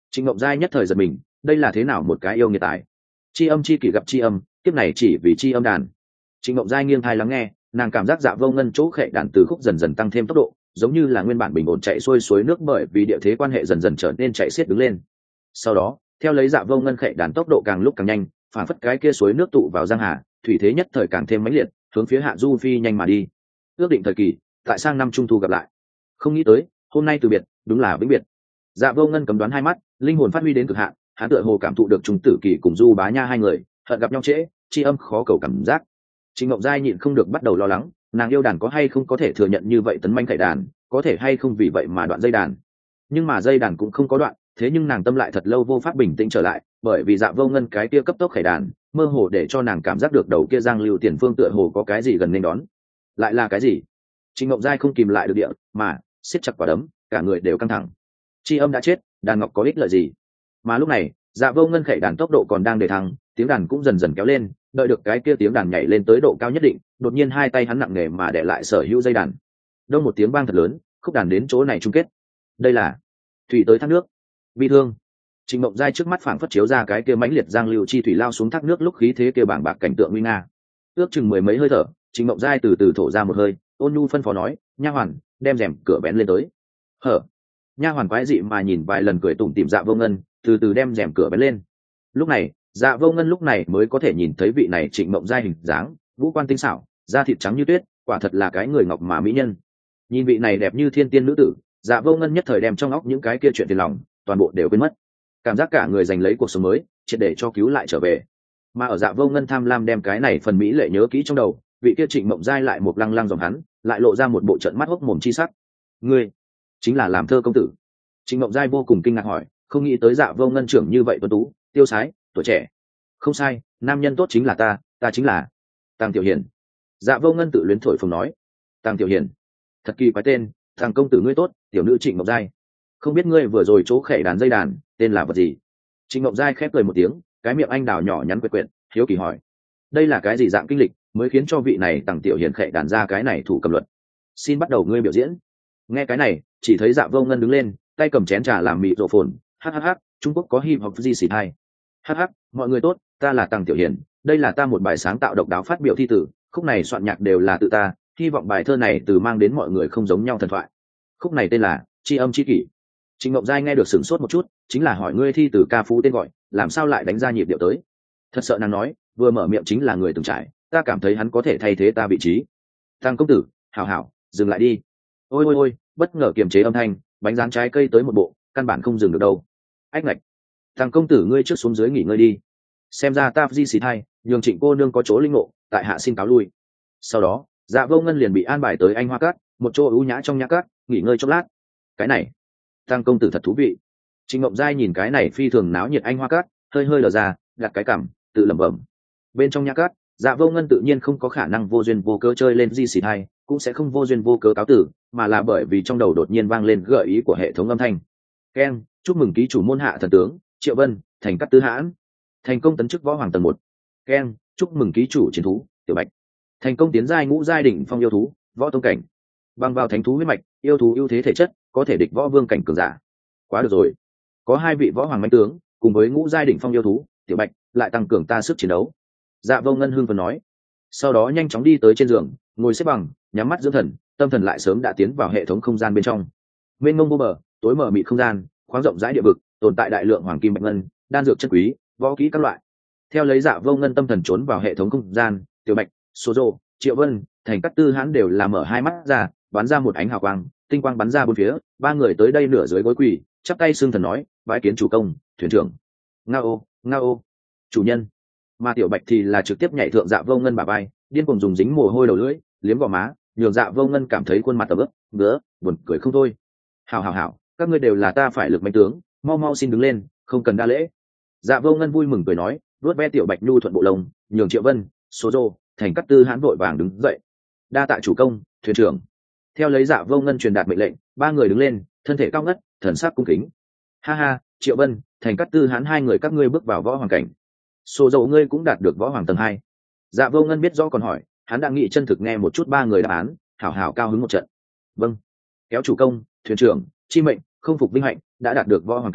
Trịnh Ngộng Giai nhất thời giật mình, đây là thế nào một cái yêu nghiệt tài? Chi âm chi kỷ gặp chi âm, tiếp này chỉ vì chi âm đàn. Trịnh Ngộng Giai nghiêng tai lắng nghe, nàng cảm giác Dạ Vô Ngân chỗ khệ đàn từ khúc dần dần tăng thêm tốc độ, giống như là nguyên bản bình ổn chạy xuôi suối nước bởi vì địa thế quan hệ dần dần trở nên chạy xiết đứng lên. Sau đó, theo lấy Dạ Vô Ngân khệ đàn tốc độ càng lúc càng nhanh, phản phất cái kia suối nước tụ vào giang hà, thủy thế nhất thời càng thêm mãnh liệt, hướng phía hạ du phi nhanh mà đi. Ước định thời kỳ, tại sang năm trung thu gặp lại. Không nghĩ tới, hôm nay từ biệt, đúng là vĩnh biệt. Dạ Vô Ngân cấm đoán hai mắt, linh hồn phát huy đến cực hạn, hắn tựa hồ cảm thụ được trung tử kỳ cùng Du Bá Nha hai người, hận gặp nhau trễ, tri âm khó cầu cảm giác. Trịnh Ngộng Giai nhịn không được bắt đầu lo lắng, nàng yêu đàn có hay không có thể thừa nhận như vậy tấn manh khải đàn, có thể hay không vì vậy mà đoạn dây đàn. Nhưng mà dây đàn cũng không có đoạn, thế nhưng nàng tâm lại thật lâu vô pháp bình tĩnh trở lại, bởi vì Dạ Vô Ngân cái kia cấp tốc khải đàn, mơ hồ để cho nàng cảm giác được đầu kia giang lưu tiền phương tựa hồ có cái gì gần nên đón. Lại là cái gì? Trịnh Ngộng Giai không kìm lại được địa, mà siết chặt quả đấm, cả người đều căng thẳng. Chi âm đã chết, đàn ngọc có ích lợi gì? Mà lúc này, Dạ Vô Ngân khải đàn tốc độ còn đang để thăng, tiếng đàn cũng dần dần kéo lên, đợi được cái kia tiếng đàn nhảy lên tới độ cao nhất định, đột nhiên hai tay hắn nặng nề mà để lại sở hữu dây đàn. Đông một tiếng vang thật lớn, khúc đàn đến chỗ này chung kết. Đây là thủy tới thác nước. Bi thương. Trịnh Mộng Giai trước mắt phảng phất chiếu ra cái kia mãnh liệt giang lưu chi thủy lao xuống thác nước lúc khí thế kia bảng bạc cảnh tượng nguy nga. Ước chừng mười mấy hơi thở, Trịnh Mộng Giai từ từ thổ ra một hơi, ôn nhu phân phó nói, nha hoàn, đem rèm cửa bén lên tới. Hở. Nha hoàn quái dị mà nhìn vài lần cười tủm tỉm Dạ Vô Ngân, từ từ đem rèm cửa bén lên. Lúc này, Dạ Vô Ngân lúc này mới có thể nhìn thấy vị này Trịnh Mộng Giai hình dáng, ngũ quan tinh xảo, da thịt trắng như tuyết, quả thật là cái người ngọc mà mỹ nhân. Nhìn vị này đẹp như thiên tiên nữ tử, Dạ Vô Ngân nhất thời đem trong óc những cái kia chuyện tiền lòng, toàn bộ đều quên mất. Cảm giác cả người giành lấy cuộc sống mới, triệt để cho cứu lại trở về. Mà ở Dạ Vô Ngân tham lam đem cái này phần mỹ lệ nhớ kỹ trong đầu, vị kia Trịnh Mộng Giai lại một lăng lăng dòng hắn, lại lộ ra một bộ trận mắt hốc mồm chi sắc. Ngươi chính là làm thơ công tử? Trịnh Mộng Giai vô cùng kinh ngạc hỏi, không nghĩ tới Dạ Vô Ngân trưởng như vậy tuấn tú, tiêu sái, tuổi trẻ. Không sai, nam nhân tốt chính là ta, ta chính là Tàng Tiểu Hiền. Dạ Vô Ngân tự luyến thổi phồng nói. Tàng Tiểu Hiền, thật kỳ quái tên, thằng công tử ngươi tốt, tiểu nữ Trịnh Mộng Giai. Không biết ngươi vừa rồi chỗ khệ đàn dây đàn, tên là vật gì? Trịnh Mộng Giai khép cười một tiếng, cái miệng anh đào nhỏ nhắn quyệt quyệt, hiếu kỳ hỏi. Đây là cái gì dạng kinh lịch, mới khiến cho vị này Tàng Tiểu Hiền khệ đàn ra cái này thủ cầm luật? Xin bắt đầu ngươi biểu diễn. Nghe cái này, chỉ thấy Dạ Vô Ngân đứng lên, tay cầm chén trà làm mị rộ phồn, hắc hắc hắc, Trung Quốc có hip hop gì xì hay. Hắc hắc, mọi người tốt, ta là Tàng Tiểu Hiền, đây là ta một bài sáng tạo độc đáo phát biểu thi tử, khúc này soạn nhạc đều là tự ta, hy vọng bài thơ này từ mang đến mọi người không giống nhau thần thoại. Khúc này tên là Chi âm chi kỷ. Trịnh Mộng Giai nghe được sửng sốt một chút, chính là hỏi ngươi thi từ ca phú tên gọi, làm sao lại đánh ra nhịp điệu tới? Thật sợ nàng nói, vừa mở miệng chính là người từng trải, ta cảm thấy hắn có thể thay thế ta vị trí. Tăng công tử, hảo hảo, dừng lại đi. Ôi ôi ôi, bất ngờ kiềm chế âm thanh, bánh rán trái cây tới một bộ, căn bản không dừng được đâu. Ách ngạch. Tăng công tử ngươi trước xuống dưới nghỉ ngơi đi. Xem ra ta di xì thay, nhường Trịnh cô nương có chỗ linh ngộ, tại hạ xin cáo lui. Sau đó, Dạ Vô Ngân liền bị an bài tới Anh Hoa Cát, một chỗ ưu nhã trong nhã cát, nghỉ ngơi chốc lát. Cái này, Tăng công tử thật thú vị. Trịnh Mộng Giai nhìn cái này phi thường náo nhiệt Anh Hoa Cát, hơi hơi lờ ra, đặt cái cằm, tự lẩm bẩm. Bên trong nhã cát, Dạ Vô Ngân tự nhiên không có khả năng vô duyên vô cớ chơi lên di xì thay, cũng sẽ không vô duyên vô cớ cáo tử, mà là bởi vì trong đầu đột nhiên vang lên gợi ý của hệ thống âm thanh. Keng, chúc mừng ký chủ môn hạ thần tướng Triệu Vân thành cát tư hãn, thành công tấn chức võ hoàng tầng một. Keng, chúc mừng ký chủ chiến thú Tiểu Bạch thành công tiến giai ngũ giai đỉnh phong yêu thú võ tông cảnh, bằng vào thánh thú huyết mạch, yêu thú ưu thế thể chất, có thể địch võ vương cảnh cường giả. Quá được rồi, có hai vị võ hoàng mãnh tướng cùng với ngũ giai đỉnh phong yêu thú Tiểu Bạch lại tăng cường ta sức chiến đấu. Dạ Vô Ngân hưng phấn nói, sau đó nhanh chóng đi tới trên giường, ngồi xếp bằng, nhắm mắt dưỡng thần, tâm thần lại sớm đã tiến vào hệ thống không gian bên trong. Mênh mông vô bờ, tối mở mịt không gian, khoáng rộng rãi địa vực, tồn tại đại lượng hoàng kim bạch ngân, đan dược chất quý, võ kỹ các loại. Theo lấy Dạ Vô Ngân tâm thần trốn vào hệ thống không gian, Tiểu Bạch, Số Dô, Triệu Vân, thành cát tư hãn đều là mở hai mắt ra, bắn ra một ánh hào quang, tinh quang bắn ra bốn phía, ba người tới đây nửa dưới gối quỳ, chắp tay xương thần nói, bái kiến chủ công, thuyền trưởng. Ngao, ngao, chủ nhân. Mà Tiểu Bạch thì là trực tiếp nhảy thượng Dạ Vô Ngân bả vai, điên cuồng dùng dính mồ hôi đầu lưỡi, liếm gò má, nhường Dạ Vô Ngân cảm thấy khuôn mặt tầm ướp, ngứa, buồn cười không thôi. Hảo hảo hảo, các ngươi đều là ta phải lực mãnh tướng, mau mau xin đứng lên, không cần đa lễ. Dạ Vô Ngân vui mừng cười nói, vuốt ve Tiểu Bạch nhu thuận bộ lông, nhường Triệu Vân, Số Dô, thành cát tư hãn vội vàng đứng dậy. Đa tạ chủ công, thuyền trưởng. Theo lấy Dạ Vô Ngân truyền đạt mệnh lệnh, ba người đứng lên, thân thể cao ngất, thần sắc cung kính. Ha ha, Triệu Vân, thành cát tư hãn hai người các ngươi bước vào võ hoàng cảnh. Số Dô ngươi cũng đạt được võ hoàng tầng hai. Dạ Vô Ngân biết rõ còn hỏi, hắn đang nghĩ chân thực nghe một chút ba người đáp án, hảo hảo cao hứng một trận. Vâng. Kéo chủ công, thuyền trưởng, chi mệnh, không phục vinh hạnh, đã đạt được võ hoàng cảnh,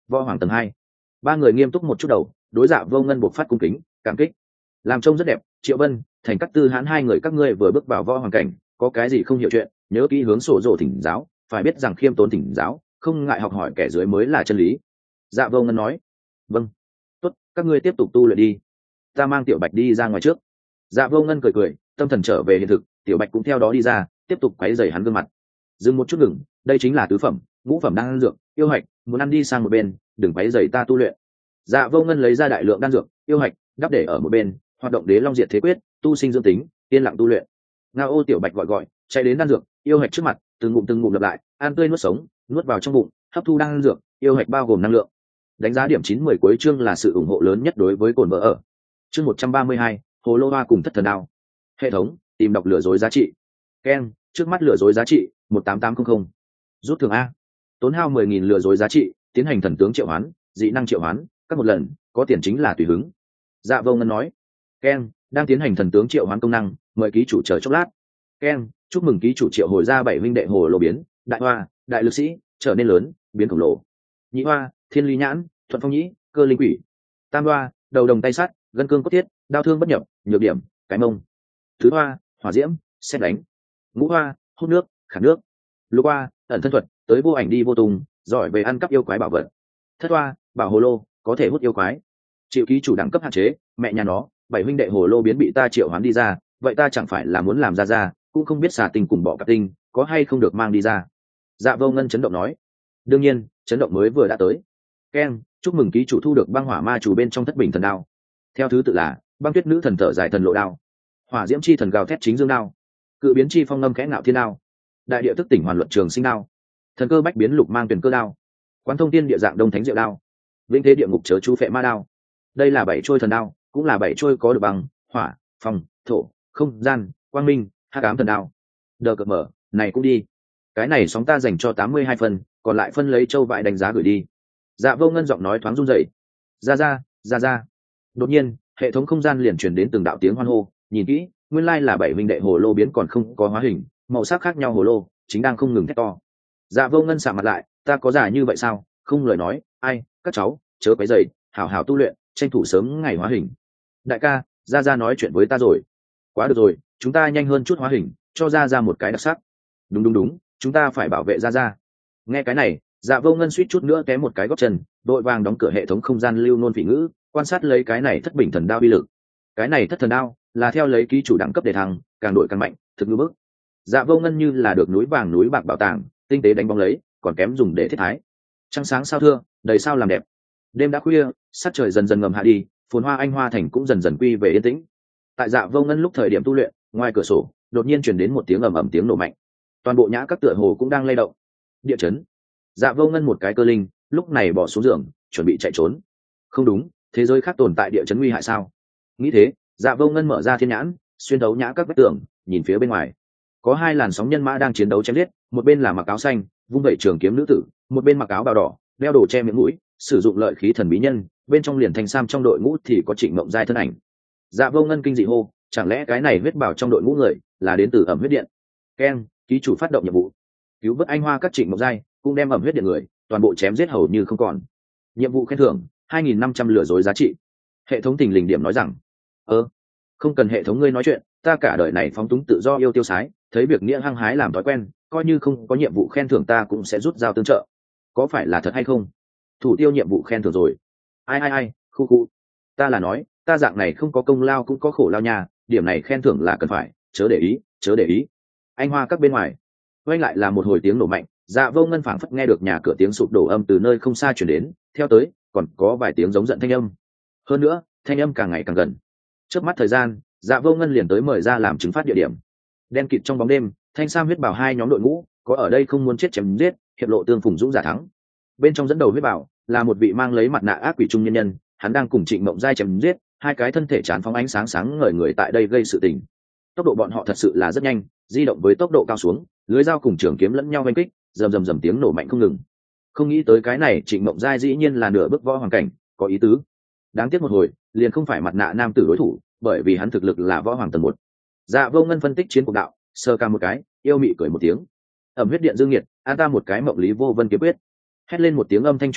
võ hoàng tầng hai. Ba người nghiêm túc một chút đầu, đối Dạ Vô Ngân buộc phát cung kính cảm kích. Làm trông rất đẹp. Triệu Vân, Thành Cát Tư Hãn hai người các ngươi vừa bước vào võ hoàng cảnh, có cái gì không hiểu chuyện, nhớ kỹ hướng sổ rồ thỉnh giáo, phải biết rằng khiêm tốn thỉnh giáo, không ngại học hỏi kẻ dưới mới là chân lý. Dạ Vô Ngân nói. Vâng. Tốt, các ngươi tiếp tục tu luyện đi, ta mang Tiểu Bạch đi ra ngoài trước. Dạ Vô Ngân cười cười, tâm thần trở về hiện thực. Tiểu Bạch cũng theo đó đi ra, tiếp tục quấy rầy hắn gương mặt. Dừng một chút ngừng, đây chính là tứ phẩm ngũ phẩm đan dược yêu hạch, muốn ăn đi sang một bên, đừng quấy rầy ta tu luyện. Dạ Vô Ngân lấy ra đại lượng đan dược yêu hạch, đắp để ở một bên, hoạt động đế long diệt thế quyết, tu sinh dưỡng tính, yên lặng tu luyện. Ngao Ô Tiểu Bạch gọi gọi, chạy đến đan dược yêu hạch trước mặt, từng ngụm từng ngụm lặp lại, ăn tươi nuốt sống, nuốt vào trong bụng, hấp thu đan dược yêu hạch bao gồm năng lượng. Đánh giá điểm chín mười cuối chương là sự ủng hộ lớn nhất đối với cồn vợ ở. Chương một trăm ba mươi hai, hồ lô hoa cùng thất thần đao. Hệ thống tìm đọc lừa dối giá trị. Ken, trước mắt lừa dối giá trị một tám tám không không. Rút thưởng a. Tốn hao mười nghìn lừa dối giá trị, tiến hành thần tướng triệu hoán, dị năng triệu hoán, các một lần, có tiền chính là tùy hứng. Dạ Vô Ngân nói. Ken, đang tiến hành thần tướng triệu hoán công năng, mời ký chủ chờ chốc lát. Ken, chúc mừng ký chủ triệu hồi ra bảy huynh đệ hồ lô biến, đại hoa, đại lực sĩ, trở nên lớn, biến khổng lồ. Nhị hoa, thiên lý nhãn, thuận phong nhĩ, cơ linh quỷ. Tam hoa, đầu đồng tay sắt, gân cương cốt thiết, đao thương bất nhập, nhược điểm, cái mông. Thứ hoa, hỏa diễm, xét đánh. Ngũ hoa, hút nước, khả nước. Lục hoa, ẩn thân thuật, tới vô ảnh đi vô tung, giỏi về ăn cắp yêu quái bảo vật. Thất hoa, bảo hồ lô, có thể hút yêu quái. Chịu ký chủ đẳng cấp hạn chế, mẹ nhà nó, bảy huynh đệ hồ lô biến bị ta triệu hoán đi ra, vậy ta chẳng phải là muốn làm ra ra, cũng không biết xà tinh cùng bọ cạp tinh có hay không được mang đi ra. Dạ Vô Ngân chấn động nói. Đương nhiên, chấn động mới vừa đã tới. Ken, chúc mừng ký chủ thu được băng hỏa ma chủ bên trong thất bình thần đao. Theo thứ tự là băng tuyết nữ thần thở dài thần lộ đao, hỏa diễm chi thần gào thét chính dương đao, cự biến chi phong ngâm khẽ ngạo thiên đao, đại địa thức tỉnh hoàn luận trường sinh đao, thần cơ bách biến lục mang tuyển cơ đao, quán thông tiên địa dạng đông thánh diệu đao, vĩnh thế địa ngục chớ chú phệ ma đao. Đây là bảy trôi thần đao, cũng là bảy trôi có được bằng hỏa, phong, thổ, không gian, quang minh, hắc ám thần đao. Đờ cợt mở, này cũng đi. Cái này sóng ta dành cho tám mươi hai phần, còn lại phân lấy châu vại đánh giá gửi đi. Dạ Vô Ngân giọng nói thoáng run rẩy. Ra ra, ra ra. Đột nhiên, hệ thống không gian liền truyền đến từng đạo tiếng hoan hô, nhìn kỹ, nguyên lai là bảy huynh đệ hồ lô biến còn không có hóa hình, màu sắc khác nhau hồ lô, chính đang không ngừng thét to. Dạ Vô Ngân sạm mặt lại, ta có giả như vậy sao? Không lời nói, ai, các cháu, chớ quấy rầy, hảo hảo tu luyện, tranh thủ sớm ngày hóa hình. Đại ca, ra ra nói chuyện với ta rồi. Quá được rồi, chúng ta nhanh hơn chút hóa hình, cho ra ra một cái đặc sắc. Đúng đúng đúng, chúng ta phải bảo vệ ra ra. Nghe cái này, Dạ Vô Ngân suýt chút nữa té một cái gót chân, đội vàng đóng cửa hệ thống không gian lưu nôn vị ngữ, quan sát lấy cái này thất bình thần đao uy lực. Cái này thất thần đao là theo lấy ký chủ đẳng cấp để thăng, càng đội càng mạnh, thực ngữ bức. Dạ Vô Ngân như là được núi vàng núi bạc bảo tàng, tinh tế đánh bóng lấy, còn kém dùng để thiết thái. Trăng sáng sao thưa, đầy sao làm đẹp. Đêm đã khuya, sắc trời dần dần ngầm hạ đi, phồn hoa anh hoa thành cũng dần dần quy về yên tĩnh. Tại Dạ Vô Ngân lúc thời điểm tu luyện, ngoài cửa sổ đột nhiên truyền đến một tiếng ầm ầm tiếng nổ mạnh, toàn bộ nhã các tựa hồ cũng đang lay động. Địa chấn. Dạ Vô Ngân một cái cơ linh, lúc này bỏ xuống giường, chuẩn bị chạy trốn. Không đúng, thế giới khác tồn tại địa chấn nguy hại sao? Nghĩ thế, Dạ Vô Ngân mở ra thiên nhãn, xuyên thấu nhã các vách tường, nhìn phía bên ngoài. Có hai làn sóng nhân mã đang chiến đấu chém giết, một bên là mặc áo xanh, vung vẩy trường kiếm nữ tử, một bên mặc áo bào đỏ, đeo đồ che miệng mũi, sử dụng lợi khí thần bí nhân, bên trong liền thanh sam trong đội ngũ thì có Trịnh Mộng Giai thân ảnh. Dạ Vô Ngân kinh dị hô, chẳng lẽ cái này huyết bảo trong đội ngũ người là đến từ ẩm huyết điện? Ken, ký chủ phát động nhiệm vụ, cứu vớt anh hoa các Trịnh Mộng Giai, cũng đem ẩm huyết điện người toàn bộ chém giết hầu như không còn. Nhiệm vụ khen thưởng hai nghìn năm trăm lừa dối giá trị. Hệ thống tình lình điểm nói rằng, ơ, không cần hệ thống ngươi nói chuyện, ta cả đời này phóng túng tự do yêu tiêu sái, thấy việc nghĩa hăng hái làm thói quen, coi như không có nhiệm vụ khen thưởng ta cũng sẽ rút dao tương trợ. Có phải là thật hay không? Thủ tiêu nhiệm vụ khen thưởng rồi. Ai ai ai, khu khu. Ta là nói, ta dạng này không có công lao cũng có khổ lao nhà, điểm này khen thưởng là cần phải, chớ để ý, chớ để ý. Anh hoa các bên ngoài, quay lại là một hồi tiếng nổ mạnh. Dạ Vô Ngân phảng phất nghe được nhà cửa tiếng sụp đổ âm từ nơi không xa truyền đến, theo tới còn có vài tiếng giống giận thanh âm. Hơn nữa, thanh âm càng ngày càng gần. Trước mắt thời gian, Dạ Vô Ngân liền tới mời ra làm chứng phát địa điểm. Đen kịt trong bóng đêm, thanh sam huyết bảo hai nhóm đội ngũ, có ở đây không muốn chết chém giết, hiệp lộ tương phùng dũng giả thắng. Bên trong dẫn đầu huyết bảo là một vị mang lấy mặt nạ ác quỷ trung nhân nhân, hắn đang cùng Trịnh Mộng Giai chém giết, hai cái thân thể tràn phóng ánh sáng sáng ngời người tại đây gây sự tình. Tốc độ bọn họ thật sự là rất nhanh, di động với tốc độ cao xuống, lưới dao cùng trường kiếm lẫn nhau vây kích, rầm rầm rầm tiếng nổ mạnh không ngừng. Không nghĩ tới cái này Trịnh Mộng Giai dĩ nhiên là nửa bước võ hoàng cảnh, có ý tứ. Đáng tiếc một hồi, liền không phải mặt nạ nam tử đối thủ, bởi vì hắn thực lực là võ hoàng tầng một. Dạ Vô Ngân phân tích chiến cuộc đạo, sơ ca một cái, yêu mị cười một tiếng. Ẩm huyết điện dương nhiệt, an ta một cái mộng lý vô vân kiếm quyết. Hét lên một tiếng âm thanh truyền đến,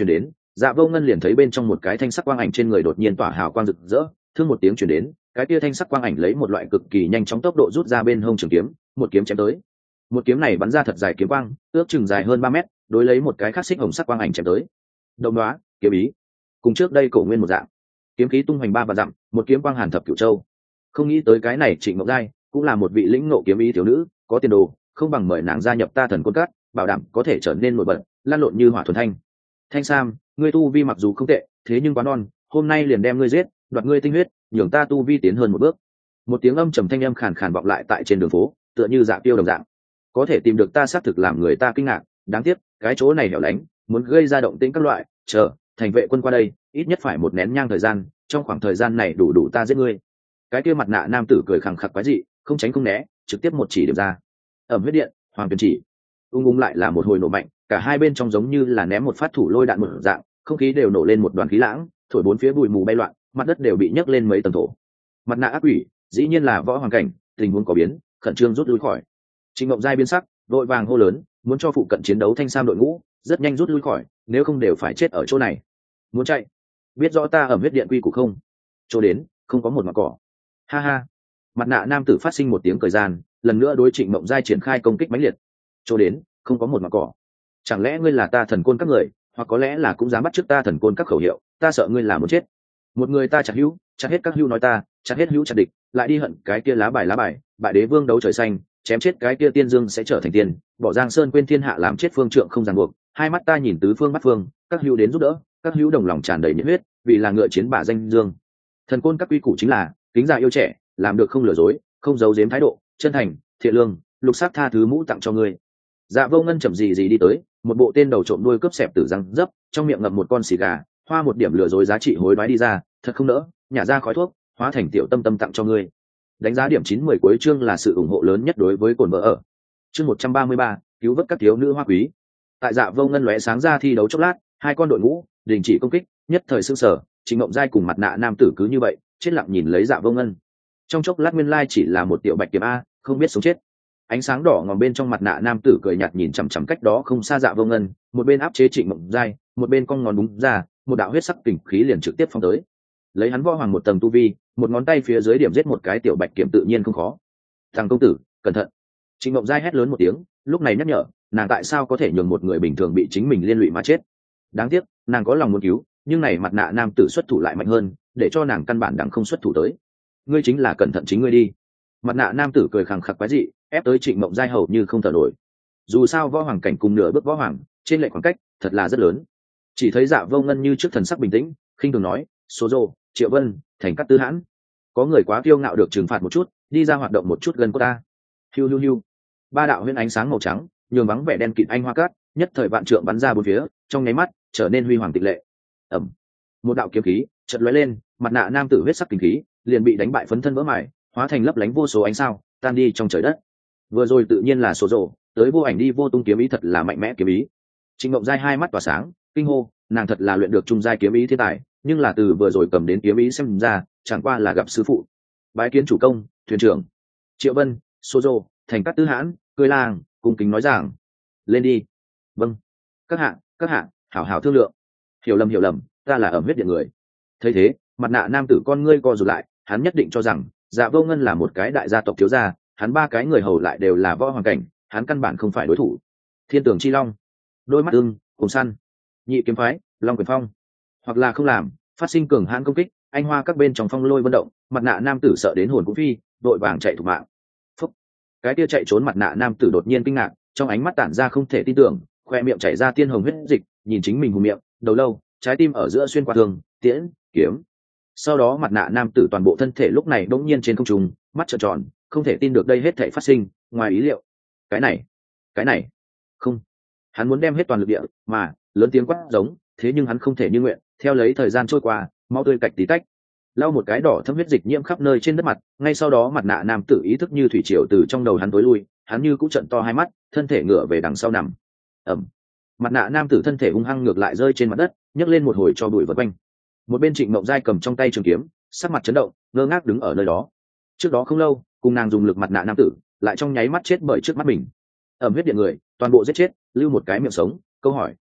Dạ Vô Ngân liền thấy bên trong một cái thanh sắc quang ảnh trên người đột nhiên tỏa hào quang rực rỡ, thương một tiếng chuyển đến, cái kia thanh sắc quang ảnh lấy một loại cực kỳ nhanh chóng tốc độ rút ra bên hông trường kiếm, một kiếm chém tới. Một kiếm này bắn ra thật dài kiếm quang, ước chừng dài hơn ba mét, đối lấy một cái khắc xích hồng sắc quang ảnh chém tới. Đồng đó, kiếm ý, cùng trước đây cổ nguyên một dạng, kiếm khí tung hoành ba và dặm, một kiếm quang hàn thập cửu châu. Không nghĩ tới cái này Trịnh Ngọc Giai cũng là một vị lĩnh ngộ kiếm ý thiếu nữ, có tiền đồ, không bằng mời nàng gia nhập ta Thần Côn Các, bảo đảm có thể trở nên nổi bật, lan lộn như hỏa thuần thanh. Thanh Sam, ngươi tu vi mặc dù không tệ, thế nhưng quá non, hôm nay liền đem ngươi giết, đoạt ngươi tinh huyết, nhường ta tu vi tiến hơn một bước. Một tiếng âm trầm thanh âm khàn khàn vọng lại tại trên đường phố, tựa như dạ tiêu đồng dạng. Có thể tìm được ta xác thực làm người ta kinh ngạc, đáng tiếc, cái chỗ này hẻo lánh, muốn gây ra động tĩnh các loại, chờ, thành vệ quân qua đây, ít nhất phải một nén nhang thời gian, trong khoảng thời gian này đủ đủ ta giết ngươi. Cái kia mặt nạ nam tử cười khẳng khặc quái dị, không tránh không né, trực tiếp một chỉ điểm ra. Ẩm huyết điện, hoàng tuyển chỉ. Ung ung lại là một hồi nổ mạnh, cả hai bên trong giống như là ném một phát thủ lôi đạn một dạng, không khí đều nổ lên một đoàn khí lãng, thổi bốn phía bụi mù bay loạn, mặt đất đều bị nhấc lên mấy tầng thổ. Mặt nạ ác quỷ, dĩ nhiên là võ hoàng cảnh, tình huống có biến, khẩn trương rút lui khỏi. Trình Ngộng Giai biến sắc, đội vàng hô lớn, muốn cho phụ cận chiến đấu Thanh Sam đội ngũ, rất nhanh rút lui khỏi, nếu không đều phải chết ở chỗ này. Muốn chạy, biết rõ ta ở huyết điện quy củ không? Chỗ đến, không có một ngọn cỏ. Ha ha. Mặt nạ nam tử phát sinh một tiếng cười gian, lần nữa đối Trịnh Ngộng Giai triển khai công kích mãnh liệt. Chỗ đến, không có một ngọn cỏ. Chẳng lẽ ngươi là ta Thần Côn Các người, hoặc có lẽ là cũng dám bắt chước ta Thần Côn Các khẩu hiệu, ta sợ ngươi là muốn chết. Một người ta chặt hữu, chặt hết các hữu nói ta, chặt hết hữu chặt địch, lại đi hận cái kia lá bài lá bài, bại đế vương đấu trời xanh, chém chết cái kia tiên dương sẽ trở thành tiên, bỏ Giang Sơn quên thiên hạ làm chết phương trượng không ràng buộc. Hai mắt ta nhìn tứ phương bắt phương, các hữu đến giúp đỡ, các hữu đồng lòng tràn đầy nhiệt huyết, vì là ngựa chiến bả danh dương. Thần Côn Các quy củ chính là kính già yêu trẻ, làm được không lừa dối, không giấu giếm thái độ, chân thành, thiện lương, lục sát tha thứ mũ tặng cho ngươi. Dạ Vô Ngân chậm gì gì đi tới, một bộ tên đầu trộm đuôi cướp xẹp tử răng dấp, trong miệng ngậm một con xì gà, hoa một điểm lừa dối giá trị hối đoái đi ra, thật không nỡ, nhả ra khói thuốc, hóa thành tiểu tâm tâm tặng cho ngươi. Đánh giá điểm chín mười cuối chương là sự ủng hộ lớn nhất đối với cồn vợ ở. Chương một trăm ba mươi ba, cứu vớt các thiếu nữ hoa quý. Tại Dạ Vô Ngân lóe sáng ra thi đấu chốc lát, hai con đội ngũ đình chỉ công kích, nhất thời sững sờ, Trình Ngộng Giai cùng mặt nạ nam tử cứ như vậy, chết lặng nhìn lấy Dạ Vô Ngân. Trong chốc lát nguyên lai chỉ là một tiểu bạch kiểm a, không biết sống chết. Ánh sáng đỏ ngòm bên trong mặt nạ nam tử cười nhạt nhìn chằm chằm cách đó không xa Dạ Vô Ngân, một bên áp chế Trịnh Ngộng Giai, một bên cong ngón đúng ra, một đạo huyết sắc kình khí liền trực tiếp phong tới. Lấy hắn võ hoàng một tầng tu vi, một ngón tay phía dưới điểm giết một cái tiểu bạch kiểm tự nhiên không khó. Thằng công tử, cẩn thận! Trịnh Ngộng Giai hét lớn một tiếng, lúc này nhắc nhở, nàng tại sao có thể nhường một người bình thường bị chính mình liên lụy mà chết? Đáng tiếc, nàng có lòng muốn cứu, nhưng này mặt nạ nam tử xuất thủ lại mạnh hơn, để cho nàng căn bản đằng không xuất thủ tới. Ngươi chính là cẩn thận chính ngươi đi. Mặt nạ nam tử cười khẳng khặc quái dị, ép tới Trịnh Mộng Giai hầu như không thở nổi. Dù sao võ hoàng cảnh cùng nửa bước võ hoàng, trên lệch khoảng cách thật là rất lớn. Chỉ thấy Dạ Vô Ngân như trước thần sắc bình tĩnh, khinh thường nói, số rô, Triệu Vân, Thành Cát Tư Hãn, có người quá kiêu ngạo được trừng phạt một chút, đi ra hoạt động một chút gần cô ta. Hiu hiu hiu. Ba đạo huyễn ánh sáng màu trắng, nhường vắng vẻ đen kịt anh hoa cát, nhất thời vạn trượng bắn ra bốn phía, trong nháy mắt trở nên huy hoàng tịch lệ. Ầm. Một đạo kiếm khí chợt lóe lên, mặt nạ nam tử huyết sắc kinh khí liền bị đánh bại phấn thân vỡ mài, hóa thành lấp lánh vô số ánh sao, tan đi trong trời đất. Vừa rồi tự nhiên là số rồ, tới vô ảnh đi vô tung kiếm ý thật là mạnh mẽ kiếm ý. Trình Mộng Giai hai mắt tỏa sáng, kinh hô, nàng thật là luyện được trung giai kiếm ý thiên tài, nhưng là từ vừa rồi cầm đến kiếm ý xem ra, chẳng qua là gặp sư phụ. Bái kiến chủ công, thuyền trưởng. Triệu Vân, số rồ, Thành Cát Tư Hãn, cười làng, cung kính nói rằng, lên đi. Vâng. Các hạ, các hạ, hảo hảo thương lượng. Hiểu lầm hiểu lầm, ta là ẩm huyết điện người. Thấy thế, mặt nạ nam tử con ngươi co rụt lại, hắn nhất định cho rằng Dạ Vô Ngân là một cái đại gia tộc thiếu gia, hắn ba cái người hầu lại đều là võ hoàng cảnh, hắn căn bản không phải đối thủ. Thiên Tường Chi Long, đôi mắt ưng, cùng săn, nhị kiếm phái, Long Quyền Phong, hoặc là không làm, phát sinh cường hãn công kích, anh hoa các bên trong phong lôi vận động, mặt nạ nam tử sợ đến hồn cũng phi, đội vàng chạy thủ mạng. Phúc. Cái kia chạy trốn mặt nạ nam tử đột nhiên kinh ngạc, trong ánh mắt tản ra không thể tin tưởng, khoe miệng chảy ra tiên hồng huyết dịch, nhìn chính mình hùng miệng, đầu lâu, trái tim ở giữa xuyên qua thường, tiễn, kiếm. Sau đó mặt nạ nam tử toàn bộ thân thể lúc này đống nhiên trên không trung, mắt trợn tròn, không thể tin được đây hết thảy phát sinh, ngoài ý liệu. Cái này, cái này, không. Hắn muốn đem hết toàn lực địa, mà lớn tiếng quát giống, thế nhưng hắn không thể như nguyện, theo lấy thời gian trôi qua, máu tươi cạch tí tách. Lau một cái đỏ thâm huyết dịch nhiễm khắp nơi trên đất mặt, ngay sau đó mặt nạ nam tử ý thức như thủy triều từ trong đầu hắn tối lui, hắn như cũng trận to hai mắt, thân thể ngửa về đằng sau nằm. Ẩm. Mặt nạ nam tử thân thể hung hăng ngược lại rơi trên mặt đất, nhấc lên một hồi cho bụi vật quanh. Một bên Trịnh Mộng Giai cầm trong tay trường kiếm, sắc mặt chấn động, ngơ ngác đứng ở nơi đó. Trước đó không lâu, cùng nàng dùng lực mặt nạ nam tử, lại trong nháy mắt chết bởi trước mắt mình. Ẩm huyết điện người, toàn bộ giết chết, lưu một cái miệng sống. Câu hỏi: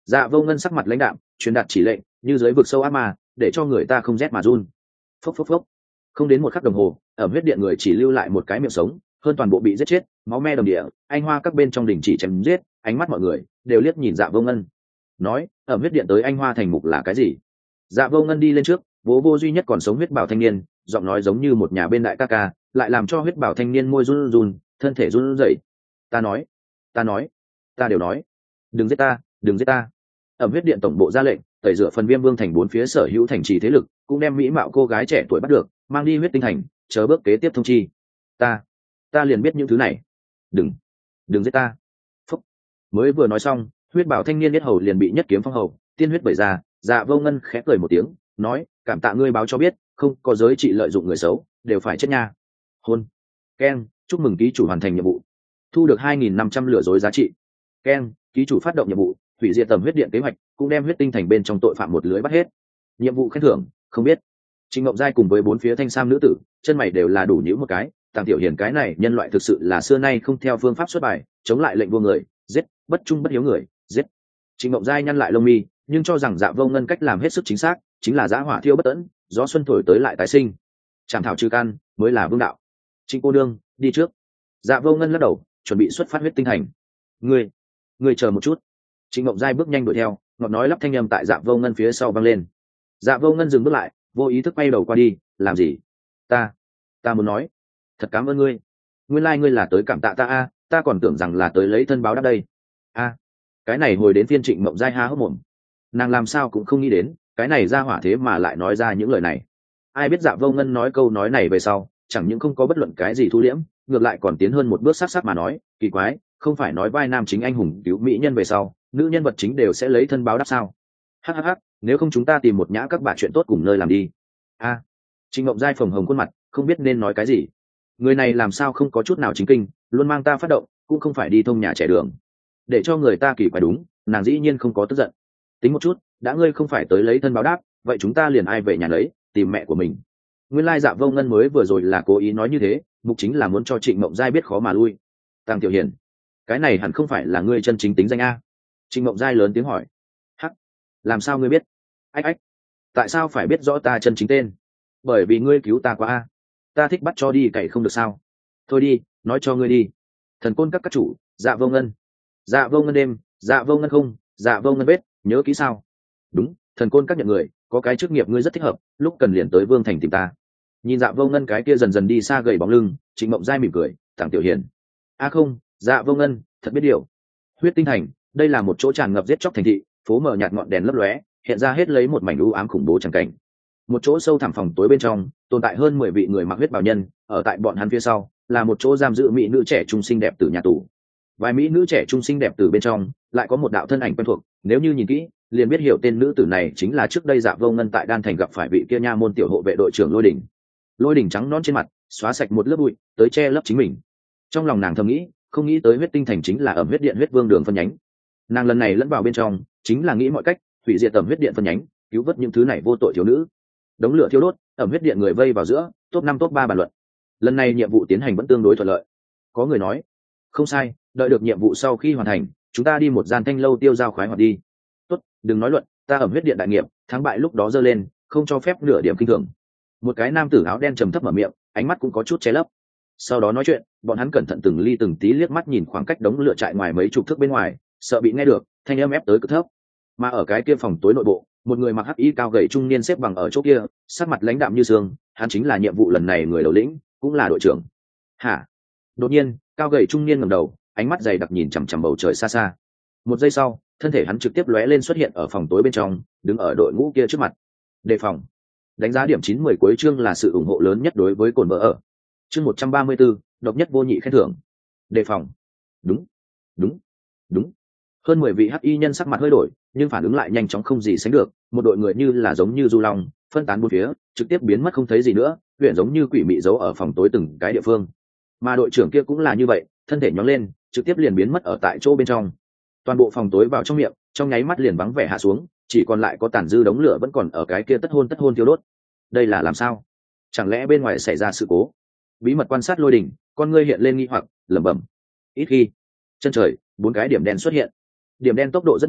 Dạ Vô Ngân sắc mặt lãnh đạm, truyền đạt chỉ lệnh như dưới vực sâu ác ma, để cho người ta không rét mà run. Phốc phốc phốc. Không đến một khắc đồng hồ, ở huyết điện người chỉ lưu lại một cái miệng sống, hơn toàn bộ bị giết chết, máu me đầm địa, anh hoa các bên trong đỉnh chỉ chém giết, ánh mắt mọi người đều liếc nhìn Dạ Vô Ngân. Nói, ở huyết điện tới anh hoa thành mục là cái gì? Dạ Vô Ngân đi lên trước, vỗ vô duy nhất còn sống huyết bảo thanh niên, giọng nói giống như một nhà bên đại ca ca, lại làm cho huyết bảo thanh niên môi run run, thân thể run rẩy. Ta nói, ta nói, ta đều nói, đừng giết ta, đừng giết ta. Ở huyết điện tổng bộ ra lệnh, tẩy rửa phần Viêm Vương thành bốn phía sở hữu thành trì thế lực, cũng đem mỹ mạo cô gái trẻ tuổi bắt được, mang đi huyết tinh thành, chờ bước kế tiếp thông chi. Ta, ta liền biết những thứ này. Đừng, đừng giết ta. Phúc. Mới vừa nói xong, huyết bảo thanh niên biết hầu liền bị nhất kiếm phong hầu, tiên huyết bẩy ra. Dạ Vô Ngân khẽ cười một tiếng, nói, cảm tạ ngươi báo cho biết, không có giới trị lợi dụng người xấu, đều phải chết nha. Hôn. Ken, chúc mừng ký chủ hoàn thành nhiệm vụ, thu được hai nghìn năm trăm lừa dối giá trị. Ken, ký chủ phát động nhiệm vụ, hủy diệt tầm huyết điện kế hoạch, cũng đem huyết tinh thành bên trong tội phạm một lưới bắt hết. Nhiệm vụ khen thưởng, không biết. Trình Ngộng Giai cùng với bốn phía thanh sam nữ tử, chân mày đều là đủ nhíu một cái, Tàng Tiểu Hiền cái này nhân loại thực sự là xưa nay không theo phương pháp xuất bài, chống lại lệnh vua người, giết, bất trung bất hiếu người, giết. Trình Ngộng Giai nhăn lại lông mi, nhưng cho rằng Dạ Vô Ngân cách làm hết sức chính xác, chính là giã hỏa thiêu bất tẫn, gió xuân thổi tới lại tái sinh. Trảm thảo trừ căn mới là vương đạo. Trình cô đương, đi trước. Dạ Vô Ngân lắc đầu, chuẩn bị xuất phát huyết tinh thành. Ngươi, ngươi chờ một chút. Trình Ngộng Giai bước nhanh đuổi theo, ngọt nói lắp thanh âm tại Dạ Vô Ngân phía sau vang lên. Dạ Vô Ngân dừng bước lại, vô ý thức quay đầu qua đi, làm gì? Ta, ta muốn nói, thật cảm ơn ngươi. Nguyên lai like ngươi là tới cảm tạ ta a, ta còn tưởng rằng là tới lấy thân báo đáp đây. A, cái này hồi đến phiên Trịnh Ngộng Giai há hốc mồm, nàng làm sao cũng không nghĩ đến, cái này ra hỏa thế mà lại nói ra những lời này. Ai biết Dạ Vô Ngân nói câu nói này về sau, chẳng những không có bất luận cái gì thu liễm, ngược lại còn tiến hơn một bước sát sát mà nói, kỳ quái, không phải nói vai nam chính anh hùng cứu mỹ nhân về sau, nữ nhân vật chính đều sẽ lấy thân báo đáp sao? Hắc hắc hắc, nếu không chúng ta tìm một nhã các bạn chuyện tốt cùng nơi làm đi. A, à, Trình Ngộng Giai phồng hồng khuôn mặt, không biết nên nói cái gì. Người này làm sao không có chút nào chính kinh, luôn mang ta phát động, cũng không phải đi thông nhà trẻ đường, để cho người ta kỳ quái. Đúng, nàng dĩ nhiên không có tức giận. Tính một chút, đã ngươi không phải tới lấy thân báo đáp, vậy chúng ta liền ai về nhà lấy, tìm mẹ của mình. Nguyên lai Dạ Vô Ngân mới vừa rồi là cố ý nói như thế, mục chính là muốn cho Trịnh Ngộng Giai biết khó mà lui. Tàng Tiểu Hiền, cái này hẳn không phải là ngươi chân chính tính danh a? Trịnh Ngộng Giai lớn tiếng hỏi. Hắc, làm sao ngươi biết? Ách ách, tại sao phải biết rõ ta chân chính tên? Bởi vì ngươi cứu ta quá a. Ta thích bắt cho đi cậy không được sao? Thôi đi, nói cho ngươi đi. Thần côn các các chủ, Dạ Vô Ngân. Dạ Vô Ngân đêm, Dạ Vô Ngân không, Dạ Vô Ngân bết, nhớ kỹ sao? Đúng, thần côn các nhận người, có cái chức nghiệp ngươi rất thích hợp, lúc cần liền tới Vương thành tìm ta. Nhìn Dạ Vô Ngân cái kia dần dần đi xa gầy bóng lưng, Trịnh Mộng Giai mỉm cười, Tàng Tiểu Hiền. A không, Dạ Vô Ngân, thật biết điều. Huyết tinh thành, đây là một chỗ tràn ngập giết chóc thành thị, phố mờ nhạt ngọn đèn lấp lóe, hiện ra hết lấy một mảnh u ám khủng bố chẳng cảnh. Một chỗ sâu thẳm phòng tối bên trong, tồn tại hơn mười vị người mặc huyết bào nhân, ở tại bọn hắn phía sau, là một chỗ giam giữ mỹ nữ trẻ trung xinh đẹp từ nhà tù. Vài mỹ nữ trẻ trung xinh đẹp từ bên trong, lại có một đạo thân ảnh quen thuộc, nếu như nhìn kỹ, liền biết hiểu tên nữ tử này chính là trước đây Dạ Vô Ngân tại Đan Thành gặp phải vị kia nha môn tiểu hộ vệ đội trưởng Lôi Đỉnh. Lôi Đỉnh trắng non trên mặt, xóa sạch một lớp bụi, tới che lấp chính mình. Trong lòng nàng thầm nghĩ, không nghĩ tới huyết tinh thành chính là ẩm huyết điện huyết vương đường phân nhánh. Nàng lần này lẫn vào bên trong, chính là nghĩ mọi cách hủy diệt ẩm huyết điện phân nhánh, cứu vớt những thứ này vô tội thiếu nữ. Đống lửa thiêu đốt, ẩm huyết điện người vây vào giữa, top năm top ba bàn luận. Lần này nhiệm vụ tiến hành vẫn tương đối thuận lợi. Có người nói, không sai, đợi được nhiệm vụ sau khi hoàn thành, chúng ta đi một gian thanh lâu tiêu dao khoái hoạt đi. Tốt, đừng nói luận, ta ẩm huyết điện đại nghiệp, thắng bại lúc đó dơ lên, không cho phép nửa điểm kinh thường. Một cái nam tử áo đen trầm thấp mở miệng, ánh mắt cũng có chút che lấp. Sau đó nói chuyện, bọn hắn cẩn thận từng ly từng tí liếc mắt nhìn khoảng cách đống lửa trại ngoài mấy chục thước bên ngoài, sợ bị nghe được, thanh âm ép tới cực thấp. Mà ở cái kia phòng tối nội bộ, một người mặc hắc y cao gầy trung niên xếp bằng ở chỗ kia, sắc mặt lãnh đạm như sương, hắn chính là nhiệm vụ lần này người đầu lĩnh, cũng là đội trưởng. Hả? Đột nhiên, cao gầy trung niên ngẩng đầu, ánh mắt dày đặc nhìn chằm chằm bầu trời xa xa. Một giây sau, thân thể hắn trực tiếp lóe lên xuất hiện ở phòng tối bên trong, đứng ở đội ngũ kia trước mặt. Đề phòng. Đánh giá điểm chín mười cuối chương là sự ủng hộ lớn nhất đối với cồn vợ ở. Chương một trăm ba mươi 134, độc nhất vô nhị khen thưởng. Đề phòng. Đúng, đúng, đúng. Hơn mười vị hắc y nhân sắc mặt hơi đổi, nhưng phản ứng lại nhanh chóng không gì sánh được, một đội người như là giống như du long, phân tán bốn phía, trực tiếp biến mất không thấy gì nữa, huyện giống như quỷ mị giấu ở phòng tối từng cái địa phương. Mà đội trưởng kia cũng là như vậy, thân thể nhón lên, trực tiếp liền biến mất ở tại chỗ bên trong. Toàn bộ phòng tối vào trong miệng, trong nháy mắt liền vắng vẻ hạ xuống, chỉ còn lại có tàn dư đống lửa vẫn còn ở cái kia tất hôn tất hôn thiêu đốt. Đây là làm sao? Chẳng lẽ bên ngoài xảy ra sự cố? Bí mật quan sát Lôi Đỉnh, con ngươi hiện lên nghi hoặc, lẩm bẩm. Ít khi, chân trời, bốn cái điểm đen xuất hiện. Điểm đen tốc độ rất nhanh,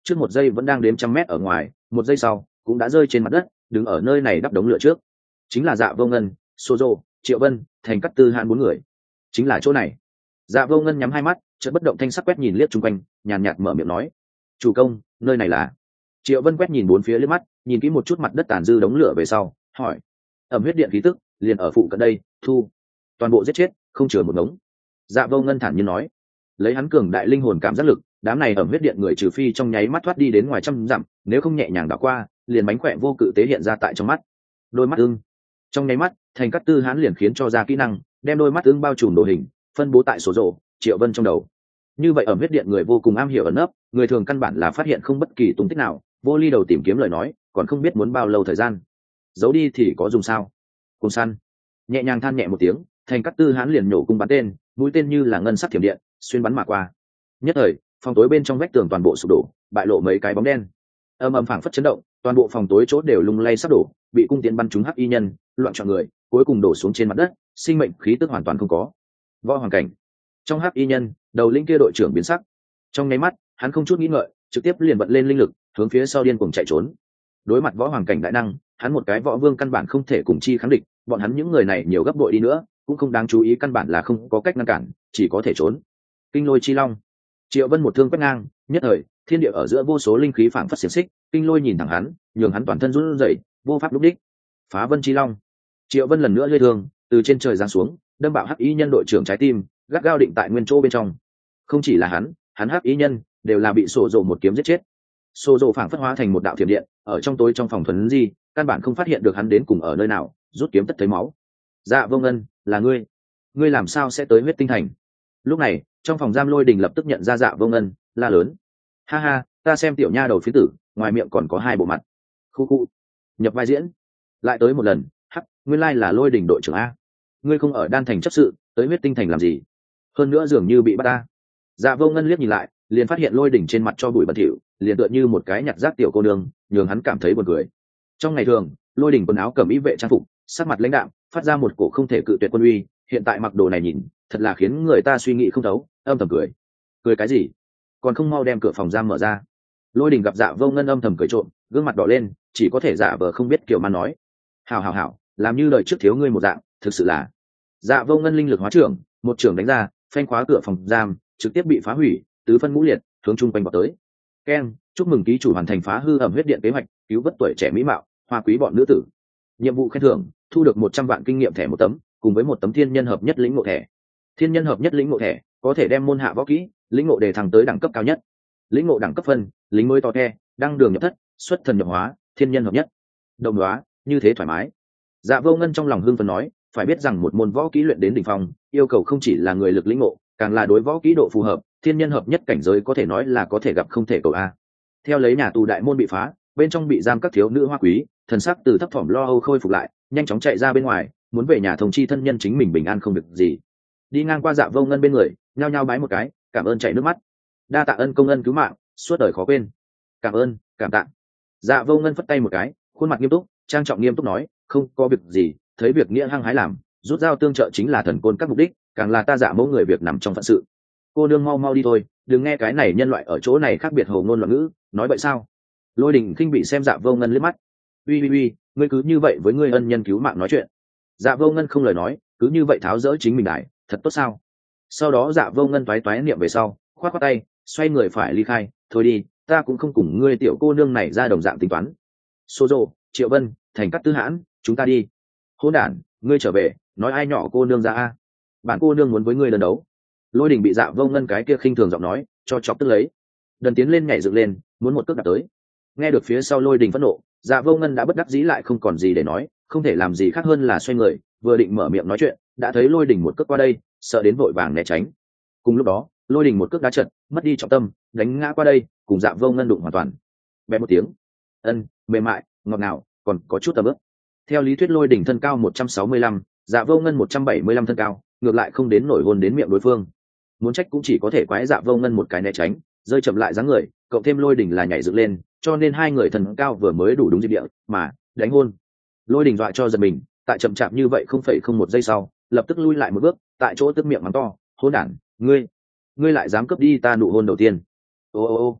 trước một giây vẫn đang đếm trăm mét ở ngoài, một giây sau cũng đã rơi trên mặt đất, đứng ở nơi này đắp đống lửa trước. Chính là Dạ Vô Ngân, Sozo, Triệu Vân, Thành Cát Tư Hãn bốn người. Chính là chỗ này. Dạ Vô Ngân nhắm hai mắt, chợt bất động thanh sắc quét nhìn liếc chung quanh, nhàn nhạt mở miệng nói: "Chủ công, nơi này là?" Triệu Vân quét nhìn bốn phía liếc mắt, nhìn kỹ một chút mặt đất tàn dư đống lửa về sau, hỏi: "Ẩm huyết điện khí tức liền ở phụ cận đây, thu toàn bộ giết chết, không chừa một ngống." Dạ Vô Ngân thản nhiên nói. Lấy hắn cường đại linh hồn cảm giác lực, đám này ẩm huyết điện người trừ phi trong nháy mắt thoát đi đến ngoài trăm dặm, nếu không nhẹ nhàng đảo qua, liền bánh khỏe vô cự tế hiện ra tại trong mắt. Đôi mắt ưng. Trong nháy mắt, Thành Cát Tư Hãn liền khiến cho ra kỹ năng, đem đôi mắt ưng bao trùm đồ hình, phân bố tại số rổ, Triệu Vân trong đầu. Như vậy ẩm huyết điện người vô cùng am hiểu ẩn nấp, người thường căn bản là phát hiện không bất kỳ tung tích nào, vô ly đầu tìm kiếm lời nói, còn không biết muốn bao lâu thời gian. Giấu đi thì có dùng sao? Cùng săn. Nhẹ nhàng than nhẹ một tiếng, Thành Cát Tư Hãn liền nhổ cung bắn tên, mũi tên như là ngân sắc thiểm điện, xuyên bắn mà qua. Nhất thời, phòng tối bên trong vách tường toàn bộ sụp đổ, bại lộ mấy cái bóng đen. Âm ầm phảng phất chấn động, toàn bộ phòng tối chốt đều lung lay sắp đổ, bị cung tiễn bắn trúng hắc y nhân, loạn trọn người, cuối cùng đổ xuống trên mặt đất, sinh mệnh khí tức hoàn toàn không có. Võ Hoàng cảnh. Trong hắc y nhân, đầu linh kia đội trưởng biến sắc. Trong nháy mắt, hắn không chút nghĩ ngợi, trực tiếp liền bật lên linh lực, hướng phía sau điên cuồng chạy trốn. Đối mặt Võ Hoàng cảnh đại năng, hắn một cái võ vương căn bản không thể cùng chi kháng địch, bọn hắn những người này nhiều gấp bội đi nữa, cũng không đáng chú ý, căn bản là không có cách ngăn cản, chỉ có thể trốn. Kinh lôi chi long. Triệu Vân một thương quét ngang, nhất thời, thiên địa ở giữa vô số linh khí phảng phất xiềng xích, kinh lôi nhìn thẳng hắn, nhường hắn toàn thân run rẩy, vô pháp lúc đích. Phá Vân chi long. Triệu Vân lần nữa lơi thương, từ trên trời giáng xuống, đâm bạo hắc ý nhân đội trưởng trái tim, gắt gao định tại nguyên chỗ bên trong. Không chỉ là hắn, hắn hắc ý nhân đều là bị sổ rộ một kiếm giết chết. Sổ rộ phảng phất hóa thành một đạo thiểm điện, ở trong tối trong phòng thuần di, căn bản không phát hiện được hắn đến cùng ở nơi nào, rút kiếm tất thấy máu. Dạ Vô Ngân, là ngươi? Ngươi làm sao sẽ tới huyết tinh thành? Lúc này, trong phòng giam Lôi Đình lập tức nhận ra Dạ Vô Ngân, la lớn: "Ha ha, ta xem tiểu nha đầu phiến tử, ngoài miệng còn có hai bộ mặt." Khu khu. Nhập vai diễn. Lại tới một lần, hắc, nguyên lai là Lôi Đình đội trưởng a. Ngươi không ở Đan thành chấp sự, tới huyết tinh thành làm gì? Hơn nữa dường như bị bắt ta. Dạ Vô Ngân liếc nhìn lại, liền phát hiện Lôi Đình trên mặt cho bụi bẩn thỉu, liền tựa như một cái nhặt rác tiểu cô nương, nhường hắn cảm thấy buồn cười. Trong ngày thường, Lôi Đình quần áo cẩm y vệ trang phục, sắc mặt lãnh đạm, phát ra một cổ không thể cự tuyệt quân uy, hiện tại mặc đồ này nhìn, thật là khiến người ta suy nghĩ không thấu, âm thầm cười. Cười cái gì? Còn không mau đem cửa phòng giam mở ra. Lôi Đình gặp Dạ Vô Ngân âm thầm cười trộm, gương mặt đỏ lên, chỉ có thể giả vờ không biết kiểu mà nói: "Hảo hảo hảo, làm như lời trước thiếu ngươi một dạng, thực sự là." Dạ Vô Ngân linh lực hóa trưởng, một trưởng đánh ra, phanh khóa cửa phòng giam, trực tiếp bị phá hủy, tứ phân ngũ liệt, hướng trung quanh vào tới. Keng, chúc mừng ký chủ hoàn thành phá hư ẩm huyết điện kế hoạch, cứu vớt tuổi trẻ mỹ mạo, hoa quý bọn nữ tử. Nhiệm vụ khen thưởng, thu được một trăm vạn kinh nghiệm thẻ một tấm, cùng với một tấm thiên nhân hợp nhất lĩnh ngộ thẻ. Thiên nhân hợp nhất lĩnh ngộ thẻ có thể đem môn hạ võ kỹ lĩnh ngộ để thăng tới đẳng cấp cao nhất. Lĩnh ngộ đẳng cấp phân, lính mới to the, đăng đường nhập thất, xuất thần nhập hóa, thiên nhân hợp nhất. Đồng hóa, như thế thoải mái. Dạ Vô Ngân trong lòng hưng phấn nói, phải biết rằng một môn võ kỹ luyện đến đỉnh phong, yêu cầu không chỉ là người lực lĩnh ngộ, càng là đối võ kỹ độ phù hợp, thiên nhân hợp nhất cảnh giới có thể nói là có thể gặp không thể cầu a. Theo lấy nhà tù đại môn bị phá, bên trong bị giam các thiếu nữ hoa quý, thần sắc từ thấp thỏm lo âu khôi phục lại, nhanh chóng chạy ra bên ngoài, muốn về nhà thông chi thân nhân chính mình bình an không việc gì. Đi ngang qua Dạ Vô Ngân bên người, nhao nhao bái một cái, cảm ơn chảy nước mắt. Đa tạ ân công ân cứu mạng, suốt đời khó quên. Cảm ơn, cảm tạ. Dạ Vô Ngân phất tay một cái, khuôn mặt nghiêm túc, trang trọng nghiêm túc nói, không có việc gì, thấy việc nghĩa hăng hái làm, rút dao tương trợ chính là thần côn các mục đích, càng là ta Dạ mẫu người việc nằm trong phận sự. Cô nương mau mau đi thôi, đừng nghe cái này nhân loại ở chỗ này khác biệt hồ ngôn loạn ngữ, nói vậy sao? Lôi Đình khinh bị xem Dạ Vô Ngân liếc mắt. Uy uy uy, ngươi cứ như vậy với ngươi ân nhân cứu mạng nói chuyện. Dạ Vô Ngân không lời nói, cứ như vậy tháo dỡ chính mình đại, thật tốt sao? Sau đó Dạ Vô Ngân toái toái niệm về sau, khoát khoát tay, xoay người phải ly khai, thôi đi, ta cũng không cùng ngươi tiểu cô nương này ra đồng dạng tính toán. Sozo, Triệu Vân, Thành Cát Tư Hãn, chúng ta đi. Hỗn đản, ngươi trở về, nói ai nhỏ cô nương ra a? Bản cô nương muốn với ngươi lần đấu. Lôi Đình bị Dạ Vô Ngân cái kia khinh thường giọng nói cho chọc tức lấy, đần tiến lên nhảy dựng lên, muốn một cước đạp tới. Nghe được phía sau Lôi Đình phẫn nộ, Dạ Vô Ngân đã bất đắc dĩ lại không còn gì để nói, không thể làm gì khác hơn là xoay người, vừa định mở miệng nói chuyện, đã thấy Lôi Đình một cước qua đây, sợ đến vội vàng né tránh. Cùng lúc đó, Lôi Đình một cước đá trật, mất đi trọng tâm, đánh ngã qua đây, cùng Dạ Vô Ngân đụng hoàn toàn. Bẹp một tiếng, ân, mềm mại, ngọt ngào, còn có chút tầm ướp. Theo lý thuyết Lôi Đình thân cao một trăm sáu mươi lăm, Dạ Vô Ngân một trăm bảy mươi lăm thân cao, ngược lại không đến nổi hôn đến miệng đối phương. Muốn trách cũng chỉ có thể quái Dạ Vô Ngân một cái né tránh, rơi chậm lại dáng người, cộng thêm Lôi Đình là nhảy dựng lên, cho nên hai người thần cao vừa mới đủ đúng dịp địa, mà đánh hôn. Lôi Đình dọa cho giật mình, tại chậm chạp như vậy không phẩy không một giây sau, lập tức lui lại một bước, tại chỗ tức miệng mắng to, hỗn đản, ngươi, ngươi lại dám cướp đi ta nụ hôn đầu tiên. Ô ô ô.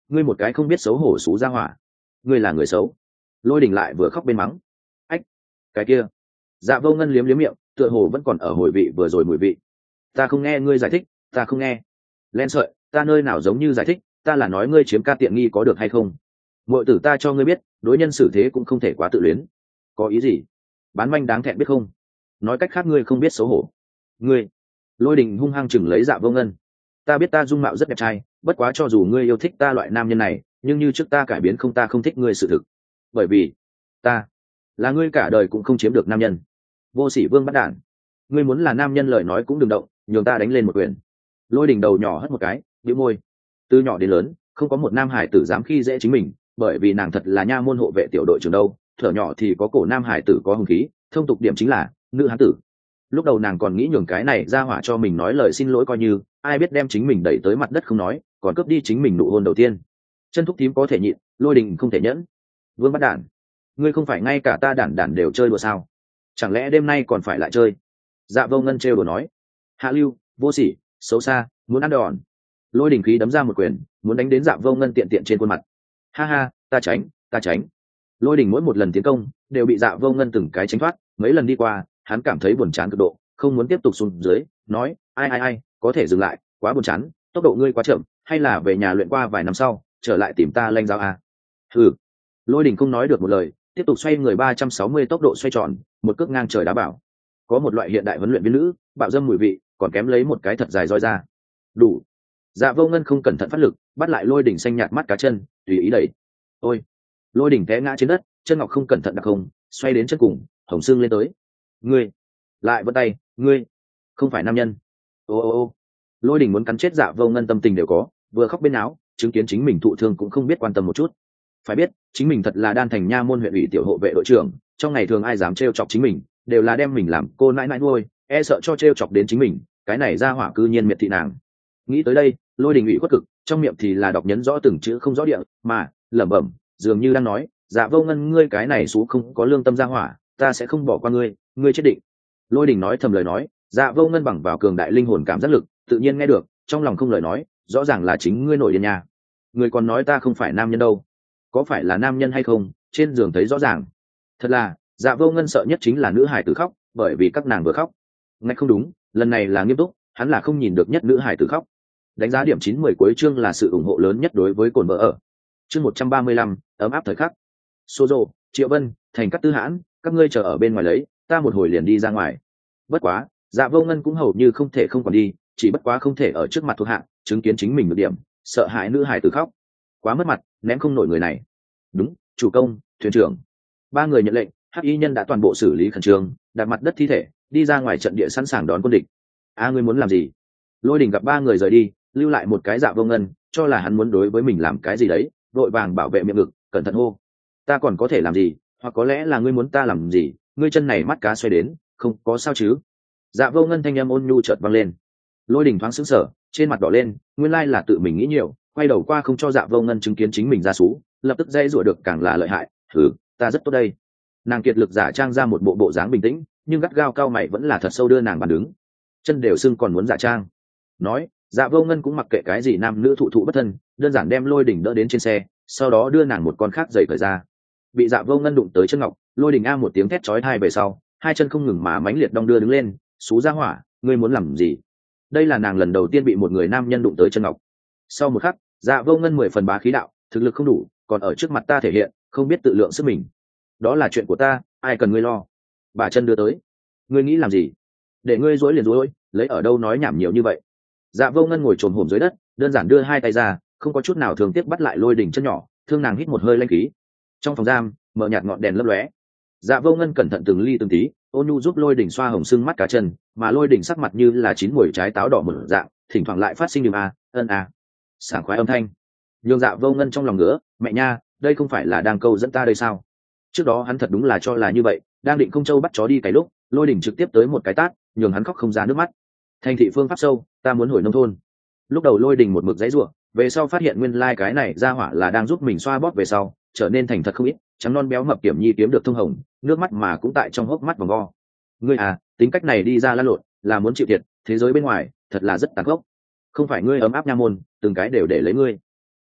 ngươi một cái không biết xấu hổ xú ra hỏa, ngươi là người xấu. Lôi Đình lại vừa khóc bên mắng. Ách, cái kia. Dạ Vô Ngân liếm liếm miệng, tựa hồ vẫn còn ở hồi vị vừa rồi mùi vị. Ta không nghe ngươi giải thích, ta không nghe. Len sợi, ta nơi nào giống như giải thích, ta là nói ngươi chiếm ca tiện nghi có được hay không. Muội tử ta cho ngươi biết, đối nhân xử thế cũng không thể quá tự luyến. Có ý gì? Bán manh đáng thẹn biết không? Nói cách khác ngươi không biết xấu hổ. Ngươi. Lôi Đình hung hăng chừng lấy Dạ Vô Ngân. Ta biết ta dung mạo rất đẹp trai, bất quá cho dù ngươi yêu thích ta loại nam nhân này, nhưng như trước ta cải biến không ta không thích ngươi sự thực. Bởi vì ta là ngươi cả đời cũng không chiếm được nam nhân. Vô sỉ vương bắt đản. Ngươi muốn là nam nhân lời nói cũng đừng động, nhường ta đánh lên một quyền. Lôi Đình đầu nhỏ hất một cái, bĩu môi. Từ nhỏ đến lớn, không có một nam hải tử dám khi dễ chính mình, bởi vì nàng thật là nha môn hộ vệ tiểu đội trưởng đâu. Thở nhỏ thì có cổ nam hải tử có hung khí, thông tục điểm chính là nữ hán tử. Lúc đầu nàng còn nghĩ nhường cái này ra hỏa cho mình nói lời xin lỗi coi như, ai biết đem chính mình đẩy tới mặt đất không nói, còn cướp đi chính mình nụ hôn đầu tiên. Chân thúc thím có thể nhịn, Lôi Đình không thể nhẫn. Vương bắt đản, ngươi không phải ngay cả ta đản đản đều chơi đùa sao? Chẳng lẽ đêm nay còn phải lại chơi? Dạ Vô Ngân trêu đùa nói. Hạ lưu, vô sỉ, xấu xa, muốn ăn đòn. Lôi Đình khí đấm ra một quyền, muốn đánh đến Dạ Vô Ngân tiện tiện trên khuôn mặt. Ha ha, ta tránh, ta tránh. Lôi Đình mỗi một lần tiến công đều bị Dạ Vô Ngân từng cái tránh thoát, mấy lần đi qua, hắn cảm thấy buồn chán cực độ, không muốn tiếp tục xuống dưới, nói, ai ai ai, có thể dừng lại, quá buồn chán, tốc độ ngươi quá chậm, hay là về nhà luyện qua vài năm sau, trở lại tìm ta lanh giáo à? Hừ. Lôi Đình không nói được một lời, tiếp tục xoay người ba trăm sáu mươi tốc độ xoay tròn, một cước ngang trời đá bảo. Có một loại hiện đại huấn luyện viên nữ, bạo dâm mùi vị, còn kém lấy một cái thật dài roi ra. Đủ. Dạ Vô Ngân không cẩn thận phát lực, bắt lại Lôi Đình xanh nhạt mắt cá chân, tùy ý đẩy. Ôi. Lôi Đình té ngã trên đất, chân ngọc không cẩn thận đặc không, xoay đến chân cùng, hồng xương lên tới. Ngươi, lại vươn tay, ngươi không phải nam nhân. Ô ô ô. Lôi Đình muốn cắn chết Dạ Vô Ngân tâm tình đều có, vừa khóc bên áo, chứng kiến chính mình thụ thương cũng không biết quan tâm một chút. Phải biết, chính mình thật là đan thành nha môn huyện ủy tiểu hộ vệ đội trưởng, trong ngày thường ai dám trêu chọc chính mình, đều là đem mình làm cô nãi nãi nuôi, e sợ cho trêu chọc đến chính mình, cái này ra hỏa cư nhiên miệt thị nàng. Nghĩ tới đây, Lôi Đình ủy khuất cực, trong miệng thì là đọc nhấn rõ từng chữ không rõ địa, mà lẩm bẩm, dường như đang nói, Dạ Vô Ngân ngươi cái này xú không có lương tâm ra hỏa, ta sẽ không bỏ qua ngươi, ngươi chết định. Lôi Đình nói thầm lời nói, Dạ Vô Ngân bằng vào cường đại linh hồn cảm giác lực, tự nhiên nghe được, trong lòng không lời nói, rõ ràng là chính ngươi nổi điên nhà. Ngươi còn nói ta không phải nam nhân đâu, có phải là nam nhân hay không, trên giường thấy rõ ràng. Thật là, Dạ Vô Ngân sợ nhất chính là nữ hải tử khóc, bởi vì các nàng vừa khóc. Ngay không đúng, lần này là nghiêm túc, hắn là không nhìn được nhất nữ hải tử khóc. Đánh giá điểm chín mười cuối chương là sự ủng hộ lớn nhất đối với cồn vợ ở. Chương một trăm ba mươi lăm, ấm áp thời khắc. Sô Dô, Triệu Vân, Thành Cát Tư Hãn, các ngươi chờ ở bên ngoài lấy, ta một hồi liền đi ra ngoài. Bất quá, Dạ Vô Ngân cũng hầu như không thể không còn đi, chỉ bất quá không thể ở trước mặt thuộc hạ chứng kiến chính mình được điểm, sợ hãi nữ hải tử khóc, quá mất mặt, ném không nổi người này. Đúng, chủ công, thuyền trưởng. Ba người nhận lệnh, hắc y nhân đã toàn bộ xử lý khẩn trương, đặt mặt đất thi thể, đi ra ngoài trận địa sẵn sàng đón quân địch. A à, ngươi muốn làm gì? Lôi Đình gặp ba người rời đi, lưu lại một cái Dạ Vô Ngân, cho là hắn muốn đối với mình làm cái gì đấy, vội vàng bảo vệ miệng ngực, cẩn thận hô. Ta còn có thể làm gì, hoặc có lẽ là ngươi muốn ta làm gì, ngươi chân này mắt cá xoay đến, không có sao chứ? Dạ Vô Ngân thanh âm ôn nhu chợt vang lên. Lôi Đình thoáng sững sờ, trên mặt đỏ lên, nguyên lai là tự mình nghĩ nhiều, quay đầu qua không cho Dạ Vô Ngân chứng kiến chính mình ra sú, lập tức dây rủa được càng là lợi hại. Thử, ta rất tốt đây. Nàng kiệt lực giả trang ra một bộ bộ dáng bình tĩnh, nhưng gắt gao cao mày vẫn là thật sâu đưa nàng bàn đứng, chân đều sưng còn muốn giả trang. Nói, Dạ Vô Ngân cũng mặc kệ cái gì nam nữ thụ thụ bất thân, đơn giản đem Lôi Đình đỡ đến trên xe, sau đó đưa nàng một con khác giày cởi ra. Bị Dạ Vô Ngân đụng tới chân ngọc, Lôi Đình a một tiếng thét chói tai về sau, hai chân không ngừng mà mãnh liệt đong đưa đứng lên. Xú ra hỏa, ngươi muốn làm gì? Đây là nàng lần đầu tiên bị một người nam nhân đụng tới chân ngọc. Sau một khắc, Dạ Vô Ngân mười phần bá khí đạo, thực lực không đủ, còn ở trước mặt ta thể hiện, không biết tự lượng sức mình. Đó là chuyện của ta, ai cần ngươi lo. Bà chân đưa tới, ngươi nghĩ làm gì? Để ngươi dối liền dối, lấy ở đâu nói nhảm nhiều như vậy? Dạ Vô Ngân ngồi trồm hổm dưới đất, đơn giản đưa hai tay ra, không có chút nào thường tiếc bắt lại Lôi Đình chân nhỏ, thương nàng hít một hơi lanh khí. Trong phòng giam, mở nhạt ngọn đèn lấp lóe. Dạ Vô Ngân cẩn thận từng ly từng tí, ôn nhu giúp Lôi Đình xoa hồng sưng mắt cá chân, mà Lôi Đình sắc mặt như là chín muồi trái táo đỏ mở dạng, thỉnh thoảng lại phát sinh điểm a, ân a, sảng khoái âm thanh. Nhưng Dạ Vô Ngân trong lòng ngứa, mẹ nha, đây không phải là đang câu dẫn ta đây sao? Trước đó hắn thật đúng là cho là như vậy, đang định công châu bắt chó đi cái lúc, Lôi Đình trực tiếp tới một cái tát, nhường hắn khóc không ra nước mắt. Thành thị phương pháp sâu, ta muốn hồi nông thôn. Lúc đầu Lôi Đình một mực giãy giụa, về sau phát hiện nguyên lai like cái này ra hỏa là đang giúp mình xoa bóp về sau, trở nên thành thật không ít, trắng non béo mập kiểm nhi kiếm được thông hồng, nước mắt mà cũng tại trong hốc mắt vòng vo. Ngươi à, tính cách này đi ra lăn lộn, là muốn chịu thiệt, thế giới bên ngoài thật là rất tàn khốc. Không phải ngươi ấm áp nha môn, từng cái đều để lấy ngươi.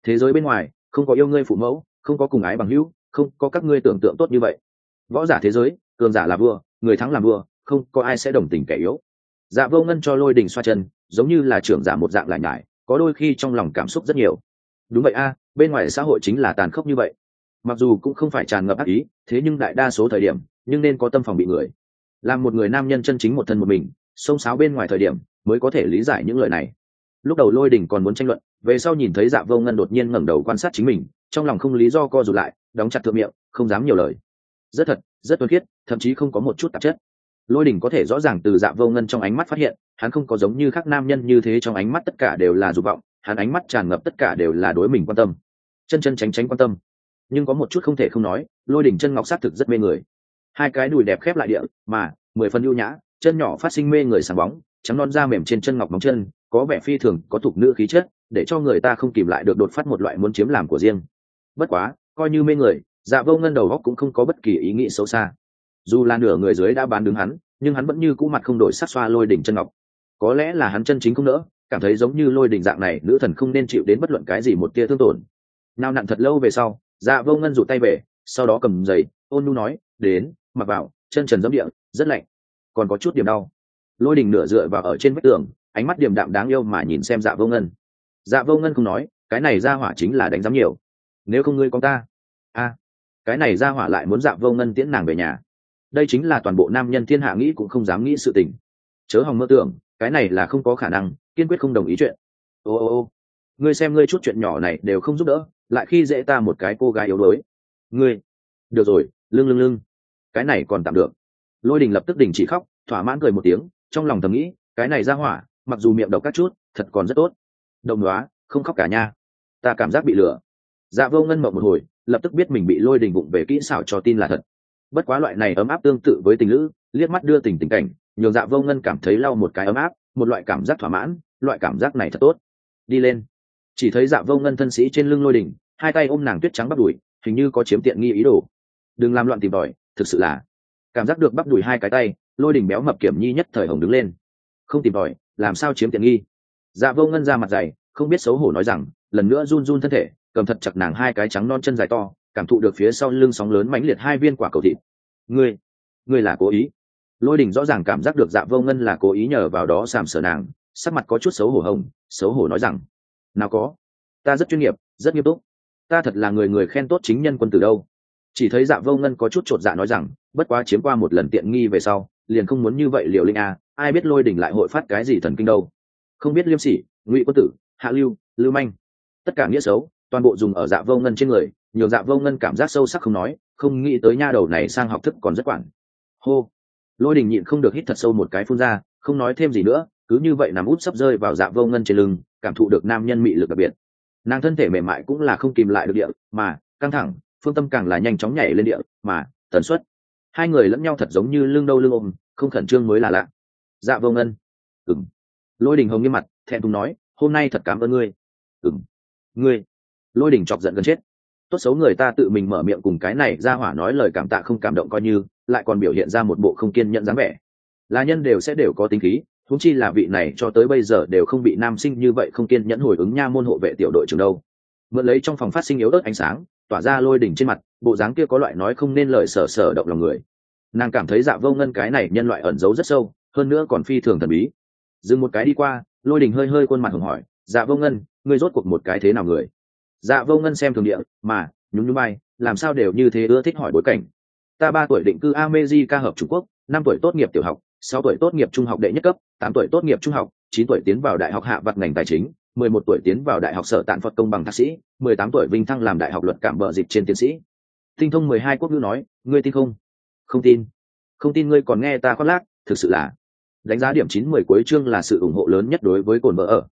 thế giới bên ngoài không có yêu ngươi phụ mẫu, không có cùng ái bằng hữu, không có các ngươi tưởng tượng tốt như vậy. Võ giả thế giới, cường giả là vua, người thắng làm vua, không có ai sẽ đồng tình kẻ yếu. Dạ Vô Ngân cho Lôi Đình xoa chân, giống như là trưởng giả một dạng lại nhải, có đôi khi trong lòng cảm xúc rất nhiều. Đúng vậy a, bên ngoài xã hội chính là tàn khốc như vậy. Mặc dù cũng không phải tràn ngập ác ý, thế nhưng đại đa số thời điểm, nhưng nên có tâm phòng bị người. Làm một người nam nhân chân chính một thân một mình, xông xáo bên ngoài thời điểm, mới có thể lý giải những lời này. Lúc đầu Lôi Đình còn muốn tranh luận, về sau nhìn thấy Dạ Vô Ngân đột nhiên ngẩng đầu quan sát chính mình, trong lòng không lý do co rụt lại, đóng chặt thượng miệng, không dám nhiều lời. Rất thật, rất thuần khiết, thậm chí không có một chút tạp chất. Lôi Đình có thể rõ ràng từ Dạ Vô Ngân trong ánh mắt phát hiện, hắn không có giống như khác nam nhân như thế, trong ánh mắt tất cả đều là dục vọng, hắn ánh mắt tràn ngập tất cả đều là đối mình quan tâm, chân chân tránh tránh quan tâm. Nhưng có một chút không thể không nói, Lôi Đình chân ngọc sát thực rất mê người. Hai cái đùi đẹp khép lại địa, mà mười phần ưu nhã, chân nhỏ phát sinh mê người sáng bóng, trắng non da mềm trên chân ngọc móng chân, có vẻ phi thường có thục nữ khí chất, để cho người ta không kìm lại được đột phát một loại muốn chiếm làm của riêng. Bất quá, coi như mê người, Dạ Vô Ngân đầu óc cũng không có bất kỳ ý nghĩ xấu xa. Dù là nửa người dưới đã bán đứng hắn, nhưng hắn vẫn như cũ mặt không đổi sắc xoa Lôi Đình chân ngọc. Có lẽ là hắn chân chính không nỡ, cảm thấy giống như Lôi Đình dạng này nữ thần không nên chịu đến bất luận cái gì một tia thương tổn. Nào nặn thật lâu về sau, Dạ Vô Ngân rụt tay về, sau đó cầm giày, ôn nhu nói, đến, mặc vào, chân trần giẫm địa, rất lạnh, còn có chút điểm đau. Lôi Đình nửa dựa vào ở trên vách tường, ánh mắt điềm đạm đáng yêu mà nhìn xem Dạ Vô Ngân. Dạ Vô Ngân không nói, cái này ra hỏa chính là đánh giám nhiều. Nếu không ngươi con ta, a, à, cái này ra hỏa lại muốn Dạ Vô Ngân tiễn nàng về nhà. Đây chính là toàn bộ nam nhân thiên hạ nghĩ cũng không dám nghĩ sự tình. Chớ hòng mơ tưởng, cái này là không có khả năng, kiên quyết không đồng ý chuyện. Ô ô ô, ngươi xem ngươi chút chuyện nhỏ này đều không giúp đỡ, lại khi dễ ta một cái cô gái yếu đuối. Ngươi, được rồi, lưng lưng lưng, cái này còn tạm được. Lôi Đình lập tức đình chỉ khóc, thỏa mãn cười một tiếng, trong lòng thầm nghĩ, cái này ra hỏa, mặc dù miệng độc các chút, thật còn rất tốt. Đồng đoá, không khóc cả nha, ta cảm giác bị lừa. Dạ Vô Ngân mộng một hồi, lập tức biết mình bị Lôi Đình vụng về kỹ xảo cho tin là thật. Bất quá loại này ấm áp tương tự với tình lữ, liếc mắt đưa tình tình cảnh, nhường Dạ Vô Ngân cảm thấy lau một cái ấm áp, một loại cảm giác thỏa mãn, loại cảm giác này thật tốt. Đi lên. Chỉ thấy Dạ Vô Ngân thân sĩ trên lưng Lôi Đình, hai tay ôm nàng tuyết trắng bắp đùi, hình như có chiếm tiện nghi ý đồ. Đừng làm loạn tìm tòi, thực sự là. Cảm giác được bắp đùi hai cái tay, Lôi Đình béo mập kiểm nhi nhất thời hồng đứng lên. Không tìm tòi, làm sao chiếm tiện nghi? Dạ Vô Ngân ra mặt dày, không biết xấu hổ nói rằng, lần nữa run run thân thể, cầm thật chặt nàng hai cái trắng non chân dài to, cảm thụ được phía sau lưng sóng lớn mãnh liệt hai viên quả cầu thịt. Ngươi, ngươi là cố ý. Lôi Đình rõ ràng cảm giác được Dạ Vô Ngân là cố ý nhờ vào đó sàm sỡ nàng, sắc mặt có chút xấu hổ hồng, xấu hổ nói rằng, nào có, ta rất chuyên nghiệp, rất nghiêm túc, ta thật là người người khen tốt chính nhân quân tử đâu. Chỉ thấy Dạ Vô Ngân có chút chột dạ nói rằng, bất quá chiếm qua một lần tiện nghi về sau, liền không muốn như vậy liều linh a, ai biết Lôi Đình lại hội phát cái gì thần kinh đâu. Không biết liêm sỉ, ngụy quân tử, hạ lưu, lưu manh, tất cả nghĩa xấu, toàn bộ dùng ở Dạ Vô Ngân trên người, nhiều Dạ Vô Ngân cảm giác sâu sắc không nói, không nghĩ tới nha đầu này sang học thức còn rất quản. Hô. Lôi Đình nhịn không được hít thật sâu một cái phun ra, không nói thêm gì nữa, cứ như vậy nằm út sắp rơi vào Dạ Vô Ngân trên lưng, cảm thụ được nam nhân mị lực đặc biệt. Nàng thân thể mềm mại cũng là không kìm lại được địa, mà căng thẳng, phương tâm càng là nhanh chóng nhảy lên địa, mà tần suất, hai người lẫn nhau thật giống như lưng đâu lưng ôm, không khẩn trương mới là lạ. Dạ Vô Ngân. Ừm. Lôi Đình hồng nghiêm mặt, thẹn thùng nói, hôm nay thật cảm ơn ngươi. Ừm. Ngươi. Lôi Đình chọc giận gần chết. Tốt xấu người ta tự mình mở miệng cùng cái này ra hỏa nói lời cảm tạ không cảm động coi như, lại còn biểu hiện ra một bộ không kiên nhẫn dáng vẻ. Là nhân đều sẽ đều có tính khí, huống chi là vị này cho tới bây giờ đều không bị nam sinh như vậy không kiên nhẫn hồi ứng nha môn hộ vệ tiểu đội trưởng đâu. Mượn lấy trong phòng phát sinh yếu ớt ánh sáng, tỏa ra Lôi Đình trên mặt, bộ dáng kia có loại nói không nên lời sở sở động lòng người. Nàng cảm thấy Dạ Vô Ngân cái này nhân loại ẩn giấu rất sâu, hơn nữa còn phi thường thần bí. Dừng một cái đi qua, Lôi Đình hơi hơi khuôn mặt hồng hỏi, Dạ Vô Ngân, ngươi rốt cuộc một cái thế nào người? Dạ Vô Ngân xem thường địa, mà nhún nhún vai, làm sao đều như thế ưa thích hỏi bối cảnh. Ta ba tuổi định cư America hợp Trung Quốc, năm tuổi tốt nghiệp tiểu học, sáu tuổi tốt nghiệp trung học đệ nhất cấp, tám tuổi tốt nghiệp trung học, chín tuổi tiến vào đại học hạ vặt ngành tài chính, mười một tuổi tiến vào đại học sở tạn Phật công bằng thạc sĩ, mười tám tuổi vinh thăng làm đại học luật cảm bợ dịch trên tiến sĩ. Tinh thông mười hai quốc ngữ nói, ngươi tin không? Không tin. Không tin ngươi còn nghe ta khoác lác, thực sự là. Đánh giá điểm chín mười cuối chương là sự ủng hộ lớn nhất đối với Cổn Bợ ở,